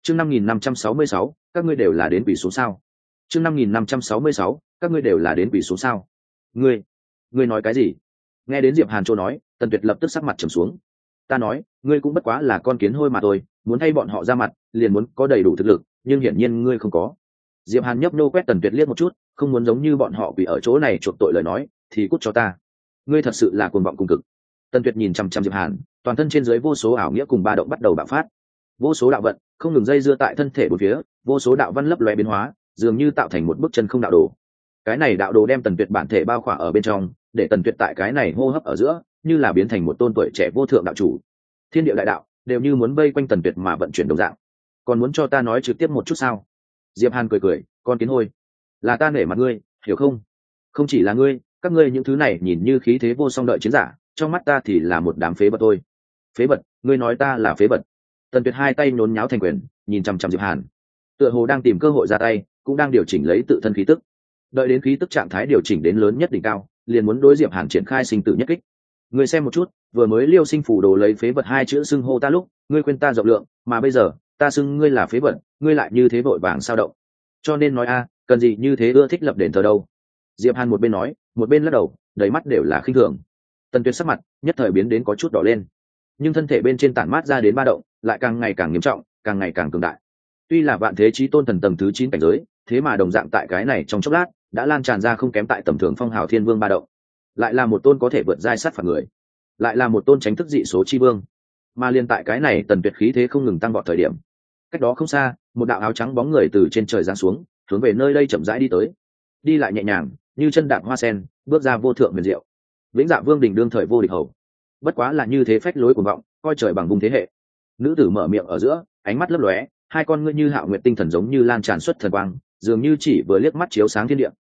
chương 5566, các ngươi đều là đến quỷ xuống sao? chương 5566, các ngươi đều là đến quỷ xuống sao? Ngươi nói cái gì? Nghe đến Diệp Hàn Châu nói, Tần Tuyệt lập tức sắc mặt trầm xuống. Ta nói, ngươi cũng bất quá là con kiến hôi mà thôi, muốn thay bọn họ ra mặt, liền muốn có đầy đủ thực lực, nhưng hiển nhiên ngươi không có. Diệp Hàn nhấp nô quét Tần Tuyệt liếc một chút, không muốn giống như bọn họ quỷ ở chỗ này chuộc tội lời nói, thì cút cho ta. Ngươi thật sự là cuồng vọng cùng cực. Tần Tuyệt nhìn chăm chăm Diệp Hàn, toàn thân trên dưới vô số ảo nghĩa cùng ba động bắt đầu bạo phát. Vô số đạo vận không ngừng dây dưa tại thân thể bốn phía, vô số đạo văn lấp lóe biến hóa, dường như tạo thành một bức chân không đạo đồ. Cái này đạo đồ đem Tần Tuyệt bản thể bao khỏa ở bên trong, để Tần Tuyệt tại cái này hô hấp ở giữa, như là biến thành một tôn tuổi trẻ vô thượng đạo chủ. Thiên địa đại đạo đều như muốn vây quanh Tần Tuyệt mà vận chuyển đồng dạng. Còn muốn cho ta nói trực tiếp một chút sao? Diệp Hàn cười cười, con kiến hôi, là ta nể mặt ngươi, hiểu không? Không chỉ là ngươi, các ngươi những thứ này nhìn như khí thế vô song đợi chiến giả, trong mắt ta thì là một đám phế vật thôi. Phế vật? Ngươi nói ta là phế vật? Tần Tuyệt hai tay nhốn nháo thành quyền, nhìn chằm chằm Diệp Hàn, tựa hồ đang tìm cơ hội ra tay, cũng đang điều chỉnh lấy tự thân khí tức. Đợi đến khí tức trạng thái điều chỉnh đến lớn nhất đỉnh cao, liền muốn đối Diệp Hàn triển khai sinh tử nhất kích. Ngươi xem một chút, vừa mới Liêu Sinh phủ đồ lấy phế vật hai chữ xưng hô ta lúc, ngươi quên ta rộng lượng, mà bây giờ, ta xưng ngươi là phế vật, ngươi lại như thế vội vàng sao động. Cho nên nói a, cần gì như thế ưa thích lập đền thờ đâu? Diệp Hàn một bên nói, một bên lắc đầu, đầy mắt đều là khinh thường. Tần Tuyệt sắc mặt nhất thời biến đến có chút đỏ lên, nhưng thân thể bên trên tản mát ra đến ba động, lại càng ngày càng nghiêm trọng, càng ngày càng cường đại. Tuy là vạn thế chí tôn thần tầng thứ 9 cảnh giới, thế mà đồng dạng tại cái này trong chốc lát đã lan tràn ra không kém tại tầm thường phong hào thiên vương ba động. Lại là một tôn có thể vượt giai sát phạt người, lại là một tôn tránh thức dị số chi vương. Mà liên tại cái này Tần Tuyệt khí thế không ngừng tăng vọt thời điểm, cách đó không xa, một đạo áo trắng bóng người từ trên trời giáng xuống, hướng về nơi đây chậm rãi đi tới. Đi lại nhẹ nhàng, như chân đạp hoa sen, bước ra vô thượng huyền diệu. Vĩnh Dạ Vương đỉnh đương thời vô địch hầu. Bất quá là như thế phách lối cuồng vọng, coi trời bằng vùng thế hệ. Nữ tử mở miệng ở giữa, ánh mắt lấp lóe, hai con ngươi như hạo nguyệt tinh thần giống như lan tràn xuất thần quang, dường như chỉ vừa liếc mắt chiếu sáng thiên địa.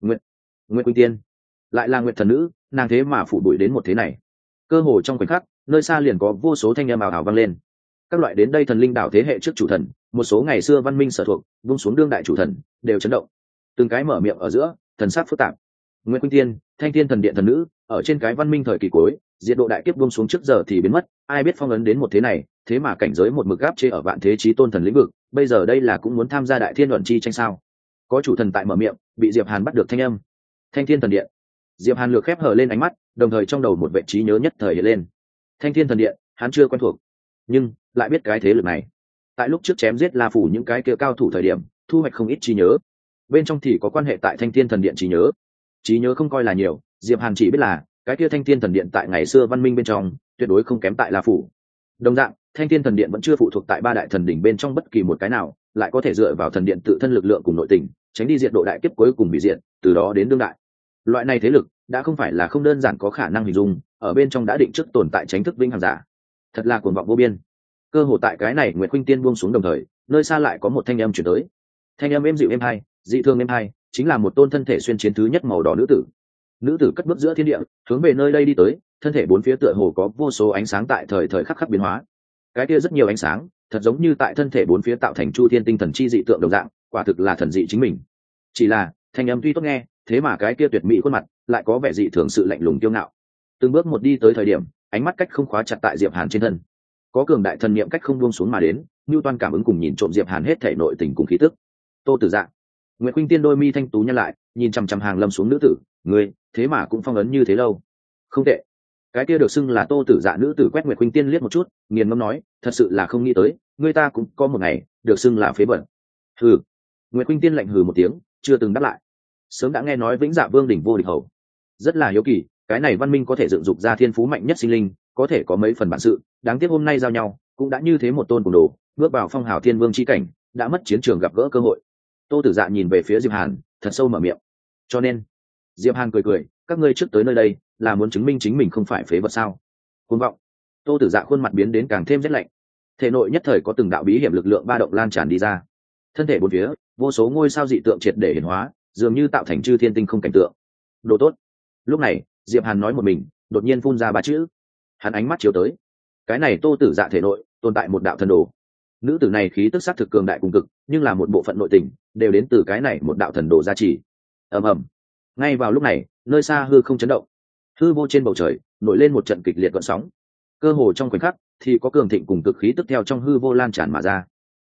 Nguyệt Quỳnh Tiên, lại là Nguyệt thần nữ, nàng thế mà phủ bụi đến một thế này. Cơ hồ trong khoảnh khắc, nơi xa liền có vô số thanh âm ào ào vang lên. Các loại đến đây thần linh đảo thế hệ trước chủ thần, một số ngày xưa văn minh sở thuộc, vung xuống đương đại chủ thần, đều chấn động. Từng cái mở miệng ở giữa, thần sắc phức tạp. Nguyệt Quỳnh Tiên, Thanh Thiên thần điện thần nữ, ở trên cái văn minh thời kỳ cuối, diệt độ đại kiếp buông xuống trước giờ thì biến mất, ai biết phong ấn đến một thế này, thế mà cảnh giới một mực gáp chế ở vạn thế chí tôn thần lĩnh vực, bây giờ đây là cũng muốn tham gia đại thiên luận chi tranh sao? Có chủ thần tại mở miệng, bị Diệp Hàn bắt được thanh âm. Thanh Thiên thần điện. Diệp Hàn lược khép hờ lên ánh mắt, đồng thời trong đầu một vệ trí nhớ nhất thời hiện lên. Thanh Thiên thần điện, hắn chưa quen thuộc, nhưng lại biết cái thế lực này. Tại lúc trước chém giết La phủ những cái kia cao thủ thời điểm, thu hoạch không ít trí nhớ. Bên trong thì có quan hệ tại Thanh Thiên thần điện trí nhớ. Trí nhớ không coi là nhiều, Diệp Hàn chỉ biết là cái kia Thanh Thiên thần điện tại ngày xưa văn minh bên trong, tuyệt đối không kém tại La phủ. Đồng dạng, Thanh Thiên thần điện vẫn chưa phụ thuộc tại ba đại thần đỉnh bên trong bất kỳ một cái nào, lại có thể dựa vào thần điện tự thân lực lượng cùng nội tình, tránh đi diệt độ đại kiếp cuối cùng bị diệt, từ đó đến đương đại. Loại này thế lực đã không phải là không đơn giản có khả năng hình dung, ở bên trong đã định trước tồn tại tránh thức vinh hằng giả. Thật là cuồng vọng vô biên. Cơ hồ tại cái này Nguyệt Khuynh Tiên buông xuống đồng thời, nơi xa lại có một thanh âm truyền tới. Thanh âm êm dịu êm hay, dị thương êm hay, chính là một tôn thân thể xuyên chiến thứ nhất màu đỏ nữ tử. Nữ tử cất bước giữa thiên địa, hướng về nơi đây đi tới, thân thể bốn phía tựa hồ có vô số ánh sáng tại thời thời khắc khắc biến hóa. Cái kia rất nhiều ánh sáng, thật giống như tại thân thể bốn phía tạo thành chu thiên tinh thần chi dị tượng đồng dạng, quả thực là thần dị chính mình. Chỉ là, thanh âm tuy tốt nghe, thế mà cái kia tuyệt mỹ khuôn mặt lại có vẻ dị thường sự lạnh lùng kiêu ngạo. Từng bước một đi tới thời điểm, ánh mắt cách không khóa chặt tại Diệp Hàn trên thân. Có cường đại thần niệm cách không buông xuống mà đến, Newton cảm ứng cùng nhìn trộm Diệp Hàn hết thể nội tình cùng khí tức. Tô Tử Dạ. Nguyệt Khuynh Tiên đôi mi thanh tú nhăn lại, nhìn chằm chằm Hàng Lâm xuống nữ tử, ngươi, thế mà cũng phong ấn như thế lâu. Không tệ. Cái kia được xưng là Tô Tử Dạ nữ tử quét Nguyệt Khuynh Tiên liếc một chút, nghiền ngẫm nói, thật sự là không nghĩ tới, ngươi ta cũng có một ngày được xưng là phế vật. Hừ. Nguyệt Khuynh Tiên lạnh hừ một tiếng, chưa từng đáp lại. Sớm đã nghe nói Vĩnh Dạ Vương đỉnh vô địch hầu, rất là hiếu kỳ, cái này văn minh có thể dựng dục ra thiên phú mạnh nhất sinh linh, có thể có mấy phần bản sự, đáng tiếc hôm nay giao nhau, cũng đã như thế một tôn cùng đồ, bước vào phong hào thiên vương chi cảnh, đã mất chiến trường gặp gỡ cơ hội. Tô Tử Dạ nhìn về phía Diệp Hàn, thật sâu mở miệng. Cho nên, Diệp Hàn cười cười, các ngươi trước tới nơi đây, là muốn chứng minh chính mình không phải phế vật sao? Cuồng vọng. Tô Tử Dạ khuôn mặt biến đến càng thêm rét lạnh. Thể nội nhất thời có từng đạo bí hiểm lực lượng ba động lan tràn đi ra. Thân thể bốn phía, vô số ngôi sao dị tượng triệt để hiển hóa, dường như tạo thành chư thiên tinh không cảnh tượng. Đồ tốt. Lúc này, Diệp Hàn nói một mình, đột nhiên phun ra ba chữ. Hắn ánh mắt chiếu tới. Cái này Tô Tử Dạ thể nội tồn tại một đạo thần đồ. Nữ tử này khí tức sắc thực cường đại cùng cực, nhưng là một bộ phận nội tình đều đến từ cái này một đạo thần đồ gia trì. Ầm ầm. Ngay vào lúc này, nơi xa hư không chấn động, hư vô trên bầu trời nổi lên một trận kịch liệt gợn sóng. Cơ hồ trong khoảnh khắc thì có cường thịnh cùng cực khí tức theo trong hư vô lan tràn mà ra.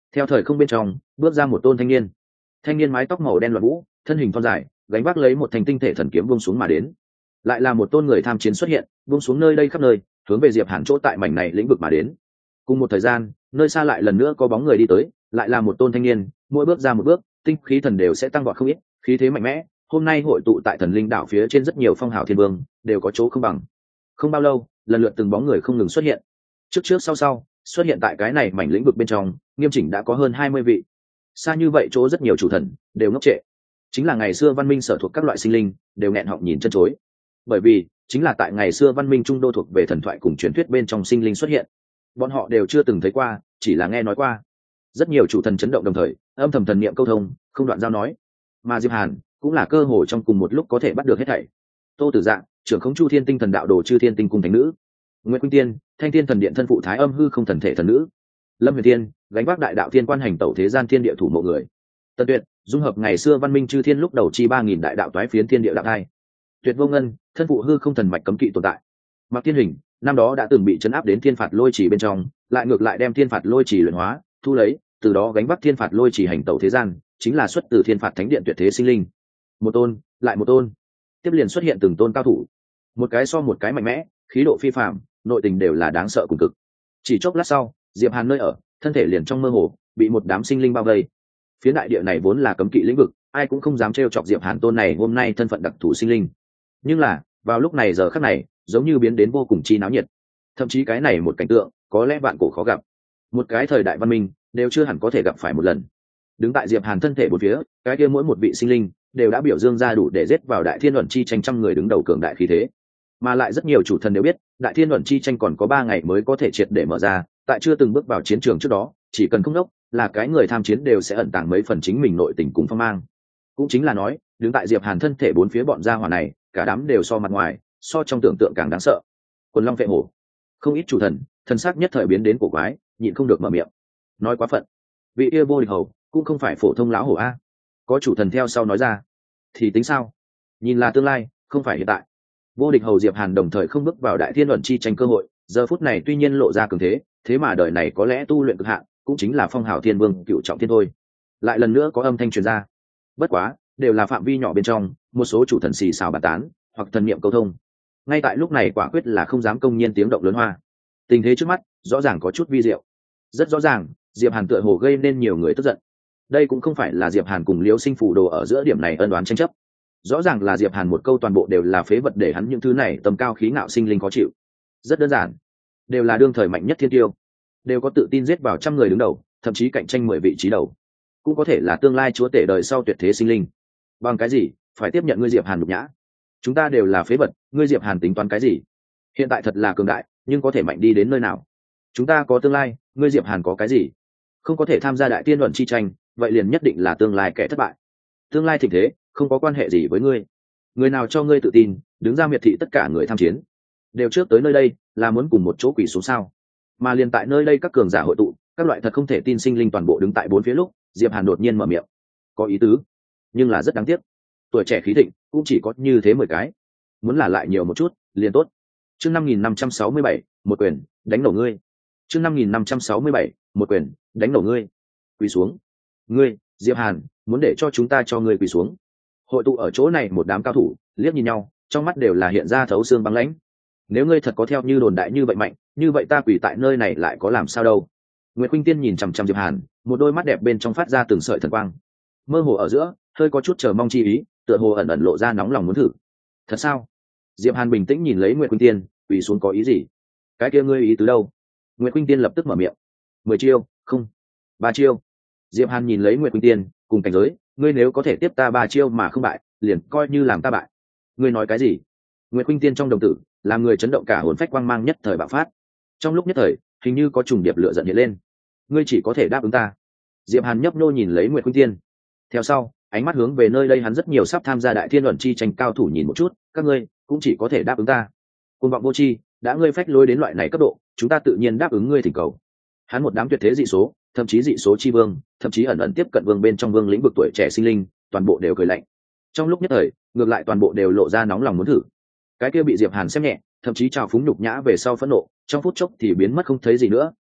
Theo thời không bên trong bước ra một tôn thanh niên. Thanh niên mái tóc màu đen loạn vũ, thân hình thon dài, gánh vác lấy một thanh tinh thể thần kiếm buông xuống mà đến. Lại là một tôn người tham chiến xuất hiện, buông xuống nơi đây khắp nơi, hướng về Diệp Hàn chỗ tại mảnh này lĩnh vực mà đến. Cùng một thời gian, nơi xa lại lần nữa có bóng người đi tới, lại là một tôn thanh niên, mỗi bước ra một bước, tinh khí thần đều sẽ tăng vọt không ít, khí thế mạnh mẽ. Hôm nay hội tụ tại Thần Linh đảo phía trên rất nhiều phong hào thiên vương, đều có chỗ không bằng. Không bao lâu, lần lượt từng bóng người không ngừng xuất hiện, trước trước sau sau, xuất hiện tại cái này mảnh lĩnh vực bên trong, nghiêm chỉnh đã có hơn 20 vị. Xa như vậy chỗ rất nhiều chủ thần đều ngốc trệ, chính là ngày xưa văn minh sở thuộc các loại sinh linh đều nghẹn họng nhìn chân chối, bởi vì chính là tại ngày xưa văn minh trung đô thuộc về thần thoại cùng truyền thuyết bên trong sinh linh xuất hiện, bọn họ đều chưa từng thấy qua, chỉ là nghe nói qua. Rất nhiều chủ thần chấn động đồng thời, âm thầm thần niệm câu thông, không đoạn giao nói. Mà Diệp Hàn cũng là cơ hội trong cùng một lúc có thể bắt được hết thảy. Tô Tử Dạng, trưởng khống Chu Thiên Tinh Thần Đạo Đồ Chư Thiên Tinh Cung thánh nữ; Nguyệt Quynh Tiên, Thanh Thiên Thần Điện thân phụ Thái Âm Hư Không thần thể thần nữ; Lâm Huyền Tiên, gánh vác đại đạo thiên quan hành tẩu thế gian thiên địa thủ mộ người; Tần Tuyệt, dung hợp ngày xưa văn minh chư thiên lúc đầu chi 3000 đại đạo toái phiến thiên địa đạo thai; Tuyệt Vô Ngân, thân phụ hư không thần mạch cấm kỵ tồn tại; Mạc Thiên Hình, năm đó đã từng bị chấn áp đến thiên phạt lôi chỉ bên trong, lại ngược lại đem thiên phạt lôi chỉ luyện hóa, thu lấy, từ đó gánh vác thiên phạt lôi chỉ hành tẩu thế gian, chính là xuất từ thiên phạt thánh điện tuyệt thế sinh linh. Một tôn, lại một tôn, tiếp liền xuất hiện từng tôn cao thủ, một cái so một cái mạnh mẽ, khí độ phi phàm, nội tình đều là đáng sợ cùng cực. Chỉ chốc lát sau, Diệp Hàn nơi ở, thân thể liền trong mơ hồ bị một đám sinh linh bao vây. Phía đại địa này vốn là cấm kỵ lĩnh vực, ai cũng không dám trêu chọc Diệp Hàn tôn này hôm nay thân phận đặc thù sinh linh. Nhưng là, vào lúc này giờ khắc này, giống như biến đến vô cùng chi náo nhiệt. Thậm chí cái này một cảnh tượng, có lẽ vạn cổ khó gặp. Một cái thời đại văn minh đều chưa hẳn có thể gặp phải một lần. Đứng tại Diệp Hàn thân thể bốn phía, cái kia mỗi một vị sinh linh đều đã biểu dương ra đủ để giết vào đại thiên luận chi tranh trăm người đứng đầu cường đại khí thế. Mà lại rất nhiều chủ thần đều biết, đại thiên luận chi tranh còn có 3 ngày mới có thể triệt để mở ra, tại chưa từng bước vào chiến trường trước đó, chỉ cần không đốc, là cái người tham chiến đều sẽ ẩn tàng mấy phần chính mình nội tình cùng phong mang. Cũng chính là nói, đứng tại Diệp Hàn thân thể bốn phía bọn gia hỏa này, cả đám đều so mặt ngoài, so trong tưởng tượng càng đáng sợ. Quần long vệ hổ, không ít chủ thần, thần sắc nhất thời biến đến cổ quái, nhịn không được mở miệng. Nói quá phận, vị yêu vô địch hầu cũng không phải phổ thông lão hổ a. Có chủ thần theo sau nói ra, thì tính sao? Nhìn là tương lai, không phải hiện tại. Vô địch hầu Diệp Hàn đồng thời không bước vào đại thiên luận chi tranh cơ hội, giờ phút này tuy nhiên lộ ra cường thế, thế mà đời này có lẽ tu luyện cực hạn, cũng chính là phong hào thiên vương cựu trọng thiên thôi. Lại lần nữa có âm thanh truyền ra. Bất quá, đều là phạm vi nhỏ bên trong, một số chủ thần xì xào bàn tán, hoặc thần niệm câu thông. Ngay tại lúc này quả quyết là không dám công nhiên tiếng động lớn hoa. Tình thế trước mắt, rõ ràng có chút vi diệu. Rất rõ ràng, Diệp Hàn tựa hồ gây nên nhiều người tức giận. Đây cũng không phải là Diệp Hàn cùng Liễu Sinh Phù Đồ ở giữa điểm này ân oán tranh chấp. Rõ ràng là Diệp Hàn một câu toàn bộ đều là phế vật để hắn những thứ này tầm cao khí ngạo sinh linh khó chịu. Rất đơn giản, đều là đương thời mạnh nhất thiên tiêu, đều có tự tin giết vào trăm người đứng đầu, thậm chí cạnh tranh 10 vị trí đầu, cũng có thể là tương lai chúa tể đời sau tuyệt thế sinh linh. Bằng cái gì phải tiếp nhận ngươi Diệp Hàn nhục nhã? Chúng ta đều là phế vật, ngươi Diệp Hàn tính toán cái gì? Hiện tại thật là cường đại, nhưng có thể mạnh đi đến nơi nào? Chúng ta có tương lai, ngươi Diệp Hàn có cái gì? Không có thể tham gia đại tiên luận chi tranh, vậy liền nhất định là tương lai kẻ thất bại. Tương lai thịnh thế không có quan hệ gì với ngươi. Người nào cho ngươi tự tin đứng ra miệt thị tất cả người tham chiến, đều trước tới nơi đây là muốn cùng một chỗ quỷ xuống sao? Mà liền tại nơi đây các cường giả hội tụ, các loại thật không thể tin sinh linh toàn bộ đứng tại bốn phía lúc, Diệp Hàn đột nhiên mở miệng. Có ý tứ, nhưng là rất đáng tiếc. Tuổi trẻ khí thịnh cũng chỉ có như thế 10 cái, muốn là lại nhiều một chút liền tốt. Chương 5567, một quyền đánh nổ ngươi. Chương 5567, một quyền đánh nổ ngươi. Quỳ xuống. Ngươi, Diệp Hàn, muốn để cho chúng ta cho ngươi quỳ xuống. Hội tụ ở chỗ này một đám cao thủ, liếc nhìn nhau, trong mắt đều là hiện ra thấu xương băng lãnh. Nếu ngươi thật có theo như đồn đại như vậy mạnh, như vậy ta quỳ tại nơi này lại có làm sao đâu? Nguyệt Khuynh Tiên nhìn chằm chằm Diệp Hàn, một đôi mắt đẹp bên trong phát ra từng sợi thần quang. Mơ hồ ở giữa, hơi có chút chờ mong chi ý, tựa hồ ẩn ẩn lộ ra nóng lòng muốn thử. Thật sao? Diệp Hàn bình tĩnh nhìn lấy Nguyệt Khuynh Tiên, quỳ xuống có ý gì? Cái kia ngươi ý tứ đâu? Nguyệt Khuynh Tiên lập tức mở miệng. 10 chiêu, không, 3 chiêu. Diệp Hàn nhìn lấy Nguyệt Khuynh Tiên, cùng cảnh giới, ngươi nếu có thể tiếp ta 3 chiêu mà không bại, liền coi như làm ta bại. Ngươi nói cái gì? Nguyệt Khuynh Tiên trong đồng tử, làm người chấn động cả hồn phách quang mang nhất thời bạo phát. Trong lúc nhất thời, hình như có trùng điệp lửa giận hiện lên. Ngươi chỉ có thể đáp ứng ta. Diệp Hàn nhấp nhô nhìn lấy Nguyệt Khuynh Tiên. Theo sau, ánh mắt hướng về nơi đây hắn rất nhiều sắp tham gia đại thiên luận chi tranh cao thủ nhìn một chút, các ngươi cũng chỉ có thể đáp ứng ta. Cuồng vọng vô tri, đã ngươi phách lối đến loại này cấp độ, chúng ta tự nhiên đáp ứng ngươi thỉnh cầu. Hắn một đám tuyệt thế dị số, thậm chí dị số chi vương, thậm chí ẩn ẩn tiếp cận vương bên trong vương lĩnh vực tuổi trẻ sinh linh, toàn bộ đều cười lạnh. Trong lúc nhất thời, ngược lại toàn bộ đều lộ ra nóng lòng muốn thử. Cái kia bị Diệp Hàn xem nhẹ, thậm chí trào phúng nhục nhã về sau phẫn nộ, trong phút chốc thì biến mất không thấy gì nữa,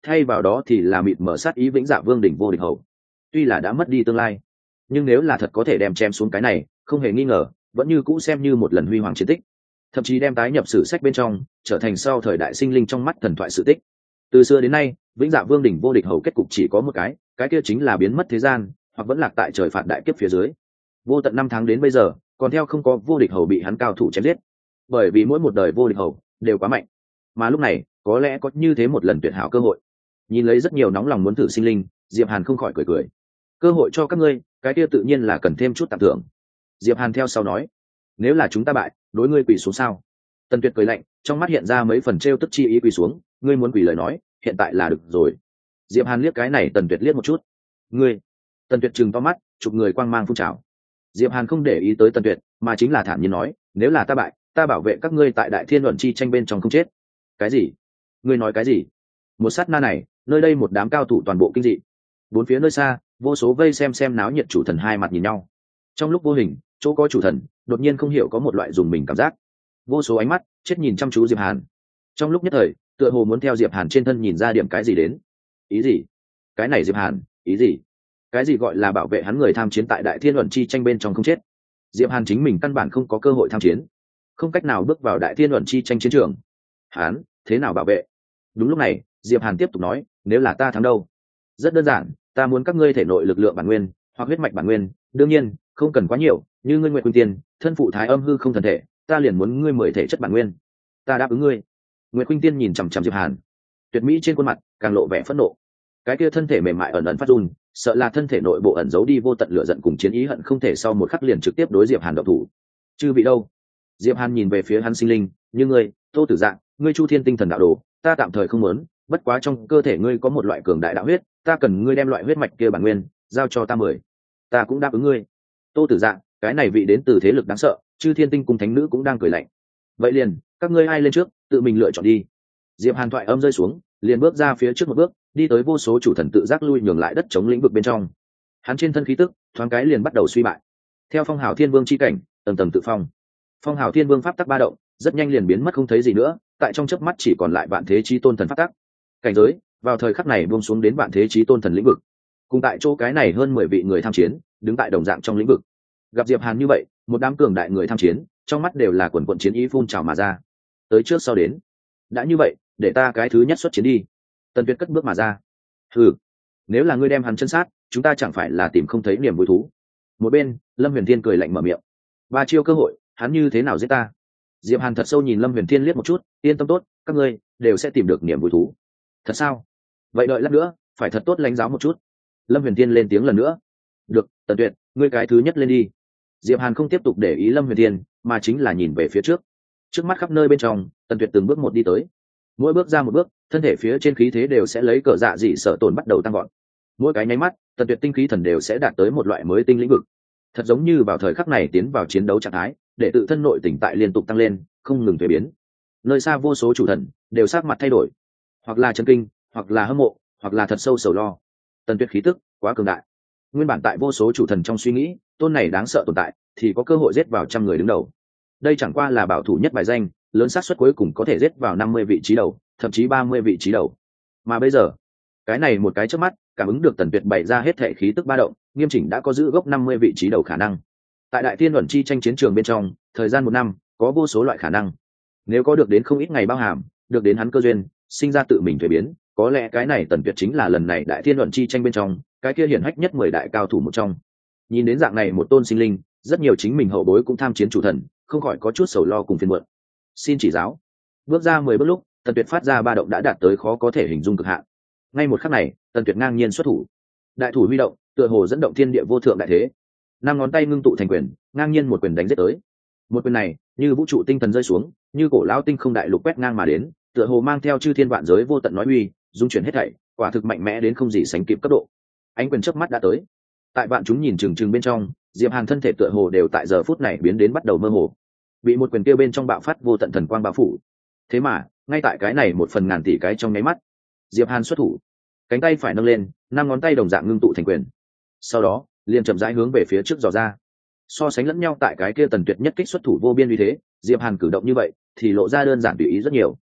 thay vào đó thì là mịt mở sát ý vĩnh dạ vương đỉnh vô địch hầu. Tuy là đã mất đi tương lai, nhưng nếu là thật có thể đem chém xuống cái này, không hề nghi ngờ vẫn như cũ xem như một lần huy hoàng chiến tích, thậm chí đem tái nhập sử sách bên trong, trở thành sau thời đại sinh linh trong mắt thần thoại sự tích. Từ xưa đến nay, vĩnh dạ vương đỉnh vô địch hầu kết cục chỉ có một cái kia chính là biến mất thế gian, hoặc vẫn lạc tại trời phạt đại kiếp phía dưới. Vô tận năm tháng đến bây giờ, còn theo không có vô địch hầu bị hắn cao thủ chém giết, bởi vì mỗi một đời vô địch hầu đều quá mạnh. Mà lúc này có lẽ có như thế một lần tuyệt hảo cơ hội. Nhìn lấy rất nhiều nóng lòng muốn thử sinh linh, Diệp Hàn không khỏi cười cười. Cơ hội cho các ngươi, cái kia tự nhiên là cần thêm chút tặng thưởng. Diệp Hàn theo sau nói, nếu là chúng ta bại, đối ngươi quỳ xuống sao? Tần Tuyệt cười lạnh, trong mắt hiện ra mấy phần trêu tức chi ý. Quỳ xuống, ngươi muốn quỳ lời nói, hiện tại là được rồi. Diệp Hàn liếc cái này Tần Tuyệt liếc một chút. Ngươi? Tần Tuyệt trừng to mắt, chụp người quang mang phun trào. Diệp Hàn không để ý tới Tần Tuyệt, mà chính là thản nhiên nói, nếu là ta bại, ta bảo vệ các ngươi tại Đại Thiên luận chi tranh bên trong không chết. Cái gì? Ngươi nói cái gì? Một sát na này, nơi đây một đám cao thủ toàn bộ kinh dị. Bốn phía nơi xa, vô số vây xem náo nhiệt chủ thần hai mặt nhìn nhau. Trong lúc vô hình, chỗ có chủ thần đột nhiên không hiểu có một loại dùng mình cảm giác. Vô số ánh mắt chết nhìn chăm chú Diệp Hàn. Trong lúc nhất thời, tựa hồ muốn theo Diệp Hàn trên thân nhìn ra điểm cái gì đến. Ý gì? Cái này Diệp Hàn, ý gì? Cái gì gọi là bảo vệ hắn người tham chiến tại Đại Thiên luận chi tranh bên trong không chết? Diệp Hàn chính mình căn bản không có cơ hội tham chiến, không cách nào bước vào Đại Thiên luận chi tranh chiến trường. Hắn thế nào bảo vệ? Đúng lúc này, Diệp Hàn tiếp tục nói, nếu là ta thắng đâu? Rất đơn giản, ta muốn các ngươi thể nội lực lượng bản nguyên hoặc huyết mạch bản nguyên, đương nhiên không cần quá nhiều, như ngươi Nguyệt Quỳnh Tiên, thân phụ Thái Âm hư không thần thể, ta liền muốn ngươi 10 thể chất bản nguyên. Ta đáp ứng ngươi. Nguyệt Quỳnh Tiên nhìn chằm chằm Diệp Hàn, tuyệt mỹ trên khuôn mặt càng lộ vẻ phẫn nộ. Cái kia thân thể mềm mại ẩn ẩn phát run, sợ là thân thể nội bộ ẩn giấu đi vô tận lửa giận cùng chiến ý hận không thể sau một khắc liền trực tiếp đối Diệp Hàn động thủ. Chư vị đâu? Diệp Hàn nhìn về phía hắn sinh linh, như ngươi, Tô Tử Dạng, ngươi Chu Thiên tinh thần đạo đồ, ta tạm thời không muốn, bất quá trong cơ thể ngươi có một loại cường đại đạo huyết, ta cần ngươi đem loại huyết mạch kia bản nguyên giao cho ta 10. Ta cũng đáp ứng ngươi. Tô Tử Dạng, cái này vị đến từ thế lực đáng sợ, Chư Thiên tinh cung thánh nữ cũng đang cười lạnh. Vậy liền, các ngươi ai lên trước, tự mình lựa chọn đi. Diệp Hàn thoại âm rơi xuống, liền bước ra phía trước một bước, đi tới vô số chủ thần tự giác lui nhường lại đất chống lĩnh vực bên trong. Hắn trên thân khí tức thoáng cái liền bắt đầu suy bại. Theo phong hào thiên vương chi cảnh, tầng tầng tự phong. Phong hào thiên vương pháp tắc ba động, rất nhanh liền biến mất không thấy gì nữa, tại trong chớp mắt chỉ còn lại vạn thế chí tôn thần pháp tắc. Cảnh giới, vào thời khắc này buông xuống đến vạn thế chí tôn thần lĩnh vực. Cùng tại chỗ cái này hơn 10 vị người tham chiến, đứng tại đồng dạng trong lĩnh vực. Gặp Diệp Hàn như vậy, một đám cường đại người tham chiến, trong mắt đều là quần quần chiến ý phun trào mà ra. Tới trước sau đến. Đã như vậy, để ta cái thứ nhất xuất chiến đi. Tần Tuyệt cất bước mà ra. Hừ, nếu là ngươi đem hắn chân sát, chúng ta chẳng phải là tìm không thấy niềm vui thú. Một bên, Lâm Huyền Thiên cười lạnh mở miệng. Ba chiêu cơ hội, hắn như thế nào giết ta? Diệp Hàn thật sâu nhìn Lâm Huyền Thiên liếc một chút, yên tâm tốt, các ngươi đều sẽ tìm được niềm vui thú. Thật sao? Vậy đợi lát nữa, phải thật tốt lãnh giáo một chút. Lâm Huyền Thiên lên tiếng lần nữa. Được, Tần Tuyệt, ngươi cái thứ nhất lên đi. Diệp Hàn không tiếp tục để ý Lâm Huyền Thiên, mà chính là nhìn về phía trước. Trước mắt khắp nơi bên trong, Tần Tuyệt từng bước một đi tới. Mỗi bước ra một bước, thân thể phía trên khí thế đều sẽ lấy cờ dạ dị sở tổn bắt đầu tăng gọn. Mỗi cái nháy mắt, Tần Tuyệt tinh khí thần đều sẽ đạt tới một loại mới tinh lĩnh vực. Thật giống như vào thời khắc này tiến vào chiến đấu trạng thái, để tự thân nội tỉnh tại liên tục tăng lên, không ngừng thay biến. Nơi xa vô số chủ thần đều sắc mặt thay đổi, hoặc là chấn kinh, hoặc là hâm mộ, hoặc là thật sâu sầu lo. Tần Tuyệt khí tức quá cường đại. Nguyên bản tại vô số chủ thần trong suy nghĩ, tôn này đáng sợ tồn tại, thì có cơ hội giết vào 100 người đứng đầu. Đây chẳng qua là bảo thủ nhất bài danh, lớn xác suất cuối cùng có thể giết vào 50 vị trí đầu, thậm chí 30 vị trí đầu. Mà bây giờ, cái này một cái chớp mắt, cảm ứng được Tần Tuyệt bày ra hết thể khí tức ba động, nghiêm chỉnh đã có giữ gốc 50 vị trí đầu khả năng. Tại Đại Thiên luận chi tranh chiến trường bên trong, thời gian 1 năm, có vô số loại khả năng. Nếu có được đến không ít ngày bao hàm, được đến hắn cơ duyên, sinh ra tự mình thay biến, có lẽ cái này Tần Tuyệt chính là lần này Đại Thiên luận chi tranh bên trong, cái kia hiển hách nhất 10 đại cao thủ một trong. Nhìn đến dạng này một tôn sinh linh, rất nhiều chính mình hậu bối cũng tham chiến chủ thần, không khỏi có chút sầu lo cùng phiền muộn. Xin chỉ giáo. Bước ra 10 bước lúc, Tần Tuyệt phát ra ba động đã đạt tới khó có thể hình dung cực hạn. Ngay một khắc này, Tần Tuyệt ngang nhiên xuất thủ. Đại thủ huy động, tựa hồ dẫn động thiên địa vô thượng đại thế. 5 ngón tay ngưng tụ thành quyền, ngang nhiên một quyền đánh giết tới. Một quyền này, như vũ trụ tinh thần rơi xuống, như cổ lão tinh không đại lục quét ngang mà đến, tựa hồ mang theo chư thiên vạn giới vô tận nói uy, dung chuyển hết thảy, quả thực mạnh mẽ đến không gì sánh kịp cấp độ. Ánh quyền chớp mắt đã tới. Tại vạn chúng nhìn chừng bên trong, Diệp Hàn thân thể tựa hồ đều tại giờ phút này biến đến bắt đầu mơ hồ, bị một quyền kia bên trong bạo phát vô tận thần quang bao phủ. Thế mà, ngay tại cái này một phần ngàn tỷ cái trong nháy mắt, Diệp Hàn xuất thủ, cánh tay phải nâng lên, 5 ngón tay đồng dạng ngưng tụ thành quyền. Sau đó, liền chậm rãi hướng về phía trước dò ra. So sánh lẫn nhau tại cái kia Tần Tuyệt nhất kích xuất thủ vô biên uy thế, Diệp Hàn cử động như vậy thì lộ ra đơn giản tùy ý rất nhiều.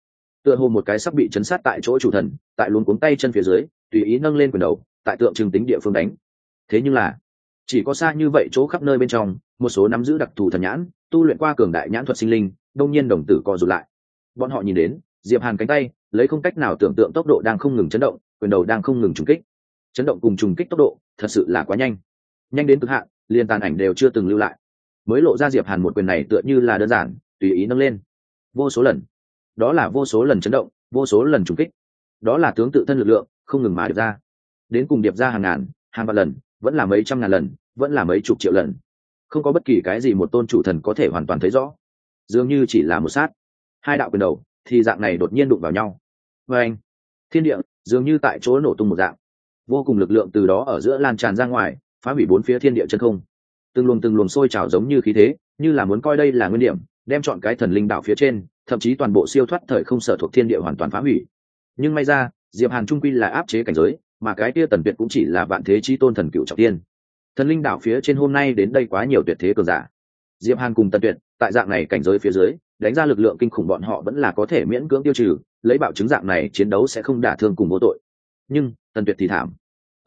tựa hồ một cái sắp bị chấn sát tại chỗ chủ thần, tại luống cuống tay chân phía dưới tùy ý nâng lên quyền đầu, tại tượng trưng tính địa phương đánh. Thế nhưng là chỉ có xa như vậy chỗ khắp nơi bên trong, một số nắm giữ đặc thù thần nhãn, tu luyện qua cường đại nhãn thuật sinh linh đông nhiên đồng tử co rụt lại. Bọn họ nhìn đến Diệp Hàn cánh tay lấy không cách nào tưởng tượng tốc độ đang không ngừng chấn động, quyền đầu đang không ngừng trùng kích. Chấn động cùng trùng kích tốc độ thật sự là quá nhanh, nhanh đến cực hạn, liền tàn ảnh đều chưa từng lưu lại. Mới lộ ra Diệp Hàn một quyền này tựa như là đơn giản tùy ý nâng lên vô số lần, đó là vô số lần chấn động, vô số lần trùng kích, đó là tướng tự thân lực lượng không ngừng mà điệp ra, đến cùng điệp ra hàng ngàn hàng vạn lần, vẫn là mấy trăm ngàn lần, vẫn là mấy chục triệu lần. Không có bất kỳ cái gì một tôn chủ thần có thể hoàn toàn thấy rõ, dường như chỉ là một sát hai đạo quyền đầu thì dạng này đột nhiên đụng vào nhau. Và anh, thiên địa dường như tại chỗ nổ tung một dạng, vô cùng lực lượng từ đó ở giữa lan tràn ra ngoài, phá hủy bốn phía thiên địa chân không. Từng luồng sôi trào giống như khí thế, như là muốn coi đây là nguyên điểm, đem chọn cái thần linh đạo phía trên, thậm chí toàn bộ siêu thoát thời không sở thuộc thiên địa hoàn toàn phá hủy. Nhưng may ra Diệp Hàn trung quy là áp chế cảnh giới, mà cái kia Tần Tuyệt cũng chỉ là vạn thế chí tôn thần cựu trọng tiên. Thần linh đạo phía trên hôm nay đến đây quá nhiều tuyệt thế cường giả, Diệp Hàn cùng Tần Tuyệt tại dạng này cảnh giới phía dưới đánh ra lực lượng kinh khủng, bọn họ vẫn là có thể miễn cưỡng tiêu trừ, lấy bạo chứng dạng này chiến đấu sẽ không đả thương cùng vô tội. Nhưng Tần Tuyệt thì thảm,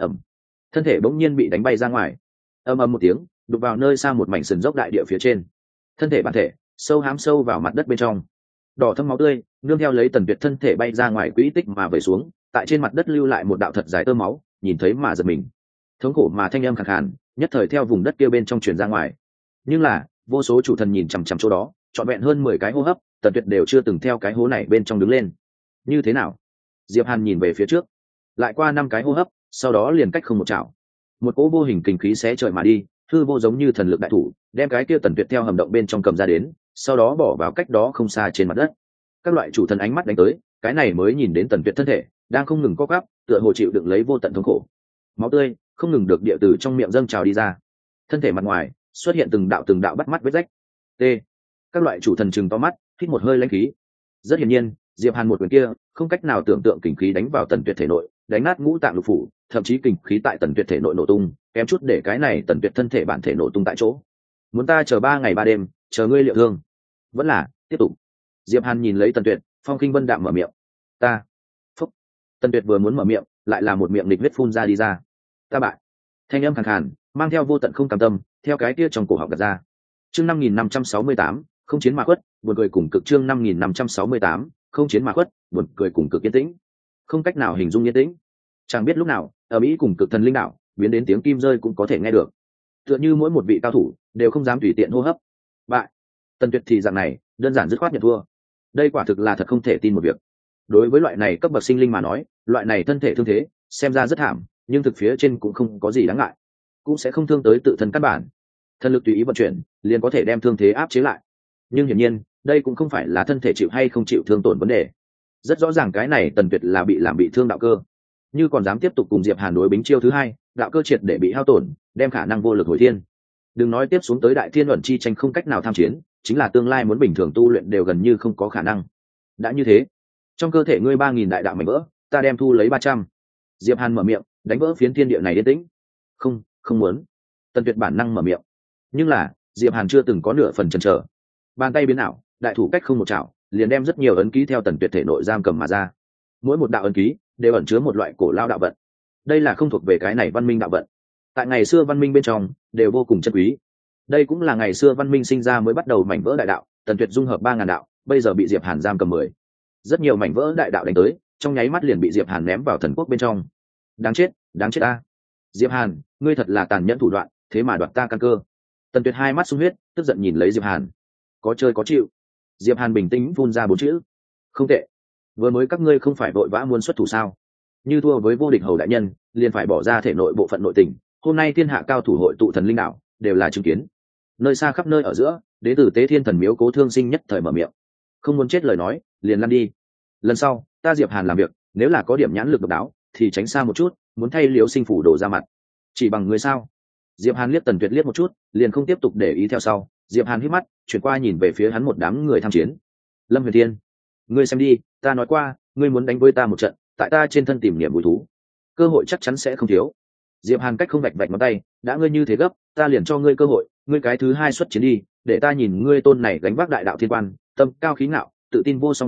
thân thể bỗng nhiên bị đánh bay ra ngoài, ầm ầm một tiếng đụng vào nơi xa một mảnh sườn dốc đại địa phía trên, thân thể bản thể sâu hám sâu vào mặt đất bên trong, đỏ thâm máu tươi nương theo lấy Tần Tuyệt thân thể bay ra ngoài quỹ tích mà về xuống, tại trên mặt đất lưu lại một đạo thật dài tơ máu, nhìn thấy mà giật mình, thống khổ mà thanh âm khàn khàn nhất thời theo vùng đất kia bên trong truyền ra ngoài. Nhưng là vô số chủ thần nhìn chằm chằm chỗ đó trọn vẹn hơn 10 cái hô hấp, Tần Tuyệt đều chưa từng theo cái hố này bên trong đứng lên. Như thế nào? Diệp Hàn nhìn về phía trước, lại qua 5 cái hô hấp, sau đó liền cách không một chảo, một cỗ vô hình kình khí xé trời mà đi, hư vô giống như thần lực đại thủ đem cái kia Tần Tuyệt theo hầm động bên trong cầm ra đến, sau đó bỏ vào cách đó không xa trên mặt đất. Các loại chủ thần ánh mắt đánh tới, cái này mới nhìn đến Tần Tuyệt thân thể đang không ngừng co quắp, tựa hồ chịu đựng lấy vô tận thống khổ, máu tươi không ngừng được địa từ trong miệng dâng trào đi ra, thân thể mặt ngoài xuất hiện từng đạo bắt mắt vết rách. T. Các loại chủ thần chừng to mắt, hít một hơi lãnh khí. Rất hiển nhiên, Diệp Hàn một quyền kia không cách nào tưởng tượng kình khí đánh vào Tần Tuyệt thể nội, đánh nát ngũ tạng lục phủ, thậm chí kình khí tại Tần Tuyệt thể nội nổ tung, kém chút để cái này Tần Tuyệt thân thể bản thể nổ tung tại chỗ. Muốn ta chờ 3 ngày 3 đêm, chờ ngươi liệu thương, vẫn là tiếp tục? Diệp Hàn nhìn lấy Tần Tuyệt, phong khinh vân đạm mở miệng. Ta. Phúc. Tần Tuyệt vừa muốn mở miệng, lại là một miệng nghịch huyết phun ra đi ra. Ta bại. Thanh âm khàn khàn, mang theo vô tận không cam tâm, theo cái kia trong cổ họng gạt ra. Chương 5568, không chiến mà khuất, buồn cười cùng cực. Chương 5568, không chiến mà khuất, buồn cười cùng cực yên tĩnh. Không cách nào hình dung yên tĩnh. Chẳng biết lúc nào, ở Mỹ cùng cực thần linh đạo, biến đến tiếng kim rơi cũng có thể nghe được. Tựa như mỗi một vị cao thủ đều không dám tùy tiện hô hấp. Bại. Tần Tuyệt thì dạng này, đơn giản dứt khoát nhận thua. Đây quả thực là thật không thể tin một việc. Đối với loại này cấp bậc sinh linh mà nói, loại này thân thể thương thế xem ra rất thảm, nhưng thực phía trên cũng không có gì đáng ngại, cũng sẽ không thương tới tự thân căn bản. Thân lực tùy ý vận chuyển liền có thể đem thương thế áp chế lại. Nhưng hiển nhiên đây cũng không phải là thân thể chịu hay không chịu thương tổn vấn đề. Rất rõ ràng cái này Tần Tuyệt là bị làm bị thương đạo cơ, như còn dám tiếp tục cùng Diệp Hàn đối bính chiêu thứ hai, đạo cơ triệt để bị hao tổn, đem khả năng vô lực hồi thiên. Đừng nói tiếp xuống tới đại thiên luận chi tranh không cách nào tham chiến, chính là tương lai muốn bình thường tu luyện đều gần như không có khả năng. Đã như thế, trong cơ thể ngươi 3000 đại đạo mảnh vỡ, ta đem thu lấy 300. Diệp Hàn mở miệng, đánh vỡ phiến thiên địa này yên tĩnh. Không muốn. Tần Tuyệt bản năng mở miệng, nhưng là Diệp Hàn chưa từng có nửa phần chần chờ, bàn tay biến ảo, đại thủ cách không một chảo, liền đem rất nhiều ấn ký theo Tần Tuyệt thể nội giam cầm mà ra. Mỗi một đạo ấn ký đều ẩn chứa một loại cổ lao đạo vận. Đây là không thuộc về cái này văn minh đạo vận, tại ngày xưa văn minh bên trong đều vô cùng chân quý. Đây cũng là ngày xưa văn minh sinh ra mới bắt đầu mảnh vỡ đại đạo. Tần Tuyệt dung hợp 3000 đạo, bây giờ bị Diệp Hàn giam cầm 10. Rất nhiều mảnh vỡ đại đạo đánh tới, trong nháy mắt liền bị Diệp Hàn ném vào thần quốc bên trong. Đáng chết ta. Diệp Hàn, ngươi thật là tàn nhẫn thủ đoạn, thế mà đoạt ta căn cơ. Tần Tuyệt hai mắt sung huyết, tức giận nhìn lấy Diệp Hàn. Có chơi có chịu. Diệp Hàn bình tĩnh phun ra 4 chữ. Không tệ. Vừa mới các ngươi không phải vội vã muốn xuất thủ sao? Như thua với vô địch hầu đại nhân, liền phải bỏ ra thể nội bộ phận nội tình. Hôm nay thiên hạ cao thủ hội tụ thần linh đạo, đều là chứng kiến. Nơi xa khắp nơi ở giữa, đế tử Tế Thiên Thần Miếu Cố Thương Sinh nhất thời mở miệng. Không muốn chết lời nói, liền lăn đi. Lần sau, ta Diệp Hàn làm việc, nếu là có điểm nhãn lực độc đáo, thì tránh xa một chút, muốn thay Liễu Sinh phủ đổ ra mặt. Chỉ bằng người sao? Diệp Hàn liếc Tần Tuyệt liếc một chút, liền không tiếp tục để ý theo sau. Diệp Hàn hít mắt, chuyển qua nhìn về phía hắn một đám người tham chiến. Lâm Huyền Thiên, ngươi xem đi, ta nói qua, ngươi muốn đánh với ta một trận, tại ta trên thân tìm niềm vui thú, cơ hội chắc chắn sẽ không thiếu. Diệp Hàn cách không vạch vạch ngón tay, đã ngươi như thế gấp, ta liền cho ngươi cơ hội, ngươi cái thứ hai xuất chiến đi, để ta nhìn ngươi tôn này gánh vác đại đạo thiên quan, tâm cao khí ngạo, tự tin vô song tồn tại,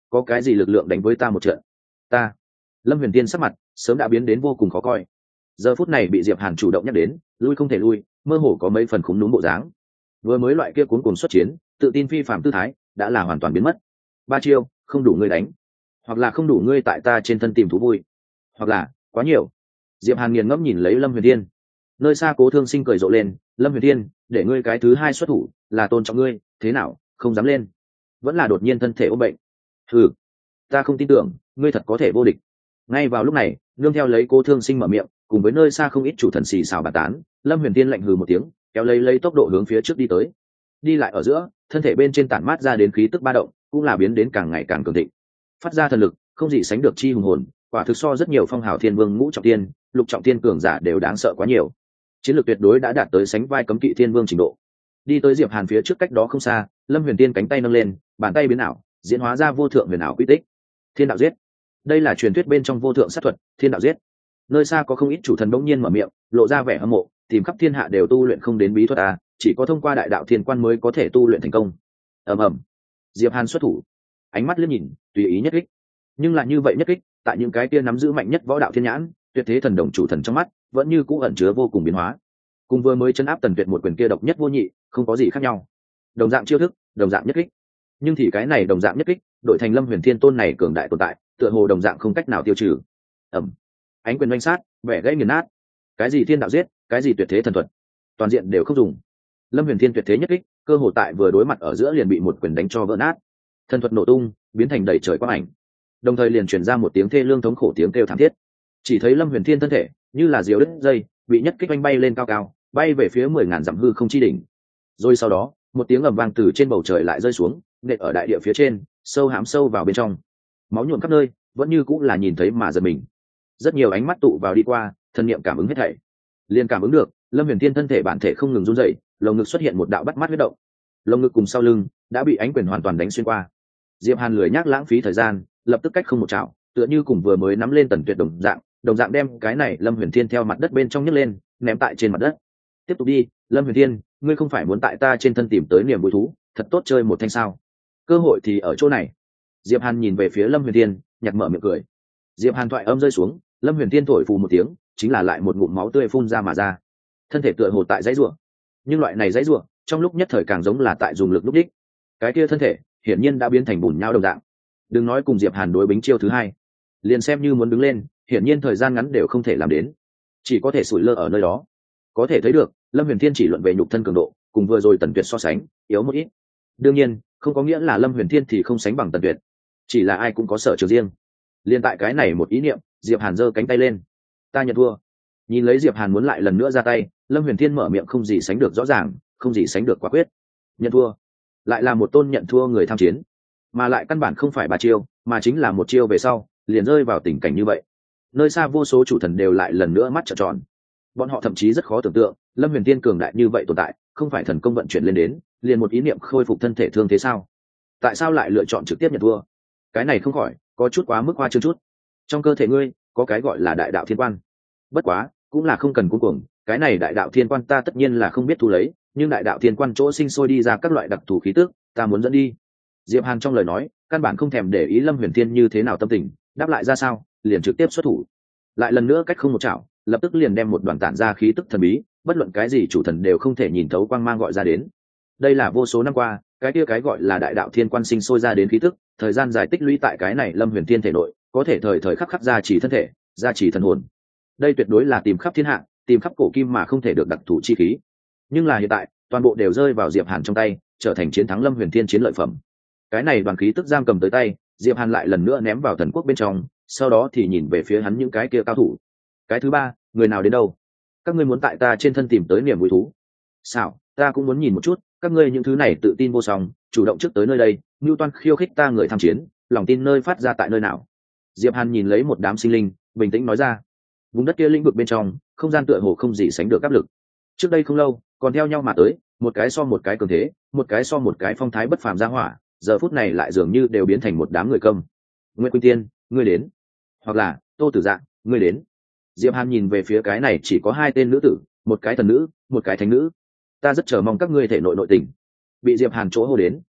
có cái gì lực lượng đánh với ta một trận? Ta. Lâm Huyền Tiên sắc mặt sớm đã biến đến vô cùng khó coi. Giờ phút này bị Diệp Hàn chủ động nhắc đến, lui không thể lui, mơ hồ có mấy phần khúm núm bộ dáng. Vừa mới loại kia cuống cuồng xuất chiến, tự tin phi phàm tư thái đã là hoàn toàn biến mất. Ba chiêu không đủ ngươi đánh, hoặc là không đủ ngươi tại ta trên thân tìm thú vui, hoặc là quá nhiều. Diệp Hàn nghiền ngẫm nhìn lấy Lâm Huyền Tiên. Nơi xa Cố Thương Sinh cười rộ lên, Lâm Huyền Tiên, để ngươi cái thứ hai xuất thủ là tôn trọng ngươi, thế nào không dám lên? Vẫn là đột nhiên thân thể ốm bệnh. Ừ, ta không tin tưởng ngươi thật có thể vô địch. Ngay vào lúc này, nương theo lấy Cố Thương Sinh mở miệng, cùng với nơi xa không ít chủ thần xì xào bàn tán, Lâm Huyền Tiên lạnh hừ một tiếng, kéo lấy tốc độ hướng phía trước đi tới. Đi lại ở giữa, thân thể bên trên tản mát ra đến khí tức ba động, cũng là biến đến càng ngày càng cường thịnh. Phát ra thần lực, không gì sánh được chi hùng hồn, quả thực so rất nhiều phong hào thiên vương ngũ trọng tiên, lục trọng tiên cường giả đều đáng sợ quá nhiều. Chiến lược tuyệt đối đã đạt tới sánh vai cấm kỵ thiên vương trình độ. Đi tới Diệp Hàn phía trước cách đó không xa, Lâm Huyền Tiên cánh tay nâng lên, bàn tay biến ảo, diễn hóa ra vô thượng huyền ảo quy tích. Thiên đạo giết. Đây là truyền thuyết bên trong vô thượng sát thuật, thiên đạo giết. Nơi xa có không ít chủ thần bỗng nhiên mở miệng, lộ ra vẻ hâm mộ, tìm khắp thiên hạ đều tu luyện không đến bí thuật à, chỉ có thông qua đại đạo thiên quan mới có thể tu luyện thành công. Ầm ầm. Diệp Hàn xuất thủ, ánh mắt liếc nhìn, tùy ý nhất kích. Nhưng lại như vậy nhất kích, tại những cái kia nắm giữ mạnh nhất võ đạo thiên nhãn, tuyệt thế thần đồng chủ thần trong mắt, vẫn như cũ ẩn chứa vô cùng biến hóa. Cùng vừa mới chân áp Tần Tuyệt một quyền kia độc nhất vô nhị, không có gì khác nhau. Đồng dạng chiêu thức, đồng dạng nhất kích. Nhưng thì cái này đồng dạng nhất kích, đội thành Lâm Huyền Thiên tôn này cường đại tồn tại, tựa hồ đồng dạng không cách nào tiêu trừ. Ầm. Ánh quyền oanh sát, vẻ gãy nghiền nát. Cái gì thiên đạo giết, cái gì tuyệt thế thần thuật, toàn diện đều không dùng. Lâm Huyền Thiên tuyệt thế nhất kích, cơ hồ tại vừa đối mặt ở giữa liền bị một quyền đánh cho vỡ nát. Thần thuật nổ tung, biến thành đầy trời quang ảnh. Đồng thời liền truyền ra một tiếng thê lương thống khổ tiếng kêu thảm thiết. Chỉ thấy Lâm Huyền Thiên thân thể như là diều đứt dây, bị nhất kích oanh bay lên cao cao, bay về phía 10.000 dặm hư không chi đỉnh. Rồi sau đó, một tiếng ầm vang từ trên bầu trời lại rơi xuống, nện ở đại địa phía trên, sâu hãm sâu vào bên trong. Máu nhuộm khắp nơi, vẫn như cũng là nhìn thấy mà giật mình. Rất nhiều ánh mắt tụ vào đi qua, thân niệm cảm ứng hết thảy. Liền cảm ứng được, Lâm Huyền Thiên thân thể bản thể không ngừng run rẩy, lồng ngực xuất hiện một đạo bắt mắt huyết động. Lồng ngực cùng sau lưng đã bị ánh quyền hoàn toàn đánh xuyên qua. Diệp Hàn lười nhác lãng phí thời gian, lập tức cách không một chảo, tựa như cùng vừa mới nắm lên Tần Tuyệt đồng dạng đem cái này Lâm Huyền Thiên theo mặt đất bên trong nhấc lên, ném tại trên mặt đất. Tiếp tục đi, Lâm Huyền Thiên, ngươi không phải muốn tại ta trên thân tìm tới niềm vui thú, thật tốt chơi một thanh sao? Cơ hội thì ở chỗ này. Diệp Hàn nhìn về phía Lâm Huyền Thiên, nhặt mở miệng cười. Diệp Hàn thoại âm rơi xuống, Lâm Huyền Thiên thổi phù một tiếng, chính là lại một ngụm máu tươi phun ra mà ra. Thân thể tựa hồ tại dãy rủa, nhưng loại này dãy rủa, trong lúc nhất thời càng giống là tại dùng lực lúc đích. Cái kia thân thể, hiển nhiên đã biến thành bùn nhão đồng dạng. Đừng nói cùng Diệp Hàn đối bính chiêu thứ hai, liền xem như muốn đứng lên, hiển nhiên thời gian ngắn đều không thể làm đến, chỉ có thể sủi lơ ở nơi đó. Có thể thấy được, Lâm Huyền Thiên chỉ luận về nhục thân cường độ, cùng vừa rồi Tần Tuyệt so sánh, yếu một ít. Đương nhiên, không có nghĩa là Lâm Huyền Thiên thì không sánh bằng Tần Tuyệt, chỉ là ai cũng có sở trường riêng. Liên tại cái này một ý niệm, Diệp Hàn giơ cánh tay lên. Ta nhận thua. Nhìn lấy Diệp Hàn muốn lại lần nữa ra tay, Lâm Huyền Thiên mở miệng không gì sánh được rõ ràng, không gì sánh được quả quyết. Nhận thua. Lại là một tôn nhận thua người tham chiến, mà lại căn bản không phải ba chiêu, mà chính là một chiêu về sau, liền rơi vào tình cảnh như vậy. Nơi xa vô số chủ thần đều lại lần nữa mắt trợn tròn. Bọn họ thậm chí rất khó tưởng tượng, Lâm Huyền Thiên cường đại như vậy tồn tại, không phải thần công vận chuyển lên đến, liền một ý niệm khôi phục thân thể thương thế sao? Tại sao lại lựa chọn trực tiếp nhận thua? Cái này không khỏi có chút quá mức hoa trương chút. Trong cơ thể ngươi có cái gọi là đại đạo thiên quan, bất quá cũng là không cần cuống cuồng, cái này đại đạo thiên quan ta tất nhiên là không biết thu lấy, nhưng đại đạo thiên quan chỗ sinh sôi đi ra các loại đặc thù khí tức, ta muốn dẫn đi. Diệp Hàn trong lời nói căn bản không thèm để ý Lâm Huyền Thiên như thế nào tâm tình, đáp lại ra sao, liền trực tiếp xuất thủ. Lại lần nữa cách không một chảo, lập tức liền đem một đoàn tản ra khí tức thần bí, bất luận cái gì chủ thần đều không thể nhìn thấu quang mang gọi ra đến. Đây là vô số năm qua, cái kia cái gọi là đại đạo thiên quan sinh sôi ra đến khí tức, thời gian dài tích lũy tại cái này Lâm Huyền Thiên thể nội, có thể thời thời khắc khắc gia trì thân thể, gia trì thần hồn. Đây tuyệt đối là tìm khắp thiên hạ, tìm khắp cổ kim mà không thể được đặc thù chi khí. Nhưng là hiện tại, toàn bộ đều rơi vào Diệp Hàn trong tay, trở thành chiến thắng Lâm Huyền Thiên chiến lợi phẩm. Cái này đoàn khí tức giam cầm tới tay, Diệp Hàn lại lần nữa ném vào thần quốc bên trong, sau đó thì nhìn về phía hắn những cái kia cao thủ. Cái thứ ba, người nào đến đâu? Các ngươi muốn tại ta trên thân tìm tới niềm vui thú? Sao, ta cũng muốn nhìn một chút, các ngươi những thứ này tự tin vô song, chủ động trước tới nơi đây, Nưu Toan khiêu khích ta người tham chiến, lòng tin nơi phát ra tại nơi nào? Diệp Hàn nhìn lấy một đám sinh linh, bình tĩnh nói ra. Vùng đất kia lĩnh vực bên trong, không gian tựa hồ không gì sánh được áp lực. Trước đây không lâu, còn theo nhau mà tới, một cái so một cái cường thế, một cái so một cái phong thái bất phàm ra hỏa, giờ phút này lại dường như đều biến thành một đám người câm. Nguyễn Quỳnh Tiên, ngươi đến. Hoặc là, Tô Tử Dạng, ngươi đến. Diệp Hàn nhìn về phía cái này chỉ có hai tên nữ tử, một cái thần nữ, một cái thánh nữ. Ta rất chờ mong các ngươi thể nội nội tình. Bị Diệp Hàn chỗ hô đến,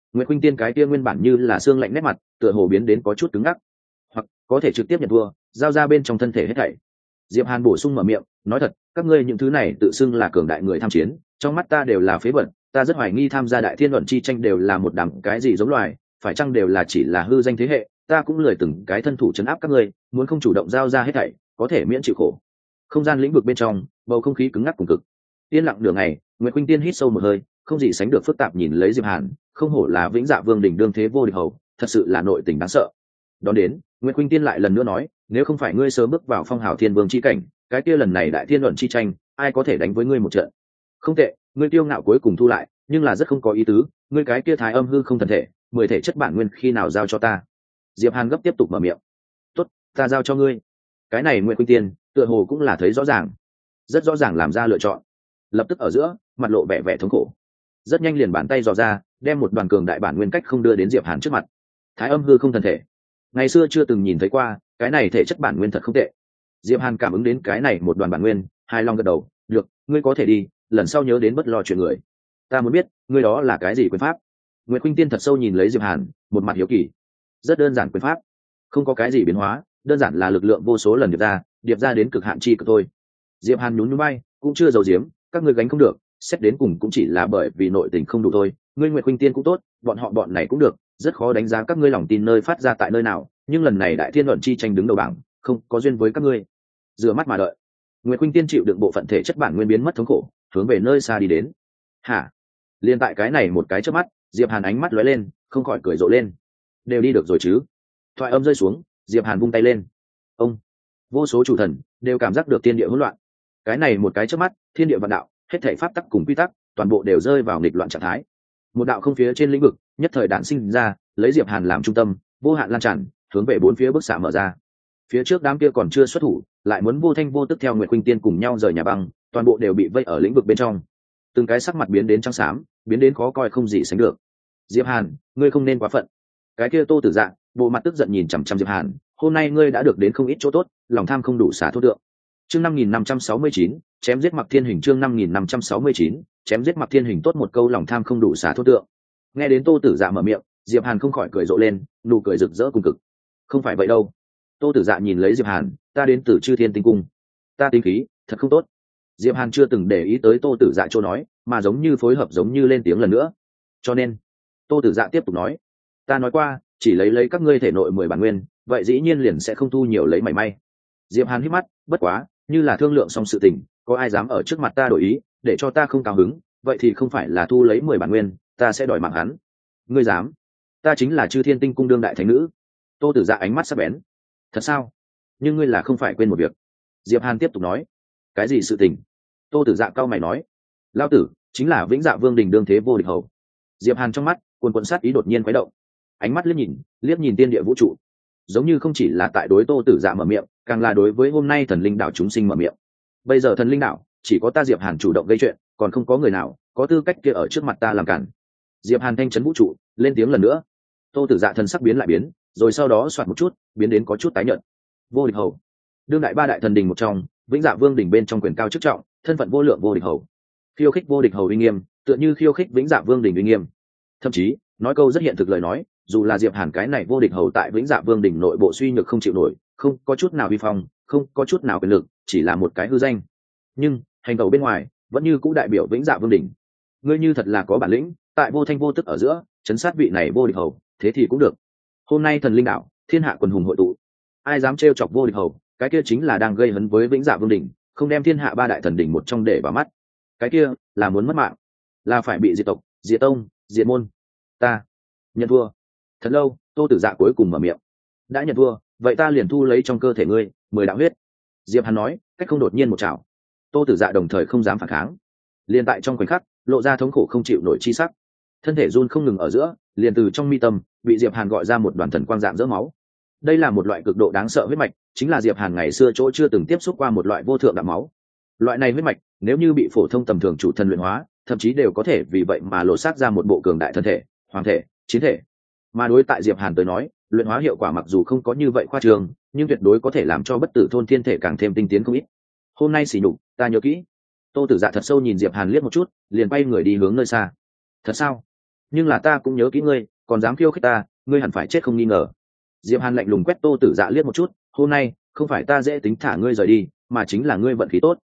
Nguyệt Khuynh Tiên cái kia nguyên bản như là xương lạnh nét mặt tựa hồ biến đến có chút cứng ngắc, hoặc có thể trực tiếp nhận thua, giao ra bên trong thân thể hết thảy. Diệp Hàn bổ sung mở miệng, nói thật, các ngươi những thứ này tự xưng là cường đại người tham chiến, trong mắt ta đều là phế vật, ta rất hoài nghi tham gia đại thiên luận chi tranh đều là một đám cái gì giống loài, phải chăng đều là chỉ là hư danh thế hệ, ta cũng lười từng cái thân thủ trấn áp các ngươi, muốn không chủ động giao ra hết thảy, có thể miễn chịu khổ. Không gian lĩnh vực bên trong, bầu không khí cứng ngắc cùng cực. Yên lặng nửa ngày, Nguyệt Khuynh Tiên hít sâu một hơi, không gì sánh được phức tạp nhìn lấy Diệp Hàn, không hổ là Vĩnh Dạ Vương đỉnh đương thế vô địch hầu, thật sự là nội tình đáng sợ. Đón đến, Nguyệt Khuynh Tiên lại lần nữa nói, nếu không phải ngươi sớm bước vào phong hào thiên vương chi cảnh, cái kia lần này đại thiên luận chi tranh, ai có thể đánh với ngươi một trận? Không tệ, ngươi tiêu ngạo cuối cùng thu lại, nhưng là rất không có ý tứ, ngươi cái kia thái âm hư không thần thể, 10 thể chất bản nguyên khi nào giao cho ta? Diệp Hàn gấp tiếp tục mở miệng. Tốt, ta giao cho ngươi. Cái này Nguyệt Khuynh Tiên, tựa hồ cũng là thấy rõ ràng, rất rõ ràng làm ra lựa chọn. Lập tức ở giữa, mặt lộ vẻ vẻ thống khổ. Rất nhanh liền bàn tay dò ra, đem một đoàn cường đại bản nguyên cách không đưa đến Diệp Hàn trước mặt. Thái âm hư không thần thể, ngày xưa chưa từng nhìn thấy qua, cái này thể chất bản nguyên thật không tệ. Diệp Hàn cảm ứng đến cái này một đoàn bản nguyên, hài lòng gật đầu, được, ngươi có thể đi, lần sau nhớ đến bất lo chuyện người. Ta muốn biết, ngươi đó là cái gì quyền pháp? Nguyệt Khuynh Tiên thật sâu nhìn lấy Diệp Hàn, một mặt hiếu kỳ. Rất đơn giản quyền pháp, không có cái gì biến hóa, đơn giản là lực lượng vô số lần điệp ra đến cực hạn chi cực thôi. Diệp Hàn nhún nhún vai, cũng chưa giấu giếm, các ngươi gánh không được, xét đến cùng cũng chỉ là bởi vì nội tình không đủ thôi. Ngươi Nguyệt Khuynh Tiên cũng tốt, bọn này cũng được, rất khó đánh giá các ngươi lòng tin nơi phát ra tại nơi nào, nhưng lần này đại thiên luận chi tranh đứng đầu bảng, không có duyên với các ngươi. Rửa mắt mà đợi. Nguyệt Khuynh Tiên chịu đựng bộ phận thể chất bản nguyên biến mất thống khổ, hướng về nơi xa đi đến. Hả? Liên tại cái này một cái chớp mắt, Diệp Hàn ánh mắt lóe lên, không khỏi cười rộ lên. Đều đi được rồi chứ? Thoại âm rơi xuống, Diệp Hàn vung tay lên. Ông, vô số chủ thần đều cảm giác được thiên địa hỗn loạn. Cái này một cái chớp mắt, thiên địa vạn đạo, hết thảy pháp tắc cùng quy tắc, toàn bộ đều rơi vào nghịch loạn trạng thái. Một đạo không phía trên lĩnh vực, nhất thời đạn sinh ra, lấy Diệp Hàn làm trung tâm, vô hạn lan tràn, hướng về bốn phía bức xạ mở ra. Phía trước đám kia còn chưa xuất thủ, lại muốn vô thanh vô tức theo Nguyệt Khuynh Tiên cùng nhau rời nhà băng, toàn bộ đều bị vây ở lĩnh vực bên trong. Từng cái sắc mặt biến đến trắng xám, biến đến khó coi không gì sánh được. Diệp Hàn, ngươi không nên quá phận. Cái kia Tô Tử Dạ, bộ mặt tức giận nhìn chằm chằm Diệp Hàn, hôm nay ngươi đã được đến không ít chỗ tốt, lòng tham không đủ xả thốt tượng. Chương 5569, chém giết Mặc Thiên Hình. Chương 5569, chém giết Mặc Thiên Hình. Tốt một câu lòng tham không đủ xả thốt tượng. Nghe đến Tô Tử Dạ mở miệng, Diệp Hàn không khỏi cười rộ lên, nụ cười rực rỡ cùng cực. Không phải vậy đâu. Tô Tử Dạ nhìn lấy Diệp Hàn, ta đến từ Chư Thiên Tinh Cung, ta tính khí thật không tốt. Diệp Hàn chưa từng để ý tới Tô Tử Dạ chỗ nói, mà giống như phối hợp giống như lên tiếng lần nữa. Cho nên, Tô Tử Dạ tiếp tục nói, ta nói qua, chỉ lấy các ngươi thể nội 10 bản nguyên, vậy dĩ nhiên liền sẽ không thu nhiều lấy mảy may. Diệp Hàn hít mắt, bất quá, như là thương lượng xong sự tình, có ai dám ở trước mặt ta đổi ý, để cho ta không cao hứng, vậy thì không phải là thu lấy 10 bản nguyên, ta sẽ đòi mạng hắn. Ngươi dám? Ta chính là Chư Thiên Tinh Cung đương đại thánh nữ. Tô Tử Dạ ánh mắt sắc bén. Thật sao? Nhưng ngươi là không phải quên một việc. Diệp Hàn tiếp tục nói. Cái gì sự tình? Tô Tử Dạ cao mày nói. Lão tử chính là Vĩnh Dạ Vương đình đương thế vô địch hầu. Diệp Hàn trong mắt cuồn cuộn sát ý đột nhiên quấy động, ánh mắt liếc nhìn tiên địa vũ trụ, giống như không chỉ là tại đối Tô Tử Dạ mở miệng, càng là đối với hôm nay thần linh đạo chúng sinh mở miệng. Bây giờ thần linh đạo chỉ có ta Diệp Hàn chủ động gây chuyện, còn không có người nào có tư cách kia ở trước mặt ta làm cản. Diệp Hàn thanh chấn vũ trụ, lên tiếng lần nữa. Tô Tử Dạ thần sắc biến lại biến, rồi sau đó xoạt một chút, biến đến có chút tái nhợt. Vô địch hầu, đương đại ba đại thần đình một trong, Vĩnh Dạ Vương đỉnh bên trong quyền cao chức trọng, thân phận vô lượng vô địch hầu. Khiêu khích vô địch hầu uy nghiêm, tựa như khiêu khích Vĩnh Dạ Vương đỉnh uy nghiêm. Thậm chí, nói câu rất hiện thực lời nói, dù là Diệp Hàn cái này vô địch hầu tại Vĩnh Dạ Vương đỉnh nội bộ suy nhược không chịu nổi, không có chút nào uy phong, không có chút nào quyền lực, chỉ là một cái hư danh. Nhưng, hành động bên ngoài, vẫn như cũ đại biểu Vĩnh Dạ Vương đỉnh. Ngươi như thật là có bản lĩnh, tại vô thanh vô tức ở giữa, chấn sát vị này vô địch hầu, thế thì cũng được. Hôm nay thần linh đạo, thiên hạ quần hùng hội tụ, ai dám trêu chọc vô địch hầu, cái kia chính là đang gây hấn với Vĩnh Dạ Vương đỉnh, không đem thiên hạ ba đại thần đỉnh một trong để vào mắt, cái kia là muốn mất mạng, là phải bị diệt tộc, diệt tông, diệt môn. Ta nhận thua. Thật lâu, Tô Tử Dạ cuối cùng mở miệng. Đã nhận thua, vậy ta liền thu lấy trong cơ thể ngươi 10 đạo huyết. Diệp Hàn nói, cách không đột nhiên một chảo. Tô Tử Dạ đồng thời không dám phản kháng, liền tại trong khoảnh khắc lộ ra thống khổ không chịu nổi chi sắc, thân thể run không ngừng ở giữa, liền từ trong mi tâm bị Diệp Hàn gọi ra một đoàn thần quang dạng dỡ máu. Đây là một loại cực độ đáng sợ huyết mạch, chính là Diệp Hàn ngày xưa chỗ chưa từng tiếp xúc qua một loại vô thượng đạm máu. Loại này huyết mạch, nếu như bị phổ thông tầm thường chủ thần luyện hóa, thậm chí đều có thể vì vậy mà lộ xác ra một bộ cường đại thân thể, hoàng thể, chiến thể. Mà đối tại Diệp Hàn tới nói, luyện hóa hiệu quả mặc dù không có như vậy khoa trương, nhưng tuyệt đối có thể làm cho bất tử thôn thiên thể càng thêm tinh tiến không ít. Hôm nay xỉ nhục, ta nhớ kỹ. Tô Tử Dạ thật sâu nhìn Diệp Hàn liếc một chút, liền bay người đi hướng nơi xa. Thật sao? nhưng là ta cũng nhớ kỹ ngươi, còn dám khiêu khích ta, ngươi hẳn phải chết không nghi ngờ. Diệp Hàn lạnh lùng quét Tô Tử Dạ liếc một chút, hôm nay không phải ta dễ tính thả ngươi rời đi, mà chính là ngươi vận khí tốt.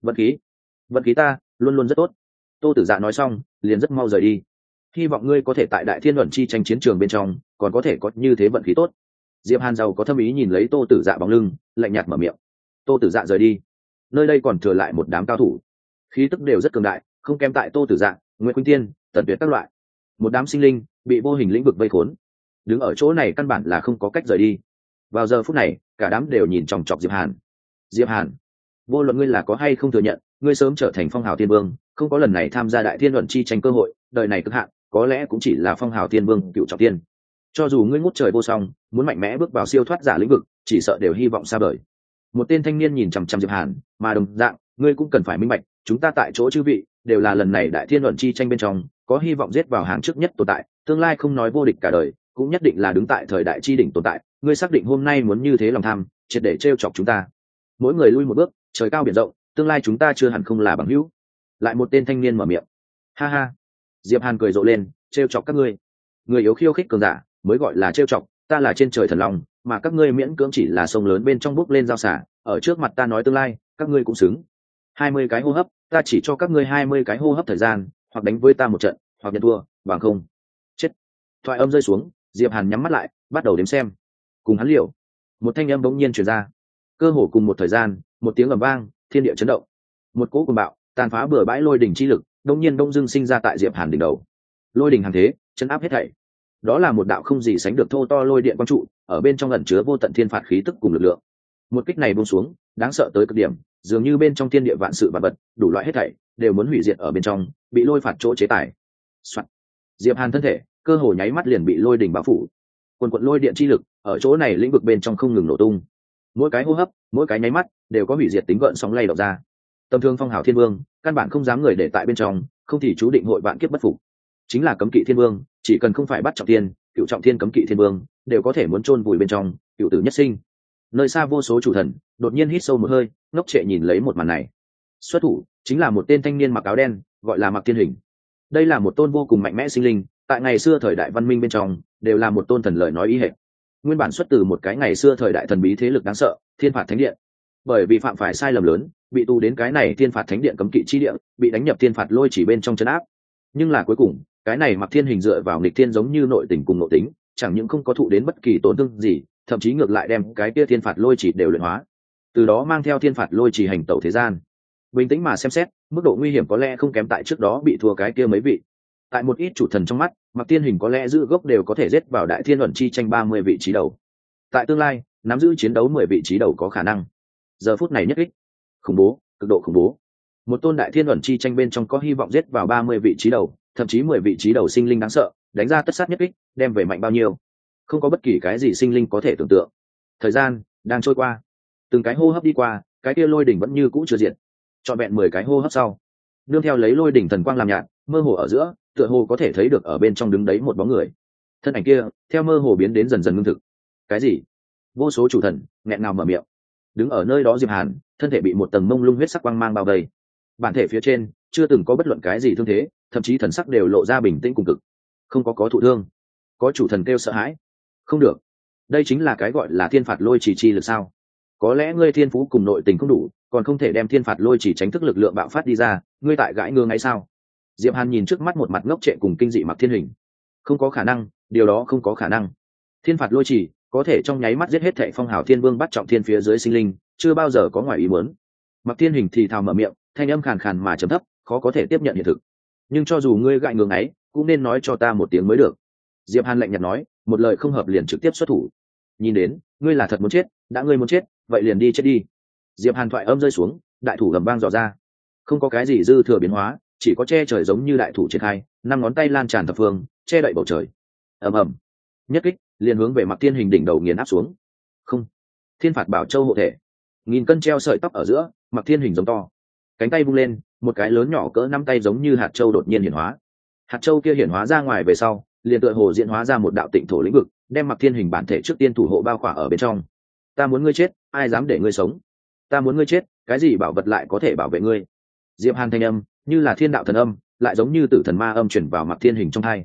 Vận khí ta luôn luôn rất tốt. Tô Tử Dạ nói xong liền rất mau rời đi. Hy vọng ngươi có thể tại Đại Thiên Luận chi tranh chiến trường bên trong còn có thể có như thế vận khí tốt. Diệp Hàn giàu có thâm ý nhìn lấy Tô Tử Dạ bóng lưng, lạnh nhạt mở miệng. Tô Tử Dạ rời đi, nơi đây còn thừa lại một đám cao thủ, khí tức đều rất cường đại, không kém tại Tô Tử Dạ, Nguyễn Quỳnh Tiên, Tần Tuyệt các loại. Một đám sinh linh bị vô hình lĩnh vực vây khốn, đứng ở chỗ này căn bản là không có cách rời đi. Vào giờ phút này, cả đám đều nhìn chòng chọc Diệp Hàn. Diệp Hàn, vô luận ngươi là có hay không thừa nhận, ngươi sớm trở thành phong hào thiên vương, không có lần này tham gia Đại Thiên Luận chi tranh cơ hội, đời này cực hạn, có lẽ cũng chỉ là phong hào thiên vương cựu trọng thiên. Cho dù ngươi ngút trời vô song, muốn mạnh mẽ bước vào siêu thoát giả lĩnh vực, chỉ sợ đều hy vọng xa vời. Một tên thanh niên nhìn chằm chằm Diệp Hàn, mà đồng dạng, ngươi cũng cần phải minh bạch, chúng ta tại chỗ chư vị đều là lần này Đại Thiên Luận chi tranh bên trong có hy vọng giết vào hàng trước nhất tồn tại, tương lai không nói vô địch cả đời, cũng nhất định là đứng tại thời đại chi đỉnh tồn tại. Ngươi xác định hôm nay muốn như thế lòng tham, triệt để trêu chọc chúng ta. Mỗi người lui một bước, trời cao biển rộng, tương lai chúng ta chưa hẳn không là bằng hữu. Lại một tên thanh niên mở miệng. Ha ha. Diệp Hàn cười rộ lên, trêu chọc các ngươi. Người yếu khiêu khích cường giả, mới gọi là trêu chọc, ta là trên trời thần long, mà các ngươi miễn cưỡng chỉ là sông lớn bên trong bước lên giao xả, ở trước mặt ta nói tương lai, các ngươi cũng xứng. 20 cái hô hấp, ta chỉ cho các ngươi 20 cái hô hấp thời gian, hoặc đánh với ta một trận, hoặc nhận thua, bằng không. Chết. Thoại âm rơi xuống, Diệp Hàn nhắm mắt lại, bắt đầu đếm xem. Cùng hắn liều. Một thanh âm bỗng nhiên truyền ra. Cơ hồ cùng một thời gian, một tiếng ầm vang, thiên địa chấn động. Một cỗ cuồng bạo, tàn phá bừa bãi lôi đỉnh chi lực, đống nhiên đông dưng sinh ra tại Diệp Hàn đỉnh đầu. Lôi đỉnh hàng thế, chấn áp hết thảy. Đó là một đạo không gì sánh được thô to lôi điện quang trụ, ở bên trong ẩn chứa vô tận thiên phạt khí tức cùng lực lượng. Một kích này buông xuống, đáng sợ tới cực điểm, dường như bên trong thiên địa vạn sự vạn vật, đủ loại hết thảy đều muốn hủy diệt ở bên trong, bị lôi phạt chỗ chế tài. Soạn. Diệp Hàn thân thể, cơ hồ nháy mắt liền bị lôi đỉnh bao phủ. Quần quần lôi điện chi lực, ở chỗ này lĩnh vực bên trong không ngừng nổ tung. Mỗi cái hô hấp, mỗi cái nháy mắt, đều có hủy diệt tính gợn sóng lay động ra. Tầm thường phong hào thiên vương, căn bản không dám người để tại bên trong, không thì chú định hội vạn kiếp bất phục. Chính là cấm kỵ thiên vương, chỉ cần không phải bắt trọng thiên, cựu trọng thiên cấm kỵ thiên vương, đều có thể muốn chôn vùi bên trong, cựu tử nhất sinh. Nơi xa vô số chủ thần đột nhiên hít sâu một hơi, ngốc trệ nhìn lấy một màn này. Xuất thủ chính là một tên thanh niên mặc áo đen, gọi là Mạc Thiên Hình. Đây là một tôn vô cùng mạnh mẽ sinh linh, tại ngày xưa thời đại văn minh bên trong đều là một tôn thần lời nói ý hệ. Nguyên bản xuất từ một cái ngày xưa thời đại thần bí thế lực đáng sợ, Thiên Phạt Thánh Điện. Bởi vì phạm phải sai lầm lớn, bị tù đến cái này Thiên Phạt Thánh Điện cấm kỵ chi địa, bị đánh nhập Thiên Phạt Lôi chỉ bên trong trấn áp. Nhưng là cuối cùng, cái này Mạc Thiên Hình dựa vào nghịch thiên giống như nội tình cùng nội tính, chẳng những không có thụ đến bất kỳ tổn thương gì, thậm chí ngược lại đem cái kia Thiên Phạt Lôi chỉ đều luyện hóa. Từ đó mang theo Thiên Phạt Lôi chỉ hành tẩu thế gian. Bình tĩnh mà xem xét, mức độ nguy hiểm có lẽ không kém tại trước đó bị thua cái kia mấy vị. Tại một ít chủ thần trong mắt, Mạc Thiên Hình có lẽ giữ gốc đều có thể giết vào Đại Thiên Luận chi tranh 30 vị trí đầu. Tại tương lai, nắm giữ chiến đấu 10 vị trí đầu có khả năng. Giờ phút này nhất kích, khủng bố, cực độ khủng bố. Một tôn Đại Thiên Luận chi tranh bên trong có hy vọng giết vào 30 vị trí đầu, thậm chí 10 vị trí đầu sinh linh đáng sợ, đánh ra tất sát nhất kích, đem về mạnh bao nhiêu. Không có bất kỳ cái gì sinh linh có thể tưởng tượng. Thời gian đang trôi qua, từng cái hô hấp đi qua, cái kia lôi đỉnh vẫn như cũ chưa diệt. Trọn vẹn 10 cái hô hấp sau, nương theo lấy lôi đỉnh thần quang làm nhạt, mơ hồ ở giữa, tựa hồ có thể thấy được ở bên trong đứng đấy một bóng người. Thân ảnh kia, theo mơ hồ biến đến dần dần ngưng thực. Cái gì? Vô số chủ thần nghẹn ngào mở miệng. Đứng ở nơi đó Diệp Hàn, thân thể bị một tầng mông lung huyết sắc quang mang bao vây. Bản thể phía trên chưa từng có bất luận cái gì thương thế, thậm chí thần sắc đều lộ ra bình tĩnh cùng cực. Không có thụ thương. Có chủ thần kêu sợ hãi. Không được. Đây chính là cái gọi là Thiên Phạt Lôi chỉ chi lực sao? Có lẽ ngươi thiên phú cùng nội tình không đủ, còn không thể đem Thiên Phạt Lôi chỉ tránh thức lực lượng bạo phát đi ra, ngươi tại gãi ngương ấy sao? Diệp Hàn nhìn trước mắt một mặt ngốc trệ cùng kinh dị Mạc Thiên Hình. Không có khả năng, điều đó không có khả năng. Thiên Phạt Lôi chỉ có thể trong nháy mắt giết hết thảy phong hào thiên vương bắt trọng thiên phía dưới sinh linh, chưa bao giờ có ngoài ý muốn. Mạc Thiên Hình thì thào mở miệng, thanh âm khàn khàn mà trầm thấp, khó có thể tiếp nhận hiện thực. Nhưng cho dù ngươi gãi ngương ấy, cũng nên nói cho ta một tiếng mới được. Diệp Hàn lạnh nhạt nói, một lời không hợp liền trực tiếp xuất thủ. Nhìn đến, ngươi là thật muốn chết, đã ngươi muốn chết, vậy liền đi chết đi. Diệp Hàn thoại âm rơi xuống, đại thủ gầm vang dò ra. Không có cái gì dư thừa biến hóa, chỉ có che trời giống như đại thủ triển khai, 5 ngón tay lan tràn thập phương, che đậy bầu trời. Ầm ầm. Nhất kích, liền hướng về Mạc Thiên Hình đỉnh đầu nghiền áp xuống. Không. Thiên Phạt Bảo Châu hộ thể. Nghìn cân treo sợi tóc ở giữa, Mạc Thiên Hình giống to. Cánh tay vung lên, một cái lớn nhỏ cỡ 5 tay giống như hạt châu đột nhiên hiển hóa. Hạt châu kia hiển hóa ra ngoài về sau, liền tựa hồ diễn hóa ra một đạo tịnh thổ lĩnh vực, đem Mạc Thiên Hình bản thể trước tiên thủ hộ bao khỏa ở bên trong. Ta muốn ngươi chết, ai dám để ngươi sống? Ta muốn ngươi chết, cái gì bảo vật lại có thể bảo vệ ngươi? Diệp Hàn thanh âm như là thiên đạo thần âm, lại giống như tử thần ma âm truyền vào Mạc Thiên Hình trong tai.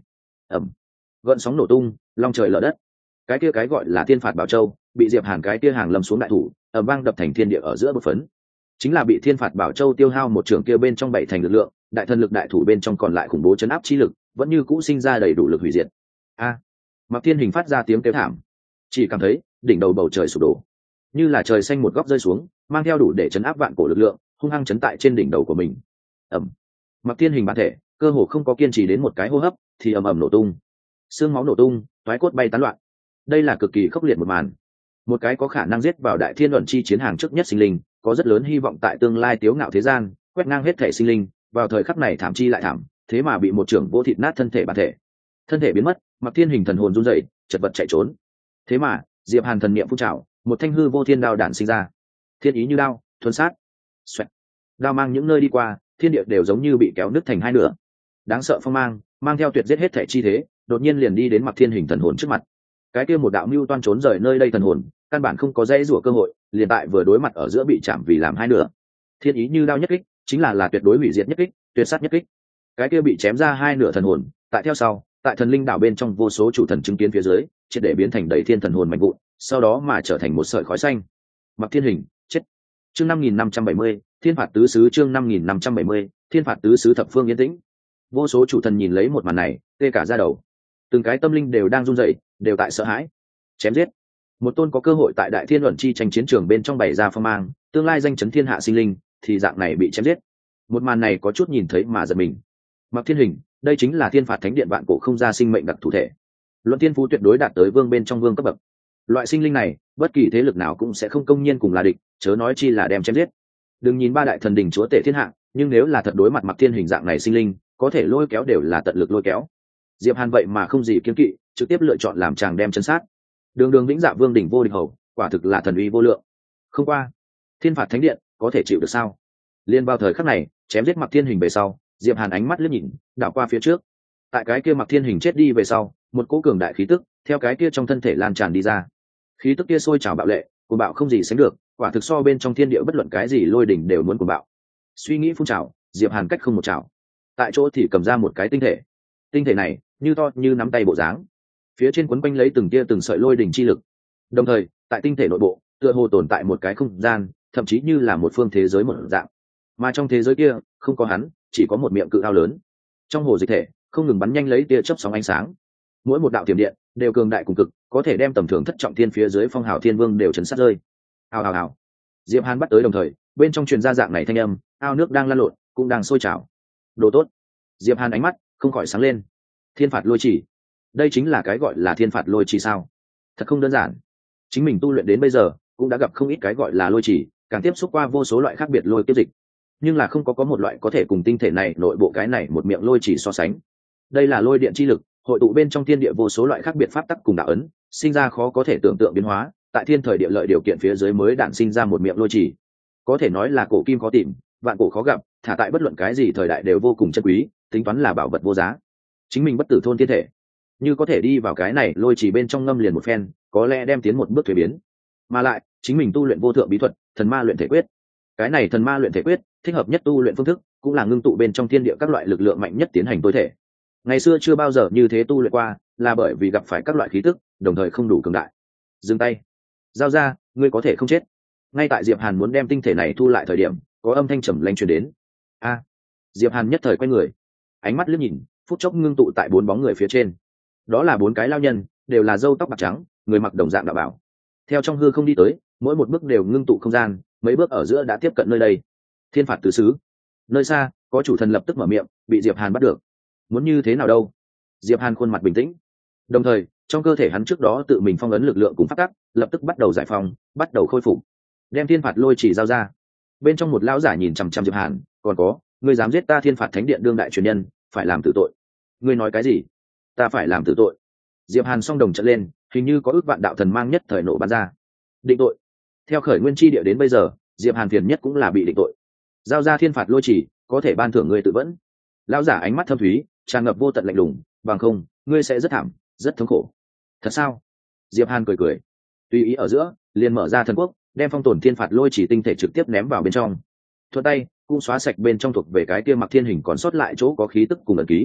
ẩm, gợn sóng nổ tung, long trời lở đất. Cái kia cái gọi là thiên phạt bảo châu bị diệp hàn cái kia hàng lâm xuống đại thủ ầm vang đập thành thiên địa ở giữa một phấn. Chính là bị thiên phạt bảo châu tiêu hao một trường kia bên trong bảy thành lực lượng, đại thần lực đại thủ bên trong còn lại khủng bố chấn áp chi lực vẫn như cũ sinh ra đầy đủ lực hủy diệt. A, Mặc Thiên Hình phát ra tiếng kêu thảm, chỉ cảm thấy đỉnh đầu bầu trời sụp đổ, như là trời xanh một góc rơi xuống, mang theo đủ để chấn áp vạn cổ lực lượng, hung hăng chấn tại trên đỉnh đầu của mình. Ầm, Mặc Thiên Hình bản thể cơ hồ không có kiên trì đến một cái hô hấp thì ầm ầm nổ tung, xương máu nổ tung, toái cốt bay tán loạn. Đây là cực kỳ khốc liệt một màn. Một cái có khả năng giết vào đại thiên luận chi chiến hàng trước nhất sinh linh, có rất lớn hy vọng tại tương lai tiếu ngạo thế gian, quét ngang hết thể sinh linh, vào thời khắc này thảm chi lại thảm, thế mà bị một trưởng vỗ thịt nát thân thể bản thể. Thân thể biến mất, Mặc Thiên Hình thần hồn run rẩy, chật vật chạy trốn. Thế mà, Diệp Hàn thần niệm phun trào, một thanh hư vô thiên đao đản sinh ra. Thiên ý như đao, thuần sát. Xoẹt. Đao mang những nơi đi qua, thiên địa đều giống như bị kéo nứt thành hai nửa. Đáng sợ phong mang, mang theo tuyệt giết hết thể chi thế, đột nhiên liền đi đến Mặc Thiên Hình thần hồn trước mặt. Cái kia một đạo mưu toan trốn rời nơi đây thần hồn, căn bản không có dễ rủa cơ hội, liền tại vừa đối mặt ở giữa bị chạm vì làm hai nửa. Thiên ý như đao nhất kích, chính là tuyệt đối hủy diệt nhất kích, tuyệt sát nhất kích. Cái kia bị chém ra hai nửa thần hồn, tại theo sau, tại thần linh đạo bên trong vô số chủ thần chứng kiến phía dưới, triệt để biến thành đầy thiên thần hồn mạnh vụn, sau đó mà trở thành một sợi khói xanh. Mặc Thiên Hình chết. Chương 5570, Thiên phạt tứ xứ. Chương 5570, Thiên phạt tứ xứ. Thập phương yên tĩnh. Vô số chủ thần nhìn lấy một màn này, tê cả da đầu. Từng cái tâm linh đều đang run rẩy, đều tại sợ hãi. Chém giết. Một tôn có cơ hội tại đại thiên luận chi tranh chiến trường bên trong bày ra phong mang, tương lai danh chấn thiên hạ sinh linh, thì dạng này bị chém giết. Một màn này có chút nhìn thấy mà giật mình. Mặc Thiên Hình, đây chính là thiên phạt thánh điện vạn cổ không ra sinh mệnh đặc thủ thể. Luận thiên phú tuyệt đối đạt tới vương bên trong vương cấp bậc. Loại sinh linh này, bất kỳ thế lực nào cũng sẽ không công nhiên cùng là địch, chớ nói chi là đem chém giết. Đừng nhìn ba đại thần đỉnh chúa tể thiên hạ, nhưng nếu là thật đối mặt Mặc Thiên Hình dạng này sinh linh, có thể lôi kéo đều là tận lực lôi kéo. Diệp Hàn vậy mà không gì kiêng kỵ, trực tiếp lựa chọn làm chàng đem chấn sát. Đường đường vĩnh dạ vương đỉnh vô địch hầu, quả thực là thần uy vô lượng. Không qua, thiên phạt thánh điện có thể chịu được sao? Liên vào thời khắc này, chém giết Mặc Thiên Hình về sau, Diệp Hàn ánh mắt liếc nhìn, đảo qua phía trước. Tại cái kia Mặc Thiên Hình chết đi về sau, một cỗ cường đại khí tức theo cái kia trong thân thể lan tràn đi ra. Khí tức kia sôi trào bạo lệ, cuồng bạo không gì sánh được, quả thực so bên trong thiên địa bất luận cái gì lôi đỉnh đều muốn cuồng bạo. Suy nghĩ phun trào, Diệp Hàn cách không một trào, tại chỗ thì cầm ra một cái tinh thể. Tinh thể này như to như nắm tay bộ dáng, phía trên quấn quanh lấy từng tia từng sợi lôi đỉnh chi lực. Đồng thời, tại tinh thể nội bộ, tựa hồ tồn tại một cái không gian, thậm chí như là một phương thế giới một dạng. Mà trong thế giới kia, không có hắn, chỉ có một miệng cự ao lớn. Trong hồ dịch thể, không ngừng bắn nhanh lấy tia chớp sóng ánh sáng. Mỗi một đạo tiềm điện đều cường đại cùng cực, có thể đem tầm thường thất trọng thiên phía dưới phong hào thiên vương đều chấn sát rơi. Hào hào hào. Diệp Hàn bắt tới đồng thời, bên trong truyền ra dạng này thanh âm, ao nước đang lăn lộn, cũng đang sôi trào. Đồ tốt. Diệp Hàn ánh mắt không khỏi sáng lên. Thiên phạt lôi chỉ, đây chính là cái gọi là thiên phạt lôi chỉ sao? Thật không đơn giản. Chính mình tu luyện đến bây giờ cũng đã gặp không ít cái gọi là lôi chỉ, càng tiếp xúc qua vô số loại khác biệt lôi kiếp dịch, nhưng là không có một loại có thể cùng tinh thể này nội bộ cái này một miệng lôi chỉ so sánh. Đây là lôi điện chi lực, hội tụ bên trong thiên địa vô số loại khác biệt pháp tắc cùng đạo ấn, sinh ra khó có thể tưởng tượng biến hóa, tại thiên thời địa lợi điều kiện phía dưới mới đản sinh ra một miệng lôi chỉ. Có thể nói là cổ kim khó tìm, vạn cổ khó gặp, thả tại bất luận cái gì thời đại đều vô cùng chân quý, tính toán là bảo vật vô giá. Chính mình bất tử thôn thiên thể, như có thể đi vào cái này lôi chỉ bên trong ngâm liền một phen, có lẽ đem tiến một bước thuế biến. Mà lại, chính mình tu luyện vô thượng bí thuật, thần ma luyện thể quyết. Cái này thần ma luyện thể quyết, thích hợp nhất tu luyện phương thức, cũng là ngưng tụ bên trong thiên địa các loại lực lượng mạnh nhất tiến hành tối thể. Ngày xưa chưa bao giờ như thế tu luyện qua, là bởi vì gặp phải các loại khí tức, đồng thời không đủ cường đại. Dừng tay, giao ra, ngươi có thể không chết. Ngay tại Diệp Hàn muốn đem tinh thể này thu lại thời điểm, có âm thanh trầm lanh truyền đến. A! Diệp Hàn nhất thời quay người, ánh mắt liếc nhìn, phút chốc ngưng tụ tại 4 bóng người phía trên. Đó là 4 cái lao nhân, đều là râu tóc bạc trắng, người mặc đồng dạng đạo bảo. Theo trong hư không đi tới, mỗi một bước đều ngưng tụ không gian, mấy bước ở giữa đã tiếp cận nơi đây. Thiên phạt tứ xứ. Nơi xa, có chủ thần lập tức mở miệng, bị Diệp Hàn bắt được. Muốn như thế nào đâu? Diệp Hàn khuôn mặt bình tĩnh. Đồng thời, trong cơ thể hắn trước đó tự mình phong ấn lực lượng cùng phát tắc, lập tức bắt đầu giải phóng, bắt đầu khôi phục. Đem thiên phạt lôi chỉ giao ra. Bên trong một lão giả nhìn chằm chằm Diệp Hàn, còn có, ngươi dám giết ta Thiên phạt thánh điện đương đại truyền nhân, phải làm tử tội. Ngươi nói cái gì? Ta phải làm tử tội? Diệp Hàn song đồng trận lên, hình như có ước vạn đạo thần mang nhất thời nộ bắn ra. Định tội. Theo khởi nguyên chi địa đến bây giờ, Diệp Hàn phiền nhất cũng là bị định tội. Giao ra thiên phạt lôi chỉ, có thể ban thưởng ngươi tự vẫn. Lão giả ánh mắt thâm thúy, tràn ngập vô tận lạnh lùng, bằng không, ngươi sẽ rất thảm, rất thống khổ. Thật sao? Diệp Hàn cười cười, tùy ý ở giữa, liền mở ra thần quốc, đem phong tồn thiên phạt lôi chỉ tinh thể trực tiếp ném vào bên trong. Thuận tay, cũng xóa sạch bên trong thuộc về cái kia Mặc Thiên Hình còn sót lại chỗ có khí tức cùng ẩn ký.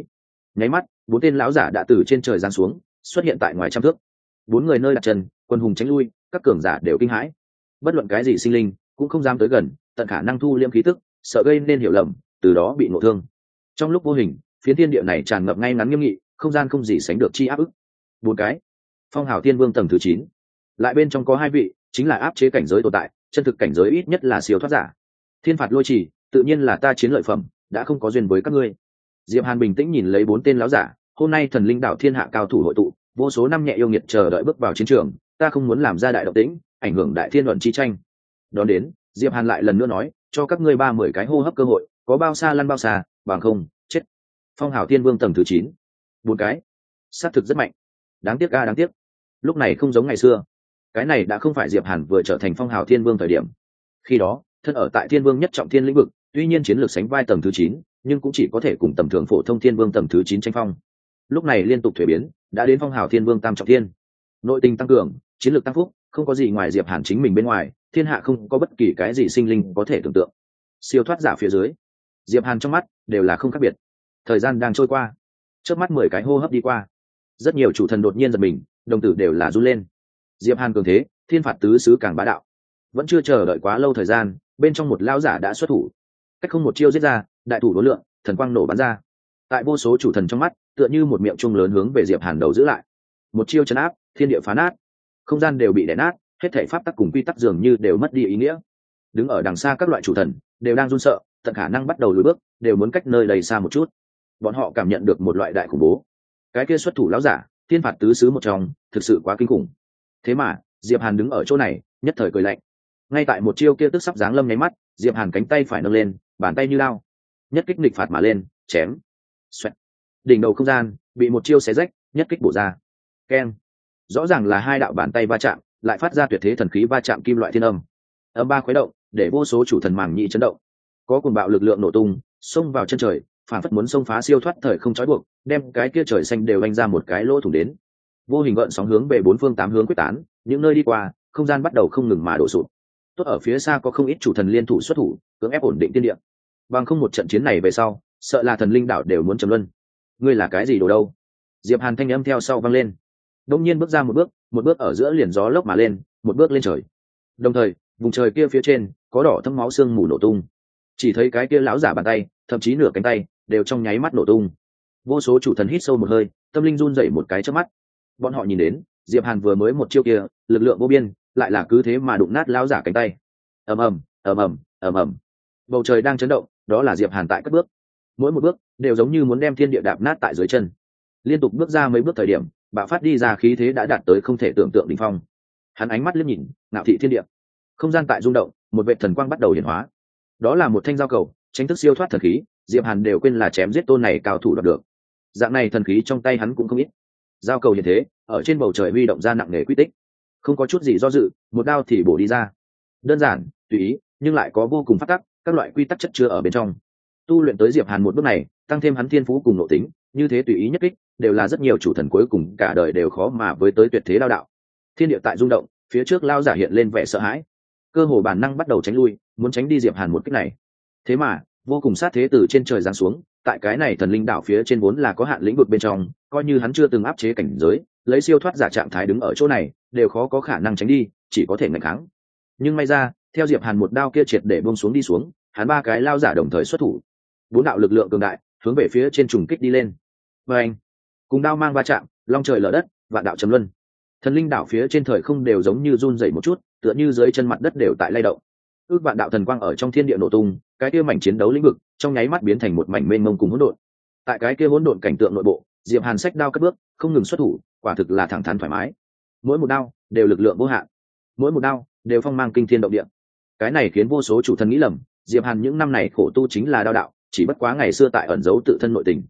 nháy mắt 4 tên lão giả đã từ trên trời giáng xuống, xuất hiện tại ngoài trăm thước. 4 người nơi đặt chân, quân hùng tránh lui, các cường giả đều kinh hãi. Bất luận cái gì sinh linh cũng không dám tới gần, tận khả năng thu liễm khí tức, sợ gây nên hiểu lầm, từ đó bị ngộ thương. Trong lúc vô hình, phiến thiên địa này tràn ngập ngay ngắn nghiêm nghị, không gian không gì sánh được chi áp ức. 4 cái Phong Hào Thiên Vương tầng thứ 9, lại bên trong có 2 vị, chính là áp chế cảnh giới tồn tại, chân thực cảnh giới ít nhất là siêu thoát giả. Thiên phạt lôi chỉ, tự nhiên là ta chiến lợi phẩm, đã không có duyên với các ngươi. Diệp Hàn bình tĩnh nhìn lấy 4 tên lão giả, hôm nay thần linh đạo thiên hạ cao thủ hội tụ, vô số năm nhẹ yêu nghiệt chờ đợi bước vào chiến trường, ta không muốn làm ra đại động tĩnh, ảnh hưởng đại thiên luận chi tranh. Đón đến, Diệp Hàn lại lần nữa nói, cho các ngươi 30 cái hô hấp cơ hội, có bao xa lăn bao xa, bằng không, chết. Phong Hào Thiên Vương tầng thứ 9, 4 cái, sát thực rất mạnh. Đáng tiếc a, đáng tiếc. Lúc này không giống ngày xưa. Cái này đã không phải Diệp Hàn vừa trở thành Phong Hào Thiên Vương thời điểm. Khi đó, thân ở tại Thiên Vương nhất trọng thiên lĩnh vực, tuy nhiên chiến lược sánh vai tầng thứ 9, nhưng cũng chỉ có thể cùng tầm thường phổ thông Thiên Vương tầng thứ 9 tranh phong. Lúc này liên tục thuế biến, đã đến Phong Hào Thiên Vương tam trọng thiên. Nội tình tăng cường, chiến lược tăng phúc, không có gì ngoài Diệp Hàn chính mình bên ngoài, thiên hạ không có bất kỳ cái gì sinh linh có thể tưởng tượng. Siêu thoát giả phía dưới, Diệp Hàn trong mắt đều là không khác biệt. Thời gian đang trôi qua, chớp mắt 10 cái hô hấp đi qua, rất nhiều chủ thần đột nhiên giật mình, đồng tử đều là run lên. Diệp Hàn cường thế, thiên phạt tứ xứ càng bá đạo. Vẫn chưa chờ đợi quá lâu thời gian, bên trong một lão giả đã xuất thủ, cách không một chiêu giết ra, đại thủ đối lượng, thần quang nổ bắn ra. Tại vô số chủ thần trong mắt, tựa như một miệng trung lớn hướng về Diệp Hàn đầu giữ lại. Một chiêu chấn áp, thiên địa phá nát, không gian đều bị đè nát, hết thảy pháp tắc cùng quy tắc dường như đều mất đi ý nghĩa. Đứng ở đằng xa các loại chủ thần đều đang run sợ, tận khả năng bắt đầu lùi bước, đều muốn cách nơi đầy xa một chút. Bọn họ cảm nhận được một loại đại khủng bố. Cái kia xuất thủ lão giả, thiên phạt tứ xứ một trong, thực sự quá kinh khủng. Thế mà, Diệp Hàn đứng ở chỗ này, nhất thời cười lạnh. Ngay tại một chiêu kia tức sắp giáng lâm nháy mắt, Diệp Hàn cánh tay phải nâng lên, bàn tay như lao, nhất kích nghịch phạt mà lên, chém. Xoẹt. Đỉnh đầu không gian bị một chiêu xé rách, nhất kích bổ ra. Keng. Rõ ràng là 2 đạo bàn tay va chạm, lại phát ra tuyệt thế thần khí va chạm kim loại thiên âm. Âm ba khuấy động, để vô số chủ thần màng nhĩ chấn động. Có cuồng bạo lực lượng nổ tung, xông vào chân trời, phản phất muốn xông phá siêu thoát thời không trói buộc, đem cái kia trời xanh đều vành ra một cái lỗ thủng đến. Vô hình gợn sóng hướng về 4 phương 8 hướng quyết tán, những nơi đi qua, không gian bắt đầu không ngừng mà đổ sụp. Tốt ở phía xa có không ít chủ thần liên thủ xuất thủ, cưỡng ép ổn định thiên địa. Bằng không một trận chiến này về sau, sợ là thần linh đảo đều muốn trầm luân. Ngươi là cái gì đồ đâu? Diệp Hàn thanh âm theo sau vang lên. Đông nhiên bước ra một bước ở giữa liền gió lốc mà lên, một bước lên trời. Đồng thời, vùng trời kia phía trên có đỏ thẫm máu xương mù nổ tung. Chỉ thấy cái kia lão giả bàn tay, thậm chí nửa cánh tay đều trong nháy mắt nổ tung. Vô số chủ thần hít sâu một hơi, tâm linh run rẩy một cái chớp mắt. Bọn họ nhìn đến, Diệp Hàn vừa mới một chiêu kia, lực lượng vô biên, lại là cứ thế mà đụng nát lão giả cánh tay. Ầm ầm, ầm ầm, ầm ầm. Bầu trời đang chấn động, đó là Diệp Hàn tại cất bước. Mỗi một bước đều giống như muốn đem thiên địa đạp nát tại dưới chân. Liên tục bước ra mấy bước thời điểm, bạo phát đi ra khí thế đã đạt tới không thể tưởng tượng đỉnh phong. Hắn ánh mắt liếc nhìn, ngạo thị thiên địa. Không gian tại rung động, một vệt thần quang bắt đầu hiển hóa. Đó là một thanh giao cầu, tránh thức siêu thoát thần khí, Diệp Hàn đều quên là chém giết tôn này cao thủ đoạt được. Dạng này thần khí trong tay hắn cũng không ít. Giao cầu như thế, ở trên bầu trời huy động ra nặng nề quy tích. Không có chút gì do dự, một đao thì bổ đi ra. Đơn giản, tùy ý, nhưng lại có vô cùng phức tắc, các loại quy tắc chất chứa ở bên trong. Tu luyện tới Diệp Hàn một bước này, tăng thêm hắn thiên phú cùng nội tính, như thế tùy ý nhất kích, đều là rất nhiều chủ thần cuối cùng cả đời đều khó mà với tới tuyệt thế lao đạo. Thiên địa tại rung động, phía trước lao giả hiện lên vẻ sợ hãi, cơ hồ bản năng bắt đầu tránh lui, muốn tránh đi Diệp Hàn một kích này. Thế mà, vô cùng sát thế từ trên trời giáng xuống, tại cái này thần linh đảo phía trên vốn là có hạn lĩnh vực bên trong, coi như hắn chưa từng áp chế cảnh giới, lấy siêu thoát giả trạng thái đứng ở chỗ này, đều khó có khả năng tránh đi, chỉ có thể nghịch kháng. Nhưng may ra, theo Diệp Hàn một đao kia triệt để buông xuống đi xuống, hắn 3 cái lao giả đồng thời xuất thủ. 4 đạo lực lượng cường đại hướng về phía trên trùng kích đi lên. Và anh, cùng đao mang va chạm, long trời lở đất, vạn đạo trầm luân. Thần linh đảo phía trên thời không đều giống như run rẩy một chút, tựa như dưới chân mặt đất đều tại lay động. Ước vạn đạo thần quang ở trong thiên địa nổ tung, cái kia mảnh chiến đấu lĩnh vực trong nháy mắt biến thành một mảnh mênh mông cùng hỗn độn. Tại cái kia hỗn độn cảnh tượng nội bộ, Diệp Hàn xách đao cất bước, không ngừng xuất thủ, quả thực là thẳng thắn thoải mái. Mỗi một đao đều lực lượng vô hạn, mỗi một đao đều phong mang kinh thiên động địa. Cái này khiến vô số chủ thần nghĩ lầm, Diệp Hàn những năm này khổ tu chính là đao đạo, chỉ bất quá ngày xưa tại ẩn giấu tự thân nội tình.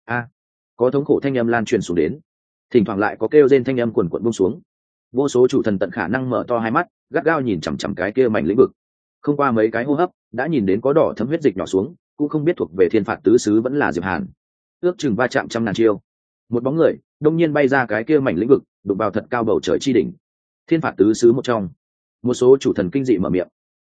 Có thống khổ thanh âm lan truyền xuống đến, thỉnh thoảng lại có kêu rên thanh âm quần quật buông xuống. Vô số chủ thần tận khả năng mở to hai mắt, gắt gao nhìn chằm chằm cái kia mảnh lĩnh vực. Không qua mấy cái hô hấp, đã nhìn đến có đỏ thấm huyết dịch nhỏ xuống, cũng không biết thuộc về thiên phạt tứ xứ vẫn là Diệp Hàn. Ước chừng va chạm trăm ngàn chiêu, một bóng người đông nhiên bay ra cái kia mảnh lĩnh vực, đụng vào thật cao bầu trời chi đỉnh. Thiên phạt tứ xứ một trong, một số chủ thần kinh dị mở miệng.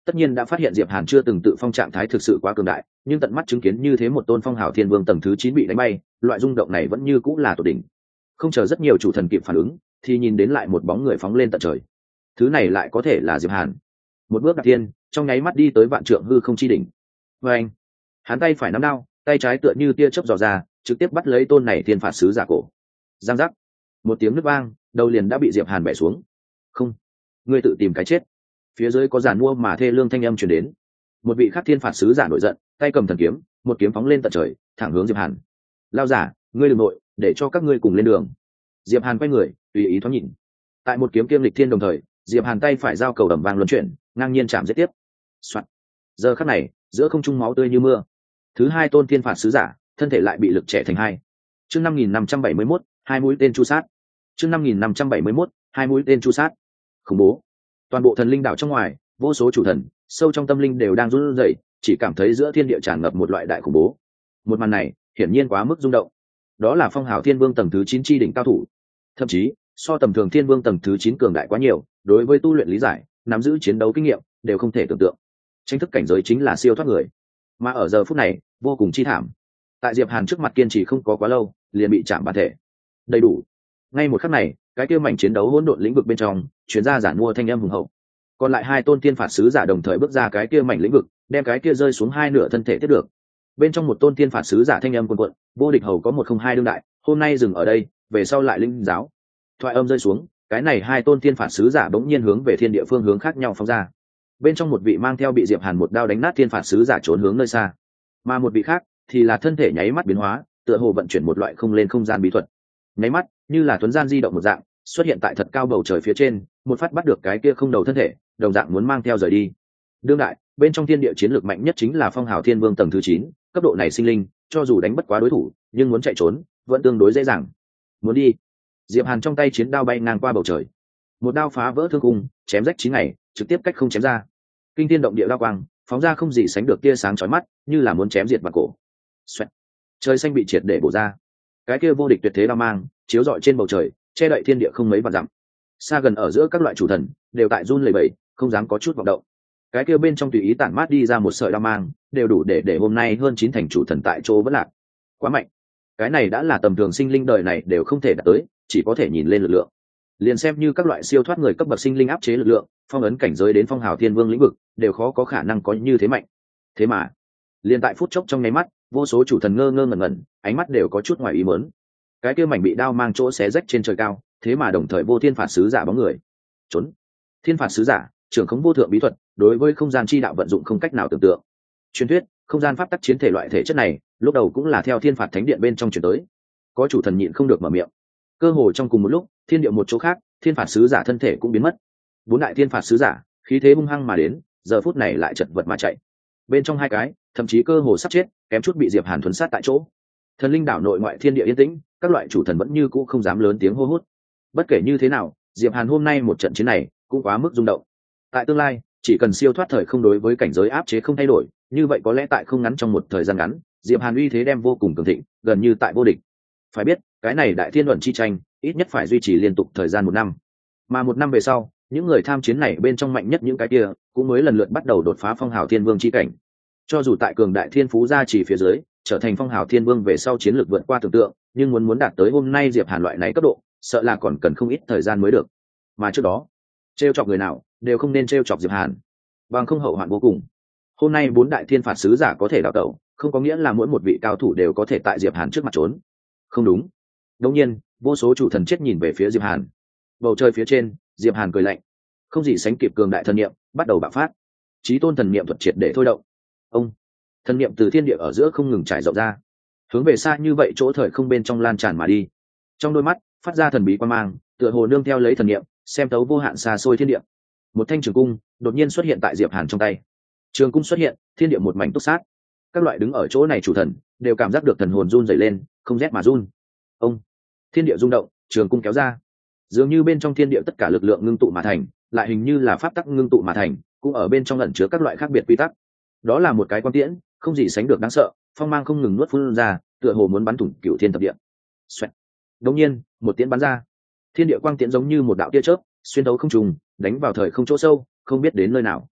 tất nhiên đã phát hiện diệp hàn chưa từng tự phong trạng thái thực sự quá cường đại, nhưng tận mắt chứng kiến như thế một tôn phong hào thiên vương tầng thứ 9 bị đánh bay, loại rung động này vẫn như cũng là tột đỉnh. Không chờ rất nhiều chủ thần kịp phản ứng, thì nhìn đến lại một bóng người phóng lên tận trời. Thứ này lại có thể là diệp hàn. Một bước đạp thiên, trong nháy mắt đi tới vạn trượng hư không chi đỉnh. Và anh, hắn tay phải nắm đao, tay trái tựa như tia chớp dò ra, trực tiếp bắt lấy tôn này thiên phạt sứ giả cổ. Giang giác, một tiếng nứt vang, đầu liền đã bị diệp hàn bẻ xuống. Không, ngươi tự tìm cái chết. Phía dưới có giàn mua mà thê lương thanh âm truyền đến. Một vị khác thiên phạt sứ giả nổi giận, tay cầm thần kiếm, một kiếm phóng lên tận trời, thẳng hướng diệp hàn. Lao giả, ngươi đừng nội, để cho các ngươi cùng lên đường. Diệp hàn quay người, tùy ý thoáng nhìn. Tại một kiếm kiêm lịch thiên đồng thời, diệp hàn tay phải giao cầu đầm vang luân chuyển, ngang nhiên chạm giết tiếp. Soạn. Giờ khắc này, giữa không trung máu tươi như mưa. Thứ hai tôn thiên phạt sứ giả, thân thể lại bị lực trẻ thành hai. Chương 5571, hai mũi tên chu sát. Chương 5571, hai mũi tên chu sát. Khủng bố. Toàn bộ thần linh đảo trong ngoài, vô số chủ thần, sâu trong tâm linh đều đang run rẩy, chỉ cảm thấy giữa thiên địa tràn ngập một loại đại khủng bố. Một màn này, hiển nhiên quá mức rung động. Đó là phong hào thiên vương tầng thứ 9 chi đỉnh cao thủ. Thậm chí, so tầm thường thiên vương tầng thứ 9 cường đại quá nhiều, đối với tu luyện lý giải, nắm giữ chiến đấu kinh nghiệm, đều không thể tưởng tượng. Tranh thức cảnh giới chính là siêu thoát người. Mà ở giờ phút này, vô cùng chi thảm. Tại Diệp Hàn trước mặt kiên trì không có quá lâu, liền bị chạm bản thể. Đầy đủ. Ngay một khắc này, cái kia mảnh chiến đấu hỗn độn lĩnh vực bên trong, truyền ra giản mua thanh âm hùng hậu. Còn lại hai tôn tiên phạt sứ giả đồng thời bước ra cái kia mảnh lĩnh vực, đem cái kia rơi xuống hai nửa thân thể tiếp được. Bên trong một tôn tiên phạt sứ giả thanh âm cuồn cuộn, vô địch hầu có 102 đương đại, hôm nay dừng ở đây, về sau lại linh giáo. Thoại âm rơi xuống, cái này hai tôn tiên phạt sứ giả bỗng nhiên hướng về thiên địa phương hướng khác nhau phóng ra. Bên trong một vị mang theo bị Diệp Hàn một đao đánh nát tiên phạt sứ giả trốn hướng nơi xa, mà một vị khác thì là thân thể nháy mắt biến hóa, tựa hồ vận chuyển một loại không lên không gian bí thuật. Nháy mắt, như là tuấn gian di động một dạng, xuất hiện tại thật cao bầu trời phía trên, một phát bắt được cái kia không đầu thân thể, đồng dạng muốn mang theo rời đi. Đương đại, bên trong thiên địa chiến lược mạnh nhất chính là phong hào thiên vương tầng thứ 9, cấp độ này sinh linh, cho dù đánh bất quá đối thủ, nhưng muốn chạy trốn, vẫn tương đối dễ dàng. Muốn đi. Diệp Hàn trong tay chiến đao bay ngang qua bầu trời, một đao phá vỡ thương cung, chém rách 9 ngày, trực tiếp cách không chém ra. Kinh thiên động địa đao quang, phóng ra không gì sánh được tia sáng chói mắt, như là muốn chém diệt vạn cổ. Xoẹt. Trời xanh bị triệt để bổ ra. Cái kia vô địch tuyệt thế đao mang, chiếu rọi trên bầu trời, che đậy thiên địa không mấy vạn dặm. Xa gần ở giữa các loại chủ thần, đều tại run lẩy bẩy, không dám có chút vọng động. Cái kia bên trong tùy ý tản mát đi ra một sợi đao mang, đều đủ để hôm nay hơn 9 thành chủ thần tại chỗ vẫn lạc. Quá mạnh. Cái này đã là tầm thường sinh linh đời này đều không thể đạt tới, chỉ có thể nhìn lên lực lượng. Liền xem như các loại siêu thoát người cấp bậc sinh linh áp chế lực lượng, phong ấn cảnh giới đến phong hào thiên vương lĩnh vực, đều khó có khả năng có như thế mạnh. Thế mà, liền tại phút chốc trong nháy mắt, vô số chủ thần ngơ ngơ ngẩn ngẩn, ánh mắt đều có chút ngoài ý muốn. Cái kia mảnh bị đao mang chỗ xé rách trên trời cao, thế mà đồng thời vô thiên phạt sứ giả bóng người. Trốn. Thiên phạt sứ giả, trưởng khống vô thượng bí thuật, đối với không gian chi đạo vận dụng không cách nào tưởng tượng. Truyền thuyết, không gian pháp tắc chiến thể loại thể chất này, lúc đầu cũng là theo thiên phạt thánh điện bên trong truyền tới. Có chủ thần nhịn không được mở miệng. Cơ hồ trong cùng một lúc, thiên địa một chỗ khác, thiên phạt sứ giả thân thể cũng biến mất. Bốn đại thiên phạt sứ giả, khí thế hung hăng mà đến, giờ phút này lại chật vật mà chạy. Bên trong hai cái, thậm chí cơ hồ sắp chết, kém chút bị Diệp Hàn thuần sát tại chỗ. Thần linh đảo nội ngoại thiên địa yên tĩnh, các loại chủ thần vẫn như cũ không dám lớn tiếng hô hút. Bất kể như thế nào, Diệp Hàn hôm nay một trận chiến này cũng quá mức rung động. Tại tương lai, chỉ cần siêu thoát thời không đối với cảnh giới áp chế không thay đổi, như vậy có lẽ tại không ngắn trong một thời gian ngắn, Diệp Hàn uy thế đem vô cùng cường thịnh, gần như tại vô địch. Phải biết, cái này đại thiên luận chi tranh, ít nhất phải duy trì liên tục thời gian 1 năm. Mà 1 năm về sau, những người tham chiến này bên trong mạnh nhất những cái kia, cũng mới lần lượt bắt đầu đột phá phong hào thiên vương chi cảnh. Cho dù tại cường đại thiên phú gia trì phía dưới, trở thành phong hào thiên vương về sau chiến lược vượt qua tưởng tượng, nhưng muốn đạt tới hôm nay Diệp Hàn loại này cấp độ, sợ là còn cần không ít thời gian mới được. Mà trước đó, trêu chọc người nào đều không nên trêu chọc Diệp Hàn, bằng không hậu hoạn vô cùng. Hôm nay 4 đại thiên phạt sứ giả có thể đào tẩu, không có nghĩa là mỗi một vị cao thủ đều có thể tại Diệp Hàn trước mặt trốn. Không đúng. Đương nhiên, vô số chủ thần chết nhìn về phía Diệp Hàn. Bầu trời phía trên, Diệp Hàn cười lạnh, không gì sánh kịp cường đại thần niệm bắt đầu bạo phát. Chí tôn thần niệm thuật triệt để thôi động. Ông, thần niệm từ thiên địa ở giữa không ngừng trải rộng ra, hướng về xa như vậy chỗ thời không bên trong lan tràn mà đi. Trong đôi mắt phát ra thần bí quang mang, tựa hồ nương theo lấy thần niệm, xem tấu vô hạn xa xôi thiên địa. Một thanh trường cung đột nhiên xuất hiện tại Diệp Hàn trong tay. Trường cung xuất hiện, thiên địa một mảnh túc sát. Các loại đứng ở chỗ này chủ thần đều cảm giác được thần hồn run rẩy lên, không rét mà run. Ông, thiên địa rung động, trường cung kéo ra, dường như bên trong thiên địa tất cả lực lượng ngưng tụ mà thành, lại hình như là pháp tắc ngưng tụ mà thành, cũng ở bên trong ẩn chứa các loại khác biệt quy tắc. Đó là một cái quang tiễn, không gì sánh được đáng sợ, phong mang không ngừng nuốt phun ra, tựa hồ muốn bắn thủng cửu thiên thập địa. Xoẹt. Đột nhiên, một tiễn bắn ra, thiên địa quang tiễn giống như một đạo tia chớp, xuyên thấu không trùng, đánh vào thời không chỗ sâu, không biết đến nơi nào.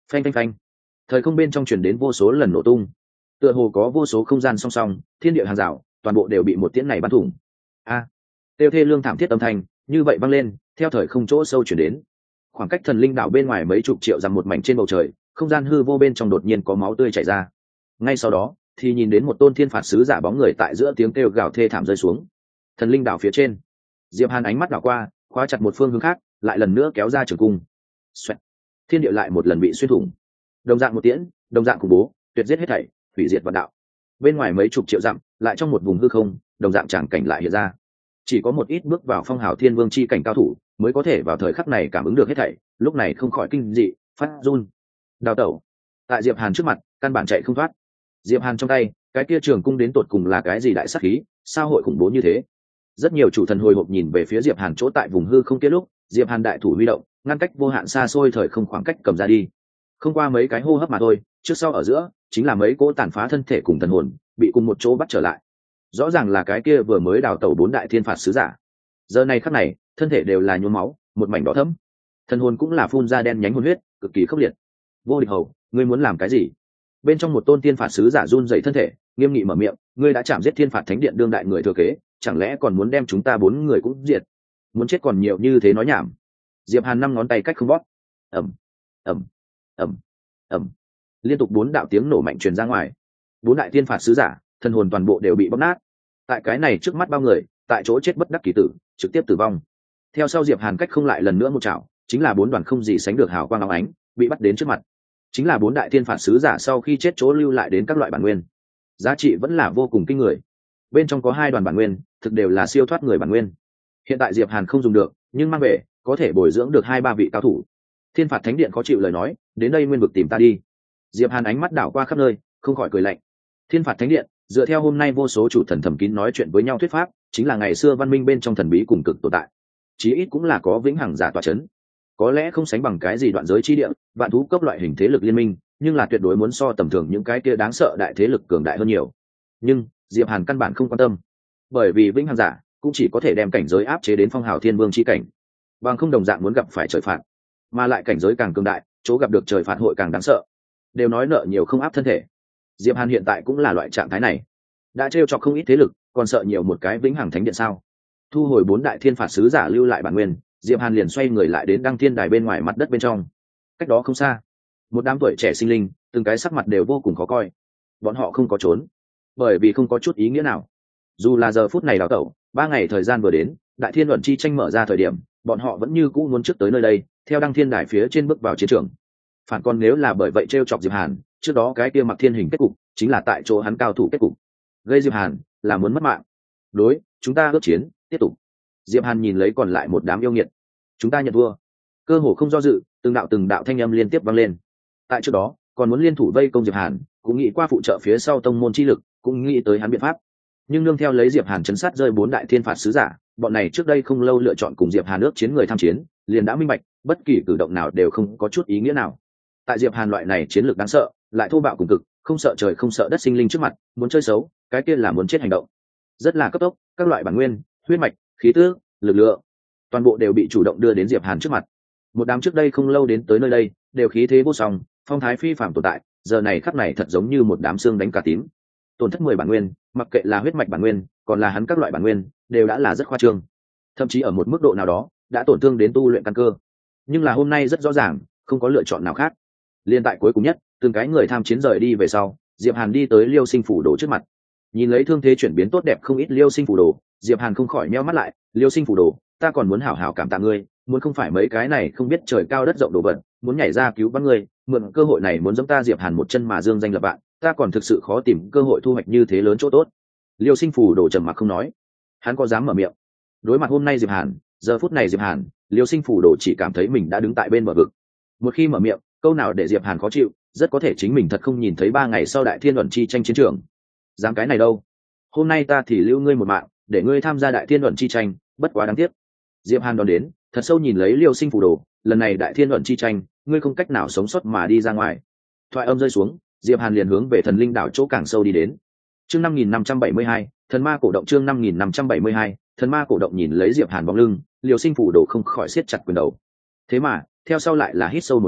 Phanh phanh phanh, thời không bên trong truyền đến vô số lần nổ tung, tựa hồ có vô số không gian song song, thiên địa hàng rào toàn bộ đều bị một tiễn này bắn thủng. A, tiêu thê lương thảm thiết âm thanh như vậy vang lên, theo thời không chỗ sâu chuyển đến. Khoảng cách thần linh đảo bên ngoài mấy chục triệu dặm một mảnh trên bầu trời, không gian hư vô bên trong đột nhiên có máu tươi chảy ra. Ngay sau đó thì nhìn đến một tôn thiên phạt sứ giả bóng người tại giữa tiếng kêu gào thê thảm rơi xuống thần linh đảo phía trên. Diệp Hàn ánh mắt đảo qua, khóa chặt một phương hướng khác, lại lần nữa kéo ra trường cung. Xoẹt. Thiên địa lại một lần bị xuyên thủng. Đồng dạng một tiễn, đồng dạng khủng bố, tuyệt giết hết thảy, hủy diệt vạn đạo. Bên ngoài mấy chục triệu dặm, lại trong một vùng hư không, đồng dạng tràng cảnh lại hiện ra. Chỉ có một ít bước vào phong hào thiên vương chi cảnh cao thủ mới có thể vào thời khắc này cảm ứng được hết thảy, lúc này không khỏi kinh dị, phát run. Đào tẩu. Tại Diệp Hàn trước mặt, căn bản chạy không thoát. Diệp Hàn trong tay, cái kia trường cung đến tột cùng là cái gì đại sát khí, sao hội khủng bố như thế? Rất nhiều chủ thần hồi hộp nhìn về phía Diệp Hàn chỗ tại vùng hư không kia lúc, Diệp Hàn đại thủ huy động, ngăn cách vô hạn xa xôi thời không khoảng cách cầm ra đi. Không qua mấy cái hô hấp mà thôi, trước sau ở giữa chính là mấy cỗ tàn phá thân thể cùng thần hồn bị cùng một chỗ bắt trở lại. Rõ ràng là cái kia vừa mới đào tẩu 4 đại thiên phạt sứ giả. Giờ này khắc này, thân thể đều là nhuốm máu, một mảnh đỏ thẫm. Thần hồn cũng là phun ra đen nhánh hồn huyết, cực kỳ khốc liệt. Vô Địch Hầu, ngươi muốn làm cái gì? Bên trong một tôn thiên phạt sứ giả run rẩy thân thể, nghiêm nghị mở miệng, ngươi đã chạm giết thiên phạt thánh điện đương đại người thừa kế, chẳng lẽ còn muốn đem chúng ta 4 người cũng diệt? Muốn chết còn nhiều như thế nói nhảm. Diệp Hàn 5 ngón tay cách không bóp. Ầm, ầm, ầm, ầm. Liên tục 4 đạo tiếng nổ mạnh truyền ra ngoài. 4 đại thiên phạt sứ giả, thân hồn toàn bộ đều bị bóp nát. Tại cái này trước mắt bao người, tại chỗ chết bất đắc kỳ tử, trực tiếp tử vong. Theo sau Diệp Hàn cách không lại lần nữa một chảo, chính là 4 đoàn không gì sánh được hào quang óng ánh, bị bắt đến trước mặt. Chính là 4 đại thiên phạt sứ giả sau khi chết chỗ lưu lại đến các loại bản nguyên, giá trị vẫn là vô cùng kinh người. Bên trong có 2 đoàn bản nguyên, thực đều là siêu thoát người bản nguyên. Hiện tại Diệp Hàn không dùng được, nhưng mang về có thể bồi dưỡng được 2-3 vị cao thủ. Thiên phạt thánh điện khó chịu lời nói, đến đây nguyên vực tìm ta đi. Diệp Hàn ánh mắt đảo qua khắp nơi, không khỏi cười lạnh. Thiên phạt thánh điện, dựa theo hôm nay vô số chủ thần thầm kín nói chuyện với nhau thuyết pháp, chính là ngày xưa văn minh bên trong thần bí cùng cực tồn tại. Chí ít cũng là có vĩnh hằng giả tọa chấn. Có lẽ không sánh bằng cái gì đoạn giới chi địa, vạn thú cấp loại hình thế lực liên minh, nhưng là tuyệt đối muốn so tầm thường những cái kia đáng sợ đại thế lực cường đại hơn nhiều. Nhưng Diệp Hàn căn bản không quan tâm, bởi vì vĩnh hằng giả cũng chỉ có thể đem cảnh giới áp chế đến phong hào thiên vương chi cảnh, bằng không đồng dạng muốn gặp phải trời phạt, mà lại cảnh giới càng cường đại, chỗ gặp được trời phạt hội càng đáng sợ. Đều nói nợ nhiều không áp thân thể, Diệp Hàn hiện tại cũng là loại trạng thái này, đã trêu chọc không ít thế lực, còn sợ nhiều một cái vĩnh hằng thánh điện sao? Thu hồi 4 đại thiên phạt sứ giả lưu lại bản nguyên, Diệp Hàn liền xoay người lại đến đăng thiên đài bên ngoài mặt đất bên trong. Cách đó không xa, một đám tuổi trẻ sinh linh, từng cái sắc mặt đều vô cùng khó coi. Bọn họ không có trốn, bởi vì không có chút ý nghĩa nào. Dù là giờ phút này đào tẩu, 3 ngày thời gian vừa đến, đại thiên luận chi tranh mở ra thời điểm, bọn họ vẫn như cũ muốn trước tới nơi đây, theo đăng thiên đài phía trên bước vào chiến trường. Phản còn nếu là bởi vậy trêu chọc Diệp Hàn, trước đó cái kia Mặc Thiên Hình kết cục, chính là tại chỗ hắn cao thủ kết cục. Gây Diệp Hàn là muốn mất mạng. Đối, chúng ta ước chiến, tiếp tục. Diệp Hàn nhìn lấy còn lại một đám yêu nghiệt. Chúng ta nhận thua. Cơ hồ không do dự, từng đạo thanh âm liên tiếp vang lên. Tại trước đó, còn muốn liên thủ vây công Diệp Hàn, cũng nghĩ qua phụ trợ phía sau tông môn chi lực, cũng nghĩ tới hắn biện pháp. Nhưng nương theo lấy Diệp Hàn chấn sát rơi 4 đại thiên phạt sứ giả, bọn này trước đây không lâu lựa chọn cùng Diệp Hàn ước chiến người tham chiến, liền đã minh bạch, bất kỳ cử động nào đều không có chút ý nghĩa nào. Tại Diệp Hàn loại này chiến lược đáng sợ, lại thô bạo cùng cực, không sợ trời không sợ đất sinh linh trước mặt, muốn chơi xấu, cái kia là muốn chết hành động. Rất là cấp tốc, các loại bản nguyên, huyết mạch, khí tước, lực lượng, toàn bộ đều bị chủ động đưa đến Diệp Hàn trước mặt. Một đám trước đây không lâu đến tới nơi đây, đều khí thế vô song, phong thái phi phàm tồn tại, giờ này khắc này thật giống như một đám xương đánh cả tím. Tổn thất 10 bản nguyên, mặc kệ là huyết mạch bản nguyên, còn là hắn các loại bản nguyên, đều đã là rất khoa trương. Thậm chí ở một mức độ nào đó, đã tổn thương đến tu luyện căn cơ. Nhưng là hôm nay rất rõ ràng, không có lựa chọn nào khác. Liên tại cuối cùng nhất, từng cái người tham chiến rời đi về sau, Diệp Hàn đi tới Liêu Sinh phủ đồ trước mặt. Nhìn lấy thương thế chuyển biến tốt đẹp không ít Liêu Sinh phủ đồ, Diệp Hàn không khỏi nheo mắt lại, Liêu Sinh phủ đồ, ta còn muốn hảo hảo cảm tạ ngươi, muốn không phải mấy cái này không biết trời cao đất rộng đồ vật, muốn nhảy ra cứu vãn ngươi, mượn cơ hội này muốn giống ta Diệp Hàn một chân mà dương danh lập vạn, ta còn thực sự khó tìm cơ hội thu hoạch như thế lớn chỗ tốt. Liêu Sinh phủ đồ trầm mặc không nói, hắn có dám mở miệng. Đối mặt hôm nay Diệp Hàn, giờ phút này Diệp Hàn, Liêu Sinh phủ đồ chỉ cảm thấy mình đã đứng tại bên bờ vực. Một khi mở miệng, câu nào để Diệp Hàn khó chịu, rất có thể chính mình thật không nhìn thấy 3 ngày sau đại thiên luận chi tranh chiến trường. Dám cái này đâu? Hôm nay ta thì lưu ngươi một mạng, để ngươi tham gia đại thiên luận chi tranh, bất quá đáng tiếc. Diệp Hàn đón đến, thật sâu nhìn lấy Liêu Sinh phủ đồ, lần này đại thiên luận chi tranh, ngươi không cách nào sống sót mà đi ra ngoài. Thoại âm rơi xuống, Diệp Hàn liền hướng về thần linh đảo chỗ càng sâu đi đến. Chương 5572, thần ma cổ động. Chương 5572, thần ma cổ động. Nhìn lấy Diệp Hàn bóng lưng, Liêu Sinh phủ đồ không khỏi siết chặt quyền đầu. Thế mà, theo sau lại là hít sâu một hơi,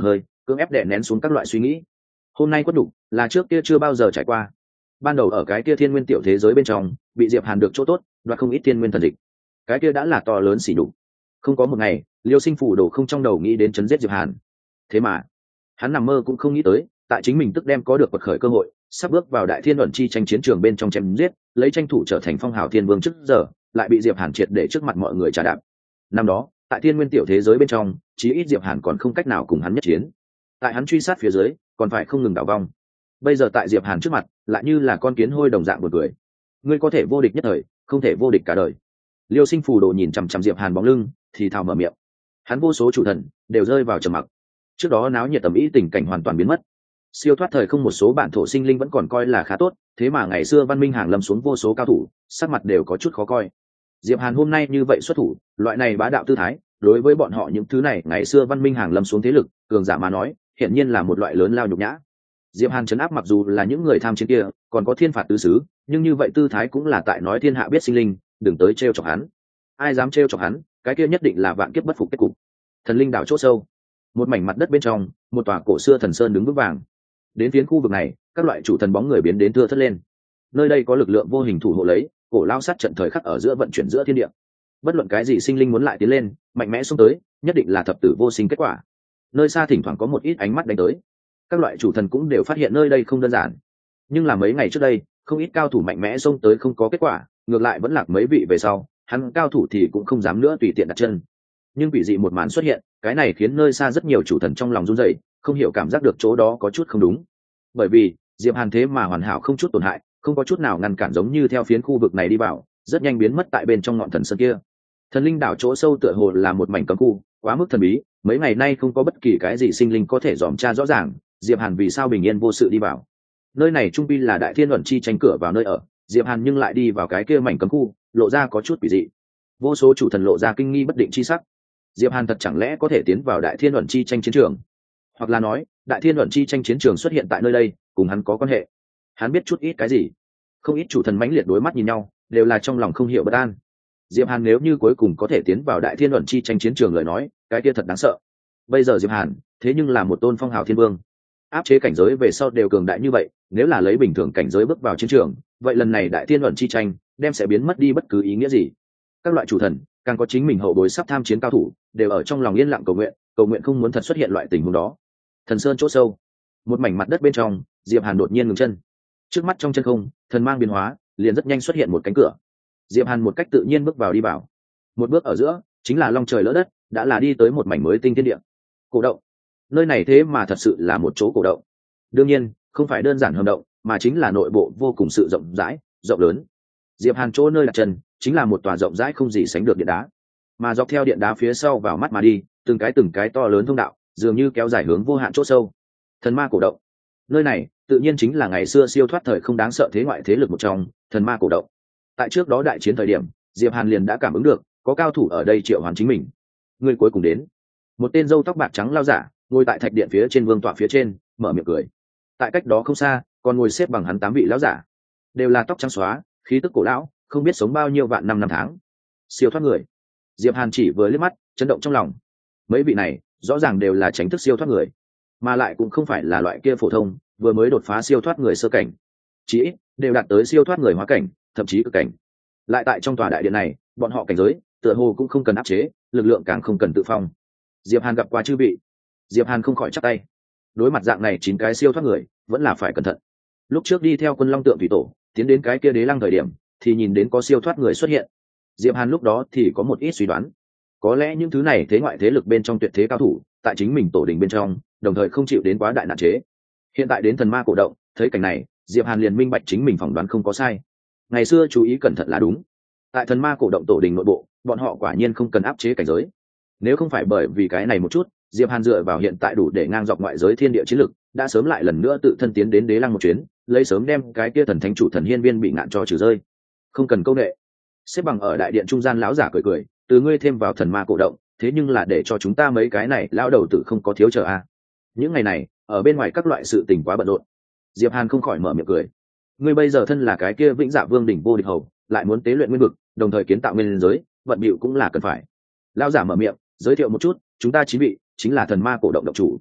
cưỡng ép đè nén xuống các loại suy nghĩ. Hôm nay quất đủ là trước kia chưa bao giờ trải qua. Ban đầu ở cái kia thiên nguyên tiểu thế giới bên trong bị Diệp Hàn được chỗ tốt, đoạt không ít thiên nguyên thần dịch, cái kia đã là to lớn xỉ nhục. Không có một ngày Liêu Sinh phủ đồ không trong đầu nghĩ đến chấn giết Diệp Hàn. Thế mà hắn nằm mơ cũng không nghĩ tới, tại chính mình tức đem có được quật khởi cơ hội, sắp bước vào đại thiên luận chi tranh chiến trường bên trong chém giết, lấy tranh thủ trở thành phong hào thiên vương trước giờ, lại bị Diệp Hàn triệt để trước mặt mọi người trà đạp. Năm đó tại thiên nguyên tiểu thế giới bên trong, chí ít Diệp Hàn còn không cách nào cùng hắn nhất chiến. Tại hắn truy sát phía dưới, còn phải không ngừng đảo vong. Bây giờ tại Diệp Hàn trước mặt, lại như là con kiến hôi đồng dạng buồn cười. Ngươi có thể vô địch nhất thời, không thể vô địch cả đời. Liêu Sinh phù đồ nhìn chằm chằm Diệp Hàn bóng lưng, thì thào mở miệng. Hắn vô số chủ thần đều rơi vào trầm mặc. Trước đó náo nhiệt tầm ý tình cảnh hoàn toàn biến mất. Siêu thoát thời không một số bản thổ sinh linh vẫn còn coi là khá tốt, thế mà ngày xưa văn minh hàng lâm xuống vô số cao thủ, sắc mặt đều có chút khó coi. Diệp Hàn hôm nay như vậy xuất thủ, loại này bá đạo tư thái, đối với bọn họ những thứ này ngày xưa văn minh hàng lâm xuống thế lực, cường giả mà nói, hiện nhiên là một loại lớn lao nhục nhã. Diệp Hàn trấn áp mặc dù là những người tham chiến kia, còn có thiên phạt tứ xứ, nhưng như vậy tư thái cũng là tại nói thiên hạ biết sinh linh, đừng tới trêu chọc hắn. Ai dám trêu chọc hắn, cái kia nhất định là vạn kiếp bất phục kết cục. Thần linh đảo chỗ sâu, một mảnh mặt đất bên trong, một tòa cổ xưa thần sơn đứng vững vàng. Đến phiến khu vực này, các loại chủ thần bóng người biến đến thưa thớt lên. Nơi đây có lực lượng vô hình thủ hộ lấy, cổ lao sát trận thời khắc ở giữa vận chuyển giữa thiên địa. Bất luận cái gì sinh linh muốn lại tiến lên, mạnh mẽ xông tới, nhất định là thập tử vô sinh kết quả. Nơi xa thỉnh thoảng có một ít ánh mắt đánh tới. Các loại chủ thần cũng đều phát hiện nơi đây không đơn giản. Nhưng là mấy ngày trước đây, không ít cao thủ mạnh mẽ xông tới không có kết quả, ngược lại vẫn lạc mấy vị về sau, hắn cao thủ thì cũng không dám nữa tùy tiện đặt chân. Nhưng quỷ dị một màn xuất hiện, cái này khiến nơi xa rất nhiều chủ thần trong lòng run rẩy, không hiểu cảm giác được chỗ đó có chút không đúng. Bởi vì Diệp Hàn thế mà hoàn hảo không chút tổn hại, không có chút nào ngăn cản, giống như theo phiến khu vực này đi vào, rất nhanh biến mất tại bên trong ngọn thần sơn kia. Thần linh đảo chỗ sâu tựa hồ là một mảnh cấm khu, quá mức thần bí, mấy ngày nay không có bất kỳ cái gì sinh linh có thể dòm tra rõ ràng, Diệp Hàn vì sao bình yên vô sự đi vào. Nơi này trung pi là đại thiên luận chi tranh cửa vào nơi ở, Diệp Hàn nhưng lại đi vào cái kia mảnh cấm khu, lộ ra có chút quỷ dị. Vô số chủ thần lộ ra kinh nghi bất định chi sắc. Diệp Hàn thật chẳng lẽ có thể tiến vào đại thiên luận chi tranh chiến trường? Hoặc là nói, đại thiên luận chi tranh chiến trường xuất hiện tại nơi đây, cùng hắn có quan hệ? Hắn biết chút ít cái gì? Không ít chủ thần mãnh liệt đối mắt nhìn nhau, đều là trong lòng không hiểu bất an. Diệp Hàn nếu như cuối cùng có thể tiến vào đại thiên luận chi tranh chiến trường lời nói, cái kia thật đáng sợ. Bây giờ Diệp Hàn, thế nhưng là một tôn phong hào thiên vương, áp chế cảnh giới về sau đều cường đại như vậy, nếu là lấy bình thường cảnh giới bước vào chiến trường, vậy lần này đại thiên luận chi tranh đem sẽ biến mất đi bất cứ ý nghĩa gì. Các loại chủ thần, càng có chính mình hậu bối sắp tham chiến cao thủ, đều ở trong lòng yên lặng cầu nguyện không muốn thật xuất hiện loại tình huống đó. Thần sơn chỗ sâu, một mảnh mặt đất bên trong, Diệp Hàn đột nhiên ngừng chân. Trước mắt trong chân không, thần mang biến hóa, liền rất nhanh xuất hiện một cánh cửa. Diệp Hàn một cách tự nhiên bước vào đi vào. Một bước ở giữa, chính là long trời lỡ đất, đã là đi tới một mảnh mới tinh thiên địa. Cổ động. Nơi này thế mà thật sự là một chỗ cổ động. Đương nhiên, không phải đơn giản hầm động, mà chính là nội bộ vô cùng sự rộng rãi, rộng lớn. Diệp Hàn chỗ nơi đặt chân, chính là một tòa rộng rãi không gì sánh được điện đá. Mà dọc theo điện đá phía sau vào mắt mà đi, từng cái to lớn thông đạo, dường như kéo dài hướng vô hạn chỗ sâu. Thần ma cổ động. Nơi này, tự nhiên chính là ngày xưa siêu thoát thời không đáng sợ thế ngoại thế lực một trong, thần ma cổ động. Tại trước đó đại chiến thời điểm, Diệp Hàn liền đã cảm ứng được, có cao thủ ở đây triệu hoán chính mình. Người cuối cùng đến. Một tên râu tóc bạc trắng lao giả, ngồi tại thạch điện phía trên vương tọa phía trên, mở miệng cười. Tại cách đó không xa, còn ngồi xếp bằng hắn 8 vị lão giả, đều là tóc trắng xóa, khí tức cổ lão, không biết sống bao nhiêu vạn năm năm tháng. Siêu thoát người. Diệp Hàn chỉ vừa liếc mắt, chấn động trong lòng. Mấy vị này, rõ ràng đều là chính thức siêu thoát người, mà lại cũng không phải là loại kia phổ thông, vừa mới đột phá siêu thoát người sơ cảnh, chỉ ít đều đạt tới siêu thoát người hóa cảnh, thậm chí cực cảnh. Lại tại trong tòa đại điện này, bọn họ cảnh giới, tựa hồ cũng không cần áp chế, lực lượng càng không cần tự phong. Diệp Hàn gặp qua chư vị. Diệp Hàn không khỏi chắp tay. Đối mặt dạng này 9 cái siêu thoát người, vẫn là phải cẩn thận. Lúc trước đi theo Quân Long Tượng Thủy Tổ, tiến đến cái kia đế lăng thời điểm, thì nhìn đến có siêu thoát người xuất hiện. Diệp Hàn lúc đó thì có một ít suy đoán, có lẽ những thứ này thế ngoại thế lực bên trong tuyệt thế cao thủ, tại chính mình tổ đình bên trong, đồng thời không chịu đến quá đại nạn chế. Hiện tại đến thần ma cổ động, thấy cảnh này, Diệp Hàn liền minh bạch chính mình phỏng đoán không có sai. Ngày xưa chú ý cẩn thận là đúng. Tại thần ma cổ động tổ đình nội bộ, bọn họ quả nhiên không cần áp chế cảnh giới. Nếu không phải bởi vì cái này một chút, Diệp Hàn dựa vào hiện tại đủ để ngang dọc ngoại giới thiên địa chiến lực, đã sớm lại lần nữa tự thân tiến đến đế lăng một chuyến, lấy sớm đem cái kia thần thánh chủ thần hiên viên bị ngạn cho trừ rơi. Không cần câu nệ. Xếp bằng ở đại điện trung gian lão giả cười cười, từ ngươi thêm vào thần ma cổ động, thế nhưng là để cho chúng ta mấy cái này lão đầu tử không có thiếu chờ a. Những ngày này, ở bên ngoài các loại sự tình quá bận rộn. Diệp Hàn không khỏi mở miệng cười. Ngươi bây giờ thân là cái kia vĩnh dạ vương đỉnh vô địch hầu, lại muốn tế luyện nguyên vực, đồng thời kiến tạo nguyên giới, vận bịu cũng là cần phải. Lão giả mở miệng, giới thiệu một chút, chúng ta 9 vị, chính là thần ma cổ động động chủ.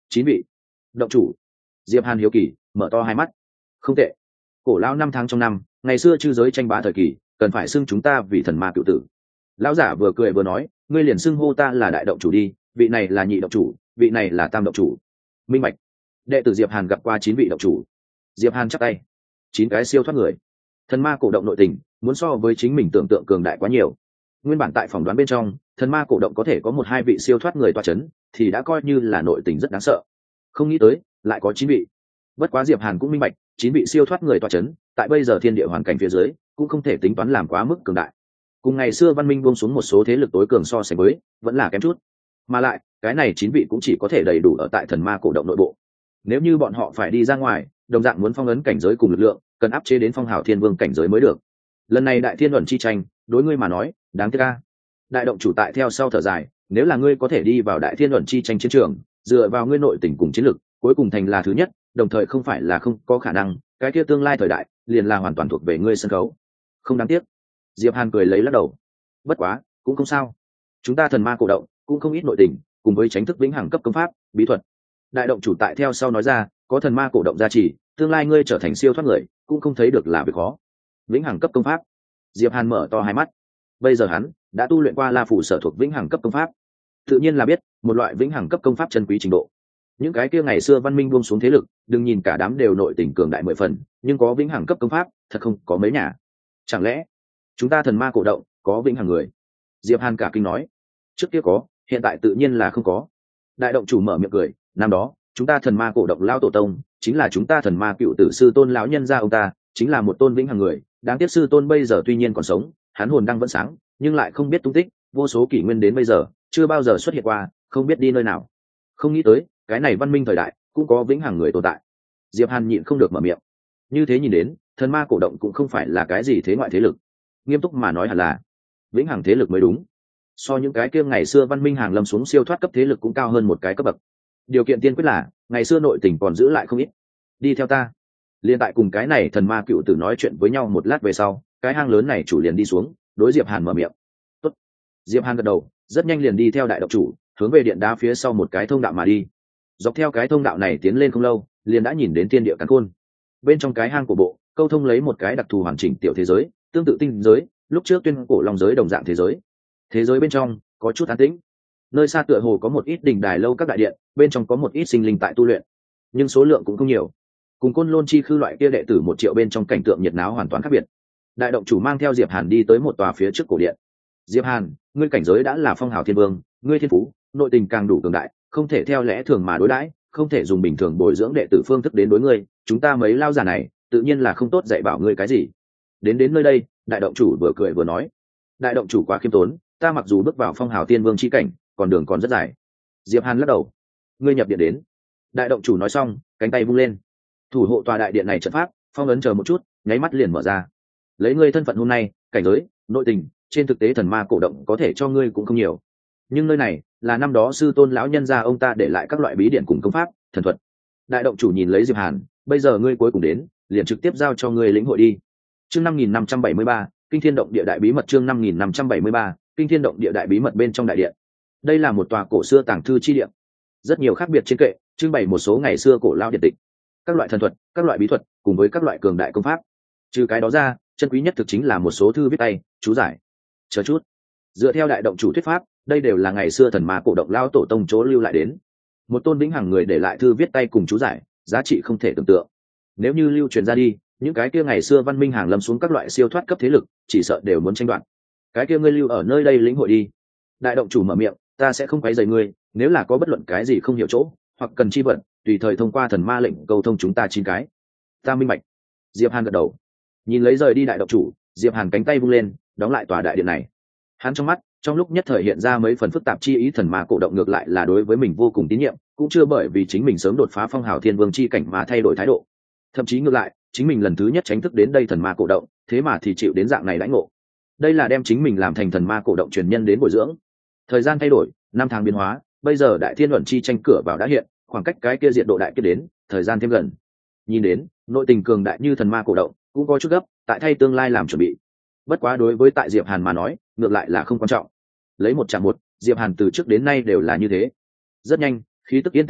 9 vị động chủ. Diệp Hàn hiếu kỳ mở to hai mắt. Không tệ, cổ lão năm tháng trong năm, ngày xưa chư giới tranh bá thời kỳ, cần phải xưng chúng ta vì thần ma cựu tử. Lão giả vừa cười vừa nói, ngươi liền xưng hô ta là đại động chủ đi, vị này là nhị động chủ, vị này là tam động chủ. Minh bạch. Đệ tử Diệp Hàn gặp qua 9 vị động chủ. Diệp Hàn chắp tay. 9 cái siêu thoát người. Thần ma cổ động nội tình muốn so với chính mình tưởng tượng cường đại quá nhiều. Nguyên bản tại phỏng đoán bên trong, thần ma cổ động có thể có 1-2 vị siêu thoát người tọa chấn, thì đã coi như là nội tình rất đáng sợ. Không nghĩ tới lại có 9 vị. Bất quá Diệp Hàn cũng minh bạch, 9 vị siêu thoát người tọa chấn, tại bây giờ thiên địa hoàn cảnh phía dưới, cũng không thể tính toán làm quá mức cường đại. Cùng ngày xưa văn minh buông xuống một số thế lực tối cường so sánh với, vẫn là kém chút. Mà lại, cái này 9 vị cũng chỉ có thể đầy đủ ở tại thần ma cổ động nội bộ. Nếu như bọn họ phải đi ra ngoài, đồng dạng muốn phong ấn cảnh giới cùng lực lượng, cần áp chế đến phong hào thiên vương cảnh giới mới được. Lần này đại thiên luận chi tranh, đối ngươi mà nói, đáng tiếc a. Đại động chủ tại theo sau thở dài, nếu là ngươi có thể đi vào đại thiên luận chi tranh chiến trường, dựa vào ngươi nội tình cùng chiến lực, cuối cùng thành là thứ nhất, đồng thời không phải là không có khả năng, cái kia tương lai thời đại liền là hoàn toàn thuộc về ngươi sân khấu. Không đáng tiếc. Diệp Hàn cười lấy lắc đầu. Bất quá, cũng không sao. Chúng ta thần ma cổ động cũng không ít nội tình, cùng với tránh thức vĩnh hằng cấp công pháp, bí thuật. Đại động chủ tại theo sau nói ra, có thần ma cổ động gia trì, tương lai ngươi trở thành siêu thoát người, cũng không thấy được là việc khó. Vĩnh hằng cấp công pháp. Diệp Hàn mở to hai mắt. Bây giờ hắn đã tu luyện qua La phủ sở thuộc vĩnh hằng cấp công pháp, tự nhiên là biết một loại vĩnh hằng cấp công pháp chân quý trình độ. Những cái kia ngày xưa văn minh buông xuống thế lực, đừng nhìn cả đám đều nội tình cường đại 10 phần, nhưng có vĩnh hằng cấp công pháp, thật không có mấy nhà. Chẳng lẽ chúng ta thần ma cổ động có vĩnh hằng người? Diệp Hàn cả kinh nói. Trước kia có, hiện tại tự nhiên là không có. Đại động chủ mở miệng cười, năm đó chúng ta thần ma cổ động lão tổ tông chính là chúng ta thần ma cựu tử sư tôn lão nhân gia, ông ta chính là một tôn vĩnh hằng người. Đáng tiếc sư tôn bây giờ tuy nhiên còn sống, hắn hồn đang vẫn sáng, nhưng lại không biết tung tích, vô số kỷ nguyên đến bây giờ chưa bao giờ xuất hiện qua, không biết đi nơi nào. Không nghĩ tới cái này văn minh thời đại cũng có vĩnh hằng người tồn tại. Diệp Hàn nhịn không được mở miệng. Như thế nhìn đến, thần ma cổ động cũng không phải là cái gì thế ngoại thế lực, nghiêm túc mà nói hẳn là vĩnh hằng thế lực mới đúng. So những cái kia ngày xưa văn minh hàng lâm xuống siêu thoát cấp thế lực cũng cao hơn một cái cấp bậc. Điều kiện tiên quyết là ngày xưa nội tình còn giữ lại không ít. Đi theo ta. Liên tại cùng cái này thần ma cựu tử nói chuyện với nhau một lát về sau, cái hang lớn này chủ liền đi xuống, đối Diệp Hàn mở miệng. Tốt. Diệp Hàn gật đầu, rất nhanh liền đi theo đại động chủ, hướng về điện đá phía sau một cái thông đạo mà đi. Dọc theo cái thông đạo này tiến lên không lâu, liền đã nhìn đến thiên địa càn khôn. Bên trong cái hang của bộ, câu thông lấy một cái đặc thù hoàn chỉnh tiểu thế giới, tương tự tinh giới, lúc trước tuyên cổ long giới đồng dạng thế giới. Thế giới bên trong có chút an tĩnh. Nơi xa tựa hồ có một ít đình đài lâu các đại điện, bên trong có một ít sinh linh tại tu luyện, nhưng số lượng cũng không nhiều. Cùng Côn Lôn chi khư loại kia đệ tử 1 triệu bên trong cảnh tượng nhiệt náo hoàn toàn khác biệt. Đại động chủ mang theo Diệp Hàn đi tới một tòa phía trước cổ điện. Diệp Hàn, ngươi cảnh giới đã là phong hào thiên vương, ngươi thiên phú, nội tình càng đủ cường đại, không thể theo lẽ thường mà đối đãi, không thể dùng bình thường bồi dưỡng đệ tử phương thức đến đối ngươi, chúng ta mấy lao giả này, tự nhiên là không tốt dạy bảo ngươi cái gì. Đến nơi đây, đại động chủ vừa cười vừa nói. Đại động chủ quá khiêm tốn, ta mặc dù bước vào phong hào thiên vương chi cảnh, còn đường còn rất dài. Diệp Hàn lắc đầu. Ngươi nhập điện đến. Đại động chủ nói xong, cánh tay vung lên. Thủ hộ tòa đại điện này trận pháp, phong ấn chờ một chút, nháy mắt liền mở ra. Lấy ngươi thân phận hôm nay, cảnh giới, nội tình, trên thực tế thần ma cổ động có thể cho ngươi cũng không nhiều. Nhưng nơi này là năm đó sư tôn lão nhân gia ông ta để lại các loại bí điển cùng công pháp, thần thuật. Đại động chủ nhìn lấy Diệp Hàn, bây giờ ngươi cuối cùng đến, liền trực tiếp giao cho ngươi lĩnh hội đi. Chương 5573, Kinh Thiên Động Địa Đại Bí Mật. Chương 5573, Kinh Thiên Động Địa Đại Bí Mật. Bên trong đại điện, đây là một tòa cổ xưa tàng thư chi điện, rất nhiều khác biệt trên kệ trưng bày một số ngày xưa cổ lao điện tịch, các loại thần thuật, các loại bí thuật, cùng với các loại cường đại công pháp. Trừ cái đó ra, chân quý nhất thực chính là một số thư viết tay, chú giải. Chờ chút, dựa theo đại động chủ thuyết pháp, đây đều là ngày xưa thần ma cổ động lao tổ tông chỗ lưu lại đến. Một tôn vĩnh hằng người để lại thư viết tay cùng chú giải, giá trị không thể tưởng tượng. Nếu như lưu truyền ra đi, những cái kia ngày xưa văn minh hàng lâm xuống các loại siêu thoát cấp thế lực, chỉ sợ đều muốn tranh đoạt. Cái kia ngươi lưu ở nơi đây lĩnh hội đi. Đại động chủ mở miệng, ta sẽ không quấy rầy ngươi, nếu là có bất luận cái gì không hiểu chỗ, hoặc cần chi vật, tùy thời thông qua thần ma lệnh cầu thông chúng ta 9 cái. Ta minh bạch. Diệp Hàn gật đầu. Nhìn lấy rời đi đại động chủ, Diệp Hàn cánh tay vung lên, đóng lại tòa đại điện này. Hắn trong mắt, trong lúc nhất thời hiện ra mấy phần phức tạp chi ý, thần ma cổ động ngược lại là đối với mình vô cùng tín nhiệm, cũng chưa bởi vì chính mình sớm đột phá phong hào thiên vương chi cảnh mà thay đổi thái độ. Thậm chí ngược lại, chính mình lần thứ nhất tránh thức đến đây thần ma cổ động, thế mà thì chịu đến dạng này đãi ngộ. Đây là đem chính mình làm thành thần ma cổ động truyền nhân đến bồi dưỡng. Thời gian thay đổi, năm tháng biến hóa, bây giờ đại thiên luận chi tranh cửa vào đã hiện, khoảng cách cái kia diện độ đại kia đến, thời gian thêm gần. Nhìn đến, nội tình cường đại như thần ma cổ động, cũng có chút gấp, tại thay tương lai làm chuẩn bị. Bất quá đối với tại Diệp Hàn mà nói, ngược lại là không quan trọng. Lấy một chạm một, Diệp Hàn từ trước đến nay đều là như thế. Rất nhanh, khí tức yên tĩnh lại,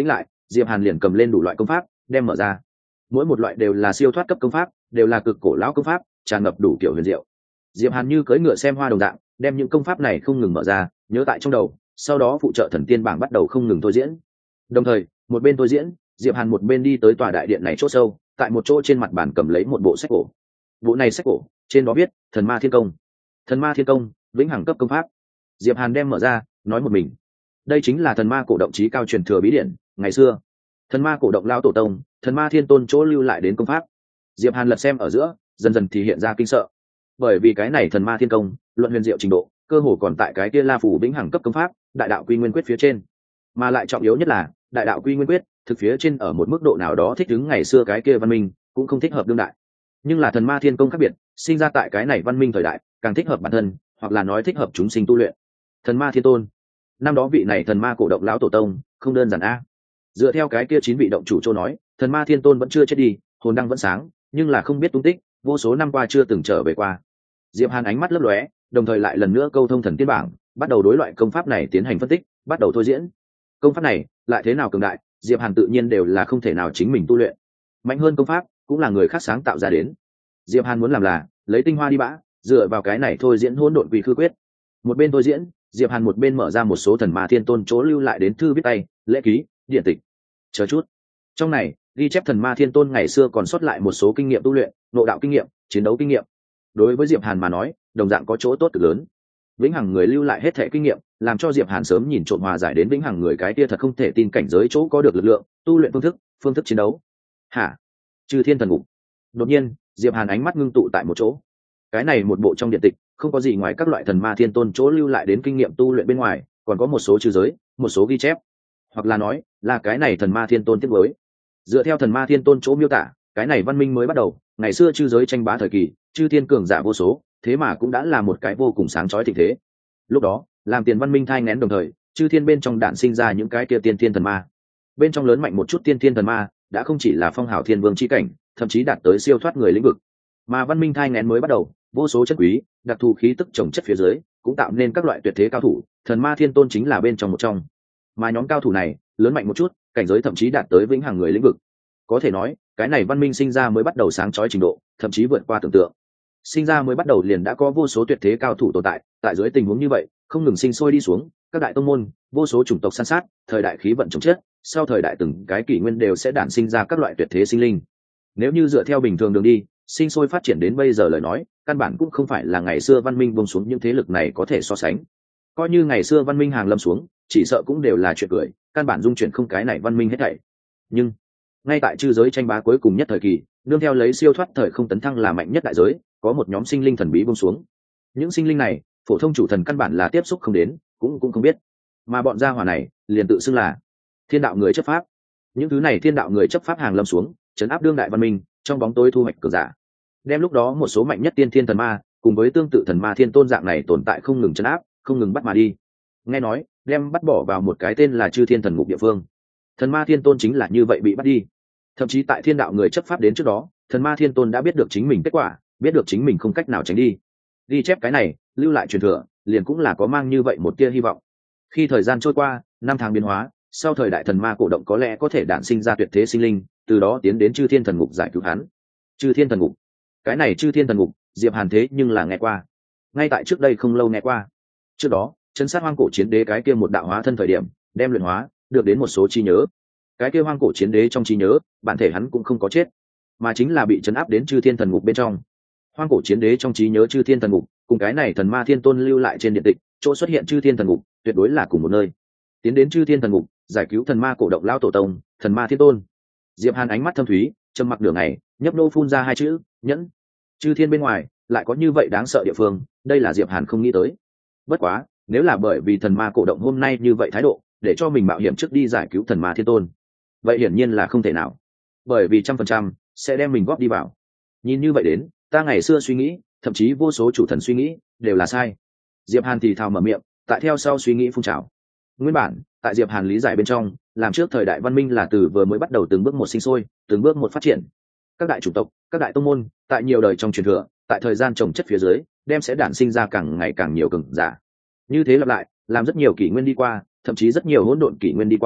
Diệp Hàn liền cầm lên đủ loại công pháp đem mở ra. Mỗi một loại đều là siêu thoát cấp công pháp, đều là cực cổ lão công pháp, tràn ngập đủ kiểu huyền diệu. Diệp Hàn như cưỡi ngựa xem hoa đồng dạng đem những công pháp này không ngừng mở ra, nhớ tại trong đầu, sau đó phụ trợ thần tiên bảng bắt đầu không ngừng thôi diễn. Đồng thời một bên thôi diễn, Diệp Hàn một bên đi tới tòa đại điện này chỗ sâu, tại một chỗ trên mặt bàn cầm lấy một bộ sách cổ. Bộ này sách cổ trên đó viết Thần Ma Thiên Công. Thần Ma Thiên Công, vĩnh hằng cấp công pháp. Diệp Hàn đem mở ra, nói một mình, đây chính là thần ma cổ động chí cao truyền thừa bí điển ngày xưa, thần ma cổ động lao tổ tông, thần ma thiên tôn chỗ lưu lại đến công pháp. Diệp Hàn lật xem ở giữa, dần dần thì hiện ra kinh sợ, bởi vì cái này thần ma thiên công luận huyền diệu trình độ cơ hồ còn tại cái kia La Phủ vĩnh hằng cấp công pháp đại đạo quy nguyên quyết phía trên, mà lại trọng yếu nhất là đại đạo quy nguyên quyết thực phía trên ở một mức độ nào đó thích ứng ngày xưa cái kia văn minh, cũng không thích hợp đương đại. Nhưng là thần ma thiên công khác biệt, sinh ra tại cái này văn minh thời đại, càng thích hợp bản thân, hoặc là nói thích hợp chúng sinh tu luyện. Thần ma thiên tôn, năm đó vị này thần ma cổ động lão tổ tông không đơn giản a. Dựa theo cái kia 9 vị động chủ châu nói, thần ma thiên tôn vẫn chưa chết đi, hồn đăng vẫn sáng, nhưng là không biết tung tích, vô số năm qua chưa từng trở về qua. Diệp Hàn ánh mắt lấp lóe, đồng thời lại lần nữa câu thông thần tiên bảng, bắt đầu đối loại công pháp này tiến hành phân tích, bắt đầu thôi diễn. Công pháp này lại thế nào cường đại, Diệp Hàn tự nhiên đều là không thể nào chính mình tu luyện. Mạnh hơn công pháp cũng là người khác sáng tạo ra đến. Diệp Hàn muốn làm là lấy tinh hoa đi bã, dựa vào cái này thôi diễn hỗn độn quy khư quyết. Một bên thôi diễn, Diệp Hàn một bên mở ra một số thần ma thiên tôn chỗ lưu lại đến thư viết tay, lễ ký, điện tịch. Chờ chút, trong này ghi chép thần ma thiên tôn ngày xưa còn sót lại một số kinh nghiệm tu luyện, nội đạo kinh nghiệm, chiến đấu kinh nghiệm. Đối với Diệp Hàn mà nói, đồng dạng có chỗ tốt cực lớn. Vĩnh hằng người lưu lại hết thảy kinh nghiệm, làm cho Diệp Hàn sớm nhìn trộm hòa giải đến vĩnh hằng người cái kia thật không thể tin cảnh giới chỗ có được lực lượng, tu luyện phương thức chiến đấu. Hả? Chư Thiên Thần Ngục. Đột nhiên, Diệp Hàn ánh mắt ngưng tụ tại một chỗ. Cái này một bộ trong điện tịch, không có gì ngoài các loại thần ma thiên tôn chỗ lưu lại đến kinh nghiệm tu luyện bên ngoài, còn có một số chư giới, một số ghi chép, hoặc là nói là cái này thần ma thiên tôn tiếp với. Dựa theo thần ma thiên tôn chỗ miêu tả, cái này văn minh mới bắt đầu, ngày xưa chư giới tranh bá thời kỳ, chư thiên cường giả vô số, thế mà cũng đã là một cái vô cùng sáng chói thịnh thế. Lúc đó, làm tiền văn minh thai nghén đồng thời, chư thiên bên trong đạn sinh ra những cái kia tiên thiên thần ma. Bên trong lớn mạnh một chút tiên thiên thần ma, đã không chỉ là phong hào thiên vương chi cảnh, thậm chí đạt tới siêu thoát người lĩnh vực. Mà văn minh thai nghén mới bắt đầu, vô số chất quý, đặc thù khí tức trồng chất phía dưới, cũng tạo nên các loại tuyệt thế cao thủ, thần ma thiên tôn chính là bên trong một trong. Mà nhóm cao thủ này, lớn mạnh một chút, cảnh giới thậm chí đạt tới vĩnh hằng người lĩnh vực. Có thể nói, cái này văn minh sinh ra mới bắt đầu sáng chói trình độ, thậm chí vượt qua tưởng tượng. Sinh ra mới bắt đầu liền đã có vô số tuyệt thế cao thủ tồn tại, tại dưới tình huống như vậy, không ngừng sinh sôi đi xuống, các đại tông môn, vô số chủng tộc san sát, thời đại khí vận chồng chất, sau thời đại từng cái kỷ nguyên đều sẽ đản sinh ra các loại tuyệt thế sinh linh. Nếu như dựa theo bình thường đường đi, sinh sôi phát triển đến bây giờ lời nói, căn bản cũng không phải là ngày xưa văn minh buông xuống những thế lực này có thể so sánh. Coi như ngày xưa văn minh hàng lâm xuống, chỉ sợ cũng đều là chuyện cười, căn bản dung chuyển không cái này văn minh hết thảy. Nhưng ngay tại chư giới tranh bá cuối cùng nhất thời kỳ, nương theo lấy siêu thoát thời không tấn thăng là mạnh nhất đại giới, có một nhóm sinh linh thần bí buông xuống. Những sinh linh này, phổ thông chủ thần căn bản là tiếp xúc không đến, cũng không biết, mà bọn gia hỏa này liền tự xưng là thiên đạo người chấp pháp. Những thứ này thiên đạo người chấp pháp hàng lâm xuống, trấn áp đương đại văn minh, trong bóng tối thu hoạch cường giả, đem lúc đó một số mạnh nhất tiên thiên thần ma cùng với tương tự thần ma thiên tôn dạng này tồn tại không ngừng trấn áp, không ngừng bắt mà đi. Nghe nói đem bắt bỏ vào một cái tên là Chư Thiên Thần Ngục địa phương. Thần ma thiên tôn chính là như vậy bị bắt đi. Thậm chí tại thiên đạo người chấp pháp đến trước đó, thần ma thiên tôn đã biết được chính mình kết quả, biết được chính mình không cách nào tránh đi. Ghi chép cái này, lưu lại truyền thừa, liền cũng là có mang như vậy một tia hy vọng. Khi thời gian trôi qua, năm tháng biến hóa, sau thời đại thần ma cổ động có lẽ có thể đản sinh ra tuyệt thế sinh linh, từ đó tiến đến Chư Thiên Thần Ngục giải cứu hắn. Chư Thiên Thần Ngục, cái này Chư Thiên Thần Ngục, Diệp Hàn thế nhưng là nghe qua, ngay tại trước đây không lâu nghe qua. Trước đó, chân sát hoang cổ chiến đế cái kia một đạo hóa thân thời điểm, đem luyện hóa, được đến một số trí nhớ. Cái kia hoang cổ chiến đế trong trí nhớ, bản thể hắn cũng không có chết, mà chính là bị trấn áp đến Chư Thiên Thần Ngục bên trong. Hoang cổ chiến đế trong trí nhớ Chư Thiên Thần Ngục, cùng cái này thần ma thiên tôn lưu lại trên điện tịch, chỗ xuất hiện Chư Thiên Thần Ngục, tuyệt đối là cùng một nơi. Tiến đến Chư Thiên Thần Ngục, giải cứu thần ma cổ động lão tổ tông, thần ma thiên tôn. Diệp Hàn ánh mắt thâm thúy, trầm mặc nửa ngày, nhấp nô phun ra hai chữ, nhẫn. Chư Thiên bên ngoài, lại có như vậy đáng sợ địa phương, đây là Diệp Hàn không nghĩ tới. Bất quá, nếu là bởi vì thần ma cổ động hôm nay như vậy thái độ, để cho mình mạo hiểm trước đi giải cứu thần ma thiên tôn, vậy hiển nhiên là không thể nào, bởi vì 100% sẽ đem mình góp đi vào. Nhìn như vậy đến, ta ngày xưa suy nghĩ, thậm chí vô số chủ thần suy nghĩ, đều là sai. Diệp Hàn thì thào mở miệng, tại theo sau suy nghĩ phun trào. Nguyên bản, tại Diệp Hàn lý giải bên trong, làm trước thời đại văn minh là từ vừa mới bắt đầu từng bước một sinh sôi, từng bước một phát triển. Các đại chủng tộc, các đại tông môn, tại nhiều đời trong truyền thừa, tại thời gian trồng chất phía dưới, đem sẽ đản sinh ra càng ngày càng nhiều cường giả. Như thế lặp lại, làm rất nhiều kỷ nguyên đi qua, thậm chí rất nhiều hỗn độn kỷ nguyên đi qua,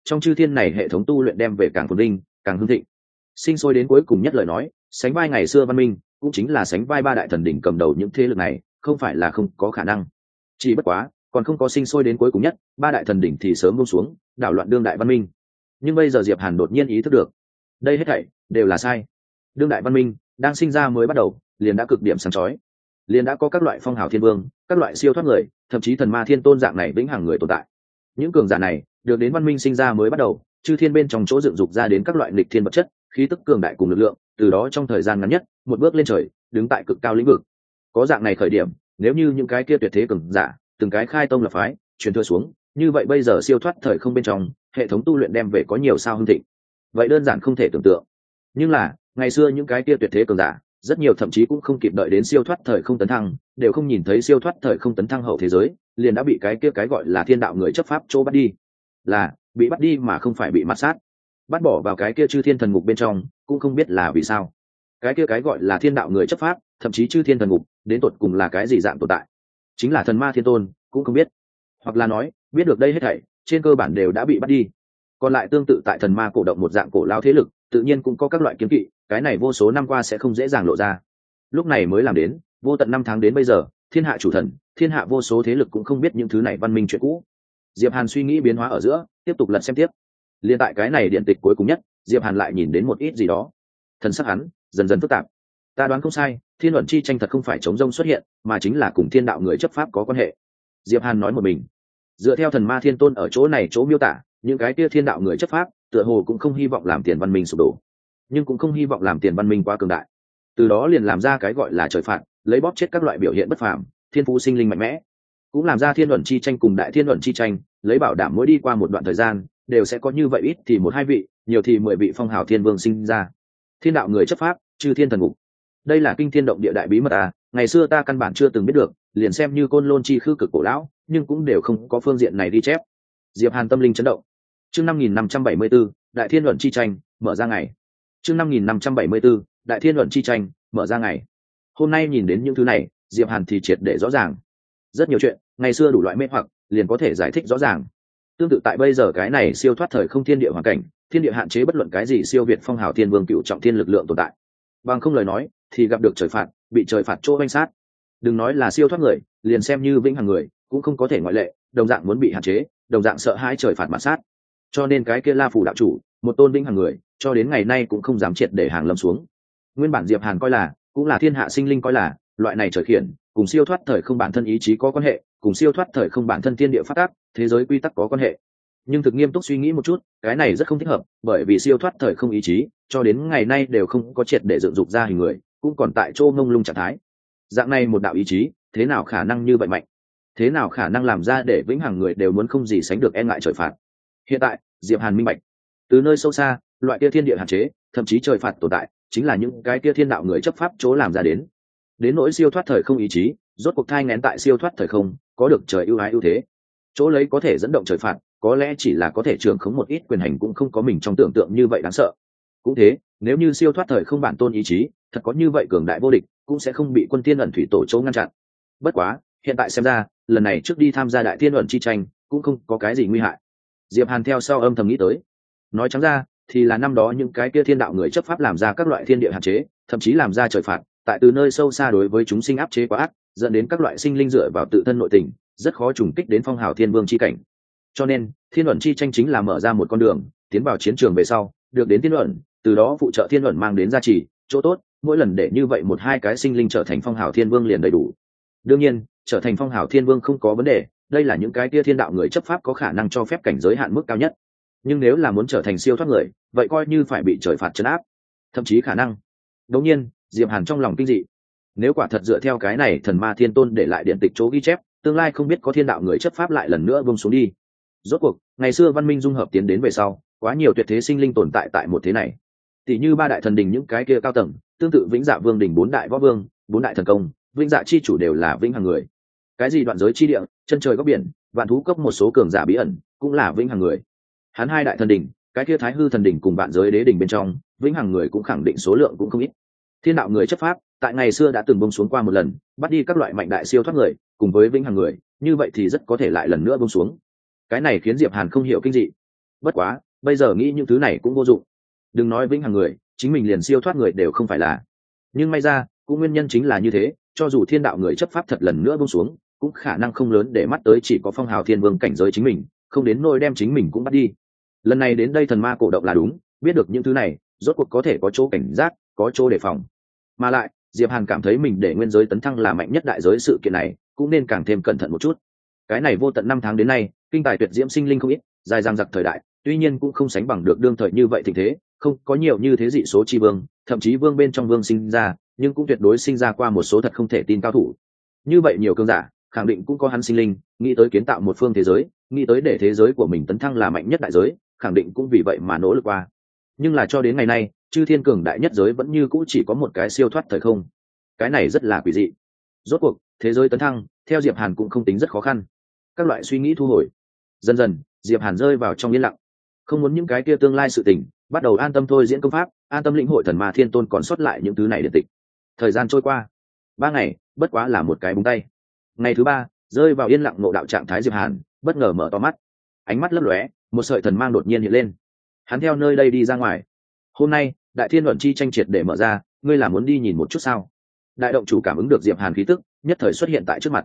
trong chư thiên này hệ thống tu luyện đem về càng phồn vinh càng hưng thịnh. Sinh sôi đến cuối cùng nhất lời nói, sánh vai ngày xưa văn minh, cũng chính là sánh vai ba đại thần đỉnh cầm đầu những thế lực này, không phải là không có khả năng. Chỉ bất quá còn không có sinh sôi đến cuối cùng nhất, ba đại thần đỉnh thì sớm buông xuống, đảo loạn đương đại văn minh. Nhưng bây giờ Diệp Hàn đột nhiên ý thức được, đây hết thảy đều là sai. Đương đại văn minh đang sinh ra mới bắt đầu, liền đã cực điểm sáng chói, liền đã có các loại phong hào thiên vương, các loại siêu thoát người, thậm chí thần ma thiên tôn dạng này vĩnh hằng người tồn tại. Những cường giả này được đến văn minh sinh ra mới bắt đầu, chư thiên bên trong chỗ dựng dục ra đến các loại nghịch thiên vật chất, khí tức cường đại cùng lực lượng, từ đó trong thời gian ngắn nhất, một bước lên trời, đứng tại cực cao lĩnh vực. Có dạng này khởi điểm, nếu như những cái kia tuyệt thế cường giả, từng cái khai tông lập phái, truyền thừa xuống, như vậy bây giờ siêu thoát thời không bên trong, hệ thống tu luyện đem về có nhiều sao hưng thịnh. Vậy đơn giản không thể tưởng tượng. Nhưng là, ngày xưa những cái kia tuyệt thế cường giả, rất nhiều thậm chí cũng không kịp đợi đến siêu thoát thời không tấn thăng, đều không nhìn thấy siêu thoát thời không tấn thăng hậu thế giới, liền đã bị cái kia cái gọi là thiên đạo người chấp pháp chỗ bắt đi. Là bị bắt đi mà không phải bị mạt sát, bắt bỏ vào cái kia chư thiên thần ngục bên trong, cũng không biết là vì sao. Cái kia cái gọi là thiên đạo người chấp pháp, thậm chí chư thiên thần ngục, đến tột cùng là cái gì dạng tồn tại, chính là thần ma thiên tôn cũng không biết, hoặc là nói biết được đây hết thảy trên cơ bản đều đã bị bắt đi. Còn lại tương tự tại thần ma cổ động một dạng cổ lao thế lực, tự nhiên cũng có các loại kiếm kỵ, cái này vô số năm qua sẽ không dễ dàng lộ ra, lúc này mới làm đến vô tận năm tháng đến bây giờ, thiên hạ chủ thần, thiên hạ vô số thế lực cũng không biết những thứ này văn minh chuyện cũ. Diệp Hàn suy nghĩ biến hóa ở giữa, tiếp tục lật xem tiếp. Liên tại cái này điện tịch cuối cùng nhất, Diệp Hàn lại nhìn đến một ít gì đó, thần sắc hắn dần dần phức tạp. Ta đoán không sai, thiên luận chi tranh thật không phải chống rông xuất hiện, mà chính là cùng thiên đạo người chấp pháp có quan hệ. Diệp Hàn nói một mình. Dựa theo thần ma thiên tôn ở chỗ này chỗ miêu tả, những cái kia thiên đạo người chấp pháp, tựa hồ cũng không hy vọng làm tiền văn minh sụp đổ, nhưng cũng không hy vọng làm tiền văn minh quá cường đại. Từ đó liền làm ra cái gọi là trời phạt, lấy bóp chết các loại biểu hiện bất phàm, thiên phú sinh linh mạnh mẽ. Cũng làm ra thiên luận chi tranh cùng đại thiên luận chi tranh, lấy bảo đảm mỗi đi qua một đoạn thời gian, đều sẽ có như vậy ít thì một hai vị, nhiều thì 10 vị phong hào thiên vương sinh ra. Thiên đạo người chấp pháp, chư thiên thần ngục. Đây là kinh thiên động địa đại bí mật à, ngày xưa ta căn bản chưa từng biết được, liền xem như côn lôn chi khư cực cổ lão, nhưng cũng đều không có phương diện này ghi chép. Diệp Hàn tâm linh chấn động. Chương 5574, đại thiên luận chi tranh, mở ra ngày. Chương 5574, đại thiên luận chi tranh, mở ra ngày. Hôm nay nhìn đến những thứ này, Diệp Hàn thì triệt để rõ ràng. Rất nhiều chuyện, ngày xưa đủ loại mê hoặc, liền có thể giải thích rõ ràng. Tương tự tại bây giờ cái này siêu thoát thời không thiên địa hoàn cảnh, thiên địa hạn chế bất luận cái gì siêu việt phong hào thiên vương cựu trọng thiên lực lượng tồn tại. Bằng không lời nói, thì gặp được trời phạt, bị trời phạt chỗ oanh sát. Đừng nói là siêu thoát người, liền xem như vĩnh hằng người, cũng không có thể ngoại lệ, đồng dạng muốn bị hạn chế, đồng dạng sợ hãi trời phạt mà sát. Cho nên cái kia La Phủ đạo chủ, một tôn vĩnh hằng người, cho đến ngày nay cũng không dám triệt để hàng lâm xuống. Nguyên bản Diệp Hàn coi là, cũng là thiên hạ sinh linh coi là, loại này trời khiển, cùng siêu thoát thời không bản thân ý chí có quan hệ, cùng siêu thoát thời không bản thân thiên địa phát tác, thế giới quy tắc có quan hệ. Nhưng thực nghiêm túc suy nghĩ một chút, cái này rất không thích hợp, bởi vì siêu thoát thời không ý chí, cho đến ngày nay đều không có triệt để dựng dục ra hình người, cũng còn tại chỗ ngông lung trạng thái. Dạng này một đạo ý chí, thế nào khả năng như vậy mạnh? Thế nào khả năng làm ra để vĩnh hằng người đều muốn không gì sánh được e ngại trời phạt? Hiện tại, Diệp Hàn minh bạch, từ nơi sâu xa, loại kia thiên địa hạn chế, thậm chí trời phạt tồn tại, chính là những cái kia thiên đạo người chấp pháp chỗ làm ra đến. Đến nỗi siêu thoát thời không ý chí, rốt cuộc thai nghén tại siêu thoát thời không, có được trời ưu ái ưu thế, chỗ lấy có thể dẫn động trời phạt, có lẽ chỉ là có thể trưởng khống một ít quyền hành, cũng không có mình trong tưởng tượng như vậy đáng sợ. Cũng thế, nếu như siêu thoát thời không bản tôn ý chí thật có như vậy cường đại vô địch, cũng sẽ không bị quân tiên ẩn thủy tổ chỗ ngăn chặn. Bất quá, hiện tại xem ra, lần này trước đi tham gia đại thiên ẩn chi tranh, cũng không có cái gì nguy hại. Diệp Hàn theo sau âm thầm nghĩ tới, nói trắng ra thì là năm đó những cái kia thiên đạo người chấp pháp làm ra các loại thiên địa hạn chế, thậm chí làm ra trời phạt, tại từ nơi sâu xa đối với chúng sinh áp chế quá ác, dẫn đến các loại sinh linh dựa vào tự thân nội tình, rất khó trùng kích đến phong hào thiên vương chi cảnh. Cho nên thiên luận chi tranh chính là mở ra một con đường tiến vào chiến trường về sau, được đến thiên luận, từ đó phụ trợ thiên luận mang đến giá trị chỗ tốt, mỗi lần để như vậy một hai cái sinh linh trở thành phong hào thiên vương liền đầy đủ. Đương nhiên, trở thành phong hào thiên vương không có vấn đề, đây là những cái kia thiên đạo người chấp pháp có khả năng cho phép cảnh giới hạn mức cao nhất. Nhưng nếu là muốn trở thành siêu thoát người, vậy coi như phải bị trời phạt trấn áp, thậm chí khả năng. Đương nhiên, Diệp Hàn trong lòng kinh dị, nếu quả thật dựa theo cái này thần ma thiên tôn để lại điện tịch chỗ ghi chép, tương lai không biết có thiên đạo người chấp pháp lại lần nữa buông xuống đi. Rốt cuộc, ngày xưa văn minh dung hợp tiến đến về sau, quá nhiều tuyệt thế sinh linh tồn tại tại một thế này. Tỷ như ba đại thần đình những cái kia cao tầng, tương tự Vĩnh Dạ Vương đỉnh bốn đại võ vương, bốn đại thần công, Vĩnh Dạ chi chủ đều là vĩnh hằng người. Cái gì đoạn giới chi địa, chân trời góc biển, vạn thú cấp một số cường giả bí ẩn, cũng là vĩnh hằng người. Hắn hai đại thần đình, cái kia Thái Hư thần đình cùng vạn giới đế đỉnh bên trong, vĩnh hằng người cũng khẳng định số lượng cũng không ít. Thiên đạo người chấp pháp, tại ngày xưa đã từng buông xuống qua một lần, bắt đi các loại mạnh đại siêu thoát người, cùng với vĩnh hằng người, như vậy thì rất có thể lại lần nữa buông xuống. Cái này khiến Diệp Hàn không hiểu kinh dị. Bất quá bây giờ nghĩ những thứ này cũng vô dụng. Đừng nói vĩnh hằng người, chính mình liền siêu thoát người đều không phải là. Nhưng may ra cũng nguyên nhân chính là như thế, cho dù thiên đạo người chấp pháp thật lần nữa buông xuống, cũng khả năng không lớn để mắt tới chỉ có phong hào thiên vương cảnh giới chính mình, không đến nôi đem chính mình cũng bắt đi. Lần này đến đây thần ma cổ động là đúng, biết được những thứ này rốt cuộc có thể có chỗ cảnh giác, có chỗ đề phòng. Mà lại Diệp Hàn cảm thấy mình để nguyên giới tấn thăng là mạnh nhất đại giới sự kiện này cũng nên càng thêm cẩn thận một chút. Cái này vô tận 5 tháng đến nay, kinh tài tuyệt diễm sinh linh không ít, dài dằng dặc thời đại, tuy nhiên cũng không sánh bằng được đương thời như vậy tình thế, không có nhiều như thế dị số chi vương, thậm chí vương bên trong vương sinh ra, nhưng cũng tuyệt đối sinh ra qua một số thật không thể tin cao thủ. Như vậy nhiều cường giả, khẳng định cũng có hắn sinh linh, nghĩ tới kiến tạo một phương thế giới, nghĩ tới để thế giới của mình tấn thăng là mạnh nhất đại giới, khẳng định cũng vì vậy mà nỗ lực qua. Nhưng là cho đến ngày nay, chư thiên cường đại nhất giới vẫn như cũ chỉ có một cái siêu thoát thời không. Cái này rất là quỷ dị. Rốt cuộc thế giới tấn thăng theo Diệp Hàn cũng không tính rất khó khăn. Các loại suy nghĩ thu hồi, dần dần Diệp Hàn rơi vào trong yên lặng, không muốn những cái kia tương lai sự tình, bắt đầu an tâm thôi diễn công pháp, an tâm lĩnh hội thần ma thiên tôn còn sót lại những thứ này điện tịch. Thời gian trôi qua 3 ngày, bất quá là một cái búng tay. Ngày thứ 3, rơi vào yên lặng ngộ đạo trạng thái Diệp Hàn bất ngờ mở to mắt, ánh mắt lấp lóe, một sợi thần mang đột nhiên hiện lên. Hắn theo nơi đây đi ra ngoài. Hôm nay đại thiên luận chi tranh triệt để mở ra, ngươi là muốn đi nhìn một chút sao? Đại động chủ cảm ứng được Diệp Hàn khí tức, nhất thời xuất hiện tại trước mặt.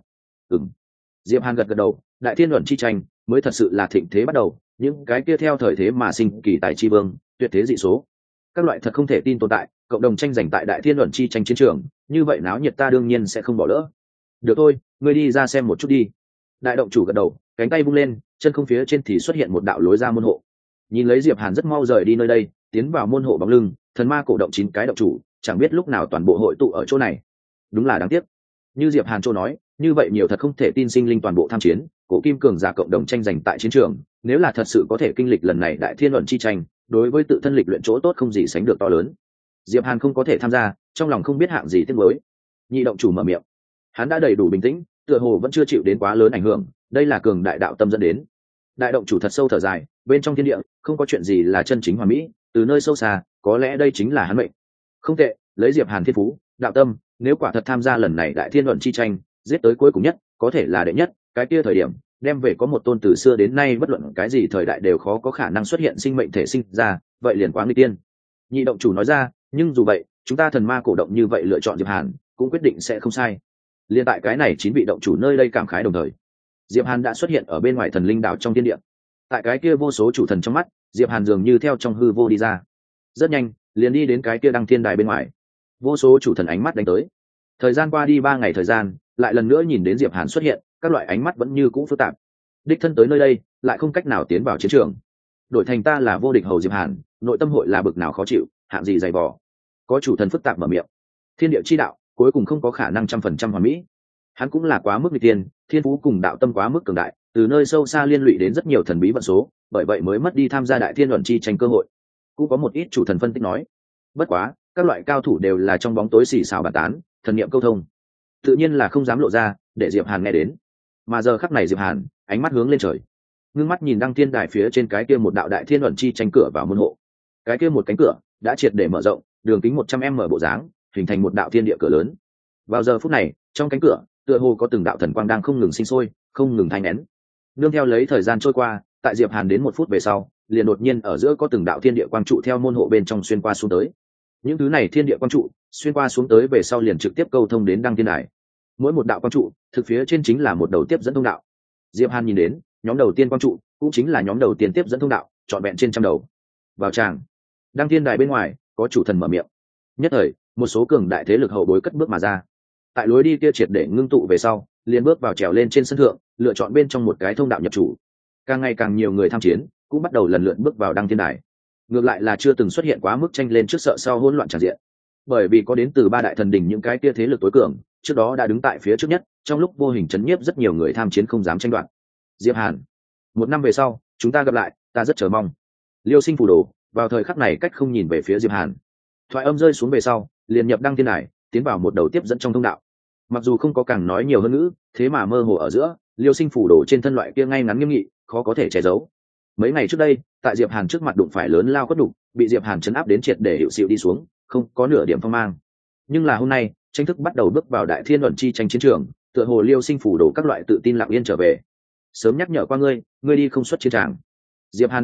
Diệp Hàn gật gật đầu, đại thiên luận chi tranh mới thật sự là thịnh thế bắt đầu, những cái kia theo thời thế mà sinh kỳ tài chi vương, tuyệt thế dị số, các loại thật không thể tin tồn tại, cộng đồng tranh giành tại đại thiên luận chi tranh chiến trường, như vậy náo nhiệt ta đương nhiên sẽ không bỏ lỡ. Được thôi, ngươi đi ra xem một chút đi. Đại động chủ gật đầu, cánh tay vung lên, chân không phía trên thì xuất hiện một đạo lối ra môn hộ. Nhìn lấy Diệp Hàn rất mau rời đi nơi đây, tiến vào môn hộ bóng lưng, thần ma cổ động 9 cái động chủ, chẳng biết lúc nào toàn bộ hội tụ ở chỗ này. Đúng là đáng tiếc. Như Diệp Hàn chỗ nói, như vậy nhiều thật không thể tin sinh linh toàn bộ tham chiến, cổ kim cường giả cộng đồng tranh giành tại chiến trường, nếu là thật sự có thể kinh lịch lần này đại thiên luận chi tranh, đối với tự thân lịch luyện chỗ tốt không gì sánh được to lớn. Diệp Hàn không có thể tham gia, trong lòng không biết hạng gì tiếc nuối. Nhị động chủ mở miệng, hắn đã đầy đủ bình tĩnh, tựa hồ vẫn chưa chịu đến quá lớn ảnh hưởng, đây là cường đại đạo tâm dẫn đến. Đại động chủ thật sâu thở dài, bên trong thiên địa không có chuyện gì là chân chính hoàn mỹ, từ nơi sâu xa, có lẽ đây chính là hắn mệnh. Không tệ, lấy Diệp Hàn thiên phú, đạo tâm, nếu quả thật tham gia lần này đại thiên luận chi tranh, giết tới cuối cùng nhất, có thể là đệ nhất, cái kia thời điểm, đem về có một tôn từ xưa đến nay bất luận cái gì thời đại đều khó có khả năng xuất hiện sinh mệnh thể sinh ra, vậy liền quá nguy tiên. Nhị động chủ nói ra, nhưng dù vậy, chúng ta thần ma cổ động như vậy lựa chọn Diệp Hàn, cũng quyết định sẽ không sai. Liên tại cái này 9 vị động chủ nơi đây cảm khái đồng thời, Diệp Hàn đã xuất hiện ở bên ngoài thần linh đảo trong thiên địa. Tại cái kia vô số chủ thần trong mắt, Diệp Hàn dường như theo trong hư vô đi ra. Rất nhanh, liền đi đến cái kia đăng thiên đài bên ngoài. Vô số chủ thần ánh mắt đánh tới. Thời gian qua đi 3 ngày thời gian, lại lần nữa nhìn đến Diệp Hàn xuất hiện, các loại ánh mắt vẫn như cũ phức tạp. Đích thân tới nơi đây, lại không cách nào tiến vào chiến trường. Đổi thành ta là vô địch hầu Diệp Hàn, nội tâm hội là bực nào khó chịu, hạng gì dày vò. Có chủ thần phức tạp mở miệng. Thiên địa chi đạo, cuối cùng không có khả năng 100% hoàn mỹ. Hắn cũng là quá mức nghịch tiên, thiên phú cùng đạo tâm quá mức cường đại, từ nơi sâu xa liên lụy đến rất nhiều thần bí vận số, bởi vậy mới mất đi tham gia đại thiên luận chi tranh cơ hội. Cũng có một ít chủ thần phân tích nói, bất quá các loại cao thủ đều là trong bóng tối xì xào bàn tán, thần niệm câu thông, tự nhiên là không dám lộ ra để Diệp Hàn nghe đến. Mà giờ khắc này Diệp Hàn ánh mắt hướng lên trời, ngưng mắt nhìn đăng thiên đài phía trên cái kia một đạo đại thiên luận chi tranh cửa vào môn hộ. Cái kia một cánh cửa đã triệt để mở rộng, đường kính 100m bộ dáng, hình thành một đạo thiên địa cửa lớn. Vào giờ phút này, trong cánh cửa tựa hồ có từng đạo thần quang đang không ngừng sinh sôi, không ngừng thanh nén. Nương theo lấy thời gian trôi qua, tại Diệp Hàn đến 1 phút về sau, liền đột nhiên ở giữa có từng đạo thiên địa quang trụ theo môn hộ bên trong xuyên qua xuống tới. Những thứ này thiên địa quang trụ xuyên qua xuống tới về sau liền trực tiếp câu thông đến đăng thiên đài. Mỗi một đạo quang trụ, thực phía trên chính là một đầu tiếp dẫn thông đạo. Diệp Hàn nhìn đến, nhóm đầu tiên quang trụ cũng chính là nhóm đầu tiên tiếp dẫn thông đạo, trọn vẹn trên trăm đầu. Vào tràng, đăng thiên đài bên ngoài có chủ thần mở miệng. Nhất thời, một số cường đại thế lực hậu bối cất bước mà ra. Tại lối đi kia triệt để ngưng tụ về sau, liền bước vào trèo lên trên sân thượng, lựa chọn bên trong một cái thông đạo nhập chủ. Càng ngày càng nhiều người tham chiến, cũng bắt đầu lần lượt bước vào đăng thiên đài. Ngược lại là chưa từng xuất hiện quá mức tranh lên trước sợ sau hỗn loạn tràn diện, bởi vì có đến từ 3 đại thần đình những cái kia thế lực tối cường, trước đó đã đứng tại phía trước nhất, trong lúc vô hình chấn nhiếp rất nhiều người tham chiến không dám tranh đoạt. Diệp Hàn, 1 năm về sau, chúng ta gặp lại, ta rất chờ mong. Liêu Sinh phù đồ, vào thời khắc này cách không nhìn về phía Diệp Hàn. Thoại âm rơi xuống về sau, liền nhập đăng thiên đài, tiến vào một đầu tiếp dẫn trong thông đạo. Mặc dù không có càng nói nhiều hơn ngữ, thế mà mơ hồ ở giữa, Liêu Sinh phủ đồ trên thân loại kia ngay ngắn nghiêm nghị, khó có thể che giấu. Mấy ngày trước đây, tại Diệp Hàn trước mặt đụng phải lớn lao quất đục, bị Diệp Hàn chấn áp đến triệt để hiệu xịu đi xuống, không có nửa điểm phong mang. Nhưng là hôm nay, tranh thức bắt đầu bước vào đại thiên luận chi tranh chiến trường, tựa hồ Liêu Sinh phủ đồ các loại tự tin lặng yên trở về. Sớm nhắc nhở qua ngươi, ngươi đi không xuất chiến tràng. Diệp Hàn lắc đầu,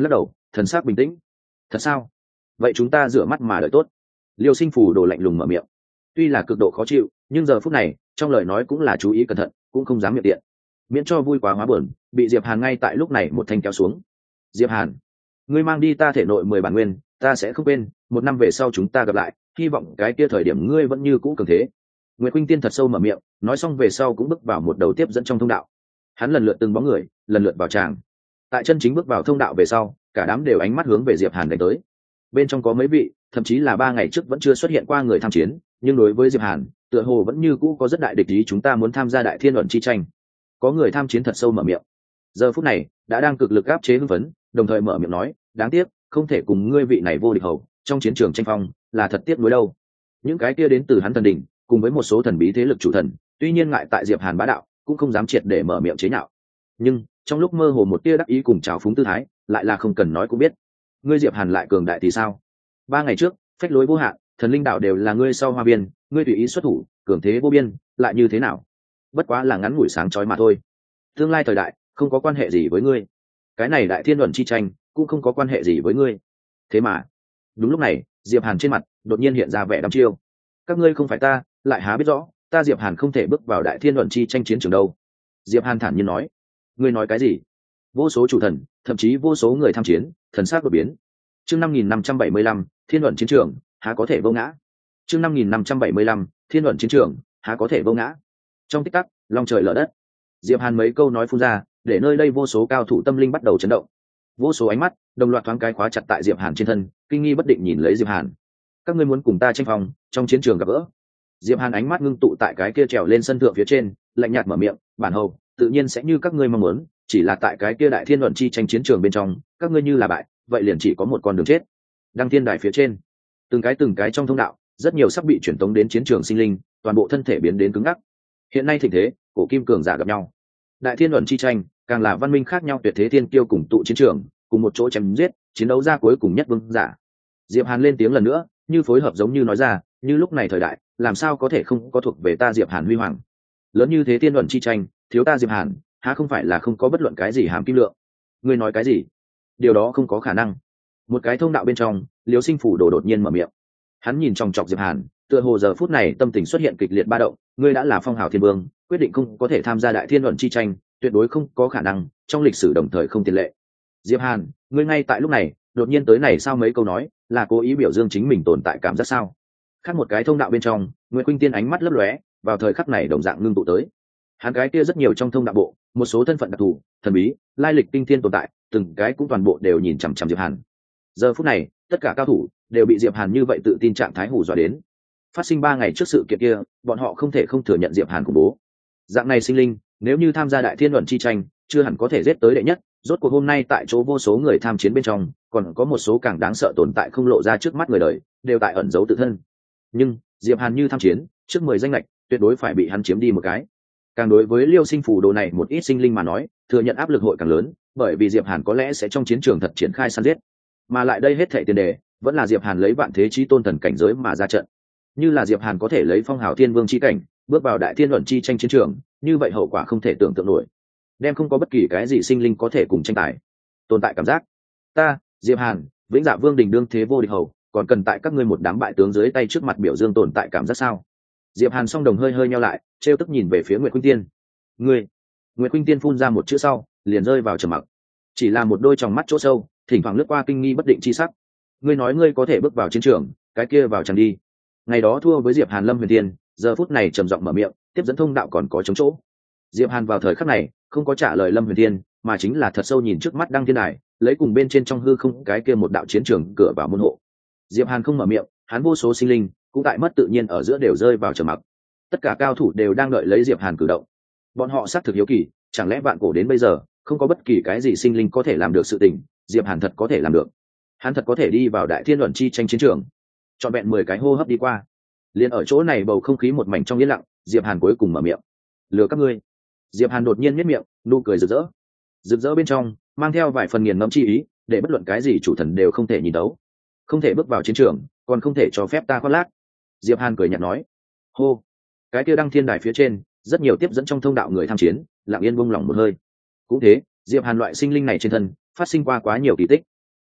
thần sắc bình tĩnh. Thật sao? Vậy chúng ta rửa mắt mà đợi tốt. Liêu Sinh Phù Đồ lạnh lùng mở miệng. Tuy là cực độ khó chịu, nhưng giờ phút này trong lời nói cũng là chú ý cẩn thận, cũng không dám miệng tiện, miễn cho vui quá hóa buồn, bị Diệp Hàn ngay tại lúc này một thanh kéo xuống. Diệp Hàn, ngươi mang đi ta thể nội 10 bản nguyên, ta sẽ không quên, 1 năm về sau chúng ta gặp lại, hy vọng cái kia thời điểm ngươi vẫn như cũ cường thế. Nguyệt Khuynh Tiên thật sâu mở miệng, nói xong về sau cũng bước vào một đầu tiếp dẫn trong thông đạo. Hắn lần lượt từng bóng người, lần lượt vào tràng. Tại chân chính bước vào thông đạo về sau, cả đám đều ánh mắt hướng về Diệp Hàn đánh tới. Bên trong có mấy vị, thậm chí là 3 ngày trước vẫn chưa xuất hiện qua người tham chiến, nhưng đối với Diệp Hàn, tựa hồ vẫn như cũ có rất đại địch ý, chúng ta muốn tham gia đại thiên luận chi tranh. Có người tham chiến thật sâu mở miệng. Giờ phút này, đã đang cực lực áp chế hưng phấn, đồng thời mở miệng nói, đáng tiếc, không thể cùng ngươi vị này vô địch hầu, trong chiến trường tranh phong, là thật tiếc nuối đâu. Những cái kia đến từ hắn thần đỉnh, cùng với một số thần bí thế lực chủ thần, tuy nhiên ngại tại Diệp Hàn bá đạo, cũng không dám triệt để mở miệng chế nhạo. Nhưng trong lúc mơ hồ một tia đắc ý cùng trào phúng tư thái, lại là không cần nói cũng biết. Ngươi Diệp Hàn lại cường đại thì sao? 3 ngày trước, phách lối vô hạn, thần linh đạo đều là ngươi sau hoa viên, ngươi tùy ý xuất thủ, cường thế vô biên, lại như thế nào? Bất quá là ngắn ngủi sáng chói mà thôi. Tương lai thời đại không có quan hệ gì với ngươi, cái này đại thiên luận chi tranh cũng không có quan hệ gì với ngươi. Thế mà, đúng lúc này, Diệp Hàn trên mặt đột nhiên hiện ra vẻ đăm chiêu. Các ngươi không phải ta, lại há biết rõ, ta Diệp Hàn không thể bước vào đại thiên luận chi tranh chiến trường đâu. Diệp Hàn thản nhiên nói. Ngươi nói cái gì? Vô số chủ thần, thậm chí vô số người tham chiến, thần sắc đột biến. Chương 5575, thiên luận chiến trường, há có thể vô ngã. Chương 5575, thiên luận chiến trường, há có thể vô ngã. Trong tích tắc, long trời lở đất. Diệp Hàn mấy câu nói phun ra, để nơi đây vô số cao thủ tâm linh bắt đầu chấn động. Vô số ánh mắt đồng loạt thoáng cái khóa chặt tại Diệp Hàn trên thân, kinh nghi bất định nhìn lấy Diệp Hàn. Các ngươi muốn cùng ta tranh phong, trong chiến trường gặp gỡ. Diệp Hàn ánh mắt ngưng tụ tại cái kia trèo lên sân thượng phía trên, lạnh nhạt mở miệng, bản hầu, tự nhiên sẽ như các ngươi mong muốn, chỉ là tại cái kia đại thiên luận chi tranh chiến trường bên trong, các ngươi như là bại, vậy liền chỉ có một con đường chết. Đăng thiên đài phía trên, từng cái trong thông đạo, rất nhiều sắp bị chuyển tống đến chiến trường sinh linh, toàn bộ thân thể biến đến cứng ngắc. Hiện nay thịnh thế, cổ kim cường giả gặp nhau. Đại thiên luận chi tranh, càng là văn minh khác nhau tuyệt thế thiên kiêu cùng tụ chiến trường, cùng một chỗ chém giết, chiến đấu ra cuối cùng nhất vương giả. Diệp Hàn lên tiếng lần nữa, như phối hợp giống như nói ra, như lúc này thời đại, làm sao có thể không có thuộc về ta Diệp Hàn huy hoàng. Lớn như thế thiên luận chi tranh, thiếu ta Diệp Hàn, há không phải là không có bất luận cái gì hàm kim lượng. Ngươi nói cái gì? Điều đó không có khả năng. Một cái thông đạo bên trong, Liêu Sinh Phủ Đồ đột nhiên mở miệng. Hắn nhìn chòng chọc Diệp Hàn, tựa hồ giờ phút này tâm tình xuất hiện kịch liệt ba động. Ngươi đã là phong hào thiên vương, quyết định không có thể tham gia đại thiên luận chi tranh, tuyệt đối không có khả năng, trong lịch sử đồng thời không tiền lệ. Diệp Hàn, ngươi ngay tại lúc này đột nhiên tới này sao? Mấy câu nói là cố ý biểu dương chính mình tồn tại cảm giác sao? Khác một cái thông đạo bên trong, Nguyệt Khuynh Tiên ánh mắt lấp lóe, vào thời khắc này đồng dạng ngưng tụ tới. Hắn cái kia rất nhiều trong thông đạo bộ, một số thân phận đặc thù, thần bí, lai lịch kinh thiên tồn tại, từng cái cũng toàn bộ đều nhìn chằm chằm Diệp Hàn. Giờ phút này, tất cả cao thủ đều bị Diệp Hàn như vậy tự tin trạng thái hù dọa đến. Phát sinh 3 ngày trước sự kiện kia, bọn họ không thể không thừa nhận Diệp Hàn khủng bố. Dạng này sinh linh, nếu như tham gia đại thiên luận chi tranh, chưa hẳn có thể giết tới đệ nhất. Rốt cuộc hôm nay tại chỗ vô số người tham chiến bên trong, còn có một số càng đáng sợ tồn tại không lộ ra trước mắt người đời, đều tại ẩn giấu tự thân. Nhưng Diệp Hàn như tham chiến, trước 10 danh lệch, tuyệt đối phải bị hắn chiếm đi một cái. Càng đối với Liêu Sinh Phù Đồ này một ít sinh linh mà nói, thừa nhận áp lực hội càng lớn, bởi vì Diệp Hàn có lẽ sẽ trong chiến trường thật triển khai săn giết. Mà lại đây hết thảy tiền đề, vẫn là Diệp Hàn lấy vạn thế chí tôn thần cảnh giới mà ra trận. Như là Diệp Hàn có thể lấy phong hào thiên vương chi cảnh, bước vào đại thiên luận chi tranh chiến trường, như vậy hậu quả không thể tưởng tượng nổi. Đem không có bất kỳ cái gì sinh linh có thể cùng tranh tài. Tồn tại cảm giác, ta, Diệp Hàn, vĩnh dạ vương đình đương thế vô địch hầu, còn cần tại các ngươi một đám bại tướng dưới tay trước mặt biểu dương tồn tại cảm giác sao? Diệp Hàn song đồng hơi hơi nheo lại, trêu tức nhìn về phía Nguyệt Khuynh Tiên. Ngươi? Nguyệt Khuynh Tiên phun ra một chữ sau, liền rơi vào trầm mặc. Chỉ là một đôi tròng mắt chỗ sâu, thỉnh thoảng lướt qua kinh nghi bất định chi sắc. Ngươi nói ngươi có thể bước vào chiến trường, cái kia vào chẳng đi. Ngày đó thua với Diệp Hàn Lâm Huyền Tiên, giờ phút này trầm giọng mở miệng, tiếp dẫn thông đạo còn có trống chỗ. Diệp Hàn vào thời khắc này không có trả lời Lâm Huyền Tiên, mà chính là thật sâu nhìn trước mắt Đăng Thiên Đài, lấy cùng bên trên trong hư không cái kia một đạo chiến trường cửa vào môn hộ. Diệp Hàn không mở miệng, hắn vô số sinh linh cũng tại mất tự nhiên ở giữa đều rơi vào trầm mặc. Tất cả cao thủ đều đang đợi lấy Diệp Hàn cử động. Bọn họ xác thực hiếu kỳ, chẳng lẽ vạn cổ đến bây giờ không có bất kỳ cái gì sinh linh có thể làm được sự tình, Diệp Hàn thật có thể làm được. Hắn thật có thể đi vào đại thiên luận chi tranh chiến trường. Trọn vẹn 10 cái hô hấp đi qua, liền ở chỗ này bầu không khí một mảnh trong yên lặng, Diệp Hàn cuối cùng mở miệng. Lừa các ngươi. Diệp Hàn đột nhiên nhếch miệng, nụ cười rực rỡ. Rực rỡ bên trong mang theo vài phần nghiền ngẫm chi ý, để bất luận cái gì chủ thần đều không thể nhìn đấu. Không thể bước vào chiến trường, còn không thể cho phép ta khoác lác. Diệp Hàn cười nhạt nói. Hô. Cái kia Đăng Thiên Đài phía trên, rất nhiều tiếp dẫn trong thông đạo người tham chiến, lặng yên buông lỏng một hơi. Cũng thế, Diệp Hàn loại sinh linh này trên thân phát sinh qua quá nhiều kỳ tích.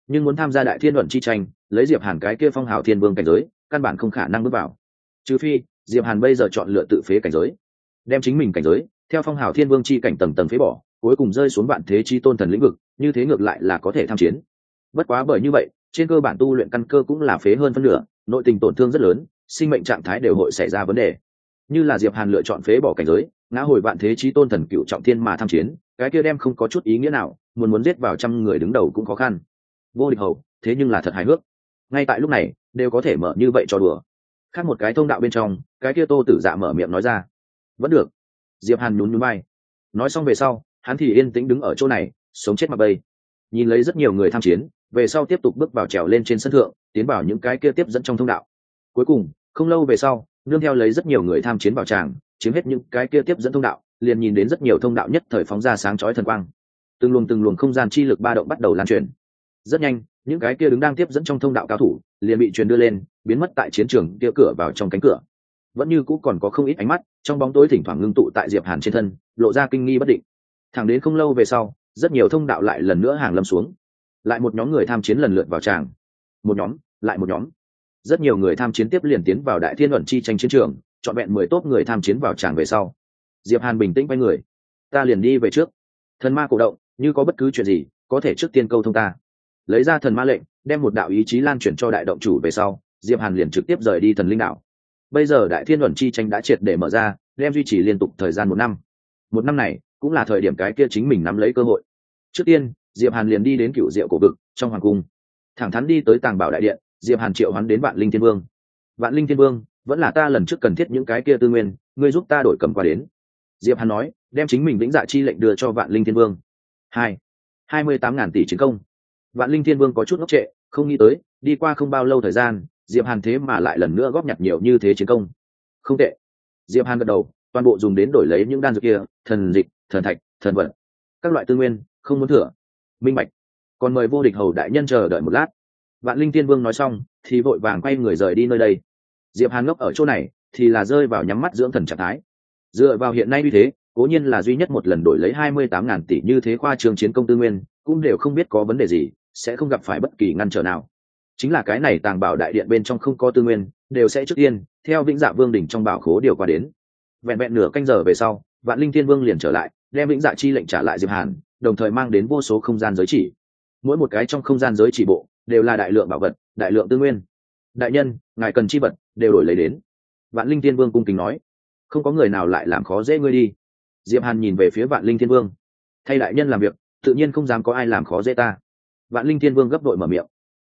nhưng muốn tham gia đại thiên luận chi tranh, lấy Diệp Hàn cái kia phong hào thiên vương cảnh giới, căn bản không khả năng bước vào. Trừ phi Diệp Hàn bây giờ chọn lựa tự phế cảnh giới, đem chính mình cảnh giới theo phong hào thiên vương chi cảnh tầng tầng phế bỏ, cuối cùng rơi xuống vạn thế chi tôn thần lĩnh vực, như thế ngược lại là có thể tham chiến. Bất quá bởi như vậy, trên cơ bản tu luyện căn cơ cũng là phế hơn phân nửa, nội tình tổn thương rất lớn, sinh mệnh trạng thái đều hội xảy ra vấn đề. Như là Diệp Hàn lựa chọn phế bỏ cảnh giới, ngã hồi vạn thế chí tôn thần cựu trọng thiên mà tham chiến, cái kia đem không có chút ý nghĩa nào, muốn giết vào trăm người đứng đầu cũng khó khăn. Vô địch hầu, thế nhưng là thật hài hước. Ngay tại lúc này, đều có thể mở như vậy cho đùa. Khác một cái thông đạo bên trong, cái kia Tô Tử Dạ mở miệng nói ra. Vẫn được. Diệp Hàn nhún nhún vai. Nói xong về sau, hắn thì yên tĩnh đứng ở chỗ này, sống chết mặc bay. Nhìn lấy rất nhiều người tham chiến, về sau tiếp tục bước vào trèo lên trên sân thượng, tiến vào những cái kia tiếp dẫn trong thông đạo. Cuối cùng, không lâu về sau, nương theo lấy rất nhiều người tham chiến vào tràng, chiếm hết những cái kia tiếp dẫn thông đạo, liền nhìn đến rất nhiều thông đạo nhất thời phóng ra sáng chói thần quang. Từng luồng không gian chi lực ba động bắt đầu lan truyền. Rất nhanh, những cái kia đứng đang tiếp dẫn trong thông đạo cao thủ, liền bị truyền đưa lên, biến mất tại chiến trường kia cửa vào trong cánh cửa. Vẫn như cũ còn có không ít ánh mắt, trong bóng tối thỉnh thoảng ngưng tụ tại Diệp Hàn trên thân, lộ ra kinh nghi bất định. Thẳng đến không lâu về sau, rất nhiều thông đạo lại lần nữa hàng lâm xuống. Lại một nhóm người tham chiến lần lượt vào tràng. Một nhóm, lại một nhóm. Rất nhiều người tham chiến tiếp liền tiến vào đại thiên luận chi tranh chiến trường, chọn vẹn 10 tốp người tham chiến vào tràng về sau. Diệp Hàn bình tĩnh quay người. Ta liền đi về trước. Thần ma cổ động, như có bất cứ chuyện gì, có thể trước tiên câu thông ta. Lấy ra thần ma lệnh, đem một đạo ý chí lan truyền cho đại động chủ về sau, Diệp Hàn liền trực tiếp rời đi thần linh đảo. Bây giờ đại thiên luận chi tranh đã triệt để mở ra, đem duy trì liên tục thời gian 1 năm. 1 năm này cũng là thời điểm cái kia chính mình nắm lấy cơ hội. Trước tiên, Diệp Hàn liền đi đến Cựu Diệu cổ vực trong hoàng cung, thẳng thắn đi tới Tàng Bảo đại điện. Diệp Hàn triệu hắn đến Vạn Linh Thiên Vương. Vạn Linh Thiên Vương, vẫn là ta lần trước cần thiết những cái kia tư nguyên, ngươi giúp ta đổi cầm qua đến. Diệp Hàn nói, đem chính mình vĩnh dạ chi lệnh đưa cho Vạn Linh Thiên Vương. 28.000 tỷ chiến công. Vạn Linh Thiên Vương có chút ngốc trệ, không nghĩ tới, đi qua không bao lâu thời gian, Diệp Hàn thế mà lại lần nữa góp nhặt nhiều như thế chiến công. Không tệ. Diệp Hàn gật đầu, toàn bộ dùng đến đổi lấy những đan dược kia, thần dịch, thần thạch, thần vật, các loại tư nguyên, không muốn thừa. Minh bạch. Còn mời vô địch hầu đại nhân chờ đợi một lát. Vạn Linh Thiên Vương nói xong, thì vội vàng quay người rời đi nơi đây. Diệp Hàn ngốc ở chỗ này, thì là rơi vào nhắm mắt dưỡng thần trạng thái. Dựa vào hiện nay như thế, cố nhiên là duy nhất một lần đổi lấy 28.000 tỷ như thế khoa trương chiến công tư nguyên, cũng đều không biết có vấn đề gì, sẽ không gặp phải bất kỳ ngăn trở nào. Chính là cái này Tàng Bảo đại điện bên trong không có tư nguyên, đều sẽ trước tiên theo Vĩnh Dạ Vương đỉnh trong bảo khố điều qua đến. Vẹn nửa canh giờ về sau, Vạn Linh Thiên Vương liền trở lại, đem Vĩnh Dạ chi lệnh trả lại Diệp Hàn, đồng thời mang đến vô số không gian giới chỉ. Mỗi một cái trong không gian giới chỉ bộ đều là đại lượng bảo vật, đại lượng tư nguyên. Đại nhân, ngài cần chi vật, đều đổi lấy đến. Vạn Linh Thiên Vương cung kính nói. Không có người nào lại làm khó dễ ngươi đi. Diệp Hàn nhìn về phía Vạn Linh Thiên Vương. Thay đại nhân làm việc, tự nhiên không dám có ai làm khó dễ ta. Vạn Linh Thiên Vương gấp đội mở miệng.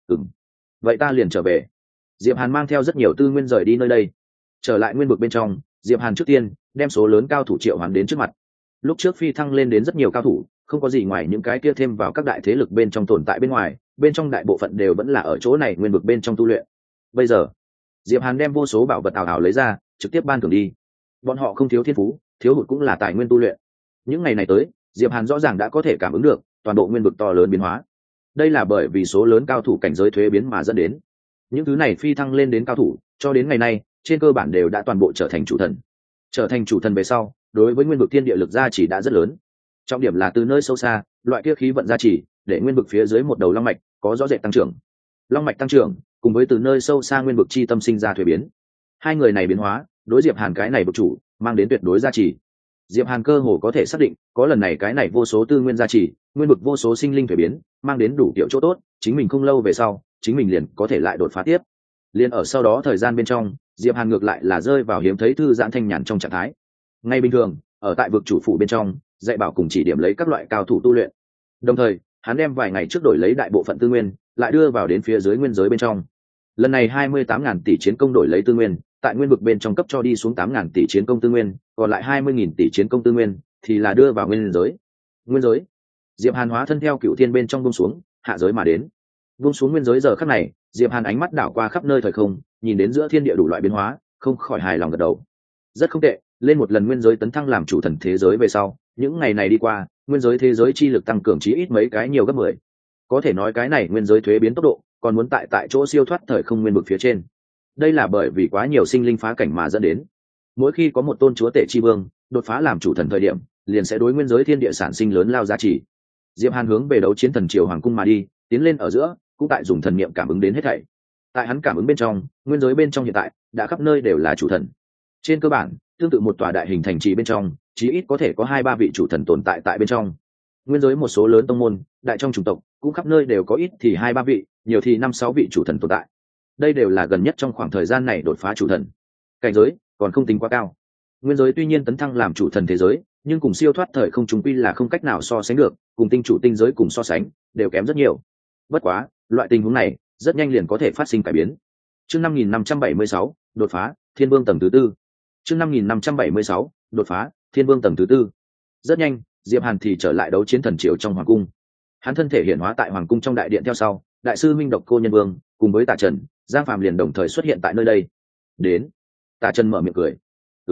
Vậy ta liền trở về. Diệp Hàn mang theo rất nhiều tư nguyên rời đi nơi đây. Trở lại nguyên vực bên trong, Diệp Hàn trước tiên đem số lớn cao thủ triệu hoán đến trước mặt. Lúc trước phi thăng lên đến rất nhiều cao thủ, không có gì ngoài những cái kia thêm vào các đại thế lực bên trong tồn tại bên ngoài, bên trong đại bộ phận đều vẫn là ở chỗ này nguyên vực bên trong tu luyện. Bây giờ, Diệp Hàn đem vô số bảo vật ảo ảo lấy ra, trực tiếp ban thưởng đi. Bọn họ không thiếu thiên phú, thiếu hụt cũng là tài nguyên tu luyện. Những ngày này tới, Diệp Hàn rõ ràng đã có thể cảm ứng được toàn bộ nguyên vực to lớn biến hóa. Đây là bởi vì số lớn cao thủ cảnh giới thuế biến mà dẫn đến. Những thứ này phi thăng lên đến cao thủ, cho đến ngày nay, trên cơ bản đều đã toàn bộ trở thành chủ thần. Trở thành chủ thần về sau, đối với nguyên vực thiên địa lực gia chỉ đã rất lớn. Trọng điểm là từ nơi sâu xa, loại kia khí vận gia chỉ, để nguyên vực phía dưới một đầu long mạch có rõ rệt tăng trưởng. Long mạch tăng trưởng, cùng với từ nơi sâu xa nguyên vực chi tâm sinh ra thuế biến. Hai người này biến hóa, đối Diệp Hàn cái này vực chủ, mang đến tuyệt đối gia trì. Diệp Hàn cơ hồ có thể xác định, có lần này cái này vô số tư nguyên gia trì, nguyên vực vô số sinh linh thuế biến, mang đến đủ kiểu chỗ tốt, chính mình không lâu về sau, chính mình liền có thể lại đột phá tiếp. Liên ở sau đó thời gian bên trong, Diệp Hàn ngược lại là rơi vào hiếm thấy thư giãn thanh nhàn trong trạng thái. Ngay bình thường, ở tại vực chủ phủ bên trong, dạy bảo cùng chỉ điểm lấy các loại cao thủ tu luyện. Đồng thời, hắn đem vài ngày trước đổi lấy đại bộ phận tư nguyên, lại đưa vào đến phía dưới nguyên giới bên trong. Lần này 28.000 tỷ chiến công đổi lấy tư nguyên, tại nguyên vực bên trong cấp cho đi xuống 8.000 tỷ chiến công tư nguyên, còn lại 20.000 tỷ chiến công tư nguyên thì là đưa vào nguyên giới. Nguyên giới. Diệp Hàn hóa thân theo cựu thiên bên trong buông xuống, hạ giới mà đến. Buông xuống nguyên giới giờ khắc này, Diệp Hàn ánh mắt đảo qua khắp nơi thời không, nhìn đến giữa thiên địa đủ loại biến hóa, không khỏi hài lòng gật đầu. Rất không tệ, lên một lần nguyên giới tấn thăng làm chủ thần thế giới về sau, những ngày này đi qua, nguyên giới thế giới chi lực tăng cường chí ít mấy cái nhiều gấp 10. Có thể nói cái này nguyên giới thuế biến tốc độ, còn muốn tại chỗ siêu thoát thời không nguyên vực phía trên. Đây là bởi vì quá nhiều sinh linh phá cảnh mà dẫn đến. Mỗi khi có một tôn chúa tể chi vương đột phá làm chủ thần thời điểm, liền sẽ đối nguyên giới thiên địa sản sinh lớn lao giá trị. Diệp Hàn hướng về đấu chiến thần triều hoàng cung mà đi, tiến lên ở giữa, cũng tại dùng thần niệm cảm ứng đến hết thảy. Tại hắn cảm ứng bên trong, nguyên giới bên trong hiện tại đã khắp nơi đều là chủ thần. Trên cơ bản, tương tự một tòa đại hình thành trì bên trong, chí ít có thể có 2-3 vị chủ thần tồn tại tại bên trong. Nguyên giới một số lớn tông môn, đại trong chủng tộc, cũng khắp nơi đều có ít thì 2-3 vị, nhiều thì 5-6 vị chủ thần tồn tại. Đây đều là gần nhất trong khoảng thời gian này đột phá chủ thần. Cảnh giới còn không tính quá cao. Nguyên giới tuy nhiên tấn thăng làm chủ thần thế giới, nhưng cùng siêu thoát thời không trùng quy là không cách nào so sánh được, cùng tinh chủ tinh giới cùng so sánh, đều kém rất nhiều. Bất quá, loại tình huống này rất nhanh liền có thể phát sinh cải biến. Chương 5576, đột phá, Thiên Vương tầng thứ 4. Chương 5576, đột phá, Thiên Vương tầng thứ 4. Rất nhanh, Diệp Hàn thì trở lại đấu chiến thần triều trong hoàng cung. Hắn thân thể hiển hóa tại hoàng cung trong đại điện theo sau, đại sư Minh Độc Cô Nhân Vương cùng với Tả Trần, Giang Phàm liền đồng thời xuất hiện tại nơi đây. Đến. Tả Trần mở miệng cười.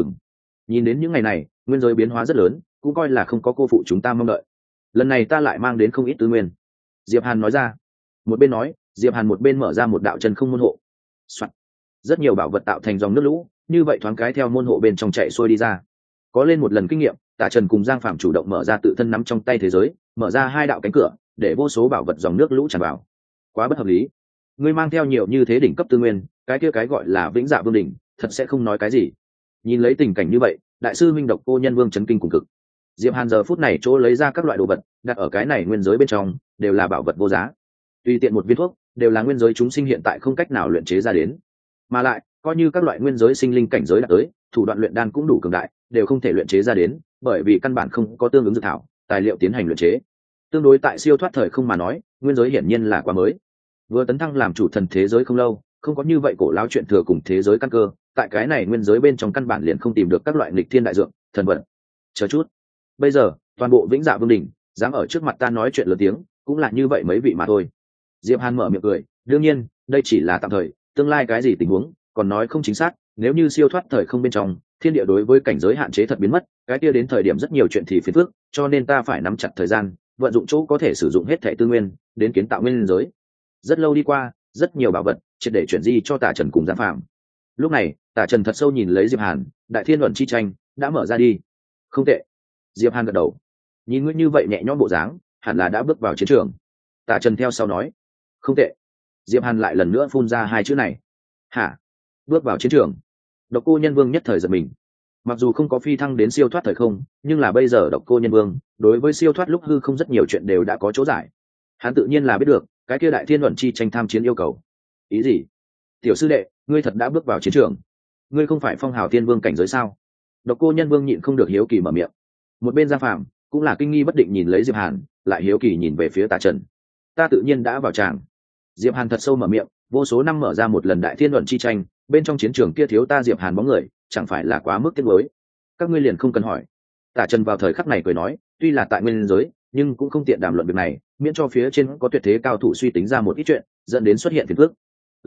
Nhìn đến những ngày này, nguyên giới biến hóa rất lớn, cũng coi là không có cô phụ chúng ta mong đợi. Lần này ta lại mang đến không ít tư nguyên. Diệp Hàn nói ra. Một bên nói, Diệp Hàn một bên mở ra một đạo chân không môn hộ. Soạn. Rất nhiều bảo vật tạo thành dòng nước lũ, như vậy thoáng cái theo môn hộ bên trong chạy xuôi đi ra. Có lên một lần kinh nghiệm, Tả Trần cùng Giang Phàm chủ động mở ra tự thân nắm trong tay thế giới, mở ra 2 đạo cánh cửa, để vô số bảo vật dòng nước lũ tràn vào. Quá bất hợp lý. Ngươi mang theo nhiều như thế đỉnh cấp tư nguyên, cái kia cái gọi là Vĩnh Dạ Vương đỉnh, thật sẽ không nói cái gì. Nhìn lấy tình cảnh như vậy, đại sư Minh Độc Cô Nhân Vương chấn kinh cùng cực. Diệp Hàn giờ phút này chỗ lấy ra các loại đồ vật, đặt ở cái này nguyên giới bên trong, đều là bảo vật vô giá. Tùy tiện một viên thuốc, đều là nguyên giới chúng sinh hiện tại không cách nào luyện chế ra đến. Mà lại, coi như các loại nguyên giới sinh linh cảnh giới đạt tới, thủ đoạn luyện đan cũng đủ cường đại, đều không thể luyện chế ra đến, bởi vì căn bản không có tương ứng dược thảo, tài liệu tiến hành luyện chế. Tương đối tại siêu thoát thời không mà nói, nguyên giới hiển nhiên là quá mới. Vừa tấn thăng làm chủ thần thế giới không lâu, không có như vậy cổ lão chuyện thừa cùng thế giới căn cơ, tại cái này nguyên giới bên trong căn bản liền không tìm được các loại nghịch thiên đại dược, thần vật. Chờ chút, bây giờ toàn bộ Vĩnh Dạ Vương đỉnh dám ở trước mặt ta nói chuyện lớn tiếng, cũng là như vậy mấy vị mà thôi. Diệp Hàn mở miệng cười, đương nhiên, đây chỉ là tạm thời, tương lai cái gì tình huống, còn nói không chính xác. Nếu như siêu thoát thời không bên trong, thiên địa đối với cảnh giới hạn chế thật biến mất, cái kia đến thời điểm rất nhiều chuyện thì phiền phức, cho nên ta phải nắm chặt thời gian, vận dụng chỗ có thể sử dụng hết thảy tư nguyên, đến kiến tạo nguyên giới. Rất lâu đi qua, rất nhiều bảo vật, triệt để chuyển di cho Tả Trần cùng Giang Phàm. Lúc này, Tả Trần thật sâu nhìn lấy Diệp Hàn, đại thiên luận chi tranh đã mở ra đi. Không tệ. Diệp Hàn gật đầu. Nhìn ngươi như vậy nhẹ nhõm bộ dáng, hẳn là đã bước vào chiến trường. Tả Trần theo sau nói. Không tệ. Diệp Hàn lại lần nữa phun ra 2 chữ này. Hả? Bước vào chiến trường? Độc Cô Nhân Vương nhất thời giật mình. Mặc dù không có phi thăng đến siêu thoát thời không, nhưng là bây giờ Độc Cô Nhân Vương đối với siêu thoát lúc hư không rất nhiều chuyện đều đã có chỗ giải. Hắn tự nhiên là biết được cái kia đại thiên luận chi tranh tham chiến yêu cầu. Ý gì? Tiểu sư đệ, ngươi thật đã bước vào chiến trường? Ngươi không phải phong hào thiên vương cảnh giới sao? Độc Cô Nhân Vương nhịn không được hiếu kỳ mở miệng. Một bên Giang Phàm cũng là kinh nghi bất định nhìn lấy Diệp Hàn, lại hiếu kỳ nhìn về phía Tả Trần. Ta tự nhiên đã vào tràng. Diệp Hàn thật sâu mở miệng, vô số năm mở ra một lần đại thiên luận chi tranh, bên trong chiến trường kia thiếu ta Diệp Hàn bóng người, chẳng phải là quá mức tiếc nuối. Các ngươi liền không cần hỏi. Tả Trần vào thời khắc này cười nói, tuy là tại nguyên giới, nhưng cũng không tiện đàm luận việc này, miễn cho phía trên có tuyệt thế cao thủ suy tính ra một ít chuyện, dẫn đến xuất hiện phiền phức.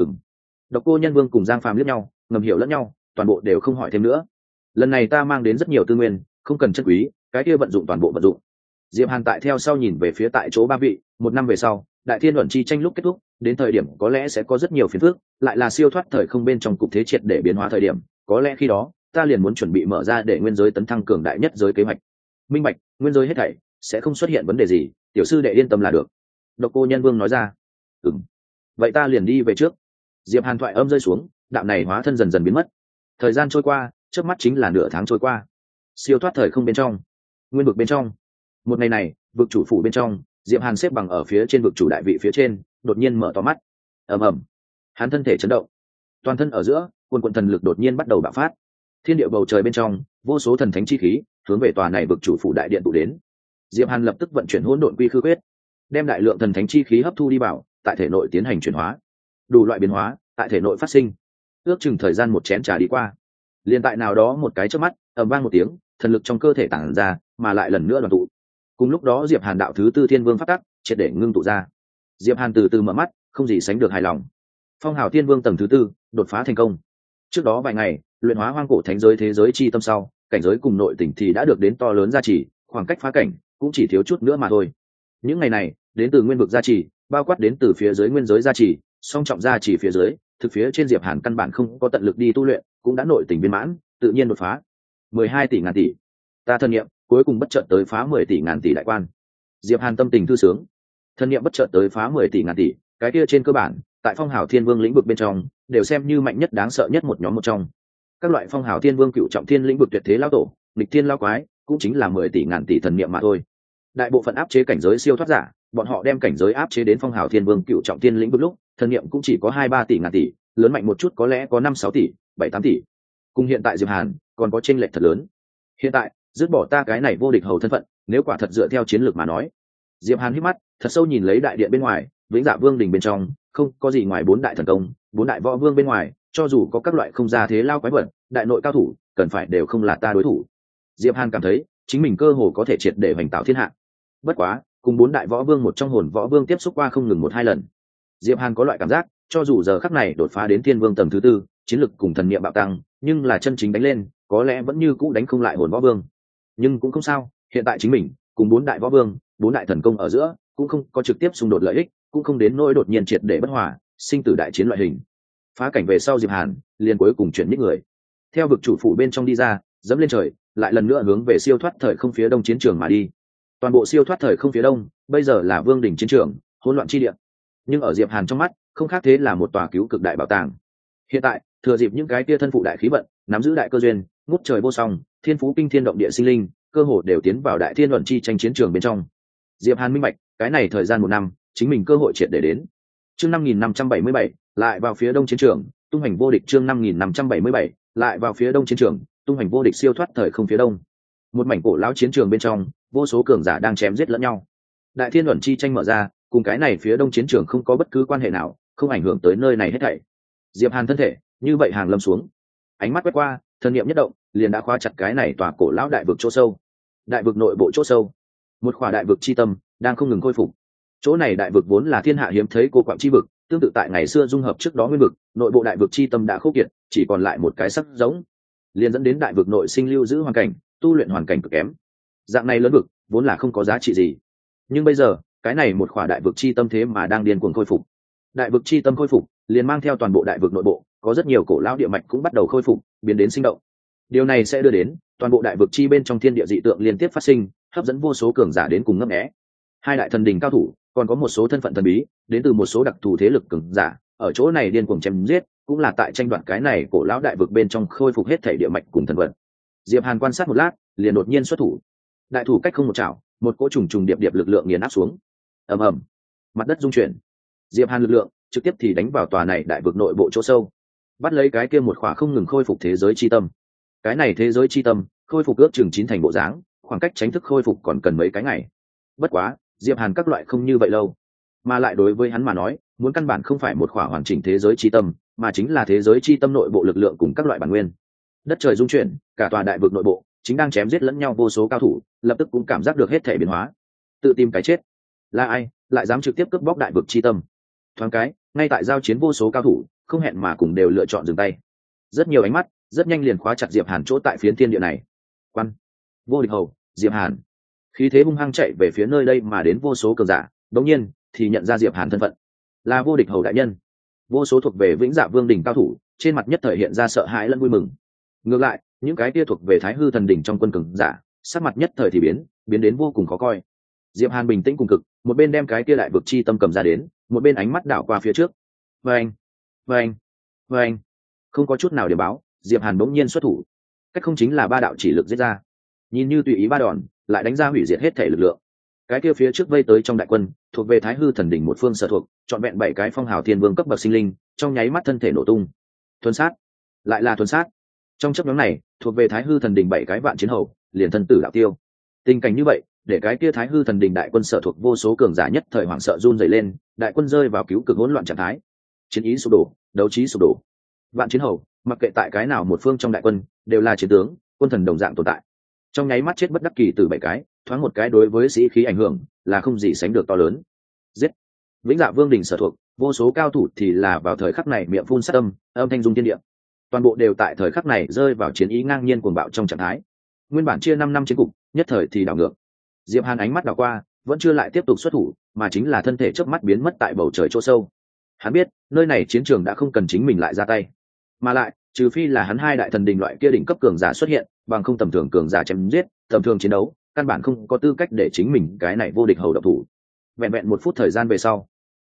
Độc Cô Nhân Vương cùng Giang Phàm liếc nhau, ngầm hiểu lẫn nhau, toàn bộ đều không hỏi thêm nữa. Lần này ta mang đến rất nhiều tư nguyên, không cần chân quý, cái kia vận dụng toàn bộ vận dụng. Diệp Hàn tại theo sau nhìn về phía tại chỗ 3 vị, 1 năm về sau, đại thiên luận chi tranh lúc kết thúc, đến thời điểm có lẽ sẽ có rất nhiều phiền phức, lại là siêu thoát thời không bên trong cục thế triệt để biến hóa thời điểm, có lẽ khi đó, ta liền muốn chuẩn bị mở ra để nguyên giới tấn thăng cường đại nhất giới kế hoạch. Minh bạch, nguyên giới hết thảy sẽ không xuất hiện vấn đề gì, tiểu sư đệ yên tâm là được. Độc Cô Nhân Vương nói ra. Vậy ta liền đi về trước. Diệp Hàn thoại âm rơi xuống, đạo này hóa thân dần dần biến mất. Thời gian trôi qua, chớp mắt chính là nửa tháng trôi qua. Siêu thoát thời không bên trong, nguyên vực bên trong. Một ngày này, vực chủ phủ bên trong, Diệp Hàn xếp bằng ở phía trên vực chủ đại vị phía trên, đột nhiên mở to mắt. Ầm ầm. Hắn thân thể chấn động. Toàn thân ở giữa, quần thần lực đột nhiên bắt đầu bạo phát. Thiên địa bầu trời bên trong, vô số thần thánh chi khí hướng về tòa này vực chủ phủ đại điện tụ đến. Diệp Hàn lập tức vận chuyển hỗn độn quy khư quyết, đem đại lượng thần thánh chi khí hấp thu đi vào, tại thể nội tiến hành chuyển hóa. Đủ loại biến hóa tại thể nội phát sinh. Ước chừng thời gian một chén trà đi qua, liền tại nào đó một cái chớp mắt, ầm vang một tiếng, thần lực trong cơ thể tản ra, mà lại lần nữa đoàn tụ. Cùng lúc đó Diệp Hàn đạo thứ 4 Thiên Vương phát tắc triệt để ngưng tụ ra. Diệp Hàn từ từ mở mắt, không gì sánh được hài lòng. Phong hào Thiên Vương tầng thứ 4 đột phá thành công. Trước đó vài ngày, luyện hóa hoang cổ thánh giới thế giới chi tâm sau, cảnh giới cùng nội tình thì đã được đến to lớn gia trì, khoảng cách phá cảnh cũng chỉ thiếu chút nữa mà thôi. Những ngày này, đến từ nguyên vực gia trì, bao quát đến từ phía dưới nguyên giới gia trì, song trọng gia trì phía dưới, thực phía trên Diệp Hàn căn bản không có tận lực đi tu luyện, cũng đã nội tình viên mãn, tự nhiên đột phá 12 tỷ ngàn tỷ. Ta thân niệm cuối cùng bất chợt tới phá 10 tỷ ngàn tỷ đại quan. Diệp Hàn tâm tình thư sướng. Thân niệm bất chợt tới phá 10 tỷ ngàn tỷ, cái kia trên cơ bản tại phong hào thiên vương lĩnh vực bên trong đều xem như mạnh nhất đáng sợ nhất một nhóm một trong. Các loại phong hào thiên vương cựu trọng thiên lĩnh vực tuyệt thế lao tổ, nghịch thiên lao quái cũng chính là 10 tỷ ngàn tỷ thần niệm mà thôi. Đại bộ phận áp chế cảnh giới siêu thoát giả, bọn họ đem cảnh giới áp chế đến phong hào thiên vương cựu trọng thiên lĩnh vực lúc thần niệm cũng chỉ có 2-3 tỷ ngàn tỷ, lớn mạnh một chút có lẽ có 5-6 tỷ, 7-8 tỷ. Cùng hiện tại Diệp Hàn còn có chênh lệch thật lớn. Hiện tại dứt bỏ ta cái này vô địch hầu thân phận, nếu quả thật dựa theo chiến lược mà nói. Diệp Hàn hít mắt thật sâu nhìn lấy đại điện bên ngoài, vĩnh dạ vương đình bên trong không có gì ngoài 4 đại thần công, 4 đại võ vương bên ngoài, cho dù có các loại không ra thế lao quái vật, đại nội cao thủ cần phải đều không là ta đối thủ. Diệp Hàn cảm thấy chính mình cơ hồ có thể triệt để hoành tạo thiên hạ. Bất quá cùng 4 đại võ vương một trong hồn võ vương tiếp xúc qua không ngừng 1-2 lần, Diệp Hàn có loại cảm giác cho dù giờ khắc này đột phá đến thiên vương tầng thứ 4, chiến lực cùng thần niệm bạo tăng, nhưng là chân chính đánh lên có lẽ vẫn như cũ đánh không lại hồn võ vương. Nhưng cũng không sao, hiện tại chính mình cùng 4 đại võ vương, 4 đại thần công ở giữa cũng không có trực tiếp xung đột lợi ích, cũng không đến nỗi đột nhiên triệt để bất hòa, sinh tử đại chiến loại hình. Phá cảnh về sau Diệp Hàn liền cuối cùng chuyển nhích người, theo vực chủ phủ bên trong đi ra, dẫm lên trời, lại lần nữa hướng về siêu thoát thời không phía đông chiến trường mà đi. Toàn bộ siêu thoát thời không phía đông bây giờ là vương đỉnh chiến trường, hỗn loạn chi địa. Nhưng ở Diệp Hàn trong mắt không khác thế là một tòa cứu cực đại bảo tàng. Hiện tại thừa dịp những cái kia thân phụ đại khí vận, nắm giữ đại cơ duyên, ngút trời vô song, thiên phú kinh thiên động địa sinh linh, cơ hồ đều tiến vào đại thiên luận chi tranh chiến trường bên trong. Diệp Hàn minh bạch, cái này thời gian 1 năm, chính mình cơ hội triệt để đến. Chương 5577, lại vào phía đông chiến trường, tung hành vô địch. Chương 5577, lại vào phía đông chiến trường, tung hành vô địch. Siêu thoát thời không phía đông, một mảnh cổ lão chiến trường bên trong, vô số cường giả đang chém giết lẫn nhau. Đại thiên luận chi tranh mở ra, cùng cái này phía đông chiến trường không có bất cứ quan hệ nào, không ảnh hưởng tới nơi này hết thảy. Diệp Hàn thân thể như vậy hàng lâm xuống, ánh mắt quét qua, thần niệm nhất động, liền đã khóa chặt cái này tòa cổ lão đại vực chỗ sâu. Đại vực nội bộ chỗ sâu, một khỏa đại vực chi tâm đang không ngừng khôi phục. Chỗ này đại vực vốn là thiên hạ hiếm thấy cô quạng chi vực, tương tự tại ngày xưa dung hợp trước đó nguyên vực, nội bộ đại vực chi tâm đã khô kiệt, chỉ còn lại một cái sắc giống, liền dẫn đến đại vực nội sinh lưu giữ hoàn cảnh, tu luyện hoàn cảnh cực kém. Dạng này lớn vực vốn là không có giá trị gì, nhưng bây giờ cái này một khỏa đại vực chi tâm thế mà đang điên cuồng khôi phục. Đại vực chi tâm khôi phục, liền mang theo toàn bộ đại vực nội bộ có rất nhiều cổ lão địa mạch cũng bắt đầu khôi phục, biến đến sinh động. Điều này sẽ đưa đến toàn bộ đại vực chi bên trong thiên địa dị tượng liên tiếp phát sinh, hấp dẫn vô số cường giả đến cùng ngấp nghé. 2 đại thần đình cao thủ, còn có một số thân phận thần bí đến từ một số đặc thù thế lực cường giả, ở chỗ này điên cuồng chém giết, cũng là tại tranh đoạt cái này cổ lão đại vực bên trong khôi phục hết thể địa mạch cùng thần vật. Diệp Hàn quan sát một lát, liền đột nhiên xuất thủ. Đại thủ cách không một chảo, một cỗ trùng trùng điệp điệp lực lượng nghiền áp xuống. Ầm ầm, mặt đất rung chuyển. Diệp Hàn lực lượng trực tiếp thì đánh vào tòa này đại vực nội bộ chỗ sâu, bắt lấy cái kia một khỏa không ngừng khôi phục thế giới chi tâm. Cái này thế giới chi tâm khôi phục ước chừng 9 thành bộ dáng, khoảng cách tránh thức khôi phục còn cần mấy cái ngày. Bất quá Diệp Hàn các loại không như vậy lâu, mà lại đối với hắn mà nói, muốn căn bản không phải một khỏa hoàn chỉnh thế giới chi tâm, mà chính là thế giới chi tâm nội bộ lực lượng cùng các loại bản nguyên. Đất trời rung chuyển, cả tòa đại vực nội bộ chính đang chém giết lẫn nhau vô số cao thủ, lập tức cũng cảm giác được hết thể biến hóa. Tự tìm cái chết, là ai lại dám trực tiếp cướp bóc đại vực chi tâm? Thoáng cái, ngay tại giao chiến vô số cao thủ không hẹn mà cùng đều lựa chọn dừng tay. Rất nhiều ánh mắt rất nhanh liền khóa chặt Diệp Hàn chỗ tại phiến thiên địa này. Quan vô địch hầu Diệp Hàn, khí thế hung hăng chạy về phía nơi đây mà đến vô số cường giả, đống nhiên thì nhận ra Diệp Hàn thân phận là vô địch hầu đại nhân. Vô số thuộc về vĩnh dạ vương đỉnh cao thủ trên mặt nhất thời hiện ra sợ hãi lẫn vui mừng. Ngược lại những cái kia thuộc về thái hư thần đỉnh trong quân cường giả, sắc mặt nhất thời thì biến đến vô cùng khó coi. Diệp Hàn bình tĩnh cùng cực, một bên đem cái kia đại vực chi tâm cầm ra đến, một bên ánh mắt đảo qua phía trước. Vâng, vâng, vâng, không có chút nào để báo, Diệp Hàn bỗng nhiên xuất thủ, cách không chính là 3 đạo chỉ lực giết ra, nhìn như tùy ý 3 đòn lại đánh ra hủy diệt hết thể lực lượng. Cái kia phía trước vây tới trong đại quân thuộc về thái hư thần đỉnh một phương sở thuộc, chọn vẹn 7 cái phong hào thiên vương cấp bậc sinh linh, trong nháy mắt thân thể nổ tung. Thuần sát, lại là thuần sát. Trong chớp nhoáng này, thuộc về thái hư thần đỉnh 7 cái vạn chiến hầu liền thân tử đạo tiêu. Tình cảnh như vậy để cái kia thái hư thần đỉnh đại quân sở thuộc vô số cường giả nhất thời hoảng sợ run rẩy lên, đại quân rơi vào cứu cực hỗn loạn trạng thái, chiến ý sụp đổ, đấu trí sụp đổ. Vạn chiến hầu mặc kệ tại cái nào một phương trong đại quân đều là chiến tướng, quân thần đồng dạng tồn tại, trong nháy mắt chết bất đắc kỳ từ 7 cái, thoáng một cái đối với sĩ khí ảnh hưởng là không gì sánh được to lớn. Giết! Vĩnh Dạ Vương đỉnh sở thuộc vô số cao thủ thì là vào thời khắc này miệng phun sát âm, âm thanh dung thiên địa, toàn bộ đều tại thời khắc này rơi vào chiến ý ngang nhiên cuồng bạo trong trạng thái. Nguyên bản chia 5 năm chiến cục nhất thời thì đảo ngược. Diệp Hàn ánh mắt đảo qua, vẫn chưa lại tiếp tục xuất thủ, mà chính là thân thể chớp mắt biến mất tại bầu trời chỗ sâu. Hắn biết nơi này chiến trường đã không cần chính mình lại ra tay, mà lại trừ phi là hắn 2 đại thần đình loại kia đỉnh cấp cường giả xuất hiện, bằng không tầm thường cường giả chém giết, tầm thường chiến đấu căn bản không có tư cách để chính mình cái này vô địch hầu độc thủ. Vẹn vẹn 1 phút thời gian về sau,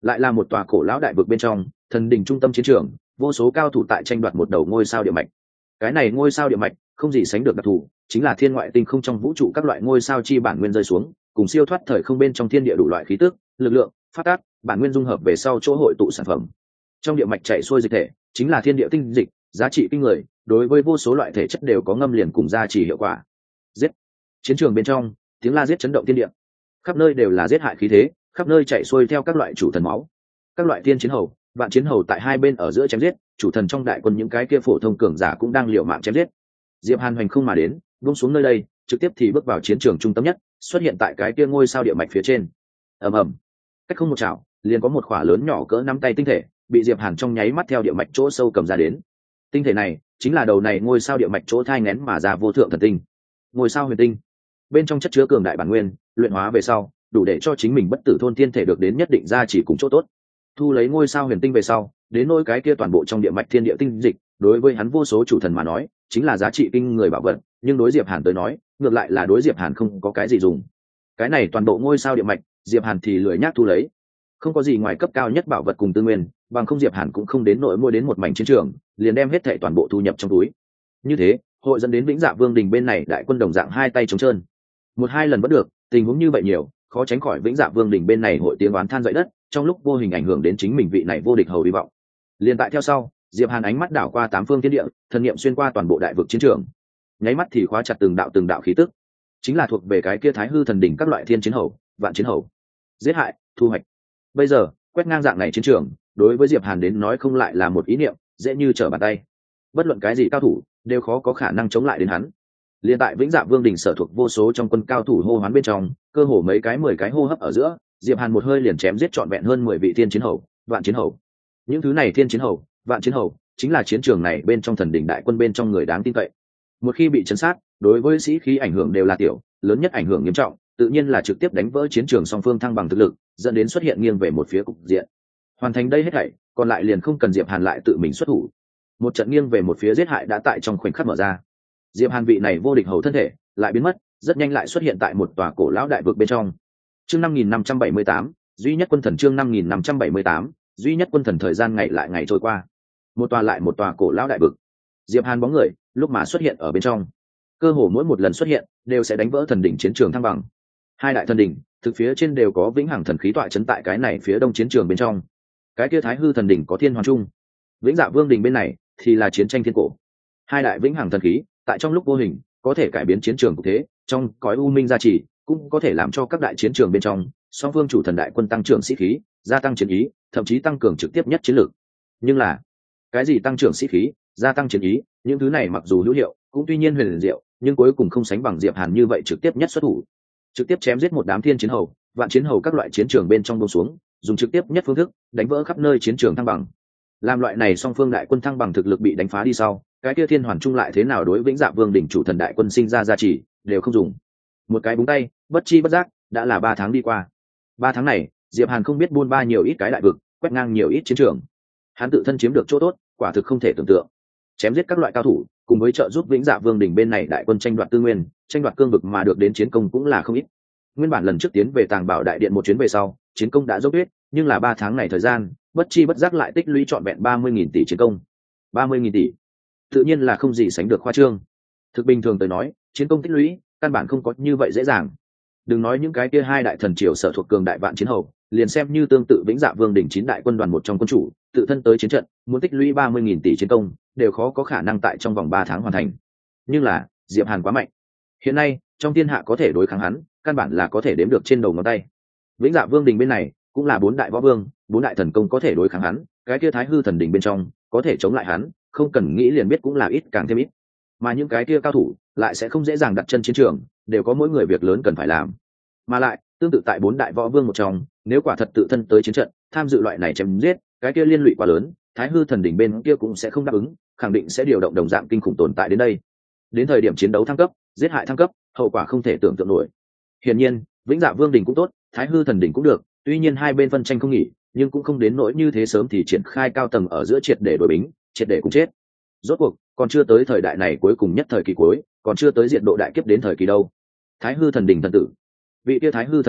lại là một tòa cổ lão đại vực bên trong thần đình trung tâm chiến trường, vô số cao thủ tại tranh đoạt một đầu ngôi sao địa mạch. Cái này ngôi sao địa mạch không gì sánh được đặc thù, chính là thiên ngoại tinh không trong vũ trụ các loại ngôi sao chi bản nguyên rơi xuống, cùng siêu thoát thời không bên trong thiên địa đủ loại khí tức, lực lượng, phát tác, bản nguyên dung hợp về sau chỗ hội tụ sản phẩm. Trong địa mạch chảy xuôi dịch thể chính là thiên địa tinh dịch, giá trị kinh người, đối với vô số loại thể chất đều có ngâm liền cùng gia trì hiệu quả. Giết! Chiến trường bên trong, tiếng la giết chấn động thiên địa. Khắp nơi đều là giết hại khí thế, khắp nơi chảy xuôi theo các loại chủ thần máu. Các loại tiên chiến hầu, vạn chiến hầu tại hai bên ở giữa chém giết, chủ thần trong đại quân những cái kia phổ thông cường giả cũng đang liều mạng chém giết. Diệp Hàn hoành không mà đến, buông xuống nơi đây, trực tiếp thì bước vào chiến trường trung tâm nhất, xuất hiện tại cái kia ngôi sao địa mạch phía trên. Ầm ầm, cách không một chảo, liền có một khỏa lớn nhỏ cỡ nắm tay tinh thể bị Diệp Hàn trong nháy mắt theo địa mạch chỗ sâu cầm ra đến. Tinh thể này chính là đầu này ngôi sao địa mạch chỗ thai nghén mà ra vô thượng thần tinh, ngôi sao huyền tinh. Bên trong chất chứa cường đại bản nguyên, luyện hóa về sau, đủ để cho chính mình bất tử thôn thiên thể được đến nhất định gia chỉ cùng chỗ tốt. Thu lấy ngôi sao huyền tinh về sau, đến nỗi cái kia toàn bộ trong địa mạch thiên địa tinh dịch, đối với hắn vô số chủ thần mà nói, chính là giá trị kinh người bảo vật, nhưng đối Diệp Hàn tới nói, ngược lại là đối Diệp Hàn không có cái gì dùng. Cái này toàn bộ ngôi sao địa mạch, Diệp Hàn thì lười nhác thu lấy. Không có gì ngoài cấp cao nhất bảo vật cùng tư nguyên, bằng không Diệp Hàn cũng không đến nỗi mua đến một mảnh chiến trường, liền đem hết thảy toàn bộ thu nhập trong túi. Như thế, hội dẫn đến Vĩnh Dạ Vương đình bên này đại quân đồng dạng hai tay trống trơn. Một hai lần vẫn được, tình huống như vậy nhiều, khó tránh khỏi Vĩnh Dạ Vương đình bên này hội tiếng oán than dậy đất, trong lúc vô hình ảnh hưởng đến chính mình vị này vô địch hầu hy vọng. Liên tại theo sau, Diệp Hàn ánh mắt đảo qua tám phương thiên địa, thần niệm xuyên qua toàn bộ đại vực chiến trường, nháy mắt thì khóa chặt từng đạo khí tức, chính là thuộc về cái kia Thái Hư thần đỉnh các loại thiên chiến hầu, vạn chiến hầu. Giết hại, thu hoạch. Bây giờ, quét ngang dạng này chiến trường, đối với Diệp Hàn đến nói không lại là một ý niệm, dễ như trở bàn tay. Bất luận cái gì cao thủ, đều khó có khả năng chống lại đến hắn. Liên tại Vĩnh Dạ Vương đỉnh sở thuộc vô số trong quân cao thủ hô hoán bên trong, cơ hồ mấy cái 10 cái hô hấp ở giữa, Diệp Hàn một hơi liền chém giết trọn vẹn hơn 10 vị thiên chiến hầu, vạn chiến hầu. Những thứ này thiên chiến hầu, vạn chiến hầu, chính là chiến trường này bên trong thần đỉnh đại quân bên trong người đáng tin cậy. Một khi bị chấn sát, đối với sĩ khí ảnh hưởng đều là tiểu, lớn nhất ảnh hưởng nghiêm trọng, tự nhiên là trực tiếp đánh vỡ chiến trường song phương thăng bằng thực lực, dẫn đến xuất hiện nghiêng về một phía cục diện. Hoàn thành đây hết thảy, còn lại liền không cần Diệp Hàn lại tự mình xuất thủ. Một trận nghiêng về một phía giết hại đã tại trong khoảnh khắc mở ra. Diệp Hàn vị này vô địch hầu thân thể lại biến mất, rất nhanh lại xuất hiện tại một tòa cổ lão đại vực bên trong. Chương 5578, duy nhất quân thần chương 5578, duy nhất quân thần thời gian ngày lại ngày trôi qua. Một tòa lại một tòa cổ lão đại vực. Diệp Hàn bóng người lúc mà xuất hiện ở bên trong, cơ hồ mỗi một lần xuất hiện đều sẽ đánh vỡ thần đỉnh chiến trường thăng bằng. Hai đại thần đỉnh, thực phía trên đều có vĩnh hằng thần khí tọa trấn tại cái này phía đông chiến trường bên trong. Cái kia Thái Hư thần đỉnh có thiên hoàn trung, Vĩnh Dạ Vương đỉnh bên này thì là chiến tranh thiên cổ. Hai đại vĩnh hằng thần khí tại trong lúc vô hình có thể cải biến chiến trường cục thế, trong cõi u minh gia trì cũng có thể làm cho các đại chiến trường bên trong song phương chủ thần đại quân tăng trưởng sĩ khí, gia tăng chiến ý, thậm chí tăng cường trực tiếp nhất chiến lược. Nhưng là cái gì tăng trưởng sĩ khí, gia tăng chiến ý, những thứ này mặc dù hữu hiệu, cũng tuy nhiên huyền diệu, nhưng cuối cùng không sánh bằng Diệp Hàn như vậy trực tiếp nhất xuất thủ, trực tiếp chém giết một đám thiên chiến hầu, vạn chiến hầu các loại chiến trường bên trong buông xuống, dùng trực tiếp nhất phương thức đánh vỡ khắp nơi chiến trường thăng bằng. Làm loại này song phương đại quân thăng bằng thực lực bị đánh phá đi sau, cái kia thiên hoàn trung lại thế nào đối Vĩnh Dạ Vương đỉnh chủ thần đại quân sinh ra gia trì đều không dùng. Một cái búng tay, bất chi bất giác đã là 3 tháng đi qua. 3 tháng này, Diệp Hàn không biết buôn ba nhiều ít cái đại vực, quét ngang nhiều ít chiến trường. Hắn tự thân chiếm được chỗ tốt, quả thực không thể tưởng tượng. Chém giết các loại cao thủ, cùng với trợ giúp Vĩnh Dạ Vương đỉnh bên này đại quân tranh đoạt tư nguyên, tranh đoạt cương vực mà được đến chiến công cũng là không ít. Nguyên bản lần trước tiến về Tàng Bảo đại điện một chuyến về sau, chiến công đã dốc hết, nhưng là 3 tháng này thời gian, bất chi bất giác lại tích lũy trọn vẹn 30.000 tỷ chiến công. 30.000 tỷ, tự nhiên là không gì sánh được khoa trương. Thực bình thường tới nói, chiến công tích lũy, căn bản không có như vậy dễ dàng. Đừng nói những cái kia hai đại thần triều sở thuộc cường đại vạn chiến hầu, liền xem như tương tự Vĩnh Dạ Vương đỉnh 9 đại quân đoàn một trong quân chủ, tự thân tới chiến trận, muốn tích lũy 30.000 tỷ chiến công, đều khó có khả năng tại trong vòng 3 tháng hoàn thành. Nhưng là, Diệp Hàn quá mạnh. Hiện nay, trong thiên hạ có thể đối kháng hắn, căn bản là có thể đếm được trên đầu ngón tay. Vĩnh Dạ Vương đỉnh bên này, cũng là 4 đại võ vương, 4 đại thần công có thể đối kháng hắn, cái kia Thái Hư thần đỉnh bên trong, có thể chống lại hắn, không cần nghĩ liền biết cũng là ít càng thêm ít. Mà những cái kia cao thủ lại sẽ không dễ dàng đặt chân chiến trường, đều có mỗi người việc lớn cần phải làm. Mà lại, tương tự tại 4 đại võ vương một trong, nếu quả thật tự thân tới chiến trận, tham dự loại này chém giết, cái kia liên lụy quá lớn, Thái Hư thần đỉnh bên kia cũng sẽ không đáp ứng, khẳng định sẽ điều động đồng dạng kinh khủng tồn tại đến đây. Đến thời điểm chiến đấu thăng cấp, giết hại thăng cấp, hậu quả không thể tưởng tượng nổi. Hiển nhiên, Vĩnh Dạ Vương đỉnh cũng tốt, Thái Hư thần đỉnh cũng được, tuy nhiên hai bên phân tranh không nghỉ, nhưng cũng không đến nỗi như thế sớm thì triển khai cao tầng ở giữa triệt để đối bính, triệt để cùng chết. Rốt cuộc, còn chưa tới thời đại này cuối cùng nhất thời kỳ cuối, còn chưa tới diện độ đại kiếp đến thời kỳ đâu. Thái Hư thần đỉnh thần tử, vị kia Thái Hư thần tử,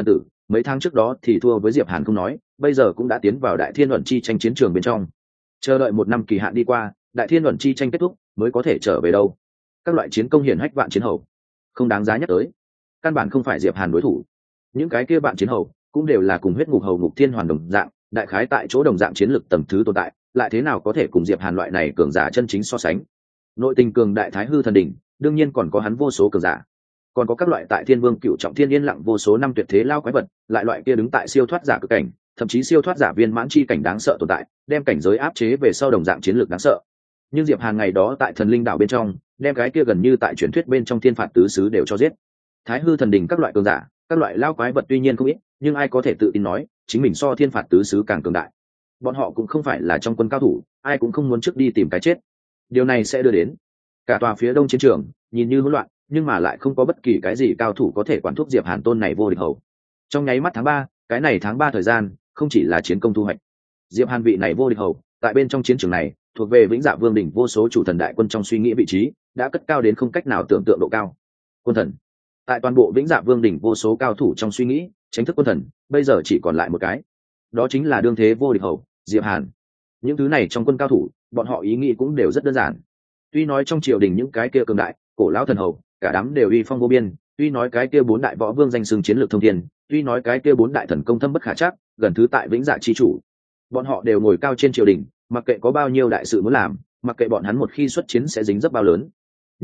mấy tháng trước đó thì thua với Diệp Hàn không nói, bây giờ cũng đã tiến vào đại thiên luận chi tranh chiến trường bên trong. Chờ đợi một năm kỳ hạn đi qua, đại thiên luận chi tranh kết thúc mới có thể trở về đâu. Các loại chiến công hiển hách vạn chiến hầu không đáng giá nhắc tới, căn bản không phải Diệp Hàn đối thủ. Những cái kia bạn chiến hầu cũng đều là cùng huyết ngục hầu ngục thiên hoàn đồng dạng, đại khái tại chỗ đồng dạng chiến lực tầng thứ tồn tại, lại thế nào có thể cùng Diệp Hàn loại này cường giả chân chính so sánh. Nội tình cường đại thái hư thần đỉnh, đương nhiên còn có hắn vô số cường giả, còn có các loại tại thiên vương cựu trọng thiên yên lặng vô số năm tuyệt thế lao quái vật, lại loại kia đứng tại siêu thoát giả cực cảnh, thậm chí siêu thoát giả viên mãn chi cảnh đáng sợ tồn tại, đem cảnh giới áp chế về sau đồng dạng chiến lược đáng sợ. Nhưng Diệp Hàn ngày đó tại thần linh đảo bên trong, đem cái kia gần như tại truyền thuyết bên trong thiên phạt tứ xứ đều cho giết. Thái hư thần đỉnh các loại cường giả, các loại lao quái vật tuy nhiên không ít, nhưng ai có thể tự tin nói chính mình so thiên phạt tứ xứ càng cường đại. Bọn họ cũng không phải là trong quân cao thủ, ai cũng không muốn trước đi tìm cái chết. Điều này sẽ đưa đến cả tòa phía đông chiến trường nhìn như hỗn loạn, nhưng mà lại không có bất kỳ cái gì cao thủ có thể quản thúc Diệp Hàn tôn này vô địch hầu. Trong nháy mắt tháng 3, cái này tháng 3 thời gian không chỉ là chiến công thu hoạch, Diệp Hàn vị này vô địch hầu tại bên trong chiến trường này thuộc về vĩnh dạ vương đỉnh vô số chủ thần đại quân trong suy nghĩ vị trí đã cất cao đến không cách nào tưởng tượng độ cao. Quân thần tại toàn bộ vĩnh dạ vương đỉnh vô số cao thủ trong suy nghĩ chính thức quân thần bây giờ chỉ còn lại một cái, đó chính là đương thế vô địch hầu Diệp Hàn. Những thứ này trong quân cao thủ, bọn họ ý nghĩ cũng đều rất đơn giản. Tuy nói trong triều đình những cái kia cường đại cổ lão thần hầu cả đám đều uy phong vô biên, tuy nói cái kia bốn đại võ vương danh xưng chiến lược thông thiên, tuy nói cái kia bốn đại thần công thâm bất khả trắc, gần thứ tại vĩnh dạ chi chủ, bọn họ đều ngồi cao trên triều đình, mặc kệ có bao nhiêu đại sự muốn làm, mặc kệ bọn hắn một khi xuất chiến sẽ dính dấp bao lớn.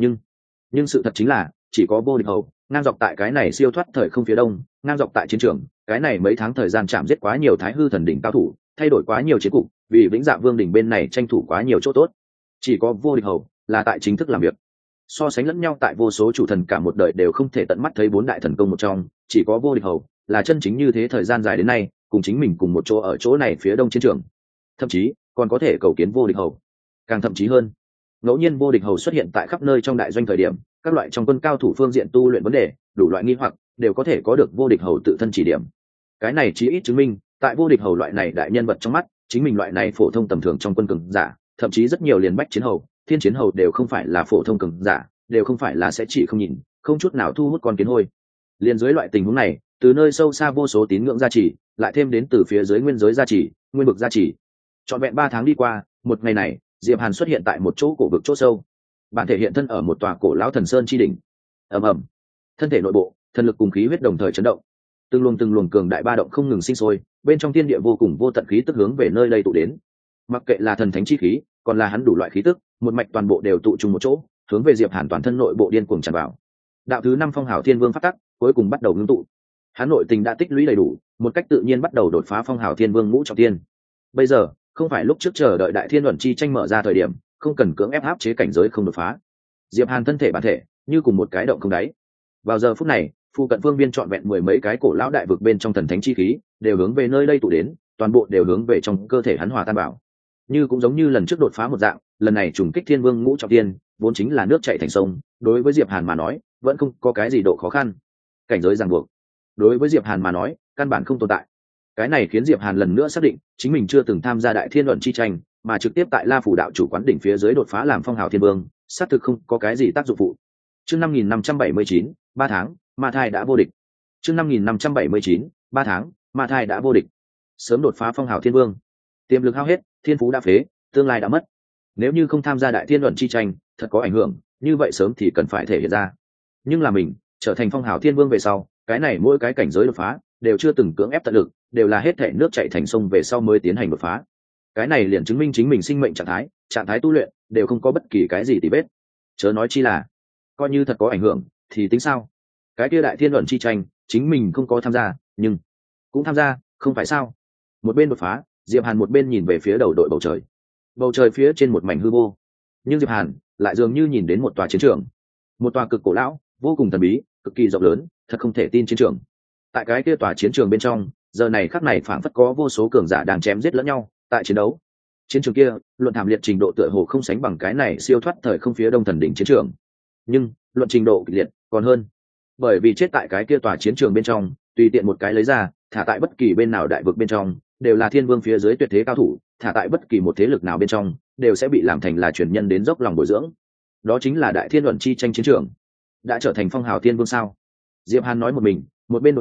Nhưng sự thật chính là chỉ có vô địch hầu ngang dọc tại cái này siêu thoát thời không phía đông, ngang dọc tại chiến trường cái này mấy tháng thời gian chạm giết quá nhiều thái hư thần đỉnh cao thủ, thay đổi quá nhiều chiến cục, vì vĩnh dạ vương đỉnh bên này tranh thủ quá nhiều chỗ tốt. Chỉ có vô địch hầu là tại chính thức làm việc. So sánh lẫn nhau tại vô số chủ thần cả một đời đều không thể tận mắt thấy bốn đại thần công một trong, chỉ có vô địch hầu là chân chính như thế thời gian dài đến nay cùng chính mình cùng một chỗ ở chỗ này phía đông chiến trường, thậm chí còn có thể cầu kiến vô địch hầu. Càng thậm chí hơn, ngẫu nhiên vô địch hầu xuất hiện tại khắp nơi trong đại doanh thời điểm, các loại trong quân cao thủ phương diện tu luyện vấn đề đủ loại nghi hoặc đều có thể có được vô địch hầu tự thân chỉ điểm. Cái này chí ít chứng minh tại vô địch hầu loại này đại nhân vật trong mắt, chính mình loại này phổ thông tầm thường trong quân cường giả, thậm chí rất nhiều liền bách chiến hầu thiên chiến hầu đều không phải là phổ thông cường giả, đều không phải là sẽ chỉ không nhìn không chút nào thu hút con kiến hôi. Liên dưới loại tình huống này, từ nơi sâu xa vô số tín ngưỡng gia trì, lại thêm đến từ phía dưới nguyên giới gia trì, nguyên vực gia trì, trọn vẹn 3 tháng đi qua, một ngày này Diệp Hàn xuất hiện tại một chỗ cổ vực chỗ sâu, bản thể hiện thân ở một tòa cổ lão thần sơn chi đỉnh. Ầm ầm, thân thể nội bộ thần lực cùng khí huyết đồng thời chấn động, từng luồng cường đại ba động không ngừng sinh sôi, bên trong thiên địa vô cùng vô tận khí tức hướng về nơi đây tụ đến. Mặc kệ là thần thánh chi khí, còn là hắn đủ loại khí tức, một mạch toàn bộ đều tụ chung một chỗ, hướng về Diệp Hàn toàn thân nội bộ điên cuồng tràn vào. Đạo thứ 5 phong hào thiên vương phát tắc cuối cùng bắt đầu ngưng tụ. Hắn nội tình đã tích lũy đầy đủ, một cách tự nhiên bắt đầu đột phá phong hào thiên vương ngũ trọng thiên. Bây giờ không phải lúc trước chờ đợi đại thiên luận chi tranh mở ra thời điểm, không cần cưỡng ép áp chế cảnh giới không đột phá. Diệp Hàn thân thể bản thể như cùng một cái động không đáy. Vào giờ phút này, phu cận phương viên trọn vẹn 10 mấy cái cổ lão đại vực bên trong thần thánh chi khí đều hướng về nơi đây tụ đến, toàn bộ đều hướng về trong cơ thể hắn hòa tan vào. Như cũng giống như lần trước đột phá một dạng, lần này trùng kích thiên vương ngũ trọng thiên vốn chính là nước chảy thành sông, đối với Diệp Hàn mà nói vẫn không có cái gì độ khó khăn. Cảnh giới ràng buộc đối với Diệp Hàn mà nói căn bản không tồn tại. Cái này khiến Diệp Hàn lần nữa xác định chính mình chưa từng tham gia đại thiên luận chi tranh, mà trực tiếp tại La Phủ đạo chủ quán đỉnh phía dưới đột phá làm phong hào thiên vương, xác thực không có cái gì tác dụng phụ. Chương 5579, 3 tháng, ma thai đã vô địch. Chương 5579, 3 tháng, ma thai đã vô địch. Sớm đột phá phong hào thiên vương, tiềm lực hao hết, thiên phú đã phế, tương lai đã mất. Nếu như không tham gia đại thiên luận chi tranh, thật có ảnh hưởng, như vậy sớm thì cần phải thể hiện ra. Nhưng là mình trở thành phong hào thiên vương về sau, cái này mỗi cái cảnh giới đột phá đều chưa từng cưỡng ép tận lực, đều là hết thể nước chảy thành sông về sau mới tiến hành đột phá. Cái này liền chứng minh chính mình sinh mệnh trạng thái tu luyện đều không có bất kỳ cái gì tì vết. Chớ nói chi là coi như thật có ảnh hưởng thì tính sao? Cái kia đại thiên luận chi tranh chính mình không có tham gia, nhưng cũng tham gia, không phải sao? Một bên đột phá, Diệp Hàn một bên nhìn về phía đầu đội bầu trời. Bầu trời phía trên một mảnh hư vô, nhưng Diệp Hàn lại dường như nhìn đến một tòa chiến trường, một tòa cực cổ lão, vô cùng thần bí, cực kỳ rộng lớn, thật không thể tin chiến trường. Tại cái kia tòa chiến trường bên trong, giờ này khắc này phảng phất có vô số cường giả đang chém giết lẫn nhau tại chiến đấu. Chiến trường kia luận thảm liệt trình độ tựa hồ không sánh bằng cái này siêu thoát thời không phía đông thần đỉnh chiến trường, nhưng luận trình độ kịch liệt còn hơn, bởi vì chết tại cái kia tòa chiến trường bên trong, tùy tiện một cái lấy ra thả tại bất kỳ bên nào đại vực bên trong đều là thiên vương phía dưới tuyệt thế cao thủ, thả tại bất kỳ một thế lực nào bên trong đều sẽ bị làm thành là truyền nhân đến dốc lòng bồi dưỡng. Đó chính là đại thiên luận chi tranh chiến trường. Đã trở thành phong hào thiên vương sao? Diệp Hàn nói một mình, một bên đột phá,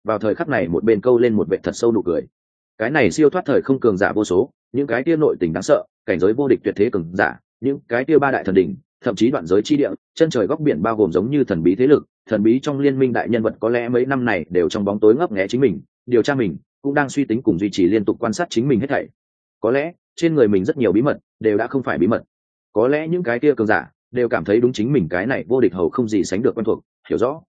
vào thời khắc này một bên câu lên một vệ thật sâu nụ cười. Cái này siêu thoát thời không cường giả vô số, những cái kia nội tình đáng sợ, cảnh giới vô địch tuyệt thế cường giả, những cái kia ba đại thần đỉnh, thậm chí đoạn giới chi địa, chân trời góc biển bao gồm giống như thần bí thế lực, thần bí trong liên minh đại nhân vật có lẽ mấy năm này đều trong bóng tối ngấp nghé chính mình, điều tra mình, cũng đang suy tính cùng duy trì liên tục quan sát chính mình hết thảy. Có lẽ trên người mình rất nhiều bí mật đều đã không phải bí mật. Có lẽ những cái kia cường giả đều cảm thấy đúng chính mình cái này vô địch hầu không gì sánh được quen thuộc, hiểu rõ.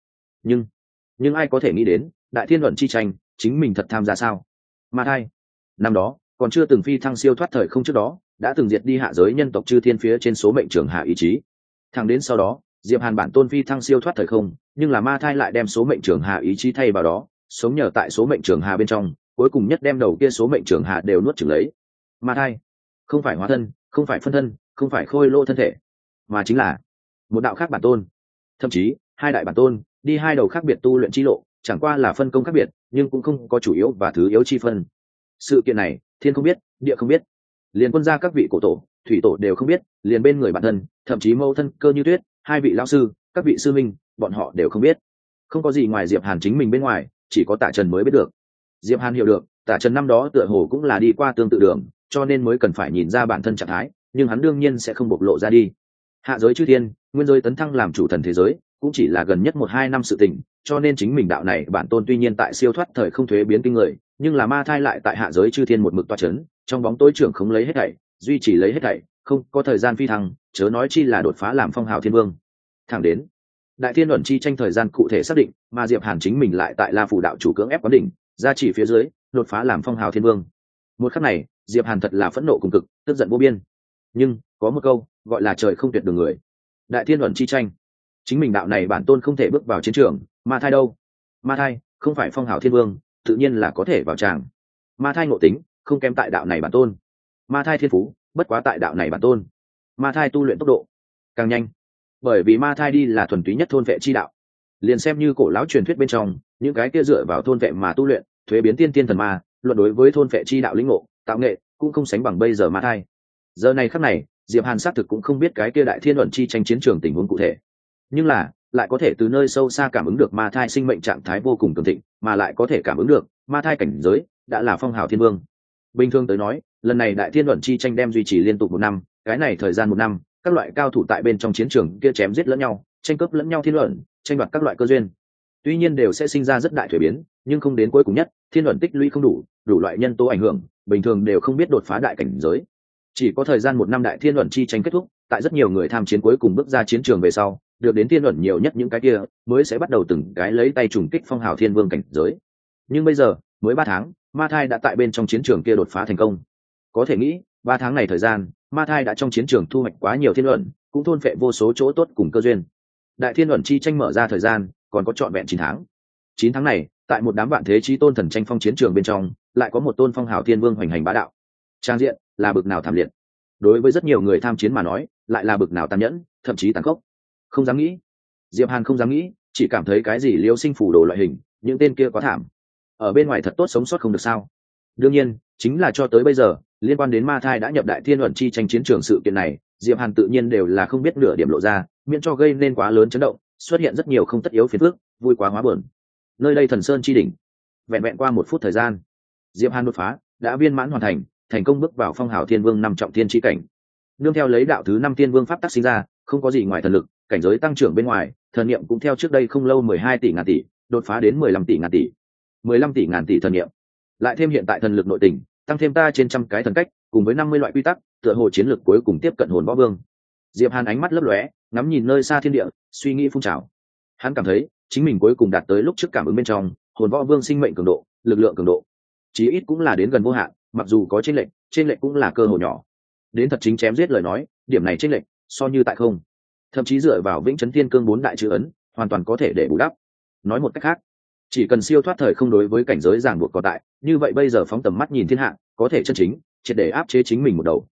Nhưng ai có thể nghĩ đến, đại thiên luận chi tranh, chính mình thật tham gia sao? Ma thai, năm đó còn chưa từng phi thăng siêu thoát thời không trước đó, đã từng diệt đi hạ giới nhân tộc chư thiên phía trên số mệnh trường hạ ý chí. Thẳng đến sau đó, Diệp Hàn bản tôn phi thăng siêu thoát thời không, nhưng là ma thai lại đem số mệnh trường hạ ý chí thay vào đó, sống nhờ tại số mệnh trường hạ bên trong, cuối cùng nhất đem đầu kia số mệnh trường hạ đều nuốt chửng lấy. Ma thai, không phải hóa thân, không phải phân thân, không phải khôi lô thân thể, mà chính là một đạo khác bản tôn. Thậm chí hai đại bản tôn đi hai đầu khác biệt tu luyện chi lộ, chẳng qua là phân công khác biệt, nhưng cũng không có chủ yếu và thứ yếu chi phân. Sự kiện này thiên không biết, địa không biết, liền quân gia các vị cổ tổ, thủy tổ đều không biết, liền bên người bản thân, thậm chí mẫu thân Cơ Như Tuyết, hai vị lão sư, các vị sư minh, bọn họ đều không biết. Không có gì ngoài Diệp Hàn chính mình bên ngoài, chỉ có Tạ Trần mới biết được. Diệp Hàn hiểu được, Tạ Trần năm đó tựa hồ cũng là đi qua tương tự đường, cho nên mới cần phải nhìn ra bản thân trạng thái, nhưng hắn đương nhiên sẽ không bộc lộ ra đi. Hạ giới chư thiên, nguyên giới tấn thăng làm chủ thần thế giới, cũng chỉ là gần nhất 1-2 năm sự tình, cho nên chính mình đạo này bản tôn tuy nhiên tại siêu thoát thời không thuế biến kinh người, nhưng là ma thai lại tại hạ giới chư thiên một mực toa chấn, trong bóng tối trưởng không lấy hết thảy, duy trì lấy hết thảy, không có thời gian phi thăng, chớ nói chi là đột phá làm phong hào thiên vương. Thẳng đến đại thiên luận chi tranh thời gian cụ thể xác định, mà Diệp Hàn chính mình lại tại La Phủ đạo chủ cưỡng ép quán đỉnh, gia chỉ phía dưới, đột phá làm phong hào thiên vương. Một khắc này, Diệp Hàn thật là phẫn nộ cùng cực, tức giận vô biên. Nhưng có một câu gọi là trời không tuyệt đường người. Đại thiên luận chi tranh, chính mình đạo này bản tôn không thể bước vào chiến trường, ma thai đâu? Ma thai không phải phong hào thiên vương, tự nhiên là có thể vào tràng. Ma thai ngộ tính không kém tại đạo này bản tôn, ma thai thiên phú bất quá tại đạo này bản tôn, ma thai tu luyện tốc độ càng nhanh, bởi vì ma thai đi là thuần túy nhất thôn vệ chi đạo. Liền xem như cổ lão truyền thuyết bên trong những cái kia dựa vào thôn vệ mà tu luyện, thuế biến tiên tiên thần ma, luận đối với thôn vệ chi đạo lĩnh ngộ, tạo nghệ cũng không sánh bằng bây giờ ma thai. Giờ này khắc này, Diệp Hàn xác thực cũng không biết cái kia đại thiên luận chi tranh chiến trường tình huống cụ thể, nhưng là lại có thể từ nơi sâu xa cảm ứng được ma thai sinh mệnh trạng thái vô cùng cường thịnh, mà lại có thể cảm ứng được ma thai cảnh giới đã là phong hào thiên vương. Bình thường tới nói, lần này đại thiên luận chi tranh đem duy trì liên tục 1 năm, cái này thời gian 1 năm, các loại cao thủ tại bên trong chiến trường kia chém giết lẫn nhau, tranh cướp lẫn nhau thiên luận, tranh đoạt các loại cơ duyên. Tuy nhiên đều sẽ sinh ra rất đại thuế biến, nhưng không đến cuối cùng nhất, thiên luận tích lũy không đủ, đủ loại nhân tố ảnh hưởng, bình thường đều không biết đột phá đại cảnh giới. Chỉ có thời gian 1 năm đại thiên luận chi tranh kết thúc, tại rất nhiều người tham chiến cuối cùng bước ra chiến trường về sau, được đến thiên luận nhiều nhất những cái kia mới sẽ bắt đầu từng cái lấy tay trùng kích phong hào thiên vương cảnh giới. Nhưng bây giờ mới 3 tháng, ma thai đã tại bên trong chiến trường kia đột phá thành công. Có thể nghĩ 3 tháng này thời gian, ma thai đã trong chiến trường thu hoạch quá nhiều thiên luận, cũng thôn phệ vô số chỗ tốt cùng cơ duyên. Đại thiên luận chi tranh mở ra thời gian còn có trọn vẹn 9 tháng. 9 tháng này, tại một đám vạn thế chí tôn thần tranh phong chiến trường bên trong, lại có một tôn phong hào thiên vương hoành hành bá đạo. Trang diện là bực nào thảm liệt, đối với rất nhiều người tham chiến mà nói, lại là bực nào tàn nhẫn, thậm chí tàn khốc. Không dám nghĩ, Diệp Hàn không dám nghĩ, chỉ cảm thấy cái gì liêu sinh phủ đồ loại hình, những tên kia quá thảm. Ở bên ngoài thật tốt sống sót không được sao? Đương nhiên, chính là cho tới bây giờ, liên quan đến ma thai đã nhập đại thiên luận chi tranh chiến trường sự kiện này, Diệp Hàn tự nhiên đều là không biết nửa điểm lộ ra, miễn cho gây nên quá lớn chấn động, xuất hiện rất nhiều không tất yếu phiền phức, vui quá hóa buồn. Nơi đây Thần Sơn chi đỉnh, vẹn vẹn qua 1 phút thời gian, Diệp Hàn đột phá đã viên mãn hoàn thành, thành công bước vào phong hào thiên vương 5 trọng thiên chi cảnh. Nương theo lấy đạo thứ 5 thiên vương pháp tắc sinh ra, không có gì ngoài thần lực, cảnh giới tăng trưởng bên ngoài, thần niệm cũng theo trước đây không lâu 12 tỷ ngàn tỷ, đột phá đến 15 tỷ ngàn tỷ. 15 tỷ ngàn tỷ thần niệm, lại thêm hiện tại thần lực nội tình, tăng thêm ta trên trăm cái thần cách, cùng với 50 loại quy tắc, tựa hồ chiến lực cuối cùng tiếp cận hồn võ vương. Diệp Hàn ánh mắt lấp lóe, ngắm nhìn nơi xa thiên địa, suy nghĩ phun trào. Hắn cảm thấy, chính mình cuối cùng đạt tới lúc trước cảm ứng bên trong, hồn võ vương sinh mệnh cường độ, lực lượng cường độ, chí ít cũng là đến gần vô hạn, mặc dù có chênh lệch cũng là cơ hội nhỏ. Đến thật chính chém giết lời nói, điểm này chênh lệch, so như tại không. Thậm chí dựa vào Vĩnh Chấn Thiên Cương 4 đại chữ ấn, hoàn toàn có thể để bù đắp. Nói một cách khác, chỉ cần siêu thoát thời không đối với cảnh giới ràng buộc có tại, như vậy bây giờ phóng tầm mắt nhìn thiên hạ, có thể chân chính triệt để áp chế chính mình một đầu,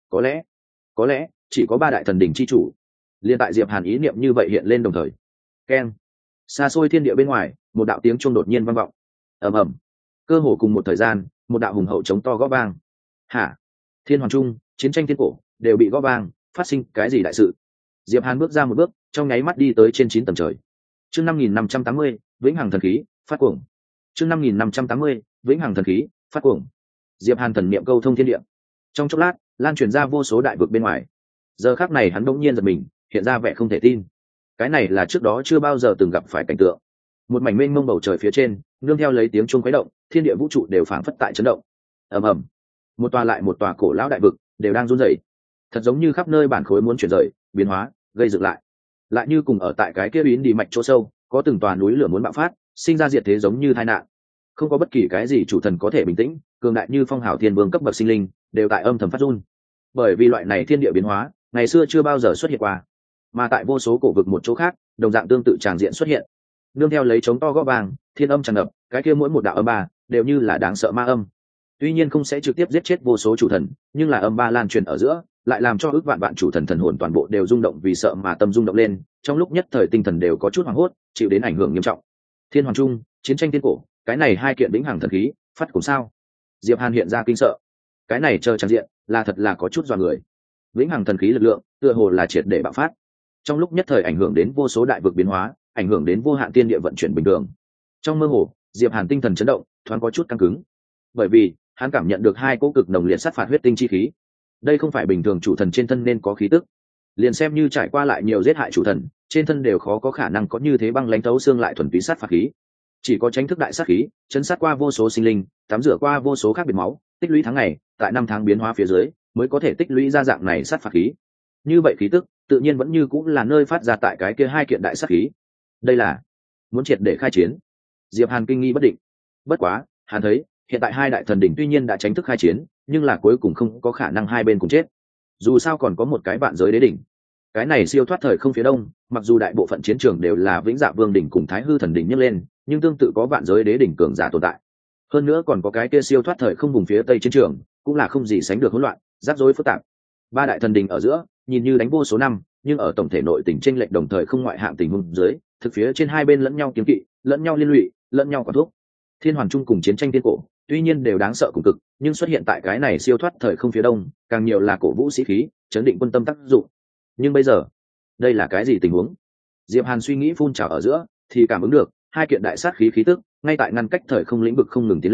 có lẽ chỉ có 3 đại thần đỉnh chi chủ. Liên tại Diệp Hàn ý niệm như vậy hiện lên đồng thời, keng, xa xôi thiên địa bên ngoài, một đạo tiếng chuông đột nhiên vang vọng. Ầm ầm, cơ hồ cùng một thời gian, một đạo hùng hậu chống to gõ vang. Hả? Thiên Hoàng Trung, chiến tranh thiên cổ đều bị gõ vang, phát sinh cái gì đại sự? Diệp Hàn bước ra một bước, trong nháy mắt đi tới trên 9 tầng trời. Chương 5580, vĩnh hằng thần khí, phát cuồng. chương 5580, vĩnh hằng thần khí phát cuồng. Diệp Hàn thần niệm câu thông thiên địa, trong chốc lát lan truyền ra vô số đại vực bên ngoài. Giờ khắc này hắn bỗng nhiên giật mình, hiện ra vẻ không thể tin. Cái này là trước đó chưa bao giờ từng gặp phải cảnh tượng. Một mảnh mênh mông bầu trời phía trên, nương theo lấy tiếng chuông khuấy động, thiên địa vũ trụ đều phảng phất tại chấn động. Ầm ầm, một tòa lại một tòa cổ lão đại vực đều đang run rẩy, thật giống như khắp nơi bản khối muốn chuyển rời, biến hóa, gây dựng lại như cùng ở tại cái kia biến đi mạch chỗ sâu, có từng tòa núi lửa muốn bạo phát, sinh ra diệt thế giống như tai nạn. Không có bất kỳ cái gì chủ thần có thể bình tĩnh, cường đại như phong hào thiên vương cấp bậc sinh linh đều tại âm thầm phát run, bởi vì loại này thiên địa biến hóa ngày xưa chưa bao giờ xuất hiện qua. Mà tại vô số cổ vực một chỗ khác, đồng dạng tương tự tràng diện xuất hiện, nương theo lấy trống to gõ vàng, thiên âm tràn ngập, cái kia mỗi một đạo âm ba đều như là đáng sợ ma âm. Tuy nhiên không sẽ trực tiếp giết chết vô số chủ thần, nhưng là âm ba lan truyền ở giữa, lại làm cho ước vạn vạn chủ thần thần hồn toàn bộ đều rung động vì sợ mà tâm rung động lên, trong lúc nhất thời tinh thần đều có chút hoảng hốt, chịu đến ảnh hưởng nghiêm trọng. Thiên Hoàng Trung, chiến tranh thiên cổ, cái này hai kiện vĩnh hằng thần khí, phát cùng sao? Diệp Hàn hiện ra kinh sợ. Cái này chờ tràn diện, là thật là có chút dọa người. Vĩnh hằng thần khí lực lượng, tựa hồ là triệt để bạo phát. Trong lúc nhất thời ảnh hưởng đến vô số đại vực biến hóa, ảnh hưởng đến vô hạn tiên địa vận chuyển bình thường. Trong mơ hồ, Diệp Hàn tinh thần chấn động, thoáng có chút căng cứng. Bởi vì, hắn cảm nhận được hai cỗ cực nồng liệt sát phạt huyết tinh chi khí. Đây không phải bình thường chủ thần trên thân nên có khí tức. Liền xem như trải qua lại nhiều giết hại chủ thần, trên thân đều khó có khả năng có như thế băng lãnh thấu xương lại thuần túy sát phạt khí. Chỉ có tránh thức đại sát khí, chấn sát qua vô số sinh linh, tắm rửa qua vô số khác biệt máu, tích lũy tháng ngày, tại năm tháng biến hóa phía dưới, mới có thể tích lũy ra dạng này sát phạt khí. Như vậy khí tức, tự nhiên vẫn như cũng là nơi phát ra tại cái kia hai kiện đại sát khí. Đây là muốn triệt để khai chiến. Diệp Hàn kinh nghi bất định. Bất quá, hắn thấy, hiện tại hai đại thần đỉnh tuy nhiên đã tránh thức khai chiến, nhưng là cuối cùng không có khả năng hai bên cùng chết. Dù sao còn có một cái vạn giới đế đỉnh. Cái này siêu thoát thời không phía đông, mặc dù đại bộ phận chiến trường đều là vĩnh dạ vương đỉnh cùng thái hư thần đỉnh nhấc lên, nhưng tương tự có vạn giới đế đỉnh cường giả tồn tại. Hơn nữa còn có cái kia siêu thoát thời không vùng phía tây chiến trường, cũng là không gì sánh được hỗn loạn, rắc rối phức tạp. Ba đại thần đỉnh ở giữa, nhìn như đánh vô số năm, nhưng ở tổng thể nội tình chênh lệch đồng thời không ngoại hạng tình huống dưới, thực phía trên hai bên lẫn nhau kiếm kỵ, lẫn nhau liên lụy, lẫn nhau quả thuốc. Thiên Hoàn Trung cùng chiến tranh tiên cổ, tuy nhiên đều đáng sợ cùng cực, nhưng xuất hiện tại cái này siêu thoát thời không phía đông, càng nhiều là cổ vũ sĩ khí, chấn định quân tâm tác dụng. Nhưng bây giờ, đây là cái gì tình huống? Diệp Hàn suy nghĩ phun trào ở giữa, thì cảm ứng được hai kiện đại sát khí khí tức, ngay tại ngăn cách thời không lĩnh vực không ngừng tiến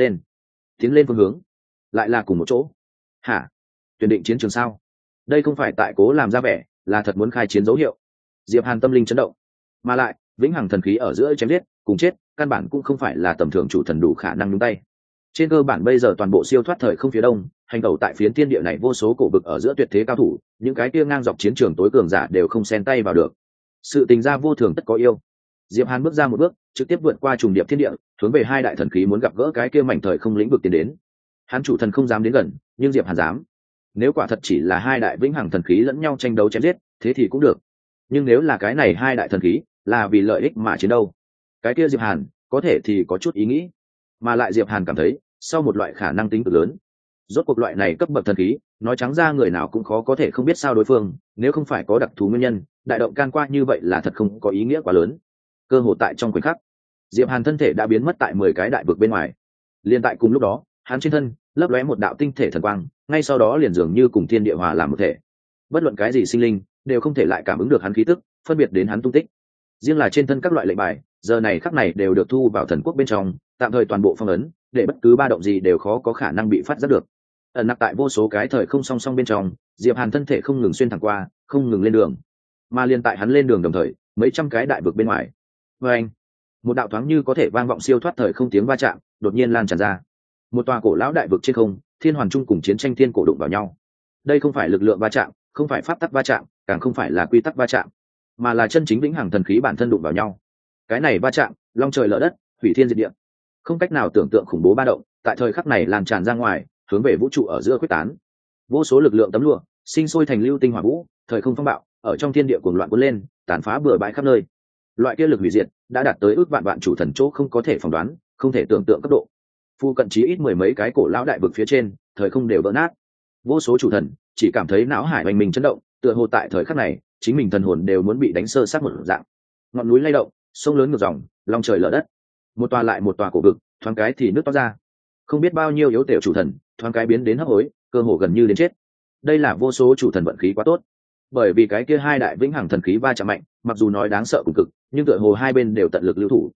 lên phương hướng, lại là cùng một chỗ. Hả? Tuyển định chiến trường sao? Đây không phải tại cố làm ra vẻ, là thật muốn khai chiến dấu hiệu. Diệp Hàn tâm linh chấn động, mà lại vĩnh hằng thần khí ở giữa chém giết, cùng chết, căn bản cũng không phải là tầm thường chủ thần đủ khả năng nhúng tay. Trên cơ bản bây giờ toàn bộ siêu thoát thời không phía đông, hành tẩu tại phiến thiên địa này vô số cổ vực ở giữa tuyệt thế cao thủ, những cái kia ngang dọc chiến trường tối cường giả đều không xen tay vào được. Sự tình gia vô thường tất có yêu. Diệp Hàn bước ra một bước, trực tiếp vượt qua trùng điệp thiên địa, hướng về hai đại thần khí muốn gặp gỡ cái kia mảnh thời không lĩnh vực tiến đến. Hắn chủ thần không dám đến gần, nhưng Diệp Hàn dám. Nếu quả thật chỉ là hai đại vĩnh hằng thần khí lẫn nhau tranh đấu chém giết, thế thì cũng được. Nhưng nếu là cái này hai đại thần khí là vì lợi ích mà chiến đấu, cái kia Diệp Hàn có thể thì có chút ý nghĩ. Mà lại Diệp Hàn cảm thấy, sau một loại khả năng tính cực lớn. Rốt cuộc loại này cấp bậc thần khí, nói trắng ra người nào cũng khó có thể không biết sao đối phương, nếu không phải có đặc thù nguyên nhân, đại động can qua như vậy là thật không có ý nghĩa quá lớn. Cơ hội tại trong khoảnh khắc, Diệp Hàn thân thể đã biến mất tại 10 cái đại vực bên ngoài. Liên tại cùng lúc đó, hắn trên thân lấp lóe một đạo tinh thể thần quang, ngay sau đó liền dường như cùng thiên địa hòa làm một thể. Bất luận cái gì sinh linh đều không thể lại cảm ứng được hắn khí tức, phân biệt đến hắn tung tích. Riêng là trên thân các loại lệnh bài, giờ này khắc này đều được thu vào thần quốc bên trong, tạm thời toàn bộ phong ấn, để bất cứ ba động gì đều khó có khả năng bị phát giác được. Ẩn nặc tại vô số cái thời không song song bên trong, Diệp Hàn thân thể không ngừng xuyên thẳng qua, không ngừng lên đường. Mà liên tại hắn lên đường đồng thời, mấy trăm cái đại vực bên ngoài, với anh, một đạo thoáng như có thể vang vọng siêu thoát thời không tiếng va chạm, đột nhiên lan tràn ra. Một tòa cổ lão đại vực trên không, Thiên Hoàn Trung cùng chiến tranh thiên cổ đụng vào nhau. Đây không phải lực lượng va chạm, không phải pháp tắc va chạm, càng không phải là quy tắc va chạm, mà là chân chính vĩnh hằng thần khí bản thân đụng vào nhau. Cái này va chạm, long trời lở đất, hủy thiên diệt địa, không cách nào tưởng tượng khủng bố ba động, tại thời khắc này lan tràn ra ngoài, hướng về vũ trụ ở giữa quyết tán. Vô số lực lượng tấm lụa, sinh sôi thành lưu tinh hỏa vũ, thời không phong bạo, ở trong thiên địa cuồng loạn cuốn lên, tàn phá bừa bãi khắp nơi. Loại kia lực hủy diệt đã đạt tới ước vạn vạn chủ thần chỗ không có thể phỏng đoán, không thể tưởng tượng cấp độ. Phu cận chí ít mười mấy cái cổ lão đại vực phía trên, thời không đều vỡ nát. Vô số chủ thần chỉ cảm thấy não hải hoành mình chấn động, tựa hồ tại thời khắc này, chính mình thần hồn đều muốn bị đánh sơ sát một dạng. Ngọn núi lay động, sông lớn ngược dòng, long trời lở đất. Một tòa lại một tòa cổ vực, thoáng cái thì nước toát ra. Không biết bao nhiêu yếu tiểu chủ thần, thoáng cái biến đến hấp hối, cơ hồ gần như đến chết. Đây là vô số chủ thần vận khí quá tốt, bởi vì cái kia hai đại vĩnh hằng thần khí va chạm mạnh, mặc dù nói đáng sợ cùng cực, nhưng tựa hồ hai bên đều tận lực lưu thủ.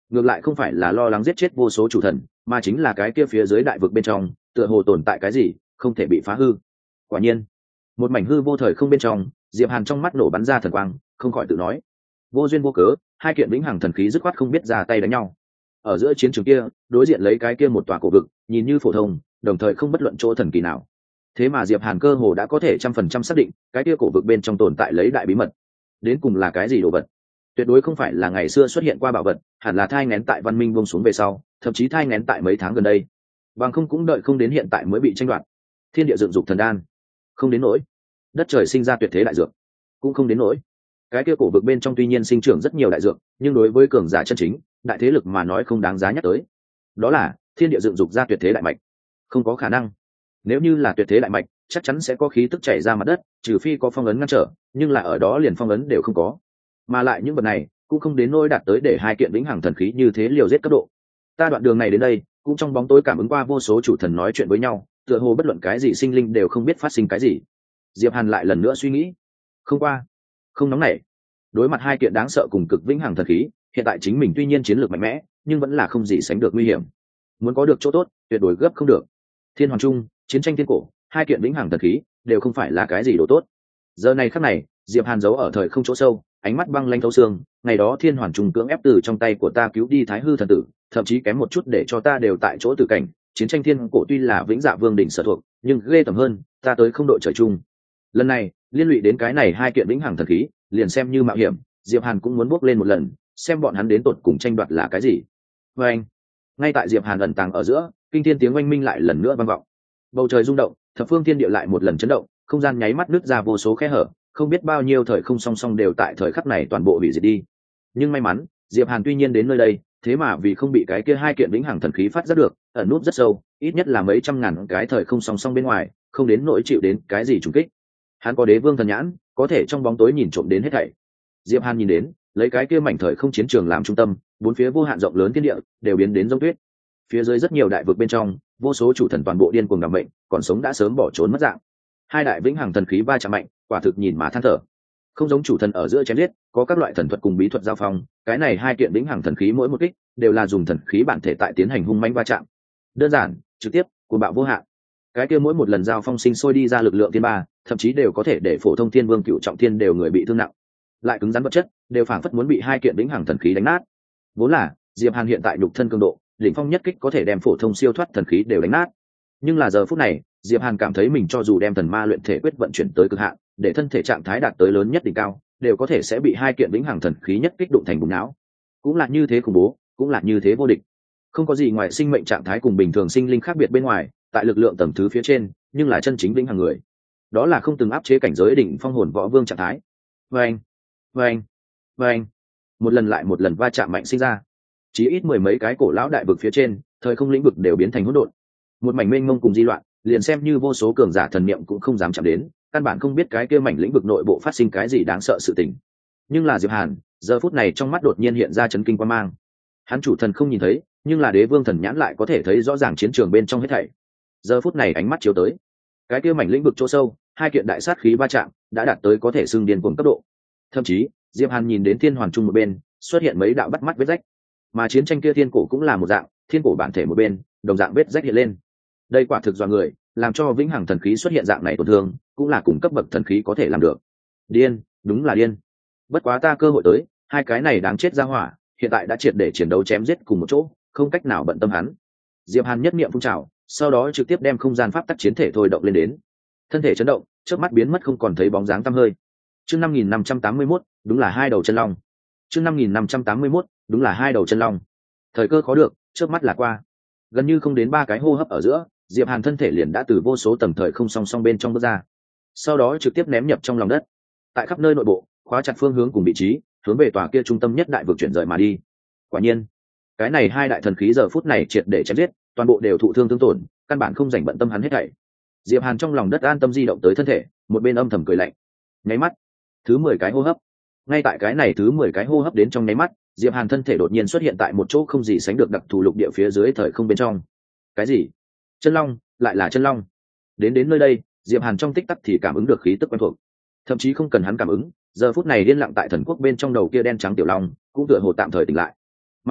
ngược lại không phải là lo lắng giết chết vô số chủ thần, mà chính là cái kia phía dưới đại vực bên trong tựa hồ tồn tại cái gì không thể bị phá hư. Quả nhiên, một mảnh hư vô thời không bên trong, Diệp Hàn trong mắt nổ bắn ra thần quang, không khỏi tự nói, vô duyên vô cớ, hai kiện vĩnh hằng thần khí dứt khoát không biết ra tay đánh nhau. Ở giữa chiến trường kia, đối diện lấy cái kia một tòa cổ vực, nhìn như phổ thông, đồng thời không bất luận chỗ thần kỳ nào. Thế mà Diệp Hàn cơ hồ đã có thể 100% xác định, cái kia cổ vực bên trong tồn tại lấy đại bí mật. Đến cùng là cái gì đồ vật? Tuyệt đối không phải là ngày xưa xuất hiện qua bảo vật, hẳn là thai nghén tại văn minh buông xuống về sau, thậm chí thai nghén tại mấy tháng gần đây. Bằng không cũng đợi không đến hiện tại mới bị tranh đoạt. Thiên địa dựng dục thần đan, không đến nỗi. Đất trời sinh ra tuyệt thế đại dược, cũng không đến nỗi. Cái kia cổ vực bên trong tuy nhiên sinh trưởng rất nhiều đại dược, nhưng đối với cường giả chân chính, đại thế lực mà nói không đáng giá nhắc tới. Đó là thiên địa dựng dục ra tuyệt thế đại mạch, không có khả năng. Nếu như là tuyệt thế đại mạch, chắc chắn sẽ có khí tức chảy ra mặt đất, trừ phi có phong ấn ngăn trở, nhưng là ở đó liền phong ấn đều không có. Mà lại những vật này cũng không đến nỗi đạt tới để hai kiện vĩnh hằng thần khí như thế liều giết cấp độ. Ta đoạn đường này đến đây, cũng trong bóng tối cảm ứng qua vô số chủ thần nói chuyện với nhau, tựa hồ bất luận cái gì sinh linh đều không biết phát sinh cái gì. Diệp Hàn lại lần nữa suy nghĩ, không qua, không nóng nảy. Đối mặt hai kiện đáng sợ cùng cực vĩnh hằng thần khí, hiện tại chính mình tuy nhiên chiến lược mạnh mẽ, nhưng vẫn là không gì sánh được nguy hiểm. Muốn có được chỗ tốt, tuyệt đối gấp không được. Thiên Hoàng Trung, chiến tranh thiên cổ, hai kiện vĩnh hằng thần khí đều không phải là cái gì đồ tốt. Giờ này khắc này, Diệp Hàn giấu ở thời không chỗ sâu, ánh mắt băng lanh thấu xương. Ngày đó Thiên Hoàn Trung cưỡng ép từ trong tay của ta cứu đi Thái Hư thần tử, thậm chí kém một chút để cho ta đều tại chỗ tử cảnh. Chiến tranh thiên cổ tuy là vĩnh dạ vương đỉnh sở thuộc, nhưng ghê tởm hơn, ta tới không đội trời chung. Lần này liên lụy đến cái này hai kiện vĩnh hằng thần khí, liền xem như mạo hiểm, Diệp Hàn cũng muốn bước lên một lần, xem bọn hắn đến tột cùng tranh đoạt là cái gì. Và anh, ngay tại Diệp Hàn ẩn tàng ở giữa, kinh thiên tiếng oanh minh lại lần nữa vang vọng. Bầu trời rung động, thập phương thiên địa lại một lần chấn động, không gian nháy mắt nứt ra vô số khe hở, không biết bao nhiêu thời không song song đều tại thời khắc này toàn bộ hủy diệt đi. Nhưng may mắn, Diệp Hàn tuy nhiên đến nơi đây, thế mà vì không bị cái kia hai kiện vĩnh hằng thần khí phát giác được, ẩn núp rất sâu, ít nhất là mấy trăm ngàn cái thời không song song bên ngoài, không đến nỗi chịu đến cái gì trùng kích. Hắn có đế vương thần nhãn, có thể trong bóng tối nhìn trộm đến hết thảy. Diệp Hàn nhìn đến, lấy cái kia mảnh thời không chiến trường làm trung tâm, bốn phía vô hạn rộng lớn thiên địa đều biến đến giống tuyết. Phía dưới rất nhiều đại vực bên trong, vô số chủ thần toàn bộ điên cuồng đảm mệnh, còn sống đã sớm bỏ trốn mất dạng. Hai đại vĩnh hằng thần khí va chạm mạnh, quả thực nhìn mà than thở. Không giống chủ thần ở giữa chém giết, có các loại thần thuật cùng bí thuật giao phong, cái này hai kiện vĩnh hằng thần khí mỗi một kích đều là dùng thần khí bản thể tại tiến hành hung mãnh va chạm. Đơn giản, trực tiếp, cuồng bạo vô hạn. Cái kia mỗi một lần giao phong sinh sôi đi ra lực lượng thiên ba, thậm chí đều có thể để phổ thông thiên vương cựu trọng thiên đều người bị thương nặng. Lại cứng rắn vật chất, đều phảng phất muốn bị hai kiện vĩnh hằng thần khí đánh nát. Vốn là, Diệp Hàn hiện tại nhục thân cường độ, đỉnh phong nhất kích có thể đem phổ thông siêu thoát thần khí đều đánh nát. Nhưng là giờ phút này, Diệp Hàn cảm thấy mình cho dù đem thần ma luyện thể quyết vận chuyển tới cực hạn, để thân thể trạng thái đạt tới lớn nhất đỉnh cao, đều có thể sẽ bị hai kiện vĩnh hằng thần khí nhất kích đụng thành bùng não. Cũng là như thế khủng bố, cũng là như thế vô địch. Không có gì ngoài sinh mệnh trạng thái cùng bình thường sinh linh khác biệt bên ngoài, tại lực lượng tầng thứ phía trên, nhưng là chân chính vĩnh hằng người. Đó là không từng áp chế cảnh giới đỉnh phong hồn võ vương trạng thái. Vâng, vâng, vâng. Một lần lại một lần va chạm mạnh sinh ra. Chỉ ít mười mấy cái cổ lão đại vực phía trên, thời không lĩnh vực đều biến thành hỗn độn. Một mảnh mênh mông cùng di loạn, liền xem như vô số cường giả thần niệm cũng không dám chạm đến, căn bản không biết cái kia mảnh lĩnh vực nội bộ phát sinh cái gì đáng sợ sự tình. Nhưng là Diệp Hàn, giờ phút này trong mắt đột nhiên hiện ra chấn kinh quan mang. Hắn chủ thần không nhìn thấy, nhưng là đế vương thần nhãn lại có thể thấy rõ ràng chiến trường bên trong hết thảy. Giờ phút này ánh mắt chiếu tới, cái kia mảnh lĩnh vực chỗ sâu, hai kiện đại sát khí va chạm, đã đạt tới có thể xưng điên cuồng cấp độ. Thậm chí, Diệp Hàn nhìn đến thiên hoàn trung một bên, xuất hiện mấy đạo bắt mắt vết rách. Mà chiến tranh kia thiên cổ cũng là một dạng, thiên cổ bản thể một bên, đồng dạng vết rách hiện lên. Đây quả thực do người, làm cho vĩnh hằng thần khí xuất hiện dạng này tổn thương, cũng là cùng cấp bậc thần khí có thể làm được. Điên, đúng là điên. Bất quá ta cơ hội tới, hai cái này đáng chết ra hỏa, hiện tại đã triệt để chiến đấu chém giết cùng một chỗ, không cách nào bận tâm hắn. Diệp Hàn nhất niệm phun trào, sau đó trực tiếp đem không gian pháp tắc chiến thể thôi động lên đến. Thân thể chấn động, chớp mắt biến mất không còn thấy bóng dáng tăm hơi. Chương 5581, đúng là hai đầu chân long. Chương 5581, đúng là hai đầu chân long. Thời cơ khó được, chớp mắt là qua. Gần như không đến ba cái hô hấp ở giữa, Diệp Hàn thân thể liền đã từ vô số tầng thời không song song bên trong bước ra. Sau đó trực tiếp ném nhập trong lòng đất. Tại khắp nơi nội bộ, khóa chặt phương hướng cùng vị trí, hướng về tòa kia trung tâm nhất đại vực chuyển rời mà đi. Quả nhiên, cái này hai đại thần khí giờ phút này triệt để chém giết, toàn bộ đều thụ thương tương tổn, căn bản không dành bận tâm hắn hết thảy. Diệp Hàn trong lòng đất an tâm di động tới thân thể, một bên âm thầm cười lạnh. Nháy mắt, thứ 10 cái hô hấp. Ngay tại cái này thứ 10 cái hô hấp đến trong nháy mắt, Diệp Hàn thân thể đột nhiên xuất hiện tại một chỗ không gì sánh được đặc thù lục địa phía dưới thời không bên trong. Cái gì? Chân long, lại là chân long. Đến nơi đây, Diệp Hàn trong tích tắc thì cảm ứng được khí tức quen thuộc. Thậm chí không cần hắn cảm ứng, giờ phút này điên lặng tại thần quốc bên trong đầu kia đen trắng tiểu long, cũng tựa hồ tạm thời tỉnh lại. Mà lại,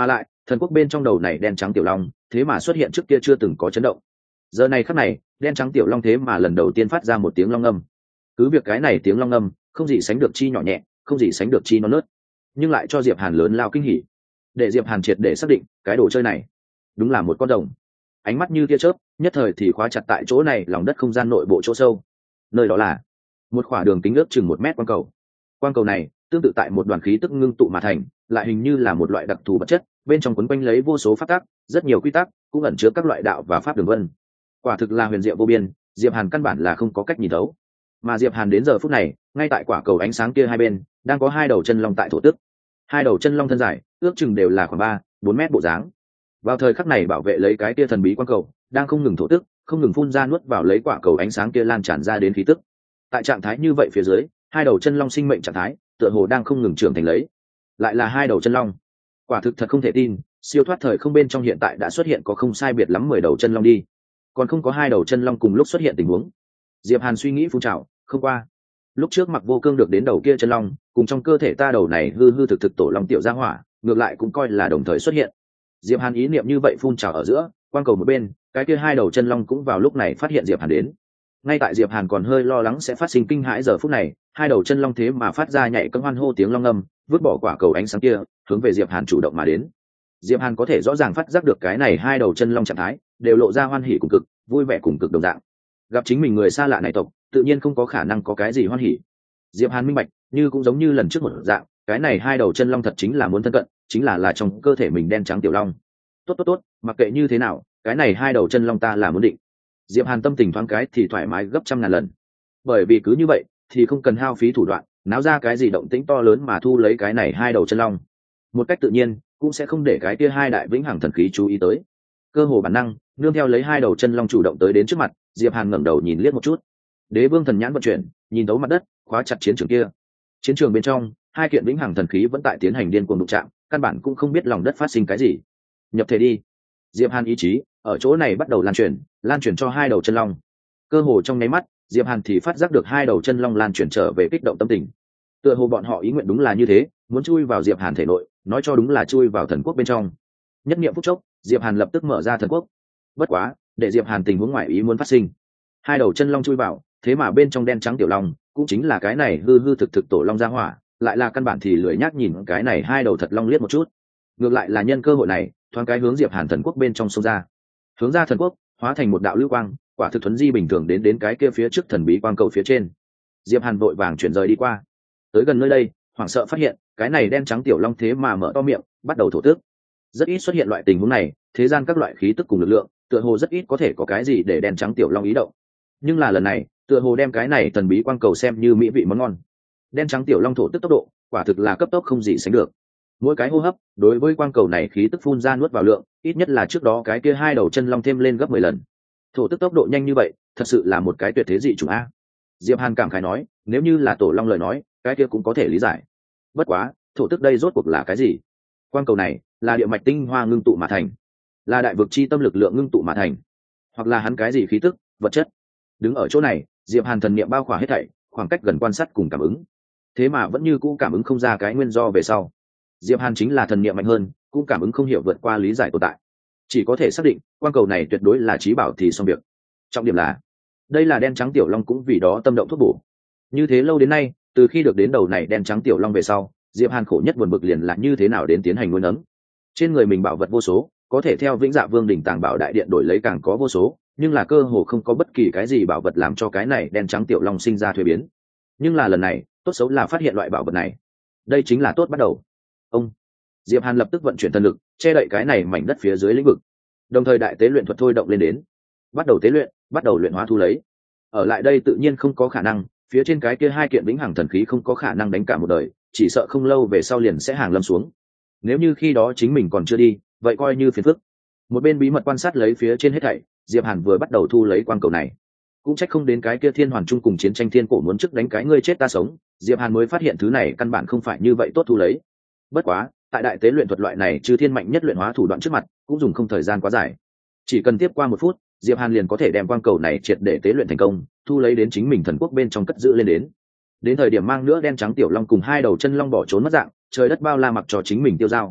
Thần quốc bên trong đầu này đen trắng tiểu long thế mà xuất hiện trước kia chưa từng có chấn động. Giờ này khắc này đen trắng tiểu long thế mà lần đầu tiên phát ra một tiếng long âm. Cứ việc cái này tiếng long âm không gì sánh được chi nhỏ nhẹ, không gì sánh được chi non nớt, nhưng lại cho Diệp Hàn lớn lao kinh hỉ. Để Diệp Hàn triệt để xác định cái đồ chơi này đúng là một con rồng. Ánh mắt như tia chớp nhất thời thì khóa chặt tại chỗ này lòng đất không gian nội bộ chỗ sâu, nơi đó là một khoảng đường kính ước chừng 1 mét quang cầu. Quang cầu này tương tự tại một đoàn khí tức ngưng tụ mà thành, lại hình như là một loại đặc thù vật chất, bên trong quấn quanh lấy vô số pháp tắc, rất nhiều quy tắc, cũng ẩn chứa các loại đạo và pháp đường vân. Quả thực là huyền diệu vô biên, Diệp Hàn căn bản là không có cách nhìn thấu. Mà Diệp Hàn đến giờ phút này, ngay tại quả cầu ánh sáng kia hai bên, đang có hai đầu chân long tại thổ tức. Hai đầu chân long thân dài, ước chừng đều là khoảng 3-4 mét bộ dáng. Vào thời khắc này bảo vệ lấy cái kia thần bí quang cầu, đang không ngừng thổ tức, không ngừng phun ra nuốt vào lấy quả cầu ánh sáng kia lan tràn ra đến khí tức. Tại trạng thái như vậy phía dưới, hai đầu chân long sinh mệnh trạng thái, tựa hồ đang không ngừng trưởng thành lấy. Lại là hai đầu chân long. Quả thực thật không thể tin, siêu thoát thời không bên trong hiện tại đã xuất hiện có không sai biệt lắm 10 đầu chân long đi. Còn không có hai đầu chân long cùng lúc xuất hiện tình huống. Diệp Hàn suy nghĩ phun trào, không qua. Lúc trước Mặc Vô Cương được đến đầu kia chân long, cùng trong cơ thể ta đầu này hư hư thực thực tổ long tiểu gia hỏa, ngược lại cũng coi là đồng thời xuất hiện. Diệp Hàn ý niệm như vậy phun trào ở giữa, quang cầu một bên, cái kia hai đầu chân long cũng vào lúc này phát hiện Diệp Hàn đến. Ngay tại Diệp Hàn còn hơi lo lắng sẽ phát sinh kinh hãi giờ phút này, hai đầu chân long thế mà phát ra nhảy cẫng hoan hô tiếng long ngâm, vứt bỏ quả cầu ánh sáng kia, hướng về Diệp Hàn chủ động mà đến. Diệp Hàn có thể rõ ràng phát giác được cái này hai đầu chân long trạng thái, đều lộ ra hoan hỉ cùng cực, vui vẻ cùng cực đồng dạng. Gặp chính mình người xa lạ này tộc, tự nhiên không có khả năng có cái gì hoan hỉ. Diệp Hàn minh bạch, như cũng giống như lần trước một dạng, cái này hai đầu chân long thật chính là muốn thân cận, chính là trong cơ thể mình đen trắng tiểu long. Tốt, mặc kệ như thế nào, cái này hai đầu chân long ta là muốn định. Diệp Hàn tâm tình thoáng cái thì thoải mái gấp trăm ngàn lần. Bởi vì cứ như vậy, thì không cần hao phí thủ đoạn, náo ra cái gì động tĩnh to lớn mà thu lấy cái này hai đầu chân long. Một cách tự nhiên, cũng sẽ không để cái kia hai đại vĩnh hằng thần khí chú ý tới. Cơ hồ bản năng, nương theo lấy hai đầu chân long chủ động tới đến trước mặt, Diệp Hàn ngẩng đầu nhìn liếc một chút. Đế Vương thần nhãn vận chuyển, nhìn thấu mặt đất, khóa chặt chiến trường kia. Chiến trường bên trong, hai kiện vĩnh hằng thần khí vẫn tại tiến hành điên cuồng đụng chạm, căn bản cũng không biết lòng đất phát sinh cái gì. Nhập thể đi. Diệp Hàn ý chí ở chỗ này bắt đầu lan truyền cho hai đầu chân long. Cơ hồ trong nháy mắt, Diệp Hàn thì phát giác được hai đầu chân long lan truyền trở về kích động tâm tình. Tựa hồ bọn họ ý nguyện đúng là như thế, muốn chui vào Diệp Hàn thể nội, nói cho đúng là chui vào thần quốc bên trong. Nhất niệm phút chốc, Diệp Hàn lập tức mở ra thần quốc. Bất quá, để Diệp Hàn tình huống ngoại ý muốn phát sinh. Hai đầu chân long chui vào, thế mà bên trong đen trắng tiểu long, cũng chính là cái này hư hư thực thực tổ long gia hỏa, lại là căn bản thì lười nhác nhìn cái này hai đầu thật long liếc một chút. Ngược lại là nhân cơ hội này, thoáng cái hướng Diệp Hàn thần quốc bên trong xông ra. Hướng ra thần quốc, hóa thành một đạo lưu quang, quả thực thuấn di bình thường đến cái kia phía trước thần bí quang cầu phía trên. Diệp Hàn vội vàng chuyển rời đi qua. Tới gần nơi đây, hoảng sợ phát hiện, cái này đen trắng tiểu long thế mà mở to miệng, bắt đầu thổ tức. Rất ít xuất hiện loại tình huống này, thế gian các loại khí tức cùng lực lượng, tựa hồ rất ít có thể có cái gì để đen trắng tiểu long ý động. Nhưng là lần này, tựa hồ đem cái này thần bí quang cầu xem như mỹ vị món ngon. Đen trắng tiểu long thổ tức tốc độ, quả thực là cấp tốc không gì sánh được. Mỗi cái hô hấp, đối với quang cầu này khí tức phun ra nuốt vào lượng, ít nhất là trước đó cái kia hai đầu chân long thêm lên gấp 10 lần. Thổ tức tốc độ nhanh như vậy, thật sự là một cái tuyệt thế dị chủng a. Diệp Hàn cảm khái nói, nếu như là tổ long lời nói, cái kia cũng có thể lý giải. Bất quá, thổ tức đây rốt cuộc là cái gì? Quang cầu này là địa mạch tinh hoa ngưng tụ mà thành, là đại vực chi tâm lực lượng ngưng tụ mà thành, hoặc là hắn cái gì khí tức, vật chất. Đứng ở chỗ này, Diệp Hàn thần niệm bao khỏa hết thảy, khoảng cách gần quan sát cùng cảm ứng. Thế mà vẫn như cũ cảm ứng không ra cái nguyên do về sau. Diệp Hàn chính là thần niệm mạnh hơn, cũng cảm ứng không hiểu vượt qua lý giải tồn tại. Chỉ có thể xác định, quang cầu này tuyệt đối là chí bảo thì xong việc. Trọng điểm là, đây là đen trắng tiểu long cũng vì đó tâm động thuốc bổ. Như thế lâu đến nay, từ khi được đến đầu này đen trắng tiểu long về sau, Diệp Hàn khổ nhất buồn bực liền là như thế nào đến tiến hành nuôi nấng. Trên người mình bảo vật vô số, có thể theo Vĩnh Dạ Vương đỉnh tàng bảo đại điện đổi lấy càng có vô số, nhưng là cơ hồ không có bất kỳ cái gì bảo vật làm cho cái này đen trắng tiểu long sinh ra thuế biến. Nhưng là lần này, tốt xấu là phát hiện loại bảo vật này. Đây chính là tốt bắt đầu. Ông Diệp Hàn lập tức vận chuyển thần lực, che đậy cái này mảnh đất phía dưới lĩnh vực. Đồng thời đại tế luyện thuật thôi động lên đến. Bắt đầu tế luyện, bắt đầu luyện hóa thu lấy. Ở lại đây tự nhiên không có khả năng, phía trên cái kia hai kiện vĩnh hằng thần khí không có khả năng đánh cả một đời, chỉ sợ không lâu về sau liền sẽ hàng lâm xuống. Nếu như khi đó chính mình còn chưa đi, vậy coi như phiền phức. Một bên bí mật quan sát lấy phía trên hết thảy, Diệp Hàn vừa bắt đầu thu lấy quang cầu này. Cũng trách không đến cái kia Thiên Hoàn Trung cùng chiến tranh thiên cổ muốn trước đánh cái ngươi chết ta sống, Diệp Hàn mới phát hiện thứ này căn bản không phải như vậy tốt thu lấy. Bất quá, tại đại tế luyện thuật loại này trừ thiên mạnh nhất luyện hóa thủ đoạn trước mặt, cũng dùng không thời gian quá dài. Chỉ cần tiếp qua 1 phút, Diệp Hàn liền có thể đem quang cầu này triệt để tế luyện thành công, thu lấy đến chính mình thần quốc bên trong cất giữ lên đến. Đến thời điểm mang nữa đen trắng tiểu long cùng hai đầu chân long bỏ trốn mất dạng, trời đất bao la mặc cho chính mình tiêu dao.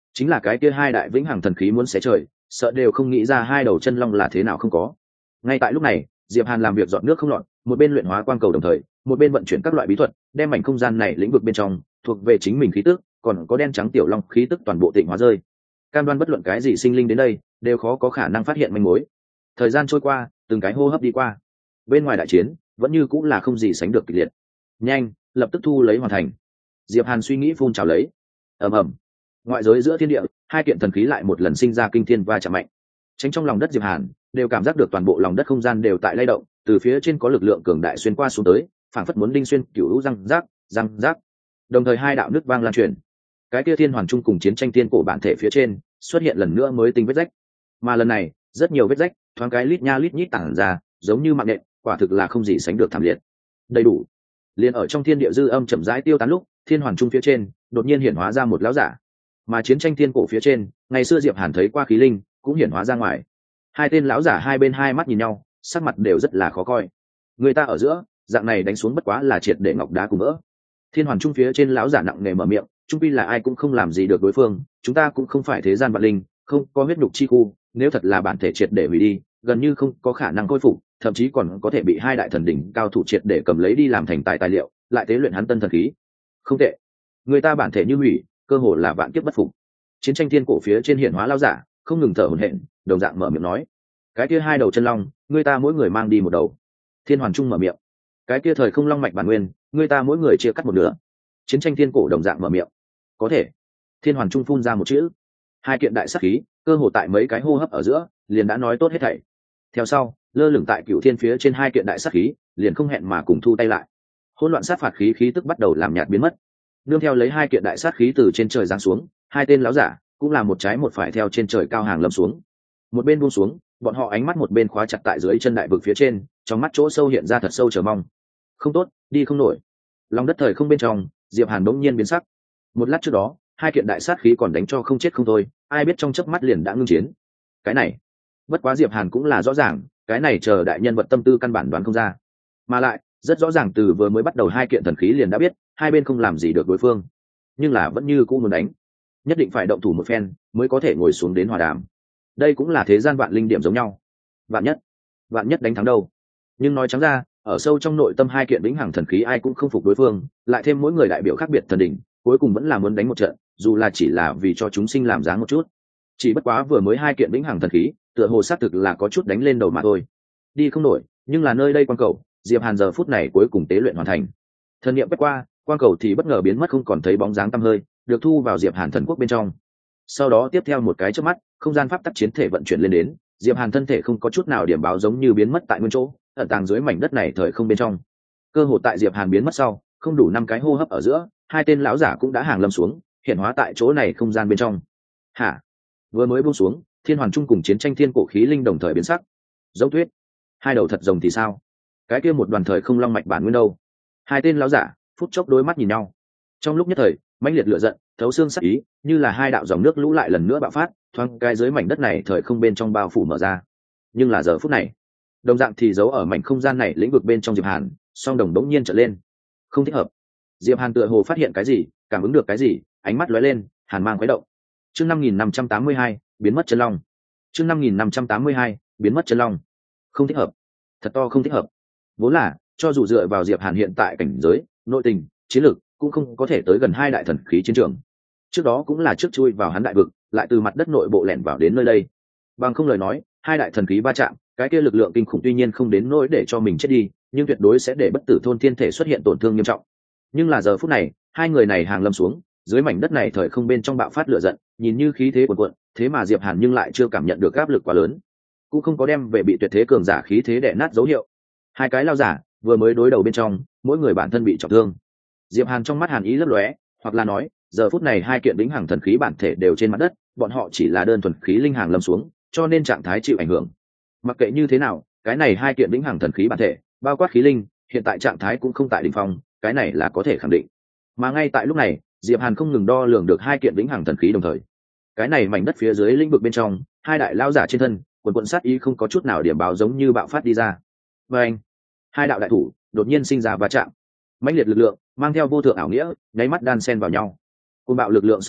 chính là cái kia hai đại vĩnh hằng thần khí muốn xé trời, sợ đều không nghĩ ra hai đầu chân long là thế nào không có. Ngay tại lúc này, Diệp Hàn làm việc dọn nước không lọt, một bên luyện hóa quang cầu đồng thời, một bên vận chuyển các loại bí thuật, đem mảnh không gian này lĩnh vực bên trong thuộc về chính mình khí tức, còn có đen trắng tiểu long khí tức toàn bộ tịnh hóa rơi. Cam đoan bất luận cái gì sinh linh đến đây, đều khó có khả năng phát hiện manh mối. Thời gian trôi qua, từng cái hô hấp đi qua. Bên ngoài đại chiến, vẫn như cũng là không gì sánh được kịch liệt. Nhanh, lập tức thu lấy hoàn thành. Diệp Hàn suy nghĩ phun trào lấy. Ầm ầm. Ngoại giới giữa thiên địa, hai kiện thần khí lại một lần sinh ra kinh thiên va chạm mạnh. Tránh trong lòng đất Diệp Hàn, đều cảm giác được toàn bộ lòng đất không gian đều tại lay động, từ phía trên có lực lượng cường đại xuyên qua xuống tới, phảng phất muốn đinh xuyên cửu lũ răng rác. Đồng thời hai đạo nước vang lan truyền. Cái kia thiên hoàn trung cùng chiến tranh tiên cổ bản thể phía trên, xuất hiện lần nữa mới tinh vết rách. Mà lần này, rất nhiều vết rách, thoáng cái lít nha lít nhít tản ra, giống như mạng nện, quả thực là không gì sánh được thảm liệt. Đầy đủ. Liền ở trong thiên địa dư âm chậm rãi tiêu tán lúc, thiên hoàn trung phía trên, đột nhiên hiển hóa ra một lão giả. Mà chiến tranh tiên cổ phía trên, ngày xưa Diệp Hàn thấy qua khí linh, cũng hiển hóa ra ngoài. Hai tên lão giả hai bên hai mắt nhìn nhau, sắc mặt đều rất là khó coi. Người ta ở giữa, dạng này đánh xuống bất quá là triệt để ngọc đá cùng vỡ. Thiên hoàn trung phía trên lão giả nặng nề mở miệng, trung pi là ai cũng không làm gì được đối phương, chúng ta cũng không phải thế gian vạn linh, không có huyết nhục chi khu, nếu thật là bản thể triệt để hủy đi, gần như không có khả năng khôi phục, thậm chí còn có thể bị hai đại thần đỉnh cao thủ triệt để cầm lấy đi làm thành tài liệu, lại tế luyện hắn tân thần khí. Không tệ. Người ta bản thể như hủy, cơ hồ là vạn kiếp bất phục. Chiến tranh thiên cổ phía trên hiện hóa lão giả, không ngừng thở hổn hển, đồng dạng mở miệng nói: cái kia hai đầu chân long, người ta mỗi người mang đi một đầu. Thiên hoàn trung mở miệng: cái kia thời không long mạch bản nguyên, người ta mỗi người chia cắt một nửa. Chiến tranh thiên cổ đồng dạng mở miệng: có thể. Thiên hoàn trung phun ra một chữ. Hai kiện đại sát khí, cơ hồ tại mấy cái hô hấp ở giữa, liền đã nói tốt hết thảy. Theo sau, lơ lửng tại cửu thiên phía trên hai kiện đại sát khí, liền không hẹn mà cùng thu tay lại. Hỗn loạn sát phạt khí khí tức bắt đầu làm nhạt biến mất. Nương theo lấy hai kiện đại sát khí từ trên trời giáng xuống, hai tên lão giả cũng là một trái một phải theo trên trời cao hàng lâm xuống. Một bên buông xuống, bọn họ ánh mắt một bên khóa chặt tại dưới chân đại vực phía trên, trong mắt chỗ sâu hiện ra thật sâu chờ mong. Không tốt, đi không nổi. Lòng đất thời không bên trong, Diệp Hàn bỗng nhiên biến sắc. Một lát trước đó, hai kiện đại sát khí còn đánh cho không chết không thôi, ai biết trong chớp mắt liền đã ngưng chiến. Cái này, bất quá Diệp Hàn cũng là rõ ràng, cái này chờ đại nhân vật tâm tư căn bản đoán không ra. Mà lại, rất rõ ràng từ vừa mới bắt đầu hai kiện thần khí liền đã biết, hai bên không làm gì được đối phương, nhưng là vẫn như cũ muốn đánh, nhất định phải động thủ một phen mới có thể ngồi xuống đến hòa đàm. Đây cũng là thế gian vạn linh điểm giống nhau, vạn nhất đánh thắng đâu. Nhưng nói trắng ra, ở sâu trong nội tâm hai kiện vĩnh hằng thần khí ai cũng không phục đối phương, lại thêm mỗi người đại biểu khác biệt thần đỉnh, cuối cùng vẫn là muốn đánh một trận, dù là chỉ là vì cho chúng sinh làm dáng một chút. Chỉ bất quá vừa mới hai kiện vĩnh hằng thần khí, tựa hồ xác thực là có chút đánh lên đầu mà thôi. Đi không nổi, nhưng là nơi đây quan cầu, Diệp Hàn giờ phút này cuối cùng tế luyện hoàn thành. Thần niệm quét qua, quan cầu thì bất ngờ biến mất không còn thấy bóng dáng tăm hơi, được thu vào Diệp Hàn thần quốc bên trong. Sau đó tiếp theo một cái chớp mắt, không gian pháp tắc chiến thể vận chuyển lên đến, Diệp Hàn thân thể không có chút nào điểm báo giống như biến mất tại nguyên chỗ, ẩn tàng dưới mảnh đất này thời không bên trong. Cơ hội tại Diệp Hàn biến mất sau, không đủ 5 cái hô hấp ở giữa, hai tên lão giả cũng đã hàng lâm xuống, hiện hóa tại chỗ này không gian bên trong. Hả? Vừa mới buông xuống, Thiên Hoàn Trung cùng chiến tranh thiên cổ khí linh đồng thời biến sắc. Giống tuyết, hai đầu thật rồng thì sao? Cái kia một đoàn thời không long mạch bản nguyên đâu? Hai tên lão giả phút chốc đối mắt nhìn nhau. Trong lúc nhất thời, mãnh liệt lửa giận, thấu xương sắc ý, như là hai đạo dòng nước lũ lại lần nữa bạo phát, thoáng cái dưới mảnh đất này thời không bên trong bao phủ mở ra. Nhưng là giờ phút này, đồng dạng thì giấu ở mảnh không gian này lĩnh vực bên trong Diệp Hàn, song đồng đống nhiên trở lên. Không thích hợp. Diệp Hàn tựa hồ phát hiện cái gì, cảm ứng được cái gì, ánh mắt lóe lên, hàn mang khuấy động. Chương 5582, biến mất chân long. Chương 5582, biến mất chân long. Không thích hợp. Thật to không thích hợp. Vốn là, cho dù dựa vào Diệp Hàn hiện tại cảnh giới, nội tình, chiến lược, cũng không có thể tới gần hai đại thần khí chiến trường. Trước đó cũng là trước chui vào hắn đại vực, lại từ mặt đất nội bộ lẻn vào đến nơi đây. Bằng không lời nói, hai đại thần khí va chạm, cái kia lực lượng kinh khủng tuy nhiên không đến nỗi để cho mình chết đi, nhưng tuyệt đối sẽ để bất tử thôn thiên thể xuất hiện tổn thương nghiêm trọng. Nhưng là giờ phút này, hai người này hàng lâm xuống, dưới mảnh đất này thời không bên trong bạo phát lửa giận, nhìn như khí thế cuồn cuộn, thế mà Diệp Hàn nhưng lại chưa cảm nhận được áp lực quá lớn, cũng không có đem về bị tuyệt thế cường giả khí thế đè nát dấu hiệu. Hai cái lao giả vừa mới đối đầu bên trong, mỗi người bản thân bị trọng thương. Diệp Hàn trong mắt hàn ý lấp lóe, hoặc là nói, giờ phút này hai kiện vĩnh hằng thần khí bản thể đều trên mặt đất, bọn họ chỉ là đơn thuần khí linh hàng lâm xuống, cho nên trạng thái chịu ảnh hưởng. Mặc kệ như thế nào, cái này hai kiện vĩnh hằng thần khí bản thể, bao quát khí linh, hiện tại trạng thái cũng không tại đỉnh phong, cái này là có thể khẳng định. Mà ngay tại lúc này, Diệp Hàn không ngừng đo lường được hai kiện vĩnh hằng thần khí đồng thời. Cái này mảnh đất phía dưới lĩnh vực bên trong, hai đại lao giả trên thân, quần quần sát ý không có chút nào điểm báo giống như bạo phát đi ra. Và anh, hai đạo đại thủ đột nhiên sinh ra va chạm, mãnh liệt lực lượng mang theo vô thượng ảo nghĩa, nháy mắt đan xen vào nhau. Côn bạo lực lượng sông dài,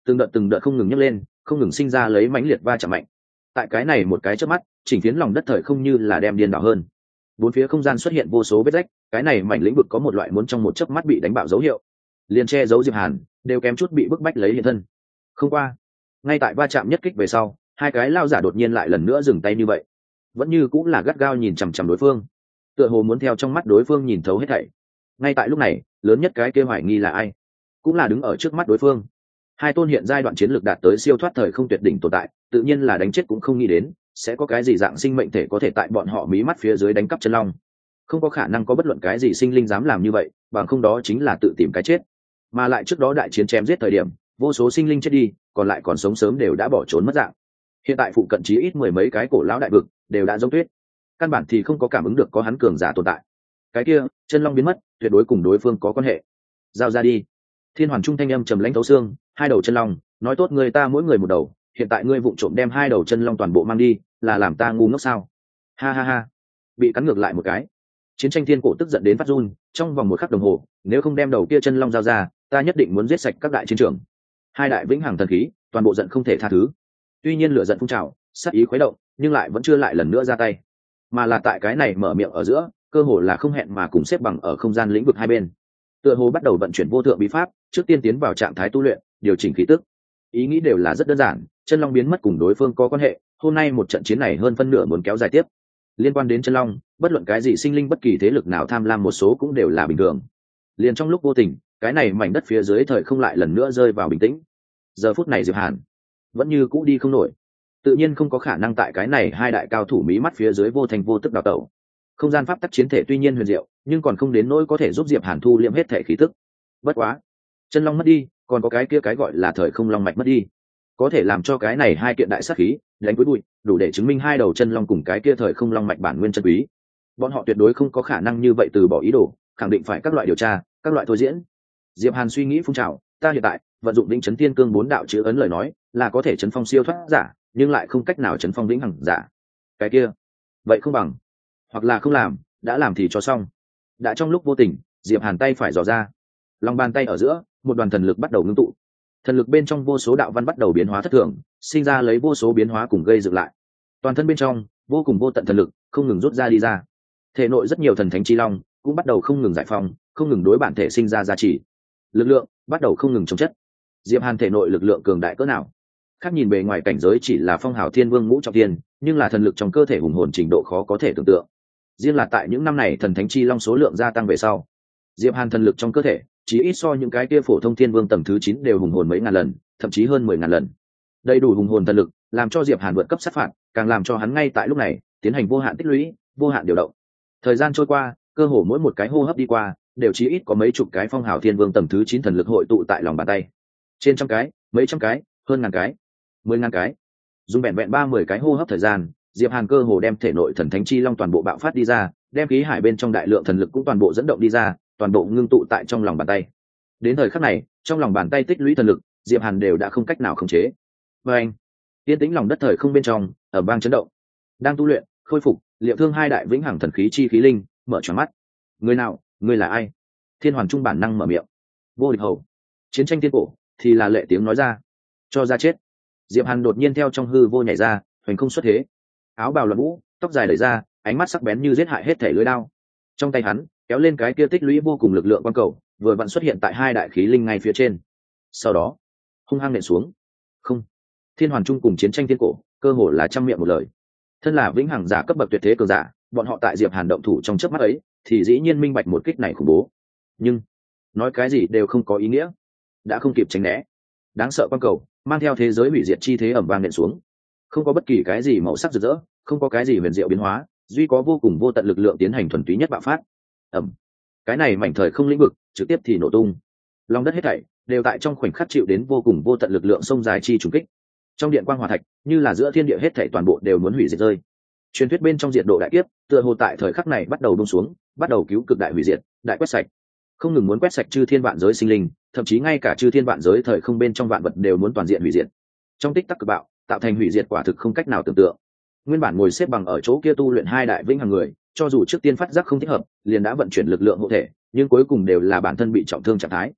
từng đợt không ngừng nhấc lên, không ngừng sinh ra lấy mãnh liệt va chạm mạnh. Tại cái này một cái chớp mắt, chỉnh phiến lòng đất thời không như là đem điên đảo hơn. Bốn phía không gian xuất hiện vô số vết rách, cái này mảnh lĩnh vực có một loại muốn trong một chớp mắt bị đánh bạo dấu hiệu. Liền che giấu Diệp Hàn đều kém chút bị bức bách lấy hiện thân. Không qua, ngay tại va chạm nhất kích về sau, hai cái lao giả đột nhiên lại lần nữa dừng tay như vậy, vẫn như cũng là gắt gao nhìn chằm chằm đối phương, tựa hồ muốn theo trong mắt đối phương nhìn thấu hết thảy. Ngay tại lúc này, lớn nhất cái kia hoài nghi là ai, cũng là đứng ở trước mắt đối phương. Hai tôn hiện giai đoạn chiến lược đạt tới siêu thoát thời không tuyệt đỉnh tồn tại, tự nhiên là đánh chết cũng không nghĩ đến sẽ có cái gì dạng sinh mệnh thể có thể tại bọn họ mí mắt phía dưới đánh cắp chân long. Không có khả năng có bất luận cái gì sinh linh dám làm như vậy, bằng không đó chính là tự tìm cái chết. Mà lại trước đó đại chiến chém giết thời điểm, vô số sinh linh chết đi, còn lại còn sống sớm đều đã bỏ trốn mất dạng. Hiện tại phụ cận chí ít mười mấy cái cổ lão đại vực đều đã giống tuyết, căn bản thì không có cảm ứng được có hắn cường giả tồn tại. Cái kia chân long biến mất, tuyệt đối cùng đối phương có quan hệ. Giao ra đi. Thiên Hoàn Trung thanh âm trầm lãnh thấu xương, hai đầu chân long, nói tốt người ta mỗi người một đầu, hiện tại ngươi vụng trộm đem hai đầu chân long toàn bộ mang đi, là làm ta ngu ngốc sao? Ha ha ha. Bị cắn ngược lại một cái. Chiến tranh thiên cổ tức giận đến phát run, trong vòng một khắc đồng hồ, nếu không đem đầu kia chân long giao ra, ta nhất định muốn giết sạch các đại chiến trường. Hai đại vĩnh hằng thần khí, toàn bộ giận không thể tha thứ. Tuy nhiên lửa giận phun trào, sát ý khuấy động, nhưng lại vẫn chưa lại lần nữa ra tay, mà là tại cái này mở miệng ở giữa, cơ hồ là không hẹn mà cùng xếp bằng ở không gian lĩnh vực hai bên. Tựa hồ bắt đầu vận chuyển vô thượng bí pháp, trước tiên tiến vào trạng thái tu luyện, điều chỉnh khí tức. Ý nghĩ đều là rất đơn giản, chân long biến mất cùng đối phương có quan hệ, hôm nay một trận chiến này hơn phân nửa muốn kéo dài tiếp. Liên quan đến chân long, bất luận cái gì sinh linh bất kỳ thế lực nào tham lam một số cũng đều là bình thường. Liền trong lúc vô tình, cái này mảnh đất phía dưới thời không lại lần nữa rơi vào bình tĩnh. Giờ phút này Diệp Hàn vẫn như cũ đi không nổi, tự nhiên không có khả năng tại cái này hai đại cao thủ mí mắt phía dưới vô thành vô tức đào tẩu. Không gian pháp tắc chiến thể tuy nhiên huyền diệu, nhưng còn không đến nỗi có thể giúp Diệp Hàn thu liệm hết thể khí tức. Bất quá, chân long mất đi, còn có cái kia cái gọi là thời không long mạch mất đi, có thể làm cho cái này hai kiện đại sát khí đánh cuối bụi, đủ để chứng minh hai đầu chân long cùng cái kia thời không long mạch bản nguyên chân quý. Bọn họ tuyệt đối không có khả năng như vậy từ bỏ ý đồ, khẳng định phải các loại điều tra, các loại thôi diễn. Diệp Hàn suy nghĩ phun trào, ta hiện tại vận dụng Vĩnh Chấn Tiên Cương bốn đạo chữ ấn lời nói, là có thể chấn phong siêu thoát giả, nhưng lại không cách nào chấn phong vĩnh hằng giả. Cái kia, vậy không bằng, hoặc là không làm, đã làm thì cho xong. Đã trong lúc vô tình, Diệp Hàn tay phải dò ra, lòng bàn tay ở giữa, một đoàn thần lực bắt đầu ngưng tụ. Thần lực bên trong vô số đạo văn bắt đầu biến hóa thất thường, sinh ra lấy vô số biến hóa cùng gây dựng lại. Toàn thân bên trong, vô cùng vô tận thần lực không ngừng rút ra đi ra. Thể nội rất nhiều thần thánh chi long cũng bắt đầu không ngừng giải phóng, không ngừng đối bản thể sinh ra giá trị. Lực lượng bắt đầu không ngừng chống chất. Diệp Hàn thể nội lực lượng cường đại cỡ nào? Khác nhìn bề ngoài cảnh giới chỉ là phong hào thiên vương ngũ trọng thiên, nhưng là thần lực trong cơ thể hùng hồn trình độ khó có thể tưởng tượng. Riêng là tại những năm này thần thánh chi long số lượng gia tăng về sau, Diệp Hàn thần lực trong cơ thể chỉ ít so những cái kia phổ thông thiên vương tầng thứ 9 đều hùng hồn mấy ngàn lần, thậm chí hơn 10.000 lần. Đầy đủ hùng hồn thần lực, làm cho Diệp Hàn vượt cấp sát phạt, càng làm cho hắn ngay tại lúc này tiến hành vô hạn tích lũy, vô hạn điều động. Thời gian trôi qua, cơ hồ mỗi một cái hô hấp đi qua, đều chỉ ít có mấy chục cái phong hào thiên vương tầng thứ 9 thần lực hội tụ tại lòng bàn tay. Trên trăm cái, mấy trăm cái, hơn ngàn cái, 10.000 cái. Dùng vẹn vẹn 30 cái hô hấp thời gian, Diệp Hàn cơ hồ đem thể nội thần thánh chi long toàn bộ bạo phát đi ra, đem khí hải bên trong đại lượng thần lực cũng toàn bộ dẫn động đi ra, toàn bộ ngưng tụ tại trong lòng bàn tay. Đến thời khắc này, trong lòng bàn tay tích lũy thần lực, Diệp Hàn đều đã không cách nào khống chế. Và anh, yên tĩnh lòng đất thời không bên trong, ở bang chấn động. Đang tu luyện, khôi phục, liệu thương hai đại vĩnh hằng thần khí chi khí linh, mở tròn mắt. Người nào, người là ai? Thiên Hoàn Trung bản năng mở miệng. Vô địch hầu. Chiến tranh thiên cổ, thì là lệ tiếng nói ra. Cho ra chết. Diệp Hàn đột nhiên theo trong hư vô nhảy ra, hoành không xuất thế. Áo bào loạn vũ, tóc dài đẩy ra, ánh mắt sắc bén như giết hại hết thể lưỡi đao. Trong tay hắn, kéo lên cái kia tích lũy vô cùng lực lượng quan cầu, vừa vặn xuất hiện tại hai đại khí linh ngay phía trên. Sau đó, hung hăng nện xuống. Không. Thiên Hoàn Trung cùng chiến tranh thiên cổ, cơ hồ là trăm miệng một lời. Thân là vĩnh hằng giả cấp bậc tuyệt thế cường giả, bọn họ tại Diệp Hàn động thủ trong chớp mắt ấy, thì dĩ nhiên minh bạch một kích này khủng bố. Nhưng nói cái gì đều không có ý nghĩa, đã không kịp tránh né. Đáng sợ quan cầu mang theo thế giới hủy diệt chi thế ầm vang nện xuống, không có bất kỳ cái gì màu sắc rực rỡ, không có cái gì huyền diệu biến hóa, duy có vô cùng vô tận lực lượng tiến hành thuần túy nhất bạo phát. ầm, cái này mảnh thời không lĩnh vực trực tiếp thì nổ tung, lòng đất hết thảy đều tại trong khoảnh khắc chịu đến vô cùng vô tận lực lượng sông dài chi trùng kích. Trong điện quang hỏa thạch, như là giữa thiên địa hết thảy toàn bộ đều muốn hủy diệt rơi. Truyền thuyết bên trong diệt độ đại kiếp, tựa hồ tại thời khắc này bắt đầu buông xuống, bắt đầu cứu cực đại hủy diệt, đại quét sạch. Không ngừng muốn quét sạch chư thiên vạn giới sinh linh, thậm chí ngay cả chư thiên vạn giới thời không bên trong vạn vật đều muốn toàn diện hủy diệt. Trong tích tắc cực bạo, tạo thành hủy diệt quả thực không cách nào tưởng tượng. Nguyên bản ngồi xếp bằng ở chỗ kia tu luyện hai đại vĩnh hằng người, cho dù trước tiên phát giác không thích hợp, liền đã vận chuyển lực lượng hộ thể, nhưng cuối cùng đều là bản thân bị trọng thương trạng thái,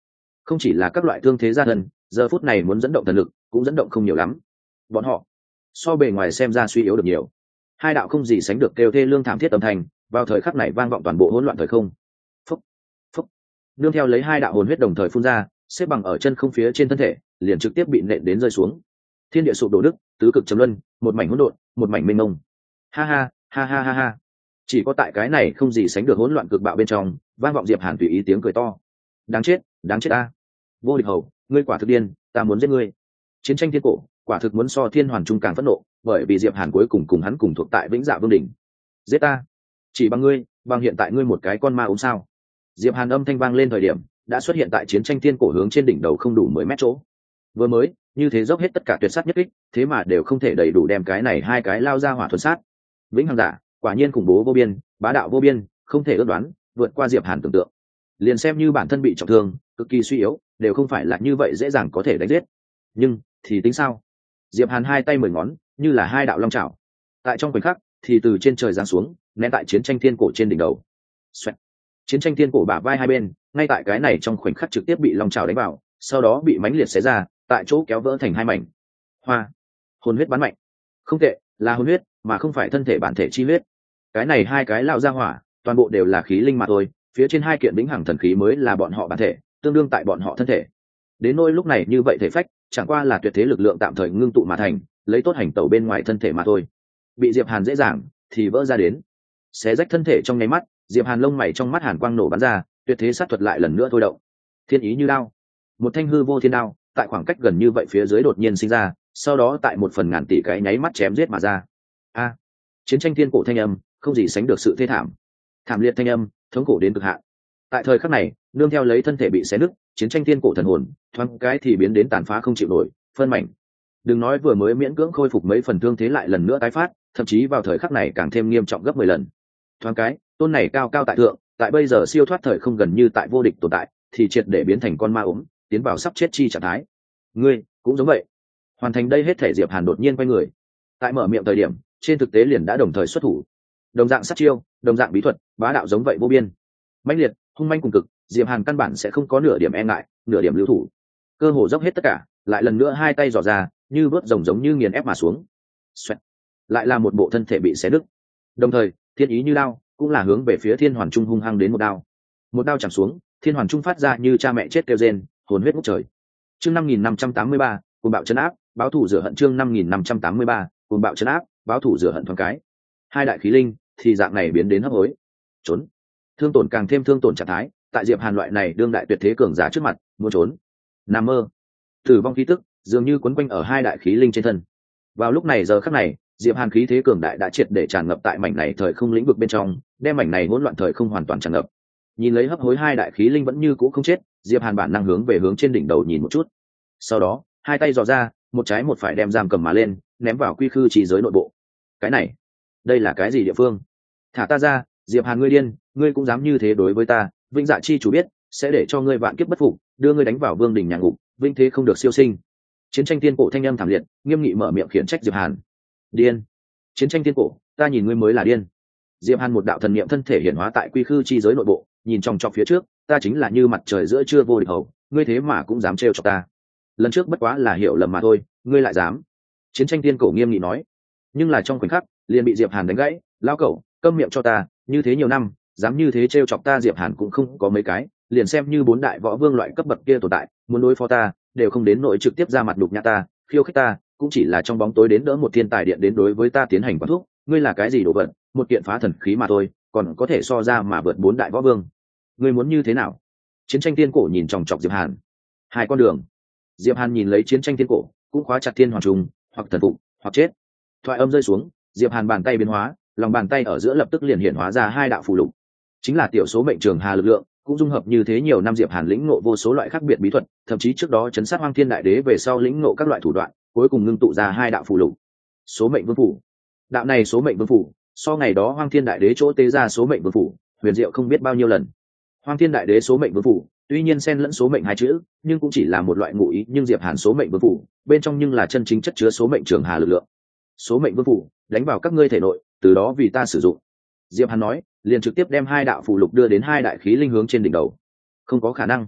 không chỉ là các loại thương thế gia thân, giờ phút này muốn dẫn động thần lực cũng dẫn động không nhiều lắm. Bọn họ so bề ngoài xem ra suy yếu được nhiều. Hai đạo không gì sánh được kêu thê lương thảm thiết âm thanh vào thời khắc này vang vọng toàn bộ hỗn loạn thời không. Phúc, phúc. Nương theo lấy hai đạo hồn huyết đồng thời phun ra, xếp bằng ở chân không phía trên thân thể liền trực tiếp bị nện đến rơi xuống. Thiên địa sụp đổ đức, tứ cực chấm luân, một mảnh hỗn độn, một mảnh mênh mông. Ha ha, ha ha ha ha. Chỉ có tại cái này không gì sánh được hỗn loạn cực bạo bên trong, vang vọng Diệp Hàn tùy ý tiếng cười to. Đáng chết ta. Vô địch hầu, ngươi quả thực điên, ta muốn giết ngươi. Chiến tranh thiên cổ, quả thực muốn so thiên hoàn trung càng phẫn nộ, bởi vì Diệp Hàn cuối cùng hắn cùng thuộc tại Vĩnh Dạ Vương đỉnh. Giết ta, chỉ bằng ngươi, bằng hiện tại ngươi một cái con ma ốm sao? Diệp Hàn âm thanh vang lên thời điểm, đã xuất hiện tại chiến tranh thiên cổ hướng trên đỉnh đầu không đủ 10 mét chỗ. Vừa mới, như thế dốc hết tất cả tuyệt sát nhất kích, thế mà đều không thể đầy đủ đem cái này hai cái lao ra hỏa thuần sát. Vĩnh Hằng Giả, quả nhiên khủng bố vô biên, bá đạo vô biên, không thể ước đoán, vượt qua Diệp Hàn tưởng tượng. Liền xem như bản thân bị trọng thương, cực kỳ suy yếu, đều không phải là như vậy dễ dàng có thể đánh giết. Nhưng thì tính sao? Diệp Hàn hai tay 10 ngón, như là hai đạo long chảo. Tại trong khoảnh khắc, thì từ trên trời giáng xuống, ném tại chiến tranh thiên cổ trên đỉnh đầu. Xoẹt. Chiến tranh thiên cổ bả vai hai bên, ngay tại cái này trong khoảnh khắc trực tiếp bị long chảo đánh vào, sau đó bị mãnh liệt xé ra, tại chỗ kéo vỡ thành hai mảnh. Hoa, hồn huyết bắn mạnh. Không tệ, là hồn huyết, mà không phải thân thể bản thể chi huyết. Cái này hai cái lão gia hỏa, toàn bộ đều là khí linh mà thôi, phía trên hai kiện vĩnh hằng thần khí mới là bọn họ bản thể, tương đương tại bọn họ thân thể. Đến nỗi lúc này như vậy thể phách, chẳng qua là tuyệt thế lực lượng tạm thời ngưng tụ mà thành, lấy tốt hành tẩu bên ngoài thân thể mà thôi. Bị Diệp Hàn dễ dàng thì vỡ ra đến, xé rách thân thể trong nháy mắt, Diệp Hàn lông mày trong mắt hàn quang nổ bắn ra, tuyệt thế sát thuật lại lần nữa thôi động. Thiên ý như đao, một thanh hư vô thiên đao, tại khoảng cách gần như vậy phía dưới đột nhiên sinh ra, sau đó tại một phần ngàn tỷ cái nháy mắt chém giết mà ra. A, chiến tranh thiên cổ thanh âm, không gì sánh được sự thê thảm, thảm liệt thanh âm, thống khổ đến cực hạn. Tại thời khắc này, nương theo lấy thân thể bị xé nứt, chiến tranh thiên cổ thần hồn thoáng cái thì biến đến tàn phá không chịu nổi, phân mảnh. Đừng nói vừa mới miễn cưỡng khôi phục mấy phần thương thế lại lần nữa tái phát, thậm chí vào thời khắc này càng thêm nghiêm trọng gấp 10 lần. Thoáng cái, tôn này cao cao tại thượng, tại bây giờ siêu thoát thời không gần như tại vô địch tồn tại, thì triệt để biến thành con ma ốm, tiến vào sắp chết chi trạng thái. Ngươi cũng giống vậy. Hoàn thành đây hết thể, Diệp Hàn đột nhiên quay người. Tại mở miệng thời điểm, trên thực tế liền đã đồng thời xuất thủ. Đồng dạng sát chiêu, đồng dạng bí thuật, bá đạo giống vậy vô biên. Mãnh liệt, hung manh cùng cực, Diệp Hàn căn bản sẽ không có nửa điểm e ngại, nửa điểm lưu thủ. Cơ hồ dốc hết tất cả, lại lần nữa hai tay giỏ ra, như vớt rồng giống như nghiền ép mà xuống. Xoẹt. Lại là một bộ thân thể bị xé đứt. Đồng thời, thiên ý như đao, cũng là hướng về phía Thiên Hoàn Trung hung hăng đến một đao. Một đao chạm xuống, Thiên Hoàn Trung phát ra như cha mẹ chết kêu rên, hồn huyết ngút trời. Chương 5583, cuồng bạo trấn áp, báo thủ rửa hận. Chương 5583, cuồng bạo trấn áp, báo thủ rửa hận. Thoáng cái, hai đại khí linh thì dạng này biến đến hấp hối. Trốn. Thương tổn càng thêm thương tổn trạng thái, tại Diệp Hàn loại này đương đại tuyệt thế cường giả trước mặt, muốn trốn, nằm mơ. Tử vong khí tức dường như quấn quanh ở hai đại khí linh trên thân. Vào lúc này giờ khắc này, Diệp Hàn khí thế cường đại đã triệt để tràn ngập tại mảnh này thời không lĩnh vực bên trong, đem mảnh này hỗn loạn thời không hoàn toàn tràn ngập. Nhìn lấy hấp hối hai đại khí linh vẫn như cũ không chết, Diệp Hàn bản năng hướng về hướng trên đỉnh đầu nhìn một chút. Sau đó, hai tay dò ra, một trái một phải đem giam cầm mà lên, ném vào quy khư chỉ giới nội bộ. Cái này, đây là cái gì địa phương? Thả ta ra, Diệp Hàn ngươi điên, ngươi cũng dám như thế đối với ta? Vĩnh Dạ chi chủ biết, sẽ để cho ngươi vạn kiếp bất phục, đưa ngươi đánh vào vương đỉnh nhà ngục, vinh thế không được siêu sinh. Chiến tranh tiên cổ thanh âm thảm liệt, nghiêm nghị mở miệng khiển trách Diệp Hàn. Điên! Chiến tranh tiên cổ, ta nhìn ngươi mới là điên. Diệp Hàn một đạo thần niệm thân thể hiển hóa tại quy khư chi giới nội bộ, nhìn trong phía trước, ta chính là như mặt trời giữa trưa vô địch hầu, ngươi thế mà cũng dám trêu chọc ta. Lần trước bất quá là hiểu lầm mà thôi, ngươi lại dám. Chiến tranh tiên cổ nghiêm nghị nói. Nhưng là trong khoảnh khắc, liền bị Diệp Hàn đánh gãy, lao cẩu, câm miệng cho ta, như thế nhiều năm, dám như thế trêu chọc ta. Diệp Hàn cũng không có mấy cái, liền xem như bốn đại võ vương loại cấp bậc kia tồn tại, muốn đối phó ta, đều không đến nỗi trực tiếp ra mặt đục nhã ta, khiêu khích ta, cũng chỉ là trong bóng tối đến đỡ một thiên tài điện đến đối với ta tiến hành quán thúc. Ngươi là cái gì đồ vật, một kiện phá thần khí mà thôi, còn có thể so ra mà vượt bốn đại võ vương. Ngươi muốn như thế nào? Chiến tranh tiên cổ nhìn chòng chọc Diệp Hàn. Hai con đường. Diệp Hàn nhìn lấy chiến tranh tiên cổ, cũng khóa chặt Thiên Hoàng Trùng, hoặc thần phục, hoặc chết. Thoại âm rơi xuống, Diệp Hàn bàn tay biến hóa, lòng bàn tay ở giữa lập tức liền hiện hóa ra hai đạo phù lục, chính là tiểu số mệnh trường hà lực lượng, cũng dung hợp như thế nhiều năm Diệp Hàn lĩnh ngộ vô số loại khác biệt bí thuật, thậm chí trước đó chấn sát Hoang Thiên Đại Đế về sau lĩnh ngộ các loại thủ đoạn, cuối cùng ngưng tụ ra hai đạo phù lục. Số mệnh vương phủ. Đạo này số mệnh vương phủ, so ngày đó Hoang Thiên Đại Đế chỗ tế ra số mệnh vương phủ, huyền diệu không biết bao nhiêu lần. Hoang Thiên Đại Đế số mệnh vương phủ, tuy nhiên xen lẫn số mệnh hai chữ, nhưng cũng chỉ là một loại ngụ ý, nhưng Diệp Hàn số mệnh vương phủ, bên trong nhưng là chân chính chất chứa số mệnh trường hà lực lượng. Số mệnh vương phủ, đánh vào các ngươi thể nội, từ đó vì ta sử dụng. Diệp Hàn nói, liền trực tiếp đem hai đạo phù lục đưa đến hai đại khí linh hướng trên đỉnh đầu. Không có khả năng.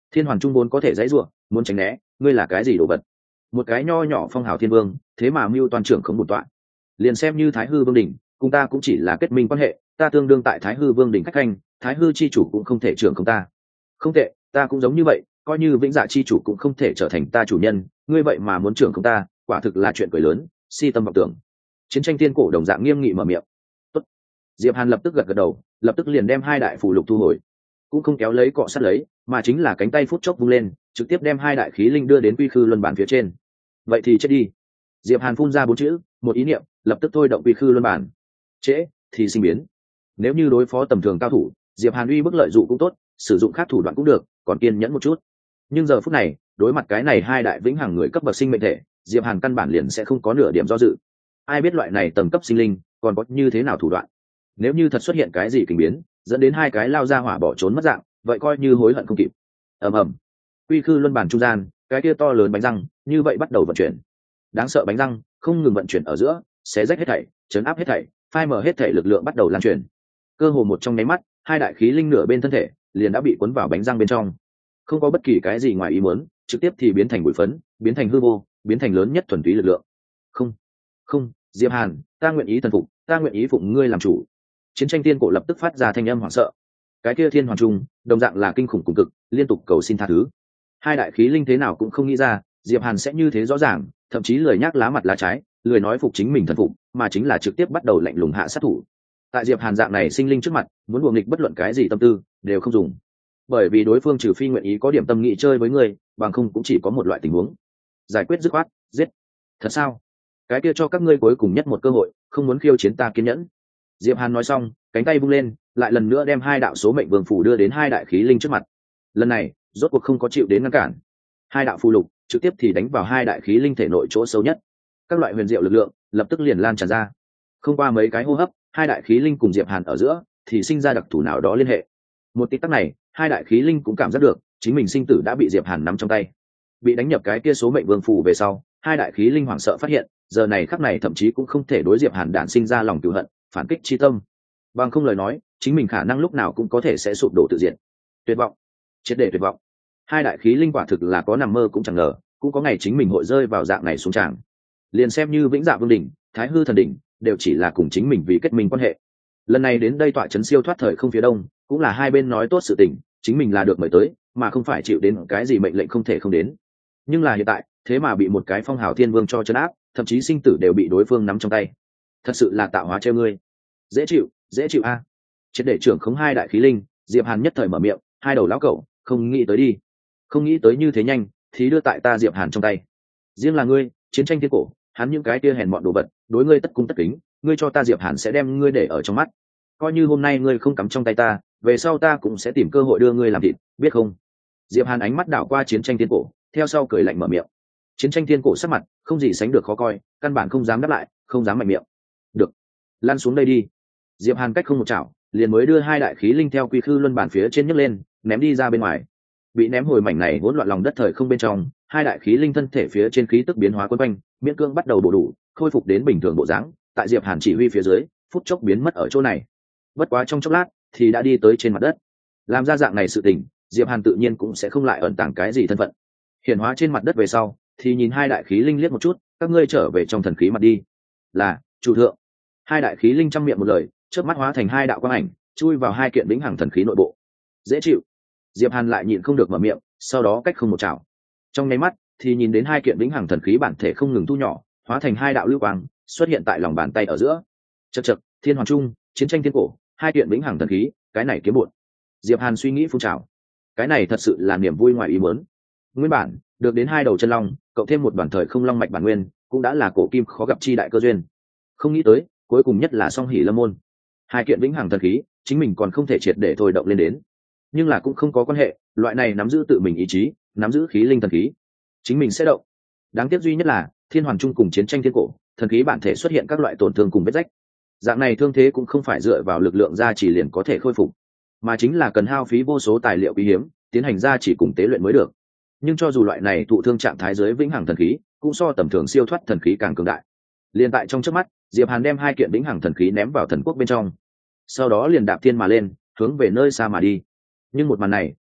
Thiên Hoàn Trung vốn có thể dãy ruộng, muốn tránh né, ngươi là cái gì đồ vật? Một cái nho nhỏ phong hào thiên vương, thế mà mưu toàn trưởng không bổn tọa. Liền xem như Thái Hư Vương đỉnh, cùng ta cũng chỉ là kết minh quan hệ, ta tương đương tại Thái Hư Vương đỉnh khách khanh, Thái Hư chi chủ cũng không thể trưởng không ta. Không tệ, ta cũng giống như vậy, coi như Vĩnh Dạ chi chủ cũng không thể trở thành ta chủ nhân, ngươi vậy mà muốn trưởng không ta, quả thực là chuyện cười lớn, si tâm vọng tưởng. Chiến tranh tiên cổ đồng dạng nghiêm nghị mở miệng. Tốt. Diệp Hàn lập tức gật gật đầu, lập tức liền đem hai đại phù lục thu hồi, cũng không kéo lấy cọ sát lấy, mà chính là cánh tay phút chốc vung lên, trực tiếp đem hai đại khí linh đưa đến quy khư luân bản phía trên. Vậy thì chết đi. Diệp Hàn phun ra bốn chữ, một ý niệm, lập tức thôi động quy khư luân bản. Trễ thì sinh biến. Nếu như đối phó tầm thường cao thủ, Diệp Hàn uy bức lợi dụng cũng tốt, sử dụng khác thủ đoạn cũng được, còn kiên nhẫn một chút. Nhưng giờ phút này, đối mặt cái này hai đại vĩnh hằng người cấp bậc sinh mệnh thể, Diệp Hàn căn bản liền sẽ không có nửa điểm do dự. Ai biết loại này tầng cấp sinh linh còn có như thế nào thủ đoạn? Nếu như thật xuất hiện cái gì kinh biến, dẫn đến hai cái lao ra hỏa bỏ trốn mất dạng, vậy coi như hối hận không kịp. Ầm ầm. Quy khư luân bản trung gian, cái kia to lớn bánh răng, như vậy bắt đầu vận chuyển. Đáng sợ bánh răng không ngừng vận chuyển ở giữa, xé rách hết thảy, chấn áp hết thảy, phai mở hết thảy lực lượng bắt đầu lan truyền. Cơ hồ một trong nháy mắt, hai đại khí linh nửa bên thân thể liền đã bị cuốn vào bánh răng bên trong. Không có bất kỳ cái gì ngoài ý muốn, trực tiếp thì biến thành bụi phấn, biến thành hư vô, biến thành lớn nhất thuần túy lực lượng. Không, không, Diệp Hàn, ta nguyện ý thần phục, ta nguyện ý phụng ngươi làm chủ. Chiến tranh tiên cổ lập tức phát ra thanh âm hoảng sợ. Cái kia thiên hoàng trung đồng dạng là kinh khủng cùng cực, liên tục cầu xin tha thứ. Hai đại khí linh thế nào cũng không nghĩ ra Diệp Hàn sẽ như thế rõ ràng, thậm chí lười nhác lá mặt lá trái, lười nói phục chính mình thần phục, mà chính là trực tiếp bắt đầu lạnh lùng hạ sát thủ. Tại Diệp Hàn dạng này sinh linh trước mặt, muốn đùa nghịch bất luận cái gì tâm tư đều không dùng, bởi vì đối phương trừ phi nguyện ý có điểm tâm nghị chơi với người, bằng không cũng chỉ có một loại tình huống: giải quyết dứt khoát, giết. Thật sao? Cái kia cho các ngươi cuối cùng nhất một cơ hội, không muốn khiêu chiến ta kiên nhẫn. Diệp Hàn nói xong, cánh tay vung lên, lại lần nữa đem hai đạo số mệnh vương phủ đưa đến hai đại khí linh trước mặt. Lần này, rốt cuộc không có chịu đến ngăn cản. Hai đạo phù lục trực tiếp thì đánh vào hai đại khí linh thể nội chỗ sâu nhất. Các loại huyền diệu lực lượng lập tức liền lan tràn ra. Không qua mấy cái hô hấp, hai đại khí linh cùng Diệp Hàn ở giữa thì sinh ra đặc thù nào đó liên hệ. Một tích tắc này, hai đại khí linh cũng cảm giác được chính mình sinh tử đã bị Diệp Hàn nắm trong tay. Bị đánh nhập cái kia số mệnh vương phù về sau, hai đại khí linh hoảng sợ phát hiện, giờ này khắc này thậm chí cũng không thể đối Diệp Hàn đản sinh ra lòng cừu hận, phản kích chi tâm. Bằng không lời nói, chính mình khả năng lúc nào cũng có thể sẽ sụp đổ tự diện. Tuyệt vọng, triệt để tuyệt vọng. Hai đại khí linh quả thực là có nằm mơ cũng chẳng ngờ, cũng có ngày chính mình hội rơi vào dạng này xuống tràng. Liền xem như Vĩnh Dạ Vương đỉnh, Thái Hư thần đỉnh, đều chỉ là cùng chính mình vì kết minh quan hệ. Lần này đến đây tọa trấn siêu thoát thời không phía đông, cũng là hai bên nói tốt sự tình, chính mình là được mời tới, mà không phải chịu đến cái gì mệnh lệnh không thể không đến. Nhưng là hiện tại, thế mà bị một cái phong hào thiên vương cho trấn áp, thậm chí sinh tử đều bị đối phương nắm trong tay. Thật sự là tạo hóa treo ngươi. Dễ chịu a. Triệt để trưởng khống hai đại khí linh, Diệp Hàn nhất thời mở miệng, hai đầu lão cẩu, không nghĩ tới đi. Không nghĩ tới như thế nhanh, thì đưa tại ta Diệp Hàn trong tay. Riêng là ngươi, chiến tranh thiên cổ, hắn những cái kia hèn mọn đồ vật, đối ngươi tất cung tất kính, ngươi cho ta Diệp Hàn sẽ đem ngươi để ở trong mắt. Coi như hôm nay ngươi không cắm trong tay ta, về sau ta cũng sẽ tìm cơ hội đưa ngươi làm thịt, biết không? Diệp Hàn ánh mắt đảo qua chiến tranh thiên cổ, theo sau cười lạnh mở miệng. Chiến tranh thiên cổ sắc mặt không gì sánh được khó coi, căn bản không dám đáp lại, không dám mạnh miệng. Được, lăn xuống đây đi. Diệp Hàn cách không một chảo, liền mới đưa hai đại khí linh theo quy khư luân bản phía trên nhấc lên, ném đi ra bên ngoài. Bị ném hồi mảnh này hỗn loạn lòng đất thời không bên trong, hai đại khí linh thân thể phía trên khí tức biến hóa quấn quanh, miễn cương bắt đầu bổ đủ, khôi phục đến bình thường bộ dáng, tại Diệp Hàn chỉ huy phía dưới, phút chốc biến mất ở chỗ này. Bất quá trong chốc lát thì đã đi tới trên mặt đất. Làm ra dạng này sự tình, Diệp Hàn tự nhiên cũng sẽ không lại ẩn tàng cái gì thân phận. Hiển hóa trên mặt đất về sau, thì nhìn hai đại khí linh liếc một chút, các ngươi trở về trong thần khí mặt đi. Là, chủ thượng. Hai đại khí linh trăm miệng một lời, chớp mắt hóa thành hai đạo quang ảnh, chui vào hai kiện vĩnh hằng thần khí nội bộ. Dễ chịu. Diệp Hàn lại nhịn không được mở miệng, sau đó cách không một chảo. Trong nháy mắt thì nhìn đến hai kiện vĩnh hằng thần khí bản thể không ngừng thu nhỏ, hóa thành hai đạo lưu quang, xuất hiện tại lòng bàn tay ở giữa. Chậc chậc, thiên hoàng trung, chiến tranh thiên cổ, hai kiện vĩnh hằng thần khí, cái này kiếm bột. Diệp Hàn suy nghĩ phun trào. Cái này thật sự là niềm vui ngoài ý muốn. Nguyên bản được đến hai đầu chân long, cộng thêm một đoàn thời không long mạch bản nguyên, cũng đã là cổ kim khó gặp chi đại cơ duyên. Không nghĩ tới, cuối cùng nhất là song hỷ lâm môn. Hai kiện vĩnh hằng thần khí, chính mình còn không thể triệt để thôi động lên đến. Nhưng là cũng không có quan hệ, loại này nắm giữ tự mình ý chí, nắm giữ khí linh thần khí, chính mình sẽ động. Đáng tiếc duy nhất là thiên hoàn trung cùng chiến tranh thiên cổ, thần khí bản thể xuất hiện các loại tổn thương cùng vết rách. Dạng này thương thế cũng không phải dựa vào lực lượng gia chỉ liền có thể khôi phục, mà chính là cần hao phí vô số tài liệu quý hiếm, tiến hành gia chỉ cùng tế luyện mới được. Nhưng cho dù loại này thụ thương trạng thái dưới vĩnh hằng thần khí, cũng so tầm thường siêu thoát thần khí càng cường đại. Liên tại trong chớp mắt, Diệp Hàn đem hai kiện vĩnh hằng thần khí ném vào thần quốc bên trong, sau đó liền đạp thiên mà lên, hướng về nơi xa mà đi. Nhưng một màn này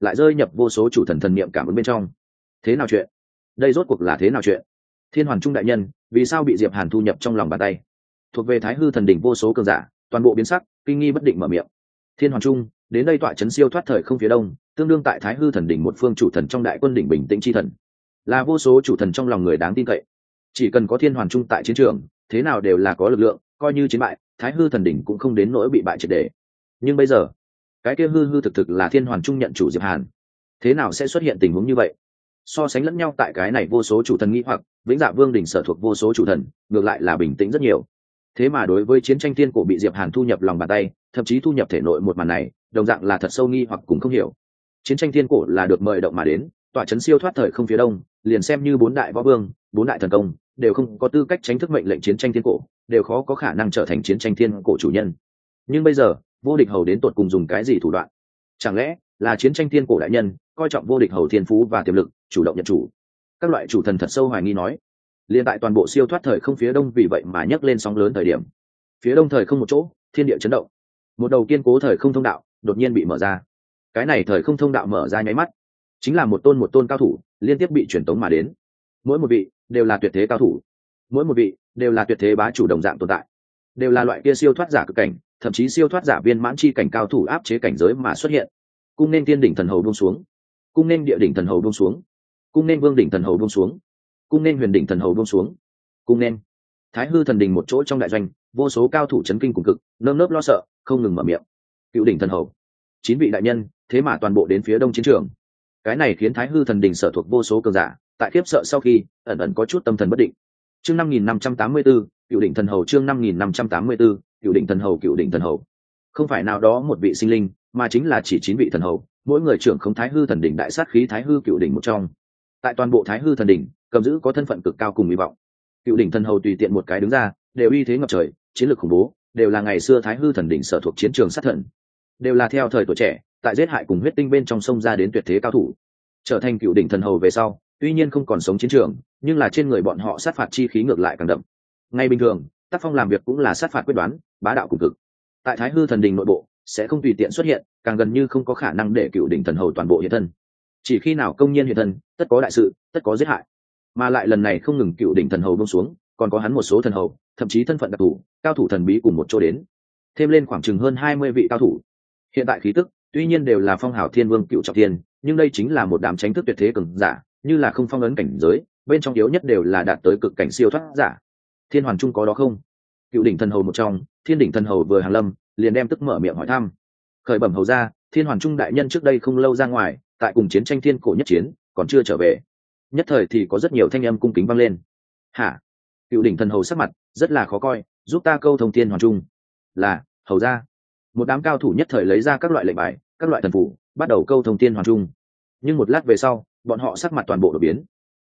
lại rơi nhập vô số chủ thần thần niệm cảm ứng bên trong. Thế nào chuyện? Đây rốt cuộc là thế nào chuyện? Thiên Hoàn Trung đại nhân vì sao bị Diệp Hàn thu nhập trong lòng bàn tay? Thuộc về Thái Hư thần đỉnh vô số cường giả toàn bộ biến sắc, kinh nghi bất định mở miệng. Thiên Hoàn Trung đến đây tọa chấn siêu thoát thời không phía đông, tương đương tại Thái Hư thần đỉnh một phương chủ thần trong đại quân đỉnh bình tĩnh chi thần, là vô số chủ thần trong lòng người đáng tin cậy. Chỉ cần có Thiên Hoàn Trung tại chiến trường, thế nào đều là có lực lượng, coi như chiến bại, Thái Hư thần đỉnh cũng không đến nỗi bị bại triệt để. Nhưng bây giờ, cái kia hư hư thực thực là Thiên Hoàn Trung nhận chủ Diệp Hàn, thế nào sẽ xuất hiện tình huống như vậy? So sánh lẫn nhau tại cái này vô số chủ thần nghĩ hoặc Vĩnh Dạ Vương đỉnh sở thuộc vô số chủ thần, ngược lại là bình tĩnh rất nhiều. Thế mà đối với chiến tranh thiên cổ bị Diệp Hàn thu nhập lòng bàn tay, thậm chí thu nhập thể nội một màn này, đồng dạng là thật sâu nghi hoặc cũng không hiểu. Chiến tranh thiên cổ là được mời động mà đến, tọa chấn siêu thoát thời không phía đông, liền xem như bốn đại võ vương, bốn đại thần công, đều không có tư cách tránh thức mệnh lệnh chiến tranh thiên cổ, đều khó có khả năng trở thành chiến tranh thiên cổ chủ nhân. Nhưng bây giờ, vô địch hầu đến tột cùng dùng cái gì thủ đoạn? Chẳng lẽ là chiến tranh thiên cổ đại nhân coi trọng vô địch hầu thiên phú và tiềm lực, chủ động nhận chủ? Các loại chủ thần thật sâu hoài nghi nói. Liên tại toàn bộ siêu thoát thời không phía đông vì vậy mà nhấc lên sóng lớn thời điểm, phía đông thời không một chỗ, thiên địa chấn động, một đầu kiên cố thời không thông đạo đột nhiên bị mở ra. Cái này thời không thông đạo mở ra nháy mắt, chính là một tôn cao thủ liên tiếp bị truyền tống mà đến. Mỗi một vị đều là tuyệt thế cao thủ, mỗi một vị đều là tuyệt thế bá chủ đồng dạng tồn tại, đều là loại kia siêu thoát giả cực cảnh, thậm chí siêu thoát giả viên mãn chi cảnh cao thủ áp chế cảnh giới mà xuất hiện. Cung nên tiên đỉnh thần hầu buông xuống, cung nên địa đỉnh thần hầu buông xuống, cung nên vương đỉnh thần hầu buông xuống, cung nên huyền đỉnh thần hầu buông xuống, cung nên Thái Hư thần đình một chỗ trong đại doanh, vô số cao thủ chấn kinh cùng cực, nơm nớp lo sợ, không ngừng mở miệng. Cựu đỉnh thần hầu, 9 vị đại nhân, thế mà toàn bộ đến phía đông chiến trường. Cái này khiến Thái Hư thần đình sở thuộc vô số cường giả, tại khiếp sợ sau khi, ẩn ẩn có chút tâm thần bất định. Chương 5584, Cựu đỉnh thần hầu, chương 5584, Cựu đỉnh thần hầu, Cựu đỉnh thần hầu. Không phải nào đó một vị sinh linh, mà chính là chỉ 9 vị thần hầu, mỗi người trưởng không Thái Hư thần đỉnh đại sát khí Thái Hư Cựu đỉnh một trong. Tại toàn bộ Thái Hư thần đỉnh, cầm giữ có thân phận cực cao cùng hy vọng. Cựu đỉnh thần hầu tùy tiện một cái đứng ra, đều uy thế ngập trời, chiến lược khủng bố, đều là ngày xưa Thái Hư thần đỉnh sở thuộc chiến trường sát thần, đều là theo thời tuổi trẻ, tại giết hại cùng huyết tinh bên trong sông ra đến tuyệt thế cao thủ. Trở thành cựu đỉnh thần hầu về sau, tuy nhiên không còn sống chiến trường, nhưng là trên người bọn họ sát phạt chi khí ngược lại càng đậm. Ngay bình thường, tác phong làm việc cũng là sát phạt quyết đoán, bá đạo cùng cực. Tại Thái Hư thần đình nội bộ, sẽ không tùy tiện xuất hiện, càng gần như không có khả năng để cựu đỉnh thần hầu toàn bộ hiện thân. Chỉ khi nào công nhiên hiện thân, tất có đại sự, tất có giết hại. Mà lại lần này không ngừng cựu đỉnh thần hầu buông xuống, còn có hắn một số thần hầu, thậm chí thân phận đặc thù, cao thủ thần bí cùng một chỗ đến, thêm lên khoảng chừng hơn 20 vị cao thủ. Hiện tại khí tức, tuy nhiên đều là phong hào thiên vương cựu trọng thiên, nhưng đây chính là một đám tránh thức tuyệt thế cường giả, như là không phong ấn cảnh giới, bên trong yếu nhất đều là đạt tới cực cảnh siêu thoát giả. Thiên Hoàn Trung có đó không? Cựu đỉnh thần hầu một trong, Thiên đỉnh thần hầu vừa hàng lâm, liền đem tức mở miệng hỏi thăm. Khởi bẩm hầu ra, Thiên Hoàn Trung đại nhân trước đây không lâu ra ngoài, tại cùng chiến tranh thiên cổ nhất chiến, còn chưa trở về. Nhất thời thì có rất nhiều thanh âm cung kính vang lên. Hả? Cựu đỉnh thần hầu sắc mặt rất là khó coi, giúp ta câu thông Thiên Hoàn Trung. Là hầu ra. Một đám cao thủ nhất thời lấy ra các loại lệnh bài, các loại thần phủ, bắt đầu câu thông Thiên Hoàn Trung. Nhưng một lát về sau, bọn họ sắc mặt toàn bộ đổi biến.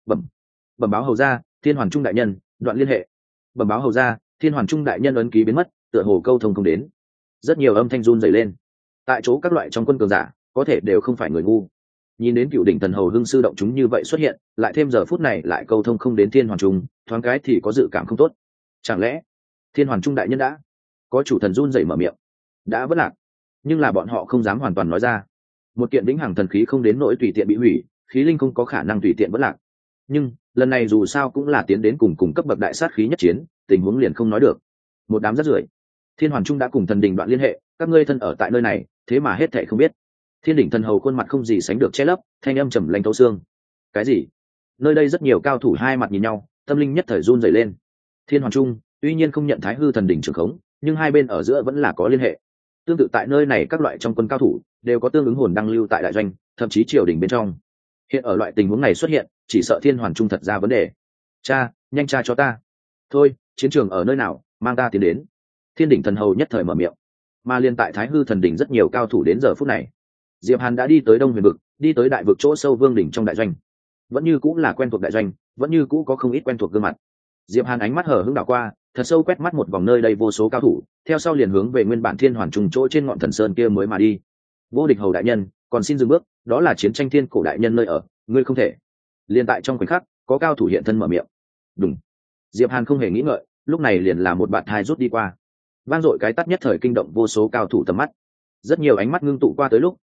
Bẩm báo hầu ra, Thiên Hoàn Trung đại nhân đoạn liên hệ. Bẩm báo hầu ra, Thiên Hoàn Trung đại nhân ấn ký biến mất, tựa hồ câu thông không đến. Rất nhiều âm thanh run rẩy lên. Tại chỗ các loại trong quân cường giả, có thể đều không phải người ngu. Nhìn đến cựu đỉnh thần hầu hưng sư động chúng như vậy xuất hiện, lại thêm giờ phút này lại câu thông không đến Thiên Hoàn Trung, thoáng cái thì có dự cảm không tốt. Chẳng lẽ Thiên Hoàn Trung đại nhân đã có chủ thần run rẩy mở miệng, đã vất lạc, nhưng là bọn họ không dám hoàn toàn nói ra. Một kiện vĩnh hằng thần khí không đến nỗi tùy tiện bị hủy, khí linh không có khả năng tùy tiện vất lạc. Nhưng lần này dù sao cũng là tiến đến cùng cấp bậc đại sát khí nhất chiến, tình huống liền không nói được. Một đám rất rưởi. Thiên Hoàn Trung đã cùng thần đình đoạn liên hệ, các ngươi thân ở tại nơi này, thế mà hết thảy không biết. Thiên đỉnh thần hầu khuôn mặt không gì sánh được che lấp, thanh âm trầm lạnh thấu xương. Cái gì? Nơi đây rất nhiều cao thủ hai mặt nhìn nhau, tâm linh nhất thời run rẩy lên. Thiên Hoàn Trung tuy nhiên không nhận Thái Hư thần đỉnh trưởng khống, nhưng hai bên ở giữa vẫn là có liên hệ. Tương tự tại nơi này các loại trong quân cao thủ đều có tương ứng hồn đăng lưu tại đại doanh, thậm chí triều đình bên trong. Hiện ở loại tình huống này xuất hiện, chỉ sợ Thiên Hoàn Trung thật ra vấn đề. Cha, nhanh cha cho ta. Thôi, chiến trường ở nơi nào, mang ta tiến đến. Thiên đỉnh thần hầu nhất thời mở miệng. Mà liên tại Thái Hư thần đỉnh rất nhiều cao thủ đến giờ phút này. Diệp Hàn đã đi tới Đông Huyền vực, đi tới đại vực chỗ sâu Vương đỉnh trong đại doanh. Vẫn như cũng là quen thuộc đại doanh, vẫn như cũ có không ít quen thuộc gương mặt. Diệp Hàn ánh mắt hở hững đảo qua, thật sâu quét mắt một vòng nơi đây vô số cao thủ, theo sau liền hướng về nguyên bản Thiên Hoàn Trung chỗ trên ngọn thần sơn kia mới mà đi. Vô địch hầu đại nhân, còn xin dừng bước, đó là chiến tranh thiên cổ đại nhân nơi ở, ngươi không thể. Liên tại trong khoảnh khắc, có cao thủ hiện thân mở miệng. Đúng. Diệp Hàn không hề nghĩ ngợi, lúc này liền là một bạt hai rút đi qua. Vang dội cái tát nhất thời kinh động vô số cao thủ tầm mắt. Rất nhiều ánh mắt ngưng tụ qua tới lúc,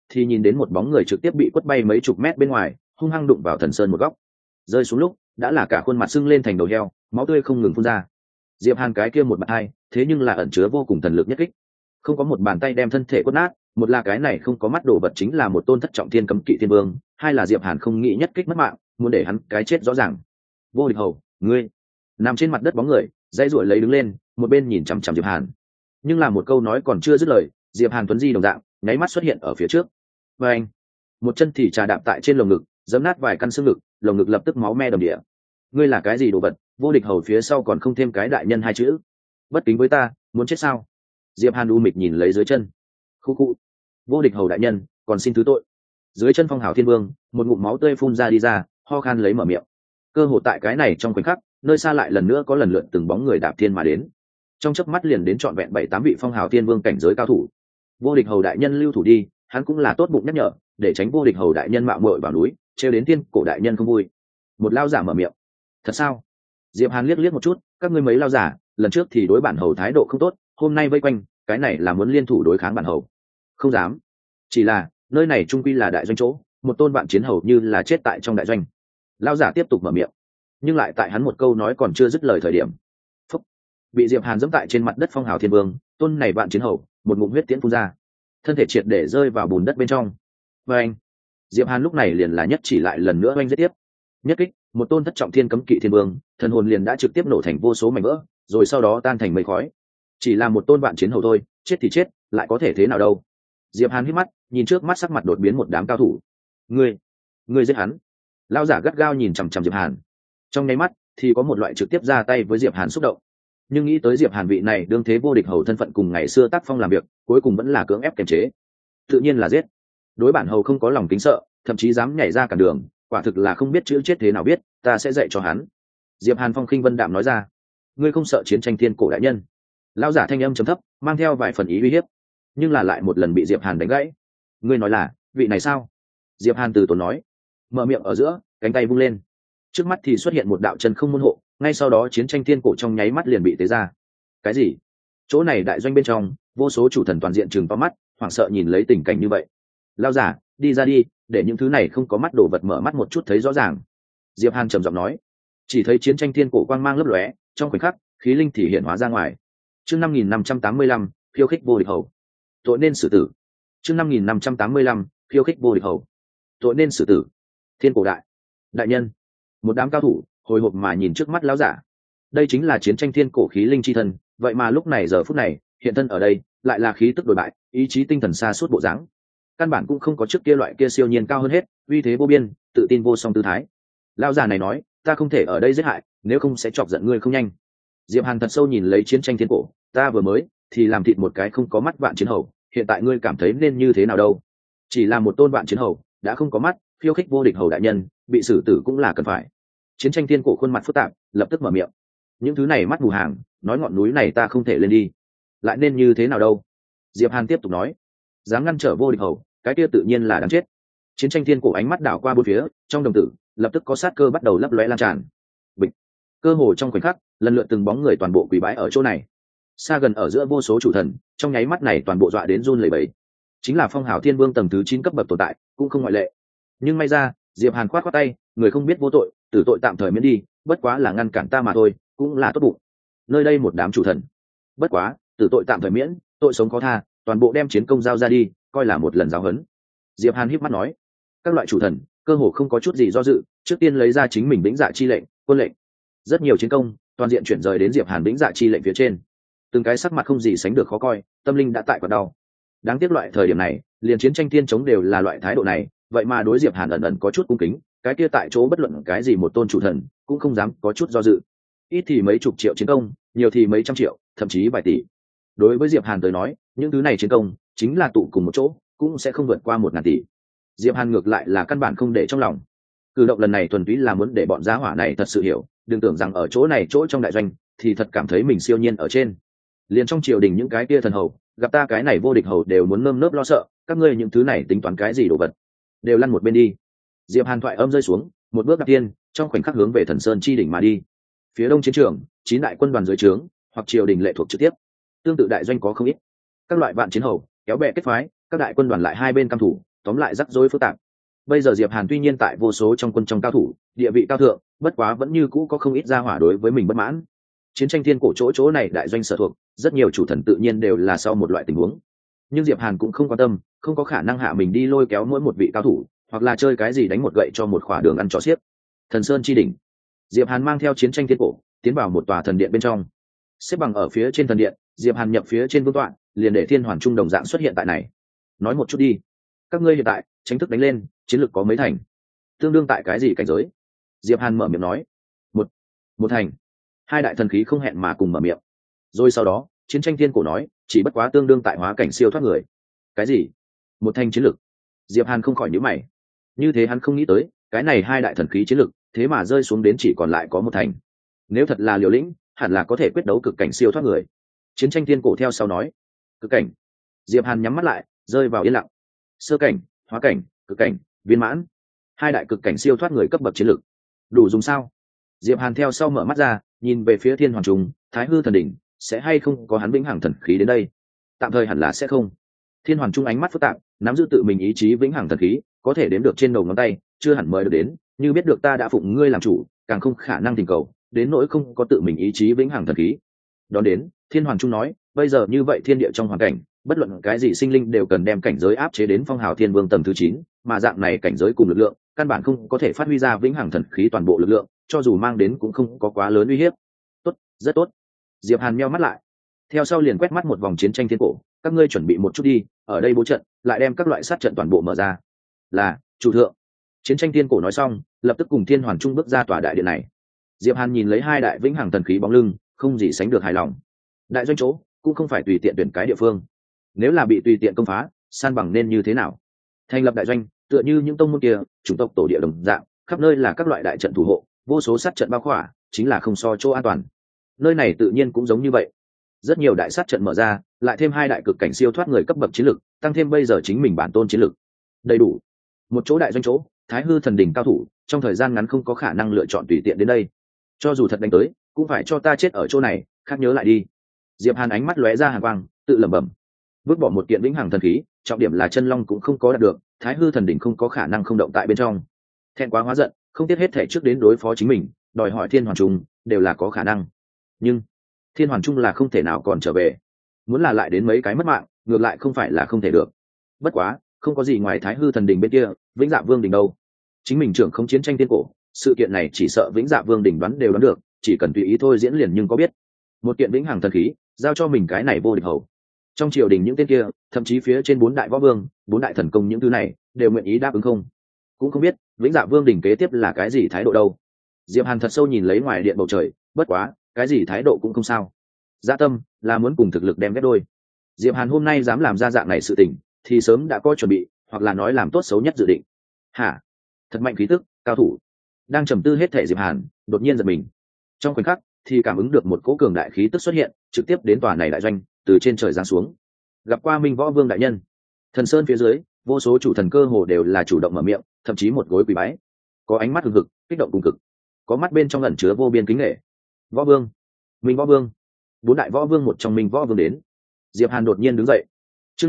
thì nhìn đến một bóng người trực tiếp bị quất bay mấy chục mét bên ngoài, hung hăng đụng vào thần sơn một góc. Rơi xuống lúc đã là cả khuôn mặt sưng lên thành đầu heo, máu tươi không ngừng phun ra. Diệp Hàn cái kia một bàn tay, thế nhưng là ẩn chứa vô cùng thần lực nhất kích. Không có một bàn tay đem thân thể quất nát, một là cái này không có mắt đồ vật chính là một tôn thất trọng thiên cấm kỵ thiên vương, hai là Diệp Hàn không nghĩ nhất kích mất mạng, muốn để hắn cái chết rõ ràng. Vô Địch Hầu, ngươi nằm trên mặt đất bóng người, dãy ruổi lấy đứng lên, một bên nhìn chằm chằm Diệp Hàn. Nhưng là một câu nói còn chưa dứt lời, Diệp Hàn tuấn di đồng dạng, nháy mắt xuất hiện ở phía trước. Và anh, một chân thì trà đạp tại trên lồng ngực, giẫm nát vài căn xương ngực, lồng ngực lập tức máu me đầm địa. Ngươi là cái gì đồ vật? Vô Địch Hầu phía sau còn không thêm cái đại nhân hai chữ. Bất kính với ta, muốn chết sao? Diệp Hàn u mịch nhìn lấy dưới chân. Khu khu. Vô Địch Hầu đại nhân, còn xin thứ tội. Dưới chân Phong Hào Thiên Vương, một ngụm máu tươi phun ra đi ra, ho khan lấy mở miệng. Cơ hội tại cái này trong khoảnh khắc, nơi xa lại lần nữa có lần lượt từng bóng người đạp thiên mà đến. Trong chớp mắt liền đến trọn vẹn 7-8 vị Phong Hào Thiên Vương cảnh giới cao thủ. Vô Địch Hầu đại nhân lưu thủ đi, hắn cũng là tốt bụng nhắc nhở, để tránh Vô Địch Hầu đại nhân mạo muội vào núi, trêu đến Tiên Cổ đại nhân không vui. Một lao giả mở miệng. Thật sao? Diệp Hàn liếc liếc một chút, các ngươi mấy lao giả, lần trước thì đối bản hầu thái độ không tốt, hôm nay vây quanh, cái này là muốn liên thủ đối kháng bản hầu. Không dám. Chỉ là, nơi này trung quy là đại doanh chỗ, một tôn vạn chiến hầu như là chết tại trong đại doanh. Lao giả tiếp tục mở miệng, nhưng lại tại hắn một câu nói còn chưa dứt lời thời điểm, phúc, bị Diệp Hàn giẫm tại trên mặt đất Phong Hào Thiên Vương, tôn này vạn chiến hầu, một ngụm huyết tiễn phun ra, thân thể triệt để rơi vào bùn đất bên trong. Và anh, Diệp Hàn lúc này liền là nhất chỉ lại lần nữa oanh giết tiếp, nhất kích, một tôn thất trọng thiên cấm kỵ thiên vương, thần hồn liền đã trực tiếp nổ thành vô số mảnh vỡ, rồi sau đó tan thành mây khói. Chỉ là một tôn vạn chiến hầu thôi, chết thì chết, lại có thể thế nào đâu? Diệp Hàn hít mắt, nhìn trước mắt sắc mặt đột biến một đám cao thủ. Ngươi giết hắn? Lão giả gắt gao nhìn chằm chằm Diệp Hàn. Trong nháy mắt thì có một loại trực tiếp ra tay với Diệp Hàn xúc động. Nhưng nghĩ tới Diệp Hàn vị này đương thế vô địch hầu thân phận cùng ngày xưa tác phong làm việc, cuối cùng vẫn là cưỡng ép kiềm chế. Tự nhiên là giết. Đối bản hầu không có lòng kính sợ, thậm chí dám nhảy ra cản đường, quả thực là không biết chữ chết thế nào biết, ta sẽ dạy cho hắn. Diệp Hàn phong khinh vân đạm nói ra. Ngươi không sợ chiến tranh thiên cổ đại nhân? Lão giả thanh âm trầm thấp, mang theo vài phần ý uy hiếp, nhưng là lại một lần bị Diệp Hàn đánh gãy. Ngươi nói là vị này sao? Diệp Hàn từ tốn nói, mở miệng ở giữa, cánh tay vung lên, trước mắt thì xuất hiện một đạo chân không môn hộ, ngay sau đó chiến tranh thiên cổ trong nháy mắt liền bị tế ra. Cái gì? Chỗ này đại doanh bên trong, vô số chủ thần toàn diện trừng to mắt, hoảng sợ nhìn lấy tình cảnh như vậy. Lão giả, đi ra đi, để những thứ này không có mắt đồ vật mở mắt một chút thấy rõ ràng. Diệp Hàn trầm giọng nói. Chỉ thấy chiến tranh thiên cổ quang mang lấp lóe, trong khoảnh khắc, khí linh thì hiện hóa ra ngoài. Chương 5585, khiêu khích vô địch hầu. Tội nên xử tử. Chương 5585, khiêu khích vô địch hầu. Tội nên xử tử. Thiên cổ đại nhân. Một đám cao thủ hồi hộp mà nhìn trước mắt lão giả. Đây chính là chiến tranh thiên cổ khí linh chi thân, vậy mà lúc này giờ phút này, hiện thân ở đây, lại là khí tức đổi bại, ý chí tinh thần xa suốt bộ dáng. Căn bản cũng không có trước kia loại kia siêu nhiên cao hơn hết, uy thế vô biên, tự tin vô song tư thái. Lão giả này nói, ta không thể ở đây giết hại, nếu không sẽ chọc giận ngươi không nhanh. Diệp Hàn thật sâu nhìn lấy chiến tranh thiên cổ, ta vừa mới thì làm thịt một cái không có mắt vạn chiến hầu, hiện tại ngươi cảm thấy nên như thế nào đâu? Chỉ là một tôn vạn chiến hầu, đã không có mắt, khiêu khích vô địch hầu đại nhân, bị xử tử cũng là cần phải. Chiến tranh thiên cổ khuôn mặt phức tạp, lập tức mở miệng. Những thứ này mắt mù hàng, nói ngọn núi này ta không thể lên đi, lại nên như thế nào đâu? Diệp Hàn tiếp tục nói, dám ngăn trở vô địch hầu, cái kia tự nhiên là đáng chết. Chiến tranh thiên cổ ánh mắt đảo qua bốn phía, trong đồng tử lập tức có sát cơ bắt đầu lấp lóe lan tràn. Bịch, cơ hồ trong khoảnh khắc, lần lượt từng bóng người toàn bộ quỳ bái ở chỗ này. Xa gần ở giữa vô số chủ thần, trong nháy mắt này toàn bộ dọa đến run lẩy bẩy. Chính là Phong Hào Thiên Vương tầng thứ 9 cấp bậc tồn tại, cũng không ngoại lệ. Nhưng may ra, Diệp Hàn khoát khoát tay, người không biết vô tội, tử tội tạm thời miễn đi, bất quá là ngăn cản ta mà thôi, cũng là tốt bụng. Nơi đây một đám chủ thần, bất quá, tử tội tạm thời miễn, tội sống khó tha, toàn bộ đem chiến công giao ra đi, coi là một lần giáo huấn. Diệp Hàn híp mắt nói, các loại chủ thần, cơ hồ không có chút gì do dự, trước tiên lấy ra chính mình vĩnh dạ chi lệnh, quân lệnh. Rất nhiều chiến công, toàn diện chuyển rời đến Diệp Hàn vĩnh dạ chi lệnh phía trên. Từng cái sắc mặt không gì sánh được khó coi, tâm linh đã tại quặn đau. Đáng tiếc loại thời điểm này, liền chiến tranh thiên chống đều là loại thái độ này, vậy mà đối Diệp Hàn ẩn ẩn có chút cung kính, cái kia tại chỗ bất luận cái gì một tôn chủ thần, cũng không dám có chút do dự. Ít thì mấy chục triệu chiến công, nhiều thì mấy trăm triệu, thậm chí vài tỷ. Đối với Diệp Hàn tới nói, những thứ này chiến công chính là tụ cùng một chỗ, cũng sẽ không vượt qua 1.000 tỷ. Diệp Hàn ngược lại là căn bản không để trong lòng. Cử động lần này thuần túy là muốn để bọn gia hỏa này thật sự hiểu, đừng tưởng rằng ở chỗ này chỗ trong đại doanh thì thật cảm thấy mình siêu nhiên ở trên. Liền trong triều đình những cái kia thần hầu, gặp ta cái này vô địch hầu đều muốn nơm nớp lo sợ, các ngươi những thứ này tính toán cái gì đồ vật, đều lăn một bên đi. Diệp Hàn thoại âm rơi xuống, một bước đạp tiên, trong khoảnh khắc hướng về Thần Sơn chi đỉnh mà đi. Phía đông chiến trường, 9 đại quân đoàn dưới trướng, hoặc triều đình lệ thuộc trực tiếp. Tương tự đại doanh có không ít. Các loại vạn chiến hầu, kéo bè kết phái, các đại quân đoàn lại hai bên cam thủ, tóm lại rắc rối phức tạp. Bây giờ Diệp Hàn tuy nhiên tại vô số trong quân trong cao thủ, địa vị cao thượng, bất quá vẫn như cũ có không ít gia hỏa đối với mình bất mãn. Chiến tranh thiên cổ chỗ này đại doanh sở thuộc, rất nhiều chủ thần tự nhiên đều là sau một loại tình huống. Nhưng Diệp Hàn cũng không quan tâm, không có khả năng hạ mình đi lôi kéo mỗi một vị cao thủ, hoặc là chơi cái gì đánh một gậy cho một khỏa đường ăn chó xiếc. Thần Sơn chi đỉnh. Diệp Hàn mang theo chiến tranh thiên cổ, tiến vào một tòa thần điện bên trong. Xếp bằng ở phía trên thần điện, Diệp Hàn nhập phía trên vương tọa, liền để Thiên Hoàn Trung đồng dạng xuất hiện tại này. Nói một chút đi, các ngươi hiện tại tránh thức đánh lên, chiến lược có mấy thành? Tương đương tại cái gì cảnh giới? Diệp Hàn mở miệng nói. Một thành. Hai đại thần khí không hẹn mà cùng mở miệng. Rồi sau đó, chiến tranh thiên cổ nói, chỉ bất quá tương đương tại hóa cảnh siêu thoát người. Cái gì? Một thành chiến lược? Diệp Hàn không khỏi nhíu mày. Như thế hắn không nghĩ tới, cái này hai đại thần khí chiến lược, thế mà rơi xuống đến chỉ còn lại có một thành. Nếu thật là liều lĩnh, hẳn là có thể quyết đấu cực cảnh siêu thoát người. Chiến tranh thiên cổ theo sau nói. Cực cảnh. Diệp Hàn nhắm mắt lại, rơi vào yên lặng. Sơ cảnh, hóa cảnh, cực cảnh, viên mãn. Hai đại cực cảnh siêu thoát người cấp bậc chiến lược. Đủ dùng sao? Diệp Hàn theo sau mở mắt ra, nhìn về phía Thiên Hoàng Trung, Thái Hư thần đỉnh, sẽ hay không có hắn vĩnh hằng thần khí đến đây? Tạm thời hẳn là sẽ không. Thiên Hoàng Trung ánh mắt phức tạp, nắm giữ tự mình ý chí vĩnh hằng thần khí, có thể đếm được trên đầu ngón tay, chưa hẳn mời được đến, như biết được ta đã phụng ngươi làm chủ, càng không khả năng tình cầu, đến nỗi không có tự mình ý chí vĩnh hằng thần khí. Đón đến, Thiên Hoàng Trung nói, bây giờ như vậy thiên địa trong hoàn cảnh, bất luận cái gì sinh linh đều cần đem cảnh giới áp chế đến phong hào thiên vương tầng thứ 9, mà dạng này cảnh giới cùng lực lượng, căn bản không có thể phát huy ra vĩnh hằng thần khí toàn bộ lực lượng, cho dù mang đến cũng không có quá lớn uy hiếp. Tốt, rất tốt. Diệp Hàn nheo mắt lại, theo sau liền quét mắt một vòng chiến tranh thiên cổ, các ngươi chuẩn bị một chút đi, ở đây bố trận, lại đem các loại sát trận toàn bộ mở ra. Là, chủ thượng. Chiến tranh thiên cổ nói xong, lập tức cùng Thiên Hoàn Trung bước ra tòa đại điện này. Diệp Hàn nhìn lấy hai đại vĩnh hằng thần khí bóng lưng, không gì sánh được hài lòng. Đại doanh chỗ cũng không phải tùy tiện tuyển cái địa phương, nếu là bị tùy tiện công phá, san bằng nên như thế nào? Thành lập đại doanh, tựa như những tông môn kia, chủng tộc tổ địa đồng dạng, khắp nơi là các loại đại trận thủ hộ, vô số sát trận bao khỏa, chính là không so chỗ an toàn. Nơi này tự nhiên cũng giống như vậy, rất nhiều đại sát trận mở ra, lại thêm hai đại cực cảnh siêu thoát người cấp bậc chiến lực, tăng thêm bây giờ chính mình bản tôn chiến lực, đầy đủ. Một chỗ đại doanh chỗ, Thái Hư thần đỉnh cao thủ, trong thời gian ngắn không có khả năng lựa chọn tùy tiện đến đây. Cho dù thật đánh tới, cũng phải cho ta chết ở chỗ này, khác nhớ lại đi. Diệp Hàn ánh mắt lóe ra hàn quang, tự lẩm bẩm. Vứt bỏ một kiện vĩnh hằng thần khí, trọng điểm là chân long cũng không có đạt được, Thái Hư thần đỉnh không có khả năng không động tại bên trong. Thẹn quá hóa giận, không tiếc hết thể trước đến đối phó chính mình, đòi hỏi Thiên Hoàn Trung đều là có khả năng. Nhưng Thiên Hoàn Trung là không thể nào còn trở về, muốn là lại đến mấy cái mất mạng, ngược lại không phải là không thể được. Bất quá, không có gì ngoài Thái Hư thần đỉnh bên kia, Vĩnh Dạ Vương đỉnh đâu. Chính mình trưởng không chiến tranh tiên cổ, sự kiện này chỉ sợ Vĩnh Dạ Vương đỉnh đoán đều đoán được, chỉ cần tùy ý thôi diễn liền nhưng có biết. Một kiện vĩnh hằng thần khí, giao cho mình cái này vô địch hầu. Trong triều đình những tên kia, thậm chí phía trên 4 đại võ vương, 4 đại thần công những thứ này, đều nguyện ý đáp ứng không? Cũng không biết, Vĩnh Dạ Vương đỉnh kế tiếp là cái gì thái độ đâu. Diệp Hàn thật sâu nhìn lấy ngoài điện bầu trời, bất quá, cái gì thái độ cũng không sao. Dạ tâm là muốn cùng thực lực đem ghép đôi. Diệp Hàn hôm nay dám làm ra dạng này sự tình, thì sớm đã có chuẩn bị, hoặc là nói làm tốt xấu nhất dự định. Hả? Thật mạnh khí tức, cao thủ. Đang trầm tư hết thể Diệp Hàn, đột nhiên giật mình. Trong khoảnh khắc, thì cảm ứng được một cỗ cường đại khí tức xuất hiện, trực tiếp đến tòa này đại doanh, từ trên trời giáng xuống. Gặp qua Minh Võ Vương đại nhân. Thần Sơn phía dưới, vô số chủ thần cơ hồ đều là chủ động mở miệng, thậm chí một gối quỳ bái. Có ánh mắt hừng hực, kích động cùng cực. Có mắt bên trong ẩn chứa vô biên kính nể. Võ Vương, Minh Võ Vương, 4 đại võ vương một trong Minh Võ Vương đến. Diệp Hàn đột nhiên đứng dậy. Chương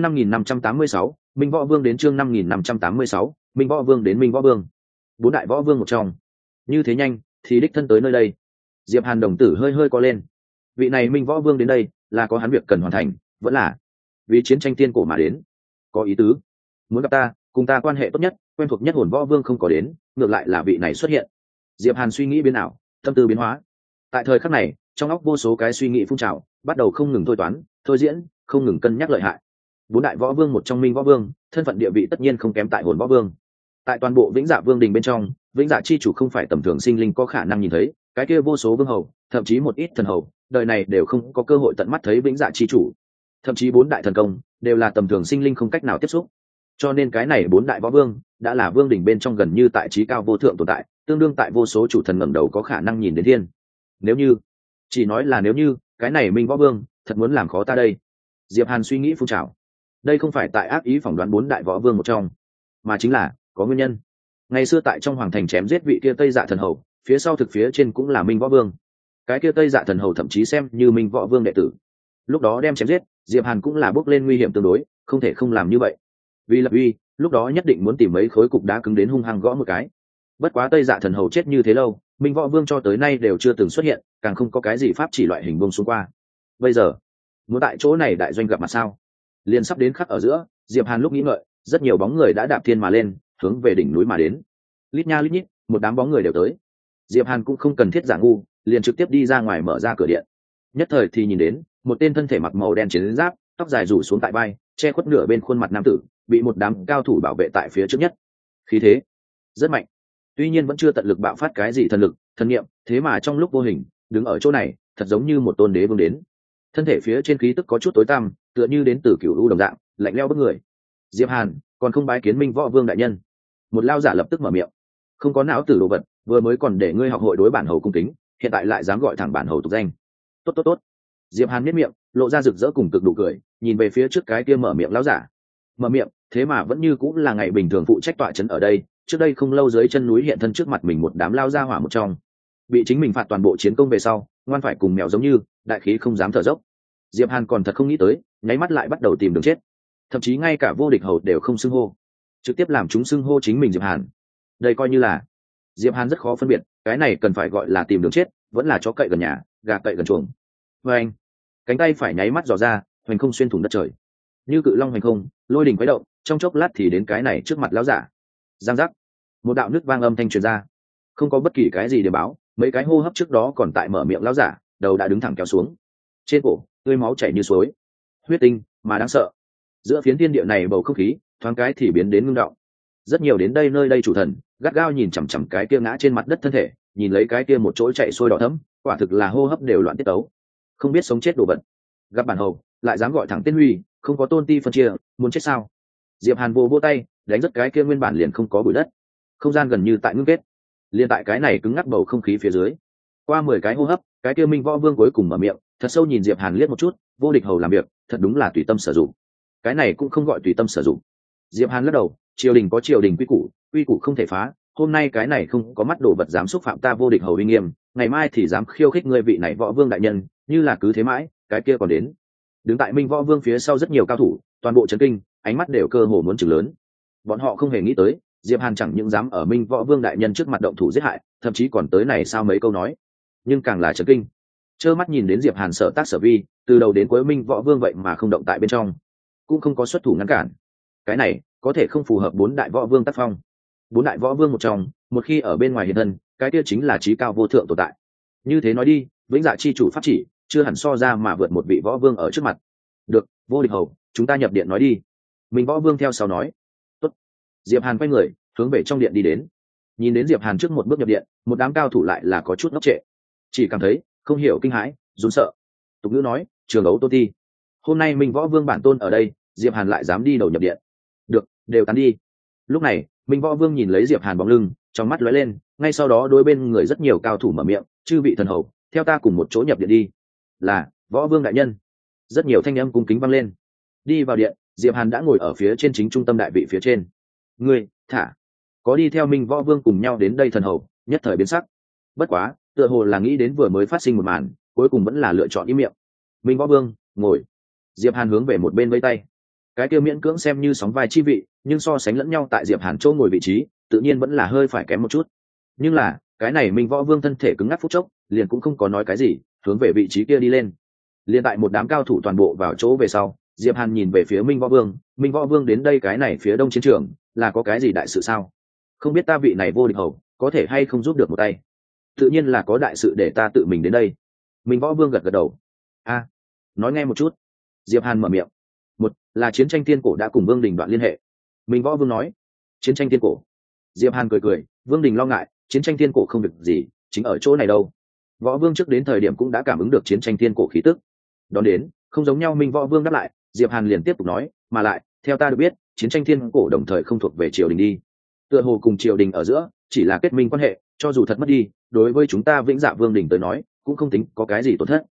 5586, Minh Võ Vương đến chương 5586, Minh Võ Vương đến Minh Võ Vương. 4 đại võ vương một trong. Như thế nhanh, thì đích thân tới nơi đây. Diệp Hàn đồng tử hơi hơi co lên. Vị này Minh Võ Vương đến đây, là có hắn việc cần hoàn thành, vẫn là vì chiến tranh tiên cổ mà đến. Có ý tứ, muốn gặp ta, cùng ta quan hệ tốt nhất, quen thuộc nhất Hồn Võ Vương không có đến, ngược lại là vị này xuất hiện. Diệp Hàn suy nghĩ biến ảo, tâm tư biến hóa. Tại thời khắc này, trong óc vô số cái suy nghĩ phun trào, bắt đầu không ngừng thôi toán, thôi diễn, không ngừng cân nhắc lợi hại. 4 đại võ vương một trong Minh Võ Vương, thân phận địa vị tất nhiên không kém tại Hồn Võ Vương. Tại toàn bộ Vĩnh Dạ Vương đình bên trong, Vĩnh Dạ chi chủ không phải tầm thường sinh linh có khả năng nhìn thấy, cái kia vô số vương hầu, thậm chí một ít thần hầu, đời này đều không có cơ hội tận mắt thấy Vĩnh Dạ chi chủ. Thậm chí 4 đại thần công đều là tầm thường sinh linh không cách nào tiếp xúc. Cho nên cái này 4 đại võ vương đã là vương đỉnh bên trong gần như tại trí cao vô thượng tồn tại, tương đương tại vô số chủ thần ngẩng đầu có khả năng nhìn đến thiên. Nếu như, chỉ nói là nếu như, cái này Minh Võ Vương thật muốn làm khó ta đây. Diệp Hàn suy nghĩ phun trào. Đây không phải tại ác ý phỏng đoán 4 đại võ vương một trong, mà chính là có nguyên nhân. Ngày xưa tại trong hoàng thành chém giết vị kia Tây Dạ thần hầu, phía sau thực phía trên cũng là Minh Võ Vương. Cái kia Tây Dạ thần hầu thậm chí xem như Minh Võ Vương đệ tử. Lúc đó đem chém giết, Diệp Hàn cũng là bước lên nguy hiểm tương đối, không thể không làm như vậy. Vì lập uy, lúc đó nhất định muốn tìm mấy khối cục đá cứng đến hung hăng gõ một cái. Bất quá Tây Dạ thần hầu chết như thế lâu, Minh Võ Vương cho tới nay đều chưa từng xuất hiện, càng không có cái gì pháp chỉ loại hình buông xuống qua. Bây giờ muốn tại chỗ này đại doanh gặp mặt sao? Liền sắp đến khắc ở giữa, Diệp Hàn lúc nghĩ ngợi, rất nhiều bóng người đã đạp thiên mà lên, hướng về đỉnh núi mà đến. Lít nha lít nhít, một đám bóng người đều tới. Diệp Hàn cũng không cần thiết giả ngu, liền trực tiếp đi ra ngoài mở ra cửa điện. Nhất thời thì nhìn đến một tên thân thể mặc màu đen chiến giáp, tóc dài rủ xuống tại vai, che khuất nửa bên khuôn mặt nam tử, bị một đám cao thủ bảo vệ tại phía trước nhất. Khí thế rất mạnh, tuy nhiên vẫn chưa tận lực bạo phát cái gì thần lực, thần niệm, thế mà trong lúc vô hình đứng ở chỗ này, thật giống như một tôn đế vương đến. Thân thể phía trên khí tức có chút tối tăm, tựa như đến từ cửu u đồng dạng, lạnh lẽo bức người. Diệp Hàn còn không bái kiến Minh Võ Vương đại nhân. Một lao giả lập tức mở miệng. Không có não tử đồ vật, vừa mới còn để ngươi học hội đối bản hầu cung kính, hiện tại lại dám gọi thẳng bản hầu tục danh. Tốt tốt tốt. Diệp Hàn nhếch miệng, lộ ra rực rỡ cùng cực đủ cười, nhìn về phía trước cái kia mở miệng lão giả. Mở miệng, thế mà vẫn như cũng là ngày bình thường phụ trách tọa trấn ở đây, trước đây không lâu dưới chân núi hiện thân trước mặt mình một đám lao ra hỏa một trong. Bị chính mình phạt toàn bộ chiến công về sau, ngoan phải cùng mèo giống như, đại khí không dám thở dốc. Diệp Hàn còn thật không nghĩ tới, nháy mắt lại bắt đầu tìm đường chết. Thậm chí ngay cả vô địch hầu đều không xưng hô, trực tiếp làm chúng xưng hô chính mình Diệp Hàn. Đây coi như là Diệp Hàn rất khó phân biệt, cái này cần phải gọi là tìm đường chết, vẫn là chó cậy gần nhà, gà cậy gần chuồng. Và anh, cánh tay phải nháy mắt dò ra, hoành không xuyên thủng đất trời, như cự long hoành không, lôi đình quấy động, trong chốc lát thì đến cái này trước mặt lão giả. Giang giác, một đạo nước vang âm thanh truyền ra, không có bất kỳ cái gì để báo, mấy cái hô hấp trước đó còn tại mở miệng lão giả, đầu đã đứng thẳng kéo xuống, trên cổ tươi máu chảy như suối, huyết tinh mà đáng sợ. Giữa phiến thiên địa này bầu không khí thoáng cái thì biến đến ngưng động. Rất nhiều đến đây nơi đây chủ thần gắt gao nhìn chằm chằm cái kia ngã trên mặt đất thân thể, nhìn lấy cái kia một chỗ chạy sôi đỏ thẫm, quả thực là hô hấp đều loạn tiết tấu, không biết sống chết đồ vật. Gặp bản hầu lại dám gọi thẳng tên huy, không có tôn ti phân chia, muốn chết sao? Diệp Hàn vô tay đánh rất cái kia nguyên bản liền không có bụi đất, không gian gần như tại ngưng kết, liền tại cái này cứng ngắc bầu không khí phía dưới. Qua 10 cái hô hấp, cái kia Minh Võ Vương cuối cùng mở miệng, thật sâu nhìn Diệp Hàn liếc một chút, vô địch hầu làm việc thật đúng là tùy tâm sử dụng. Cái này cũng không gọi tùy tâm sử dụng. Diệp Hàn lắc đầu, triều đình có triều đình quy củ không thể phá, hôm nay cái này không có mắt đồ vật dám xúc phạm ta vô địch hầu uy nghiêm, ngày mai thì dám khiêu khích ngươi vị này Võ Vương đại nhân, như là cứ thế mãi, cái kia còn đến. Đứng tại Minh Võ Vương phía sau rất nhiều cao thủ, toàn bộ chấn kinh, ánh mắt đều cơ hồ muốn chừng lớn. Bọn họ không hề nghĩ tới, Diệp Hàn chẳng những dám ở Minh Võ Vương đại nhân trước mặt động thủ giết hại, thậm chí còn tới này sao mấy câu nói. Nhưng càng là chấn kinh, trơ mắt nhìn đến Diệp Hàn sở tác sở vi, từ đầu đến cuối Minh Võ Vương vậy mà không động tại bên trong, cũng không có xuất thủ ngăn cản. Cái này có thể không phù hợp 4 đại võ vương tác phong. 4 đại võ vương một trong, một khi ở bên ngoài hiện thân, cái kia chính là trí cao vô thượng tồn tại. Như thế nói đi, vĩnh dạ chi chủ pháp chỉ chưa hẳn so ra mà vượt một vị võ vương ở trước mặt. Được, vô địch hầu, chúng ta nhập điện nói đi. Minh Võ Vương theo sau nói. Tốt. Diệp Hàn quay người hướng về trong điện đi đến. Nhìn đến Diệp Hàn trước một bước nhập điện, một đám cao thủ lại là có chút ngốc trệ, chỉ cảm thấy không hiểu kinh hãi, run sợ. Tục ngữ nói, trường ấu tôn ti. Hôm nay Minh Võ Vương bản tôn ở đây, Diệp Hàn lại dám đi đầu nhập điện. Được, đều tán đi. Lúc này Minh Võ Vương nhìn lấy Diệp Hàn bóng lưng, trong mắt lóe lên, ngay sau đó đôi bên người rất nhiều cao thủ mở miệng, chư vị thần hầu, theo ta cùng một chỗ nhập điện đi. Là, Võ Vương đại nhân. Rất nhiều thanh âm cung kính vang lên. Đi vào điện, Diệp Hàn đã ngồi ở phía trên chính trung tâm đại vị phía trên. Ngươi, thả. Có đi theo Minh Võ Vương cùng nhau đến đây thần hầu, nhất thời biến sắc. Bất quá, tựa hồ là nghĩ đến vừa mới phát sinh một màn, cuối cùng vẫn là lựa chọn im miệng. Minh Võ Vương, ngồi. Diệp Hàn hướng về một bên vẫy tay. Cái kia miễn cưỡng xem như sóng vai chi vị, nhưng so sánh lẫn nhau tại Diệp Hàn chỗ ngồi vị trí, tự nhiên vẫn là hơi phải kém một chút. Nhưng là, cái này Minh Võ Vương thân thể cứng ngắc phút chốc, liền cũng không có nói cái gì, hướng về vị trí kia đi lên. Liên tại một đám cao thủ toàn bộ vào chỗ về sau, Diệp Hàn nhìn về phía Minh Võ Vương, Minh Võ Vương đến đây cái này phía đông chiến trường, là có cái gì đại sự sao? Không biết ta vị này vô địch hầu, có thể hay không giúp được một tay? Tự nhiên là có đại sự để ta tự mình đến đây. Minh Võ Vương gật gật đầu. A, nói nghe một chút. Diệp Hàn mở miệng. Một là chiến tranh thiên cổ đã cùng Vương Đình đoạn liên hệ. Minh Võ Vương nói. Chiến tranh thiên cổ. Diệp Hàn cười cười, Vương Đình lo ngại, chiến tranh thiên cổ không việc gì, chính ở chỗ này đâu. Võ Vương trước đến thời điểm cũng đã cảm ứng được chiến tranh thiên cổ khí tức. Đón đến, không giống nhau Minh Võ Vương đáp lại, Diệp Hàn liền tiếp tục nói, mà lại, theo ta được biết, chiến tranh thiên cổ đồng thời không thuộc về triều đình đi. Tựa hồ cùng triều đình ở giữa, chỉ là kết minh quan hệ, cho dù thật mất đi, đối với chúng ta Vĩnh Dạ Vương đình tới nói, cũng không tính có cái gì tổn thất.